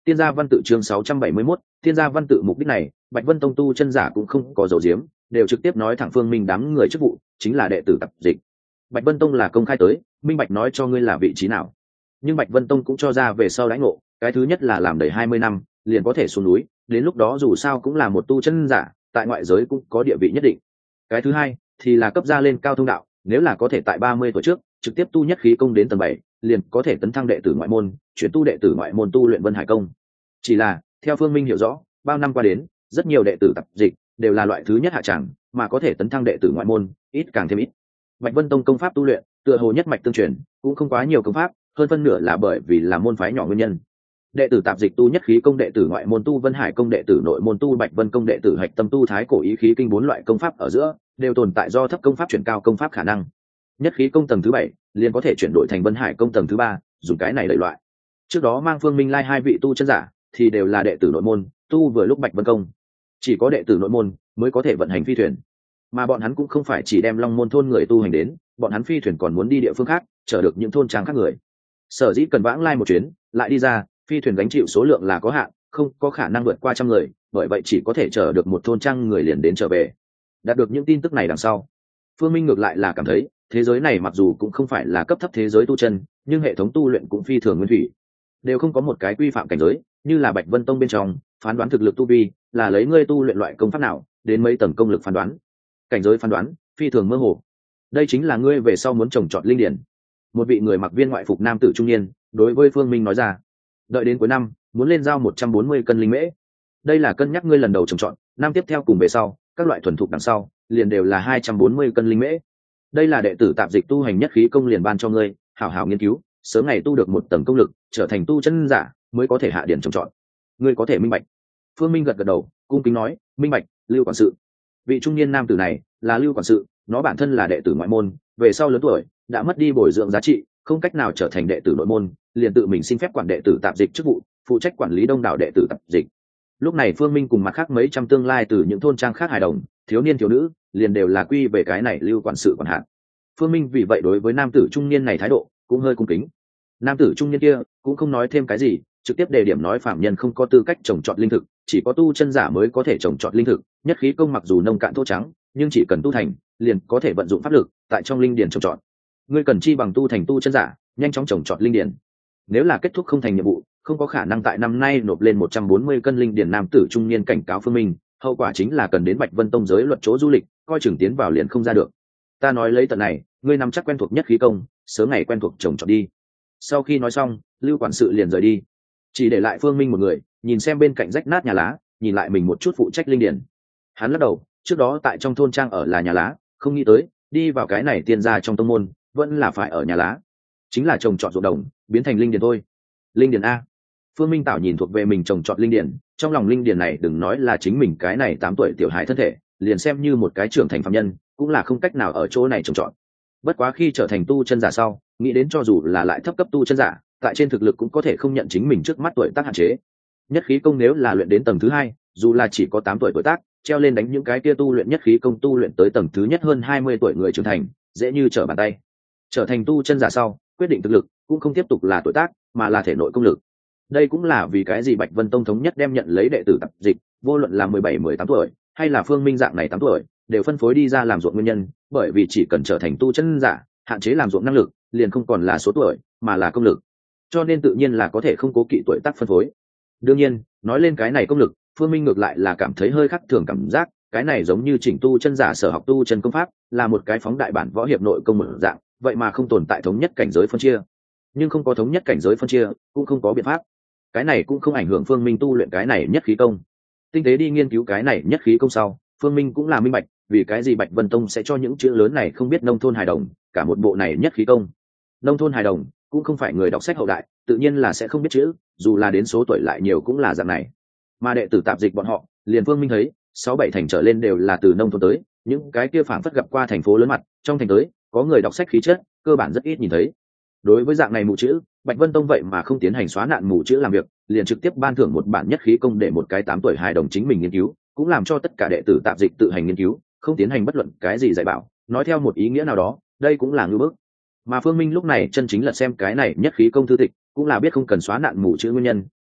Tiên gia văn tự chương 671, tiên gia văn tự mục đích này, Bạch Vân Tông tu chân giả cũng không có dấu diếm, đều trực tiếp nói thẳng Phương Minh đám người chức vụ, chính là đệ tử tập dịch. Bạch Vân Tông là công khai tới, minh bạch nói cho ngươi là vị trí nào. Nhưng Bạch Vân Tông cũng cho ra về sau đãi ngộ, cái thứ nhất là làm đầy 20 năm, liền có thể xuống núi, đến lúc đó dù sao cũng là một tu chân giả, tại ngoại giới cũng có địa vị nhất định. Cái thứ hai thì là cấp ra lên cao thông đạo, nếu là có thể tại 30 tuổi trước, trực tiếp tu nhất khí công đến tầng 7, liền có thể tấn thăng đệ tử ngoại môn, chuyển tu đệ tử ngoại môn tu luyện Vân Hải công. Chỉ là, theo Phương Minh hiểu rõ, bao năm qua đến, rất nhiều đệ tử tập dịch đều là loại thứ nhất hạ tràng, mà có thể tấn thăng đệ tử ngoại môn, ít càng thêm ít. Bạch Vân Tông công pháp tu luyện, tựa hồ nhất mạch tương truyền, cũng không quá nhiều công pháp, hơn phân nửa là bởi vì là môn phái nhỏ nguyên nhân. Đệ tử tạp dịch tu nhất khí công, đệ tử ngoại môn tu Vân Hải công, đệ tử nội môn tu Bạch Vân công, đệ tử hạch tâm tu Thái cổ ý khí kinh, 4 loại công pháp ở giữa đều tồn tại do thấp công pháp chuyển cao công pháp khả năng. Nhất khí công tầng thứ 7 liền có thể chuyển đổi thành Vân Hải công tầng thứ 3, dùng cái này đợi loại. Trước đó mang Phương Minh Lai hai vị tu chân giả thì đều là đệ tử nội môn, tu vừa lúc Bạch Vân công. Chỉ có đệ tử nội môn mới có thể vận hành phi thuyền, mà bọn hắn cũng không phải chỉ đem Long Môn thôn người tu hành đến, bọn hắn phi thuyền còn muốn đi địa phương khác, chở được những thôn trang khác người. Sở dĩ cần vãng lai một chuyến, lại đi ra, phi thuyền gánh chịu số lượng là có hạn, không có khả năng vượt qua 100 người, bởi vậy chỉ có thể chở được một thôn trang người liền đến trở về. Đạt được những tin tức này đằng sau, Phương Minh ngược lại là cảm thấy, thế giới này mặc dù cũng không phải là cấp thấp thế giới tu chân, nhưng hệ thống tu luyện cũng phi thường nguyên thủy, đều không có một cái quy phạm cảnh giới, như là Bạch Vân Tông bên trong, phán đoán thực lực tu vi, là lấy ngươi tu luyện loại công pháp nào, đến mấy tầng công lực phán đoán. Cảnh giới phán đoán, phi thường mơ hồ. Đây chính là ngươi về sau muốn trồng trọt linh điển. Một vị người mặc viên ngoại phục nam tử trung niên, đối với Phương Minh nói ra, đợi đến cuối năm, muốn lên giao 140 cân linh mễ. Đây là cân nhắc ngươi lần đầu trồng trọt, năm tiếp theo cùng về sau, các loại thuần thục đằng sau, liền đều là 240 cân linh mễ. Đây là đệ tử tạp dịch tu hành nhất khí công liền ban cho ngươi, hảo hảo nghiên cứu, sớm ngày tu được một tầng công lực, trở thành tu chân giả, mới có thể hạ điển trồng trọt. Ngươi có thể minh bạch. Phương Minh gật gật đầu, cung kính nói, minh bạch, Lưu quản sự. Vị trung niên nam tử này là Lưu quản sự, nó bản thân là đệ tử ngoại môn, về sau lớn tuổi đã mất đi bồi dưỡng giá trị, không cách nào trở thành đệ tử nội môn, liền tự mình xin phép quản đệ tử tạp dịch chức vụ, phụ trách quản lý đông đảo đệ tử tạp dịch. Lúc này Phương Minh cùng mặt khác mấy trăm tương lai từ những thôn trang khác hài đồng, thiếu niên thiếu nữ, liền đều là quy về cái này Lưu quản sự quản hạt. Phương Minh vì vậy đối với nam tử trung niên này thái độ cũng hơi cung kính. Nam tử trung niên kia cũng không nói thêm cái gì, trực tiếp đề điểm nói phạm nhân không có tư cách trồng trọt linh thực, chỉ có tu chân giả mới có thể trồng trọt linh thực. Nhất khí công mặc dù nông cạn thô trắng, nhưng chỉ cần tu thành, liền có thể vận dụng pháp lực tại trong linh điển trồng trọt. Ngươi cần chi bằng tu thành tu chân giả, nhanh chóng trồng trọt linh điển. Nếu là kết thúc không thành nhiệm vụ, không có khả năng tại năm nay nộp lên 140 cân linh điển. Nam tử trung niên cảnh cáo Phương Minh, hậu quả chính là cần đến Bạch Vân Tông giới luật chỗ du lịch, coi chừng tiến vào liền không ra được. Ta nói lấy tận này, ngươi nắm chắc quen thuộc nhất khí công, sớm ngày quen thuộc trồng trọt đi. Sau khi nói xong, Lưu quản sự liền rời đi, chỉ để lại Phương Minh một người, nhìn xem bên cạnh rách nát nhà lá, nhìn lại mình một chút phụ trách linh điển. Hắn lắc đầu, trước đó tại trong thôn trang ở là nhà lá, không nghĩ tới đi vào cái này tiên gia trong tông môn, vẫn là phải ở nhà lá, chính là trồng trọt ruộng đồng, biến thành linh điển thôi. Linh điển a. Phương Minh Tảo nhìn thuộc về mình trồng trọt linh điển, trong lòng linh điển này đừng nói là chính mình cái này 8 tuổi tiểu hài thân thể, liền xem như một cái trưởng thành phàm nhân, cũng là không cách nào ở chỗ này trồng trọt. Bất quá khi trở thành tu chân giả sau, nghĩ đến cho dù là lại thấp cấp tu chân giả, tại trên thực lực cũng có thể không nhận chính mình trước mắt tuổi tác hạn chế. Nhất khí công nếu là luyện đến tầng thứ 2, dù là chỉ có 8 tuổi tuổi tác, treo lên đánh những cái kia tu luyện nhất khí công tu luyện tới tầng thứ nhất hơn 20 tuổi người trưởng thành, dễ như trở bàn tay. Trở thành tu chân giả sau, quyết định thực lực cũng không tiếp tục là tuổi tác, mà là thể nội công lực. Đây cũng là vì cái gì Bạch Vân Tông thống nhất đem nhận lấy đệ tử tập dịch, vô luận là 17, 18 tuổi, hay là Phương Minh dạng này 8 tuổi, đều phân phối đi ra làm ruộng nguyên nhân, bởi vì chỉ cần trở thành tu chân giả, hạn chế làm ruộng năng lực, liền không còn là số tuổi, mà là công lực. Cho nên tự nhiên là có thể không cố kỵ tuổi tác phân phối. Đương nhiên, nói lên cái này công lực, Phương Minh ngược lại là cảm thấy hơi khác thường cảm giác, cái này giống như chỉnh tu chân giả sở học tu chân công pháp, là một cái phóng đại bản võ hiệp nội công một dạng, vậy mà không tồn tại thống nhất cảnh giới phân chia. Nhưng không có thống nhất cảnh giới phân chia, cũng không có biện pháp. Cái này cũng không ảnh hưởng Phương Minh tu luyện cái này nhất khí công. Tinh tế đi nghiên cứu cái này nhất khí công sau, Phương Minh cũng là minh bạch, vì cái gì Bạch Vân Tông sẽ cho những chữ lớn này không biết nông thôn hài đồng, cả một bộ này nhất khí công. Nông thôn hài đồng cũng không phải người đọc sách hậu đại, tự nhiên là sẽ không biết chữ, dù là đến số tuổi lại nhiều cũng là dạng này. Mà đệ tử tạp dịch bọn họ, liền Phương Minh thấy, 6-7 thành trở lên đều là từ nông thôn tới, những cái kia phảng phất gặp qua thành phố lớn mặt, trong thành tới, có người đọc sách khí chất, cơ bản rất ít nhìn thấy. Đối với dạng này mù chữ, Bạch Vân Tông vậy mà không tiến hành xóa nạn mù chữ làm việc, liền trực tiếp ban thưởng một bản nhất khí công để một cái 8 tuổi hài đồng chính mình nghiên cứu, cũng làm cho tất cả đệ tử tạp dịch tự hành nghiên cứu, không tiến hành bất luận cái gì dạy bảo, nói theo một ý nghĩa nào đó, đây cũng là ngư bức. Mà Phương Minh lúc này chân chính là xem cái này nhất khí công thư tịch, cũng là biết không cần xóa nạn mù chữ nguyên nhân,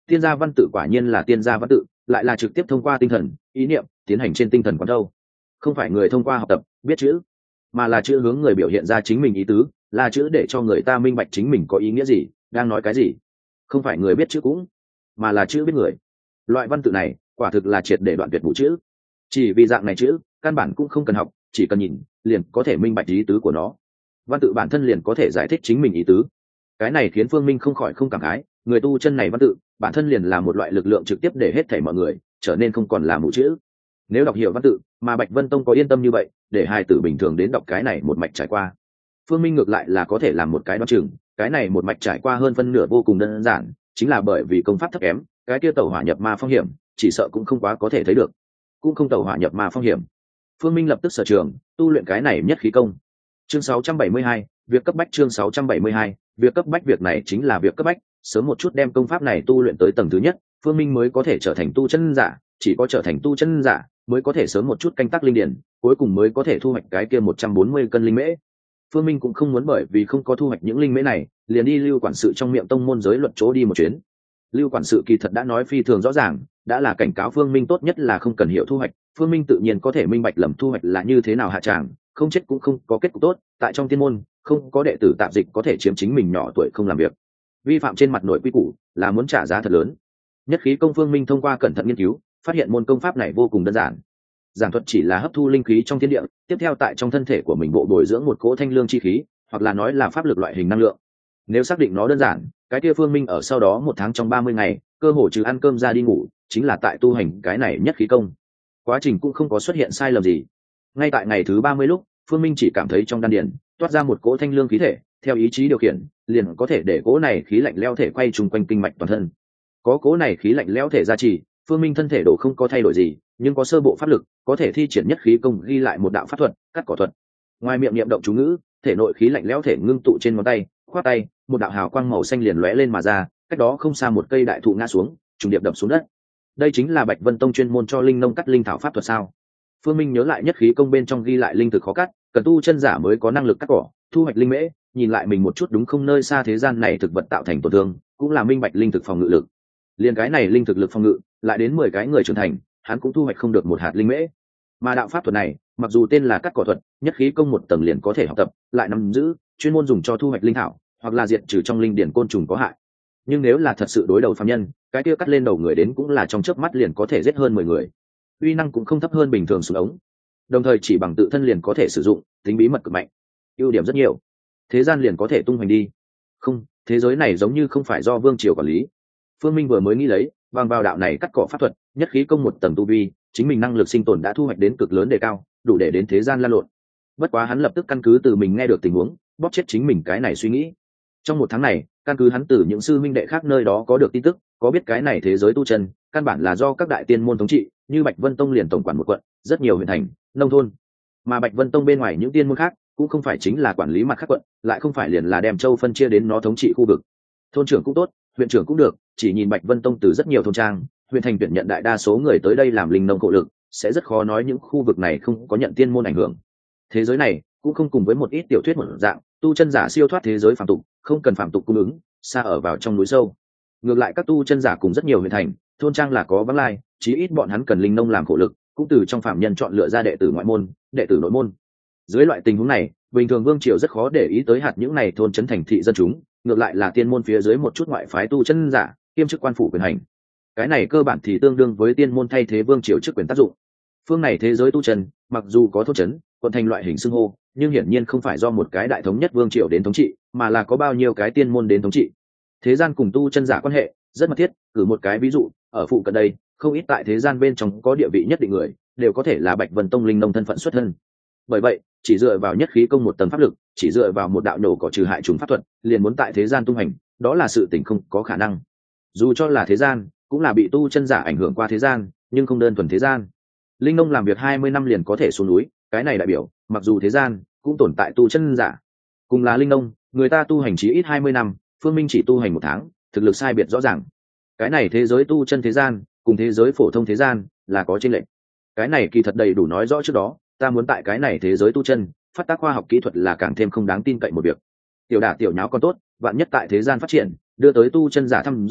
Tiên gia văn tự quả nhiên là tiên gia văn tự, lại là trực tiếp thông qua tinh thần ý niệm tiến hành trên tinh thần quán đâu, không phải người thông qua học tập biết chữ, mà là chữ hướng người biểu hiện ra chính mình ý tứ, là chữ để cho người ta minh bạch chính mình có ý nghĩa gì, đang nói cái gì. Không phải người biết chữ cũng, mà là chữ biết người. Loại văn tự này quả thực là triệt để đoạn tuyệt vũ chữ. Chỉ vì dạng này chữ căn bản cũng không cần học, chỉ cần nhìn liền có thể minh bạch ý tứ của nó. Văn tự bản thân liền có thể giải thích chính mình ý tứ. Cái này khiến Phương Minh không khỏi không cảm khái, người tu chân này văn tự bản thân liền là một loại lực lượng trực tiếp để hết thảy mọi người trở nên không còn là mù chữ. Nếu đọc hiểu văn tự mà Bạch Vân Tông có yên tâm như vậy để hài tử bình thường đến đọc cái này một mạch trải qua, Phương Minh ngược lại là có thể làm một cái đoán chừng, cái này một mạch trải qua hơn phân nửa vô cùng đơn giản, chính là bởi vì công pháp thấp kém, cái kia tẩu hỏa nhập ma phong hiểm chỉ sợ cũng không quá có thể thấy được, cũng không tẩu hỏa nhập ma phong hiểm. Phương Minh lập tức sở trường tu luyện cái này nhất khí công. Chương 672, việc cấp bách. Chương 672, việc cấp bách. Việc này chính là việc cấp bách, sớm một chút đem công pháp này tu luyện tới tầng thứ nhất, Phương Minh mới có thể trở thành tu chân giả, chỉ có trở thành tu chân giả mới có thể sớm một chút canh tác linh điển, cuối cùng mới có thể thu hoạch cái kia 140 cân linh mễ. Phương Minh cũng không muốn bởi vì không có thu hoạch những linh mễ này, liền đi Lưu quản sự trong miệng tông môn giới luật chỗ đi một chuyến. Lưu quản sự kỳ thật đã nói phi thường rõ ràng, đã là cảnh cáo Phương Minh tốt nhất là không cần hiểu thu hoạch. Phương Minh tự nhiên có thể minh bạch lầm thu hoạch là như thế nào hạ tràng, không chết cũng không có kết cục tốt. Tại trong tiên môn, không có đệ tử tạp dịch có thể chiếm chính mình nhỏ tuổi không làm việc, vi phạm trên mặt nội quy củ là muốn trả giá thật lớn. Nhất khí công, Phương Minh thông qua cẩn thận nghiên cứu, phát hiện môn công pháp này vô cùng đơn giản. Giảng thuật chỉ là hấp thu linh khí trong thiên địa, tiếp theo tại trong thân thể của mình bộ bồi dưỡng một cỗ thanh lương chi khí, hoặc là nói là pháp lực loại hình năng lượng. Nếu xác định nó đơn giản, cái kia Phương Minh ở sau đó 1 tháng trong 30 ngày, cơ hồ trừ ăn cơm ra đi ngủ, chính là tại tu hành cái này nhất khí công. Quá trình cũng không có xuất hiện sai lầm gì. Ngay tại ngày thứ 30 lúc, Phương Minh chỉ cảm thấy trong đan điền toát ra một cỗ thanh lương khí thể, theo ý chí điều khiển, liền có thể để cỗ này khí lạnh lẽo thể quay trùng quanh kinh mạch toàn thân. Có cỗ này khí lạnh lẽo thể gia trì, Phương Minh thân thể độ không có thay đổi gì, nhưng có sơ bộ pháp lực, có thể thi triển nhất khí công ghi lại một đạo pháp thuật, cắt cỏ thuật. Ngoài miệng niệm động chú ngữ, thể nội khí lạnh lẽo thể ngưng tụ trên ngón tay, khoát tay, một đạo hào quang màu xanh liền lóe lên mà ra, cách đó không xa một cây đại thụ ngã xuống, trùng điệp đập xuống đất. Đây chính là Bạch Vân Tông chuyên môn cho linh nông cắt linh thảo pháp thuật sao? Phương Minh nhớ lại nhất khí công bên trong ghi lại linh thực khó cắt, cần tu chân giả mới có năng lực cắt cỏ, thu hoạch linh mễ, nhìn lại mình một chút đúng không, nơi xa thế gian này thực vật tạo thành tổn thương, cũng là minh bạch linh thực phòng ngự lực. Liên cái này linh thực lực phòng ngự, lại đến 10 cái người trưởng thành, hắn cũng thu hoạch không được một hạt linh mễ. Mà đạo pháp thuật này, mặc dù tên là cắt cỏ thuật, nhất khí công một tầng liền có thể học tập, lại nắm giữ, chuyên môn dùng cho thu hoạch linh thảo, hoặc là diệt trừ trong linh điển côn trùng có hại. Nhưng nếu là thật sự đối đầu phàm nhân, cái kia cắt lên đầu người đến cũng là trong chớp mắt liền có thể giết hơn 10 người. Uy năng cũng không thấp hơn bình thường súng ống. Đồng thời chỉ bằng tự thân liền có thể sử dụng, tính bí mật cực mạnh. Ưu điểm rất nhiều. Thế gian liền có thể tung hoành đi. Không, thế giới này giống như không phải do vương triều quản lý. Phương Minh vừa mới nghĩ lấy, bằng vào đạo này cắt cỏ pháp thuật, nhất khí công một tầng tu vi, chính mình năng lực sinh tồn đã thu hoạch đến cực lớn đề cao, đủ để đến thế gian lan lộn. Bất quá hắn lập tức căn cứ từ mình nghe được tình huống, bóp chết chính mình cái này suy nghĩ. Trong 1 tháng này, căn cứ hắn từ những sư minh đệ khác nơi đó có được tin tức, có biết cái này thế giới tu chân, căn bản là do các đại tiên môn thống trị, như Bạch Vân Tông liền tổng quản một quận, rất nhiều huyện thành, nông thôn. Mà Bạch Vân Tông bên ngoài những tiên môn khác, cũng không phải chính là quản lý mặt khác quận, lại không phải liền là đem châu phân chia đến nó thống trị khu vực. Thôn trưởng cũng tốt, huyện trưởng cũng được, chỉ nhìn Bạch Vân Tông từ rất nhiều thôn trang, huyện thành tuyển nhận đại đa số người tới đây làm linh nông khổ lực, sẽ rất khó nói những khu vực này không có nhận tiên môn ảnh hưởng. Thế giới này cũng không cùng với một ít tiểu thuyết một dạng, tu chân giả siêu thoát thế giới phàm tục, không cần phàm tục cung ứng, xa ở vào trong núi sâu. Ngược lại các tu chân giả cùng rất nhiều huyện thành, thôn trang là có vắng lai, chí ít bọn hắn cần linh nông làm khổ lực, cũng từ trong phạm nhân chọn lựa ra đệ tử ngoại môn, đệ tử nội môn. Dưới loại tình huống này, bình thường vương triều rất khó để ý tới hạt những này thôn trấn thành thị dân chúng, ngược lại là tiên môn phía dưới một chút ngoại phái tu chân giả, kiêm chức quan phủ quyền hành. Cái này cơ bản thì tương đương với tiên môn thay thế vương triều chức quyền tác dụng. Phương này thế giới tu chân, mặc dù có thôn trấn, quận thành loại hình xưng hô, nhưng hiển nhiên không phải do một cái đại thống nhất vương triều đến thống trị, mà là có bao nhiêu cái tiên môn đến thống trị. Thế gian cùng tu chân giả quan hệ rất mật thiết, cử một cái ví dụ, ở phụ cận đây, không ít tại thế gian bên trong có địa vị nhất định người, đều có thể là Bạch Vân Tông linh nông thân phận xuất thân. Bởi vậy, chỉ dựa vào nhất khí công một tầng pháp lực, chỉ dựa vào một đạo nổ cỏ trừ hại trùng pháp thuật, liền muốn tại thế gian tung hành, đó là sự tình không có khả năng. Dù cho là thế gian, cũng là bị tu chân giả ảnh hưởng qua thế gian, nhưng không đơn thuần thế gian. Linh nông làm việc 20 năm liền có thể xuống núi, cái này đại biểu, mặc dù thế gian cũng tồn tại tu chân giả. Cùng là linh nông, người ta tu hành chí ít 20 năm, Phương Minh chỉ tu hành 1 tháng, thực lực sai biệt rõ ràng. Cái này thế giới tu chân thế gian, cùng thế giới phổ thông thế gian là có chênh lệch. Cái này kỳ thật đầy đủ nói rõ trước đó, ta muốn tại cái này thế giới tu chân, phát tác khoa học kỹ thuật là càng thêm không đáng tin cậy một việc. Tiểu đả tiểu nháo còn tốt, vạn nhất tại thế gian phát triển, đưa tới tu chân giả thăm dò,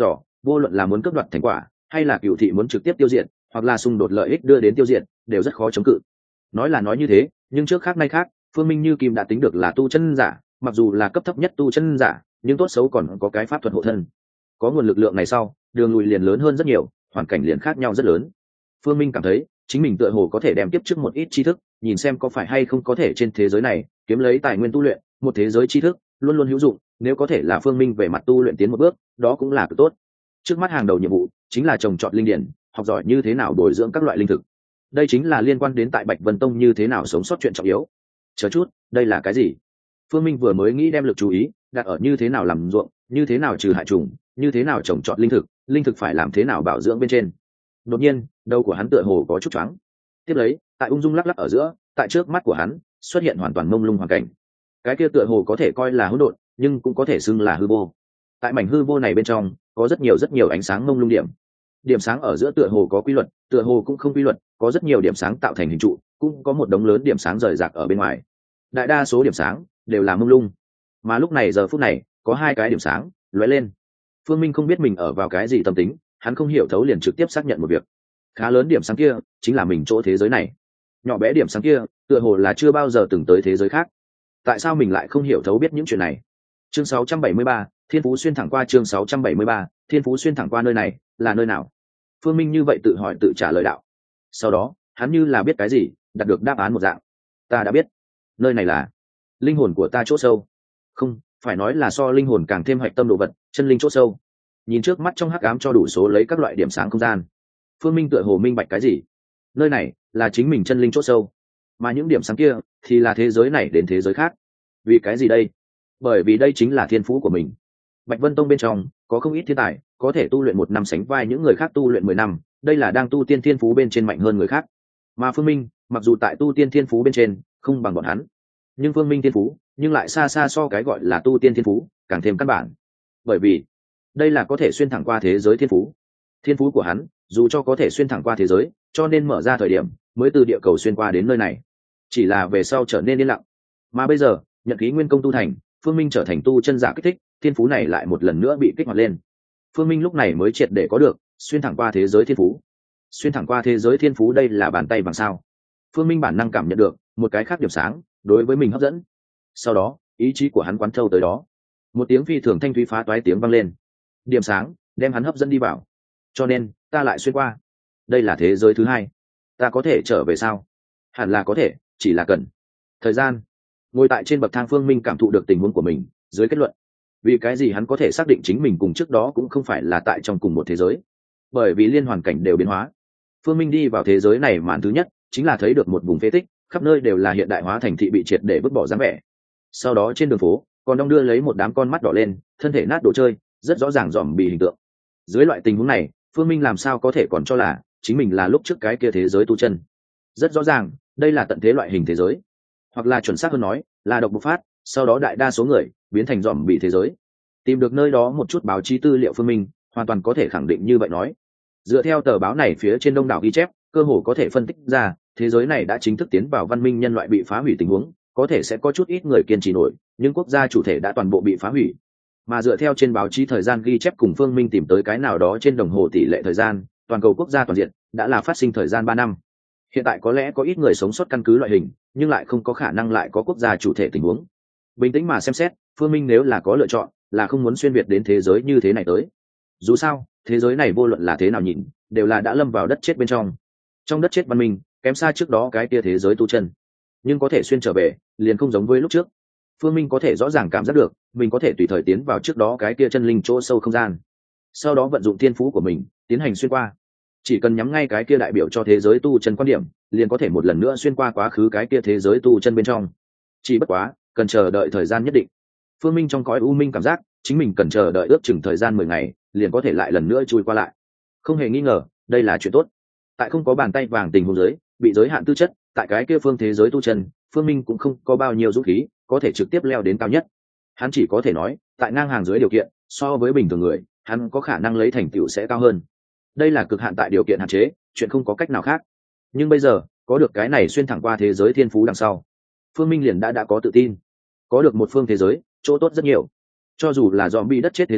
vô luận là muốn cướp đoạt thành quả hay là cựu thị muốn trực tiếp tiêu diệt hoặc là xung đột lợi ích đưa đến tiêu diệt đều rất khó chống cự. Nói là nói như thế, nhưng trước khác nay khác, Phương Minh Như Kim đã tính được là tu chân giả, mặc dù là cấp thấp nhất tu chân giả, nhưng tốt xấu còn có cái pháp thuật hộ thân. Có nguồn lực lượng này sau, đường lùi liền lớn hơn rất nhiều, hoàn cảnh liền khác nhau rất lớn. Phương Minh cảm thấy chính mình tựa hồ có thể đem tiếp trước một ít tri thức, nhìn xem có phải hay không có thể trên thế giới này kiếm lấy tài nguyên tu luyện, một thế giới tri thức luôn luôn hữu dụng, nếu có thể là Phương Minh về mặt tu luyện tiến một bước, đó cũng là cực tốt. Trước mắt hàng đầu nhiệm vụ chính là trồng trọt linh điển, học giỏi như thế nào bồi dưỡng các loại linh thực. Đây chính là liên quan đến tại Bạch Vân Tông như thế nào sống sót chuyện trọng yếu. Chờ chút, đây là cái gì? Phương Minh vừa mới nghĩ đem lực chú ý đặt ở như thế nào làm ruộng, như thế nào trừ hại trùng, như thế nào trồng trọt linh thực phải làm thế nào bảo dưỡng bên trên. Đột nhiên, đầu của hắn tựa hồ có chút choáng. Tiếp lấy, tại ung dung lắc lắc ở giữa, tại trước mắt của hắn xuất hiện hoàn toàn mông lung hoàn cảnh. Cái kia tựa hồ có thể coi là hỗn độn, nhưng cũng có thể xưng là hư vô. Tại mảnh hư vô này bên trong, có rất nhiều ánh sáng mông lung điểm. Điểm sáng ở giữa tựa hồ có quy luật, tựa hồ cũng không quy luật, có rất nhiều điểm sáng tạo thành hình trụ, cũng có một đống lớn điểm sáng rời rạc ở bên ngoài. Đại đa số điểm sáng đều là mông lung, mà lúc này giờ phút này có hai cái điểm sáng lóe lên. Phương Minh không biết mình ở vào cái gì tâm tính, hắn không hiểu thấu liền trực tiếp xác nhận một việc. Khá lớn điểm sáng kia chính là mình chỗ thế giới này, nhỏ bé điểm sáng kia tựa hồ là chưa bao giờ từng tới thế giới khác. Tại sao mình lại không hiểu thấu biết những chuyện này? Chương 673, Thiên Phú xuyên thẳng qua. Chương 673, Thiên Phú xuyên thẳng qua. Nơi này là nơi nào? Phương Minh như vậy tự hỏi tự trả lời đạo. Sau đó hắn như là biết cái gì, đạt được đáp án một dạng. Ta đã biết, nơi này là linh hồn của ta chỗ sâu. Không phải nói là so linh hồn càng thêm hạch tâm đồ vật, chân linh chỗ sâu. Nhìn trước mắt trong hắc ám cho đủ số lấy các loại điểm sáng không gian, Phương Minh tựa hồ minh bạch cái gì. Nơi này là chính mình chân linh chỗ sâu, mà những điểm sáng kia thì là thế giới này đến thế giới khác. Vì cái gì đây? Bởi vì đây chính là thiên phú của mình. Bạch Vân Tông bên trong có không ít thiên tài có thể tu luyện 1 năm sánh vai những người khác tu luyện 10 năm, đây là đang tu tiên thiên phú bên trên mạnh hơn người khác. Mà Phương Minh mặc dù tại tu tiên thiên phú bên trên không bằng bọn hắn, nhưng Phương Minh thiên phú nhưng lại xa xa so cái gọi là tu tiên thiên phú càng thêm căn bản. Bởi vì đây là có thể xuyên thẳng qua thế giới thiên phú. Thiên phú của hắn dù cho có thể xuyên thẳng qua thế giới, cho nên mở ra thời điểm mới từ địa cầu xuyên qua đến nơi này, chỉ là về sau trở nên yên lặng. Mà bây giờ nhận khí nguyên công tu thành, Phương Minh trở thành tu chân giả kích thích, thiên phú này lại một lần nữa bị kích hoạt lên. Phương Minh lúc này mới triệt để có được xuyên thẳng qua thế giới thiên phú. Xuyên thẳng qua thế giới thiên phú, đây là bàn tay bằng sao? Phương Minh bản năng cảm nhận được một cái khác điểm sáng đối với mình hấp dẫn. Sau đó ý chí của hắn quán thâu tới đó, một tiếng phi thường thanh thúy phá toái tiếng vang lên. Điểm sáng đem hắn hấp dẫn đi vào, cho nên ta lại xuyên qua. Đây là thế giới thứ hai, ta có thể trở về sao? Hẳn là có thể, chỉ là cần thời gian. Ngồi tại trên bậc thang, Phương Minh cảm thụ được tình huống của mình, dưới kết luận vì cái gì hắn có thể xác định chính mình cùng trước đó cũng không phải là tại trong cùng một thế giới. Bởi vì liên hoàn cảnh đều biến hóa. Phương Minh đi vào thế giới này màn thứ nhất chính là thấy được một vùng phế tích, khắp nơi đều là hiện đại hóa thành thị bị triệt để vứt bỏ dáng vẻ. Sau đó trên đường phố còn đong đưa lấy một đám con mắt đỏ lên, thân thể nát đồ chơi, rất rõ ràng dòm bì hình tượng. Dưới loại tình huống này, Phương Minh làm sao có thể còn cho là chính mình là lúc trước cái kia thế giới tu chân? Rất rõ ràng đây là tận thế loại hình thế giới, hoặc là chuẩn xác hơn nói là độc bộc phát, sau đó đại đa số người biến thành dòm bì thế giới. Tìm được nơi đó một chút báo chí tư liệu, Phương Minh hoàn toàn có thể khẳng định như vậy nói. Dựa theo tờ báo này phía trên đông đảo ghi chép, cơ hồ có thể phân tích ra thế giới này đã chính thức tiến vào văn minh nhân loại bị phá hủy tình huống. Có thể sẽ có chút ít người kiên trì nổi, nhưng quốc gia chủ thể đã toàn bộ bị phá hủy. Mà dựa theo trên báo chí thời gian ghi chép cùng Phương Minh tìm tới cái nào đó trên đồng hồ tỷ lệ thời gian, toàn cầu quốc gia toàn diện đã là phát sinh thời gian 3 năm. Hiện tại có lẽ có ít người sống sót căn cứ loại hình, nhưng lại không có khả năng lại có quốc gia chủ thể tình huống. Bình tĩnh mà xem xét, Phương Minh nếu là có lựa chọn, là không muốn xuyên việt đến thế giới như thế này tới. Dù sao thế giới này vô luận là thế nào nhìn đều là đã lâm vào đất chết bên trong. Trong đất chết văn minh kém xa trước đó cái kia thế giới tu chân, nhưng có thể xuyên trở về liền không giống với lúc trước. Phương Minh có thể rõ ràng cảm giác được mình có thể tùy thời tiến vào trước đó cái kia chân linh chỗ sâu không gian, sau đó vận dụng thiên phú của mình tiến hành xuyên qua. Chỉ cần nhắm ngay cái kia đại biểu cho thế giới tu chân quan điểm, liền có thể một lần nữa xuyên qua quá khứ cái kia thế giới tu chân bên trong. Chỉ bất quá cần chờ đợi thời gian nhất định. Phương Minh trong cõi u minh cảm giác chính mình cần chờ đợi ước chừng thời gian 10 ngày liền có thể lại lần nữa chui qua lại. Không hề nghi ngờ đây là chuyện tốt. Tại không có bàn tay vàng tình huống giới bị giới hạn tư chất, tại cái kia phương thế giới tu chân, Phương Minh cũng không có bao nhiêu dũng khí có thể trực tiếp leo đến cao nhất. Hắn chỉ có thể nói tại ngang hàng dưới điều kiện, so với bình thường người hắn có khả năng lấy thành tựu sẽ cao hơn. Đây là cực hạn tại điều kiện hạn chế, chuyện không có cách nào khác. Nhưng bây giờ có được cái này xuyên thẳng qua thế giới thiên phú đằng sau, Phương Minh liền đã có tự tin. Có được một phương thế giới chỗ tốt rất nhiều. Cho dù là zombie đất chết thế giới,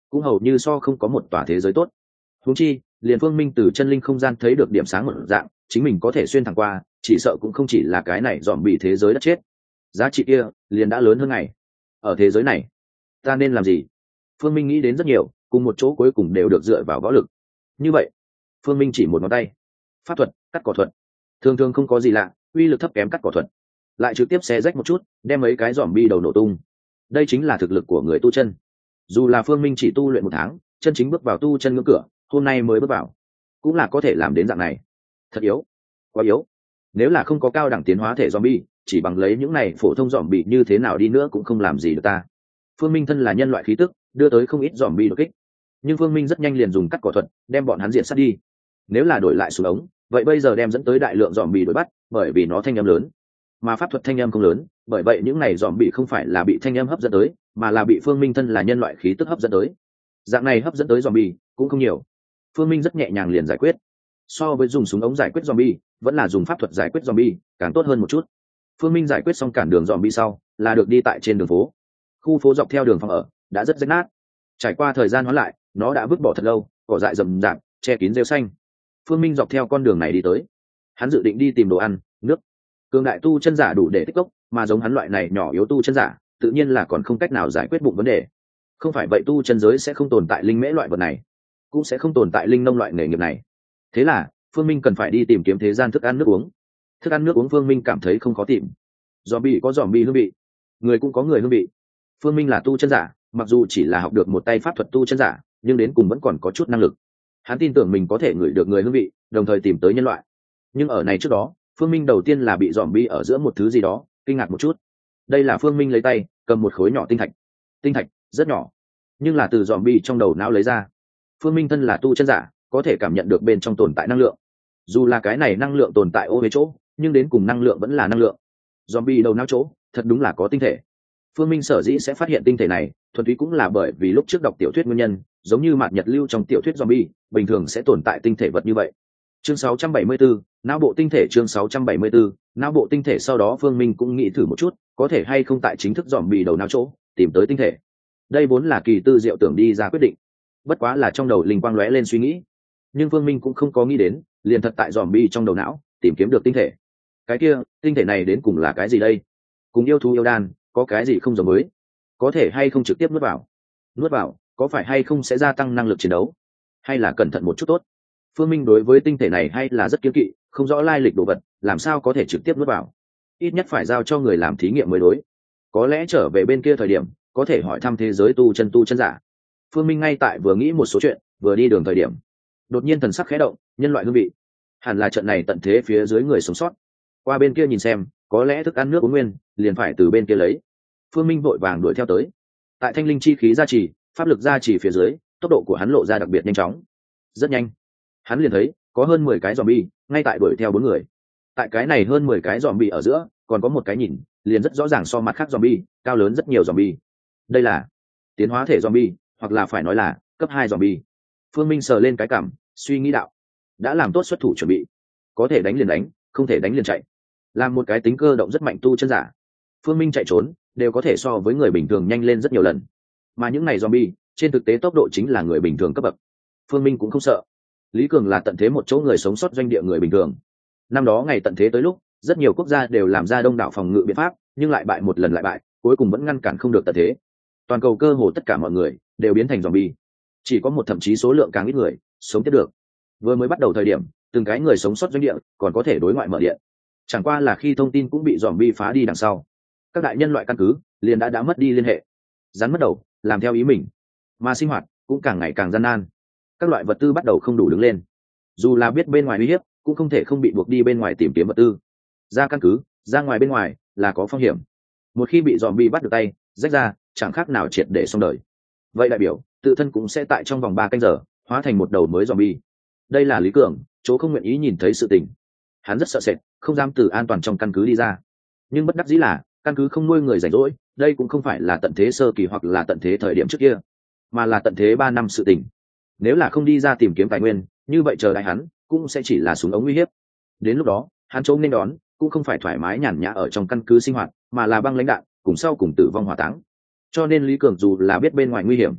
cũng hầu như so không có một tòa thế giới tốt. Huống chi liền Phương Minh từ chân linh không gian thấy được điểm sáng một dạng, chính mình có thể xuyên thẳng qua, chỉ sợ cũng không chỉ là cái này dòm bị thế giới đất chết, giá trị kia liền đã lớn hơn ngày. Ở thế giới này ta nên làm gì? Phương Minh nghĩ đến rất nhiều, cùng một chỗ cuối cùng đều được dựa vào võ lực. Như vậy Phương Minh chỉ một ngón tay, pháp thuật cắt cỏ thuật, thường thường không có gì lạ, uy lực thấp kém cắt cỏ thuật lại trực tiếp xé rách một chút, đem mấy cái dòm bi đầu nổ tung. Đây chính là thực lực của người tu chân. Dù là Phương Minh chỉ tu luyện 1 tháng, chân chính bước vào tu chân ngưỡng cửa, hôm nay mới bước vào, cũng là có thể làm đến dạng này. Thật yếu, quá yếu. Nếu là không có cao đẳng tiến hóa thể zombie, chỉ bằng lấy những này phổ thông zombie như thế nào đi nữa cũng không làm gì được ta. Phương Minh thân là nhân loại khí tức, đưa tới không ít zombie đột kích, nhưng Phương Minh rất nhanh liền dùng cắt cỏ thuật đem bọn hắn diệt sát đi. Nếu là đổi lại xuống ống, vậy bây giờ đem dẫn tới đại lượng zombie đuổi bắt, bởi vì nó thanh âm lớn, mà pháp thuật thanh âm không lớn, bởi vậy những này zombie không phải là bị thanh âm hấp dẫn tới, mà là bị Phương Minh thân là nhân loại khí tức hấp dẫn tới. Dạng này hấp dẫn tới zombie cũng không nhiều, Phương Minh rất nhẹ nhàng liền giải quyết. So với dùng súng ống giải quyết zombie, vẫn là dùng pháp thuật giải quyết zombie càng tốt hơn một chút. Phương Minh giải quyết xong cản đường zombie sau, là được đi tại trên đường phố. Khu phố dọc theo đường phòng ở đã rất rách nát, trải qua thời gian hóa lại, nó đã vứt bỏ thật lâu, cỏ dại rậm rạp, che kín rêu xanh. Phương Minh dọc theo con đường này đi tới, hắn dự định đi tìm đồ ăn, nước. Cường đại tu chân giả đủ để tích cốc, mà giống hắn loại này nhỏ yếu tu chân giả, tự nhiên là còn không cách nào giải quyết bụng vấn đề. Không phải vậy tu chân giới sẽ không tồn tại linh mễ loại vật này, cũng sẽ không tồn tại linh nông loại nghề nghiệp này. Thế là Phương Minh cần phải đi tìm kiếm thế gian thức ăn nước uống. Thức ăn nước uống Phương Minh cảm thấy không khó tìm. Zombie có zombie hương vị, người cũng có người hương vị. Phương Minh là tu chân giả, mặc dù chỉ là học được một tay pháp thuật tu chân giả, nhưng đến cùng vẫn còn có chút năng lực. Hắn tin tưởng mình có thể ngửi được người hương vị, đồng thời tìm tới nhân loại. Nhưng ở này trước đó, Phương Minh đầu tiên là bị zombie ở giữa một thứ gì đó kinh ngạc một chút. Đây là Phương Minh lấy tay cầm một khối nhỏ tinh thạch. Tinh thạch rất nhỏ, nhưng là từ zombie trong đầu não lấy ra. Phương Minh thân là tu chân giả, có thể cảm nhận được bên trong tồn tại năng lượng. Dù là cái này năng lượng tồn tại ô huế chỗ, nhưng đến cùng năng lượng vẫn là năng lượng. Zombie đầu não chỗ thật đúng là có tinh thể. Phương Minh sở dĩ sẽ phát hiện tinh thể này, thuần túy cũng là bởi vì lúc trước đọc tiểu thuyết nguyên nhân, giống như mạt nhật lưu trong tiểu thuyết zombie, bình thường sẽ tồn tại tinh thể vật như vậy. Chương 674, não bộ tinh thể. Chương 674, não bộ tinh thể. Sau đó Phương Minh cũng nghĩ thử một chút, có thể hay không tại chính thức zombie đầu não chỗ tìm tới tinh thể. Đây vốn là kỳ tư diệu tưởng đi ra quyết định, bất quá là trong đầu linh quang lóe lên suy nghĩ. Nhưng Phương Minh cũng không có nghĩ đến, liền thật tại zombie trong đầu não tìm kiếm được tinh thể. Cái kia tinh thể này đến cùng là cái gì đây? Cùng yêu thú yêu đan có cái gì không giống mới? Có thể hay không trực tiếp nuốt vào? Nuốt vào có phải hay không sẽ gia tăng năng lực chiến đấu, hay là cẩn thận một chút tốt? Phương Minh đối với tinh thể này hay là rất kiêng kỵ, không rõ lai lịch đồ vật làm sao có thể trực tiếp nuốt vào, ít nhất phải giao cho người làm thí nghiệm mới đối. Có lẽ trở về bên kia thời điểm có thể hỏi thăm thế giới tu chân giả. Phương Minh ngay tại vừa nghĩ một số chuyện, vừa đi đường thời điểm, đột nhiên thần sắc khẽ động, nhân loại hương vị, hẳn là trận này tận thế phía dưới người sống sót. Qua bên kia nhìn xem, có lẽ thức ăn nước uống nguyên liền phải từ bên kia lấy. Phương Minh vội vàng đuổi theo tới. Tại thanh linh chi khí gia trì, pháp lực gia trì phía dưới, tốc độ của hắn lộ ra đặc biệt nhanh chóng. Rất nhanh, hắn liền thấy có hơn 10 cái zombie ngay tại đuổi theo 4 người. Tại cái này hơn 10 cái zombie ở giữa, còn có một cái nhìn liền rất rõ ràng so mặt khác zombie cao lớn rất nhiều zombie. Đây là tiến hóa thể zombie, hoặc là phải nói là cấp 2 zombie. Phương Minh sờ lên cái cằm, suy nghĩ đạo, đã làm tốt xuất thủ chuẩn bị, có thể đánh liền đánh, không thể đánh liền chạy. Làm một cái tính cơ động rất mạnh tu chân giả, Phương Minh chạy trốn đều có thể so với người bình thường nhanh lên rất nhiều lần, mà những này zombie trên thực tế tốc độ chính là người bình thường cấp bậc. Phương Minh cũng không sợ. Lý Cường là tận thế một chỗ người sống sót doanh địa người bình thường. Năm đó ngày tận thế tới lúc, rất nhiều quốc gia đều làm ra đông đảo phòng ngự biện pháp, nhưng lại bại một lần lại bại, cuối cùng vẫn ngăn cản không được tận thế. Toàn cầu cơ hồ tất cả mọi người đều biến thành zombie, chỉ có một thậm chí số lượng càng ít người sống tiếp được. Vừa mới bắt đầu thời điểm, từng cái người sống sót doanh địa còn có thể đối ngoại mở điện, chẳng qua là khi thông tin cũng bị zombie phá đi đằng sau, các đại nhân loại căn cứ liền đã mất đi liên hệ, rắn mất đầu, làm theo ý mình, mà sinh hoạt cũng càng ngày càng gian nan. Các loại vật tư bắt đầu không đủ đứng lên, dù là biết bên ngoài uy hiếp cũng không thể không bị buộc đi bên ngoài tìm kiếm vật tư. Ra căn cứ, ra ngoài bên ngoài là có phong hiểm, một khi bị zombie bắt được tay, rách ra chẳng khác nào triệt để xong đời. Vậy đại biểu tự thân cũng sẽ tại trong vòng 3 canh giờ hóa thành một đầu mới zombie. Đây là Lý Cường chỗ không nguyện ý nhìn thấy sự tình. Hắn rất sợ sệt, không dám từ an toàn trong căn cứ đi ra. Nhưng bất đắc dĩ là căn cứ không nuôi người rảnh rỗi, đây cũng không phải là tận thế sơ kỳ hoặc là tận thế thời điểm trước kia, mà là tận thế 3 năm sự tình. Nếu là không đi ra tìm kiếm tài nguyên, như vậy chờ đại hắn cũng sẽ chỉ là súng ống uy hiếp. Đến lúc đó hắn chỗ nên đón cũng không phải thoải mái nhàn nhã ở trong căn cứ sinh hoạt, mà là băng lãnh đạn cùng sau cùng tử vong hỏa táng. Cho nên Lý Cường dù là biết bên ngoài nguy hiểm,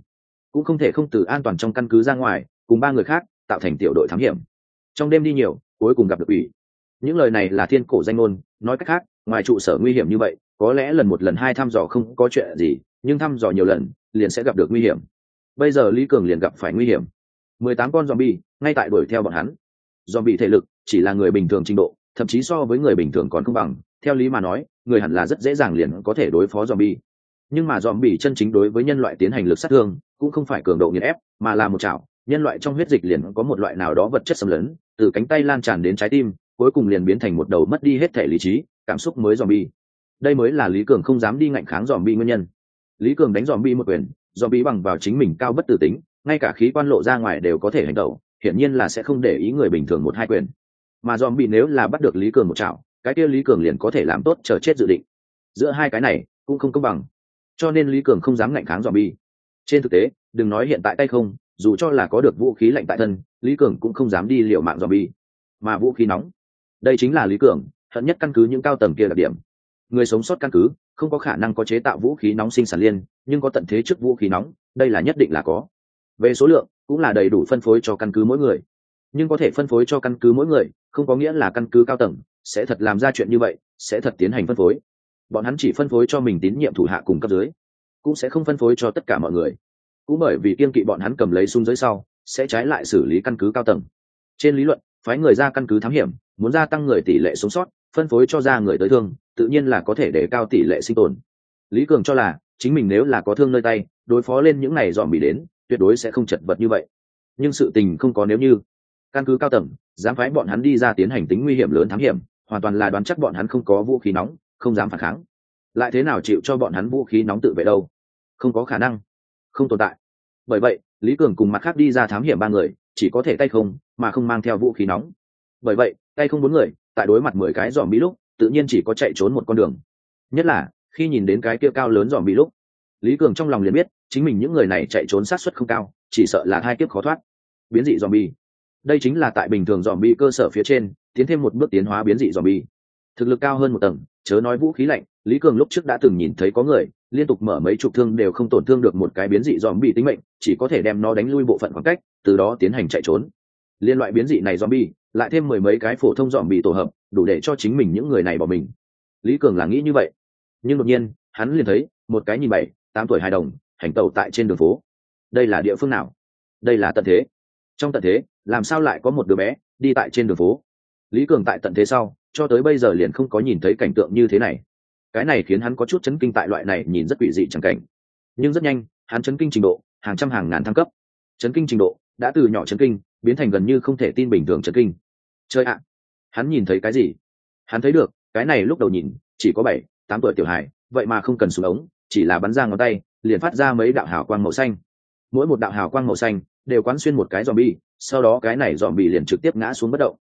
cũng không thể không từ an toàn trong căn cứ ra ngoài cùng ba người khác tạo thành tiểu đội thám hiểm. Trong đêm đi nhiều cuối cùng gặp được ủy. Những lời này là thiên cổ danh ngôn, nói cách khác ngoài trụ sở nguy hiểm như vậy có lẽ lần một lần hai thăm dò không có chuyện gì, nhưng thăm dò nhiều lần liền sẽ gặp được nguy hiểm. Bây giờ Lý Cường liền gặp phải nguy hiểm. 18 con zombie ngay tại đuổi theo bọn hắn. Zombie thể lực chỉ là người bình thường trình độ, thậm chí so với người bình thường còn không bằng. Theo lý mà nói người hẳn là rất dễ dàng liền có thể đối phó zombie, nhưng mà zombie chân chính đối với nhân loại tiến hành lực sát thương cũng không phải cường độ nghiền ép, mà là một chảo. Nhân loại trong huyết dịch liền có một loại nào đó vật chất xâm lấn, từ cánh tay lan tràn đến trái tim, cuối cùng liền biến thành một đầu mất đi hết thể lý trí cảm xúc mới zombie. Đây mới là Lý Cường không dám đi ngạnh kháng zombie nguyên nhân. Lý Cường đánh zombie một quyền, zombie bằng vào chính mình cao bất tử tính, ngay cả khí quan lộ ra ngoài đều có thể hành động, hiển nhiên là sẽ không để ý người bình thường một hai quyền. Mà zombie nếu là bắt được Lý Cường một chảo, cái kia Lý Cường liền có thể làm tốt chờ chết dự định. Giữa hai cái này cũng không công bằng, cho nên Lý Cường không dám ngạnh kháng zombie. Trên thực tế, đừng nói hiện tại tay không, dù cho là có được vũ khí lạnh tại thân, Lý Cường cũng không dám đi liều mạng zombie. Mà vũ khí nóng, đây chính là Lý Cường hận nhất căn cứ những cao tầng kia đặc điểm. Người sống sót căn cứ không có khả năng có chế tạo vũ khí nóng sinh sản liên, nhưng có tận thế trước vũ khí nóng, đây là nhất định là có. Về số lượng cũng là đầy đủ phân phối cho căn cứ mỗi người, nhưng có thể phân phối cho căn cứ mỗi người không có nghĩa là căn cứ cao tầng sẽ thật làm ra chuyện như vậy, sẽ thật tiến hành phân phối. Bọn hắn chỉ phân phối cho mình tín nhiệm thủ hạ cùng cấp dưới, cũng sẽ không phân phối cho tất cả mọi người. Cũng bởi vì kiên kỵ bọn hắn cầm lấy súng dưới sau sẽ trái lại xử lý căn cứ cao tầng. Trên lý luận phái người ra căn cứ thám hiểm muốn gia tăng người tỷ lệ sống sót, phân phối cho ra người tới thương, tự nhiên là có thể để cao tỷ lệ sinh tồn. Lý Cường cho là chính mình nếu là có thương nơi tay, đối phó lên những này dòm bị đến tuyệt đối sẽ không chật vật như vậy. Nhưng sự tình không có nếu như. Căn cứ cao tầng dám phái bọn hắn đi ra tiến hành tính nguy hiểm lớn thám hiểm, hoàn toàn là đoán chắc bọn hắn không có vũ khí nóng, không dám phản kháng. Lại thế nào chịu cho bọn hắn vũ khí nóng tự vệ đâu? Không có khả năng, không tồn tại. Bởi vậy Lý Cường cùng mặt khác đi ra thám hiểm ba người chỉ có thể tay không, mà không mang theo vũ khí nóng. Bởi vậy tay không bốn người tại đối mặt 10 cái dòm bị lúc tự nhiên chỉ có chạy trốn một con đường. Nhất là khi nhìn đến cái kia cao lớn dòm bị lúc, Lý Cường trong lòng liền biết chính mình những người này chạy trốn xác suất không cao, chỉ sợ là hai kiếp khó thoát. Biến dị zombie, đây chính là tại bình thường zombie cơ sở phía trên tiến thêm một bước tiến hóa biến dị zombie, thực lực cao hơn một tầng. Chớ nói vũ khí lạnh, Lý Cường lúc trước đã từng nhìn thấy có người liên tục mở mấy chục thương đều không tổn thương được một cái biến dị zombie tính mệnh, chỉ có thể đem nó đánh lui bộ phận khoảng cách, từ đó tiến hành chạy trốn. Liên loại biến dị này zombie lại thêm 10 mấy cái phổ thông zombie tổ hợp, đủ để cho chính mình những người này bỏ mình. Lý Cường là nghĩ như vậy, nhưng đột nhiên hắn liền thấy một cái nhìn 7-8 tuổi hài đồng hành tẩu tại trên đường phố. Đây là địa phương nào? Đây là tận thế. Trong tận thế làm sao lại có một đứa bé đi tại trên đường phố? Lý Cường tại tận thế sau cho tới bây giờ liền không có nhìn thấy cảnh tượng như thế này. Cái này khiến hắn có chút chấn kinh tại loại này nhìn rất quỷ dị chẳng cảnh. Nhưng rất nhanh hắn chấn kinh trình độ hàng trăm hàng ngàn thăng cấp. Chấn kinh trình độ đã từ nhỏ chấn kinh biến thành gần như không thể tin bình thường chấn kinh. Chơi ạ, hắn nhìn thấy cái gì? Hắn thấy được cái này lúc đầu nhìn chỉ có 7-8 tuổi tiểu hài, vậy mà không cần súng ống, chỉ là bắn ra ngón tay liền phát ra mấy đạo hào quang màu xanh. Mỗi một đạo hào quang màu xanh đều quán xuyên một cái zombie, sau đó cái này zombie liền trực tiếp ngã xuống bất động.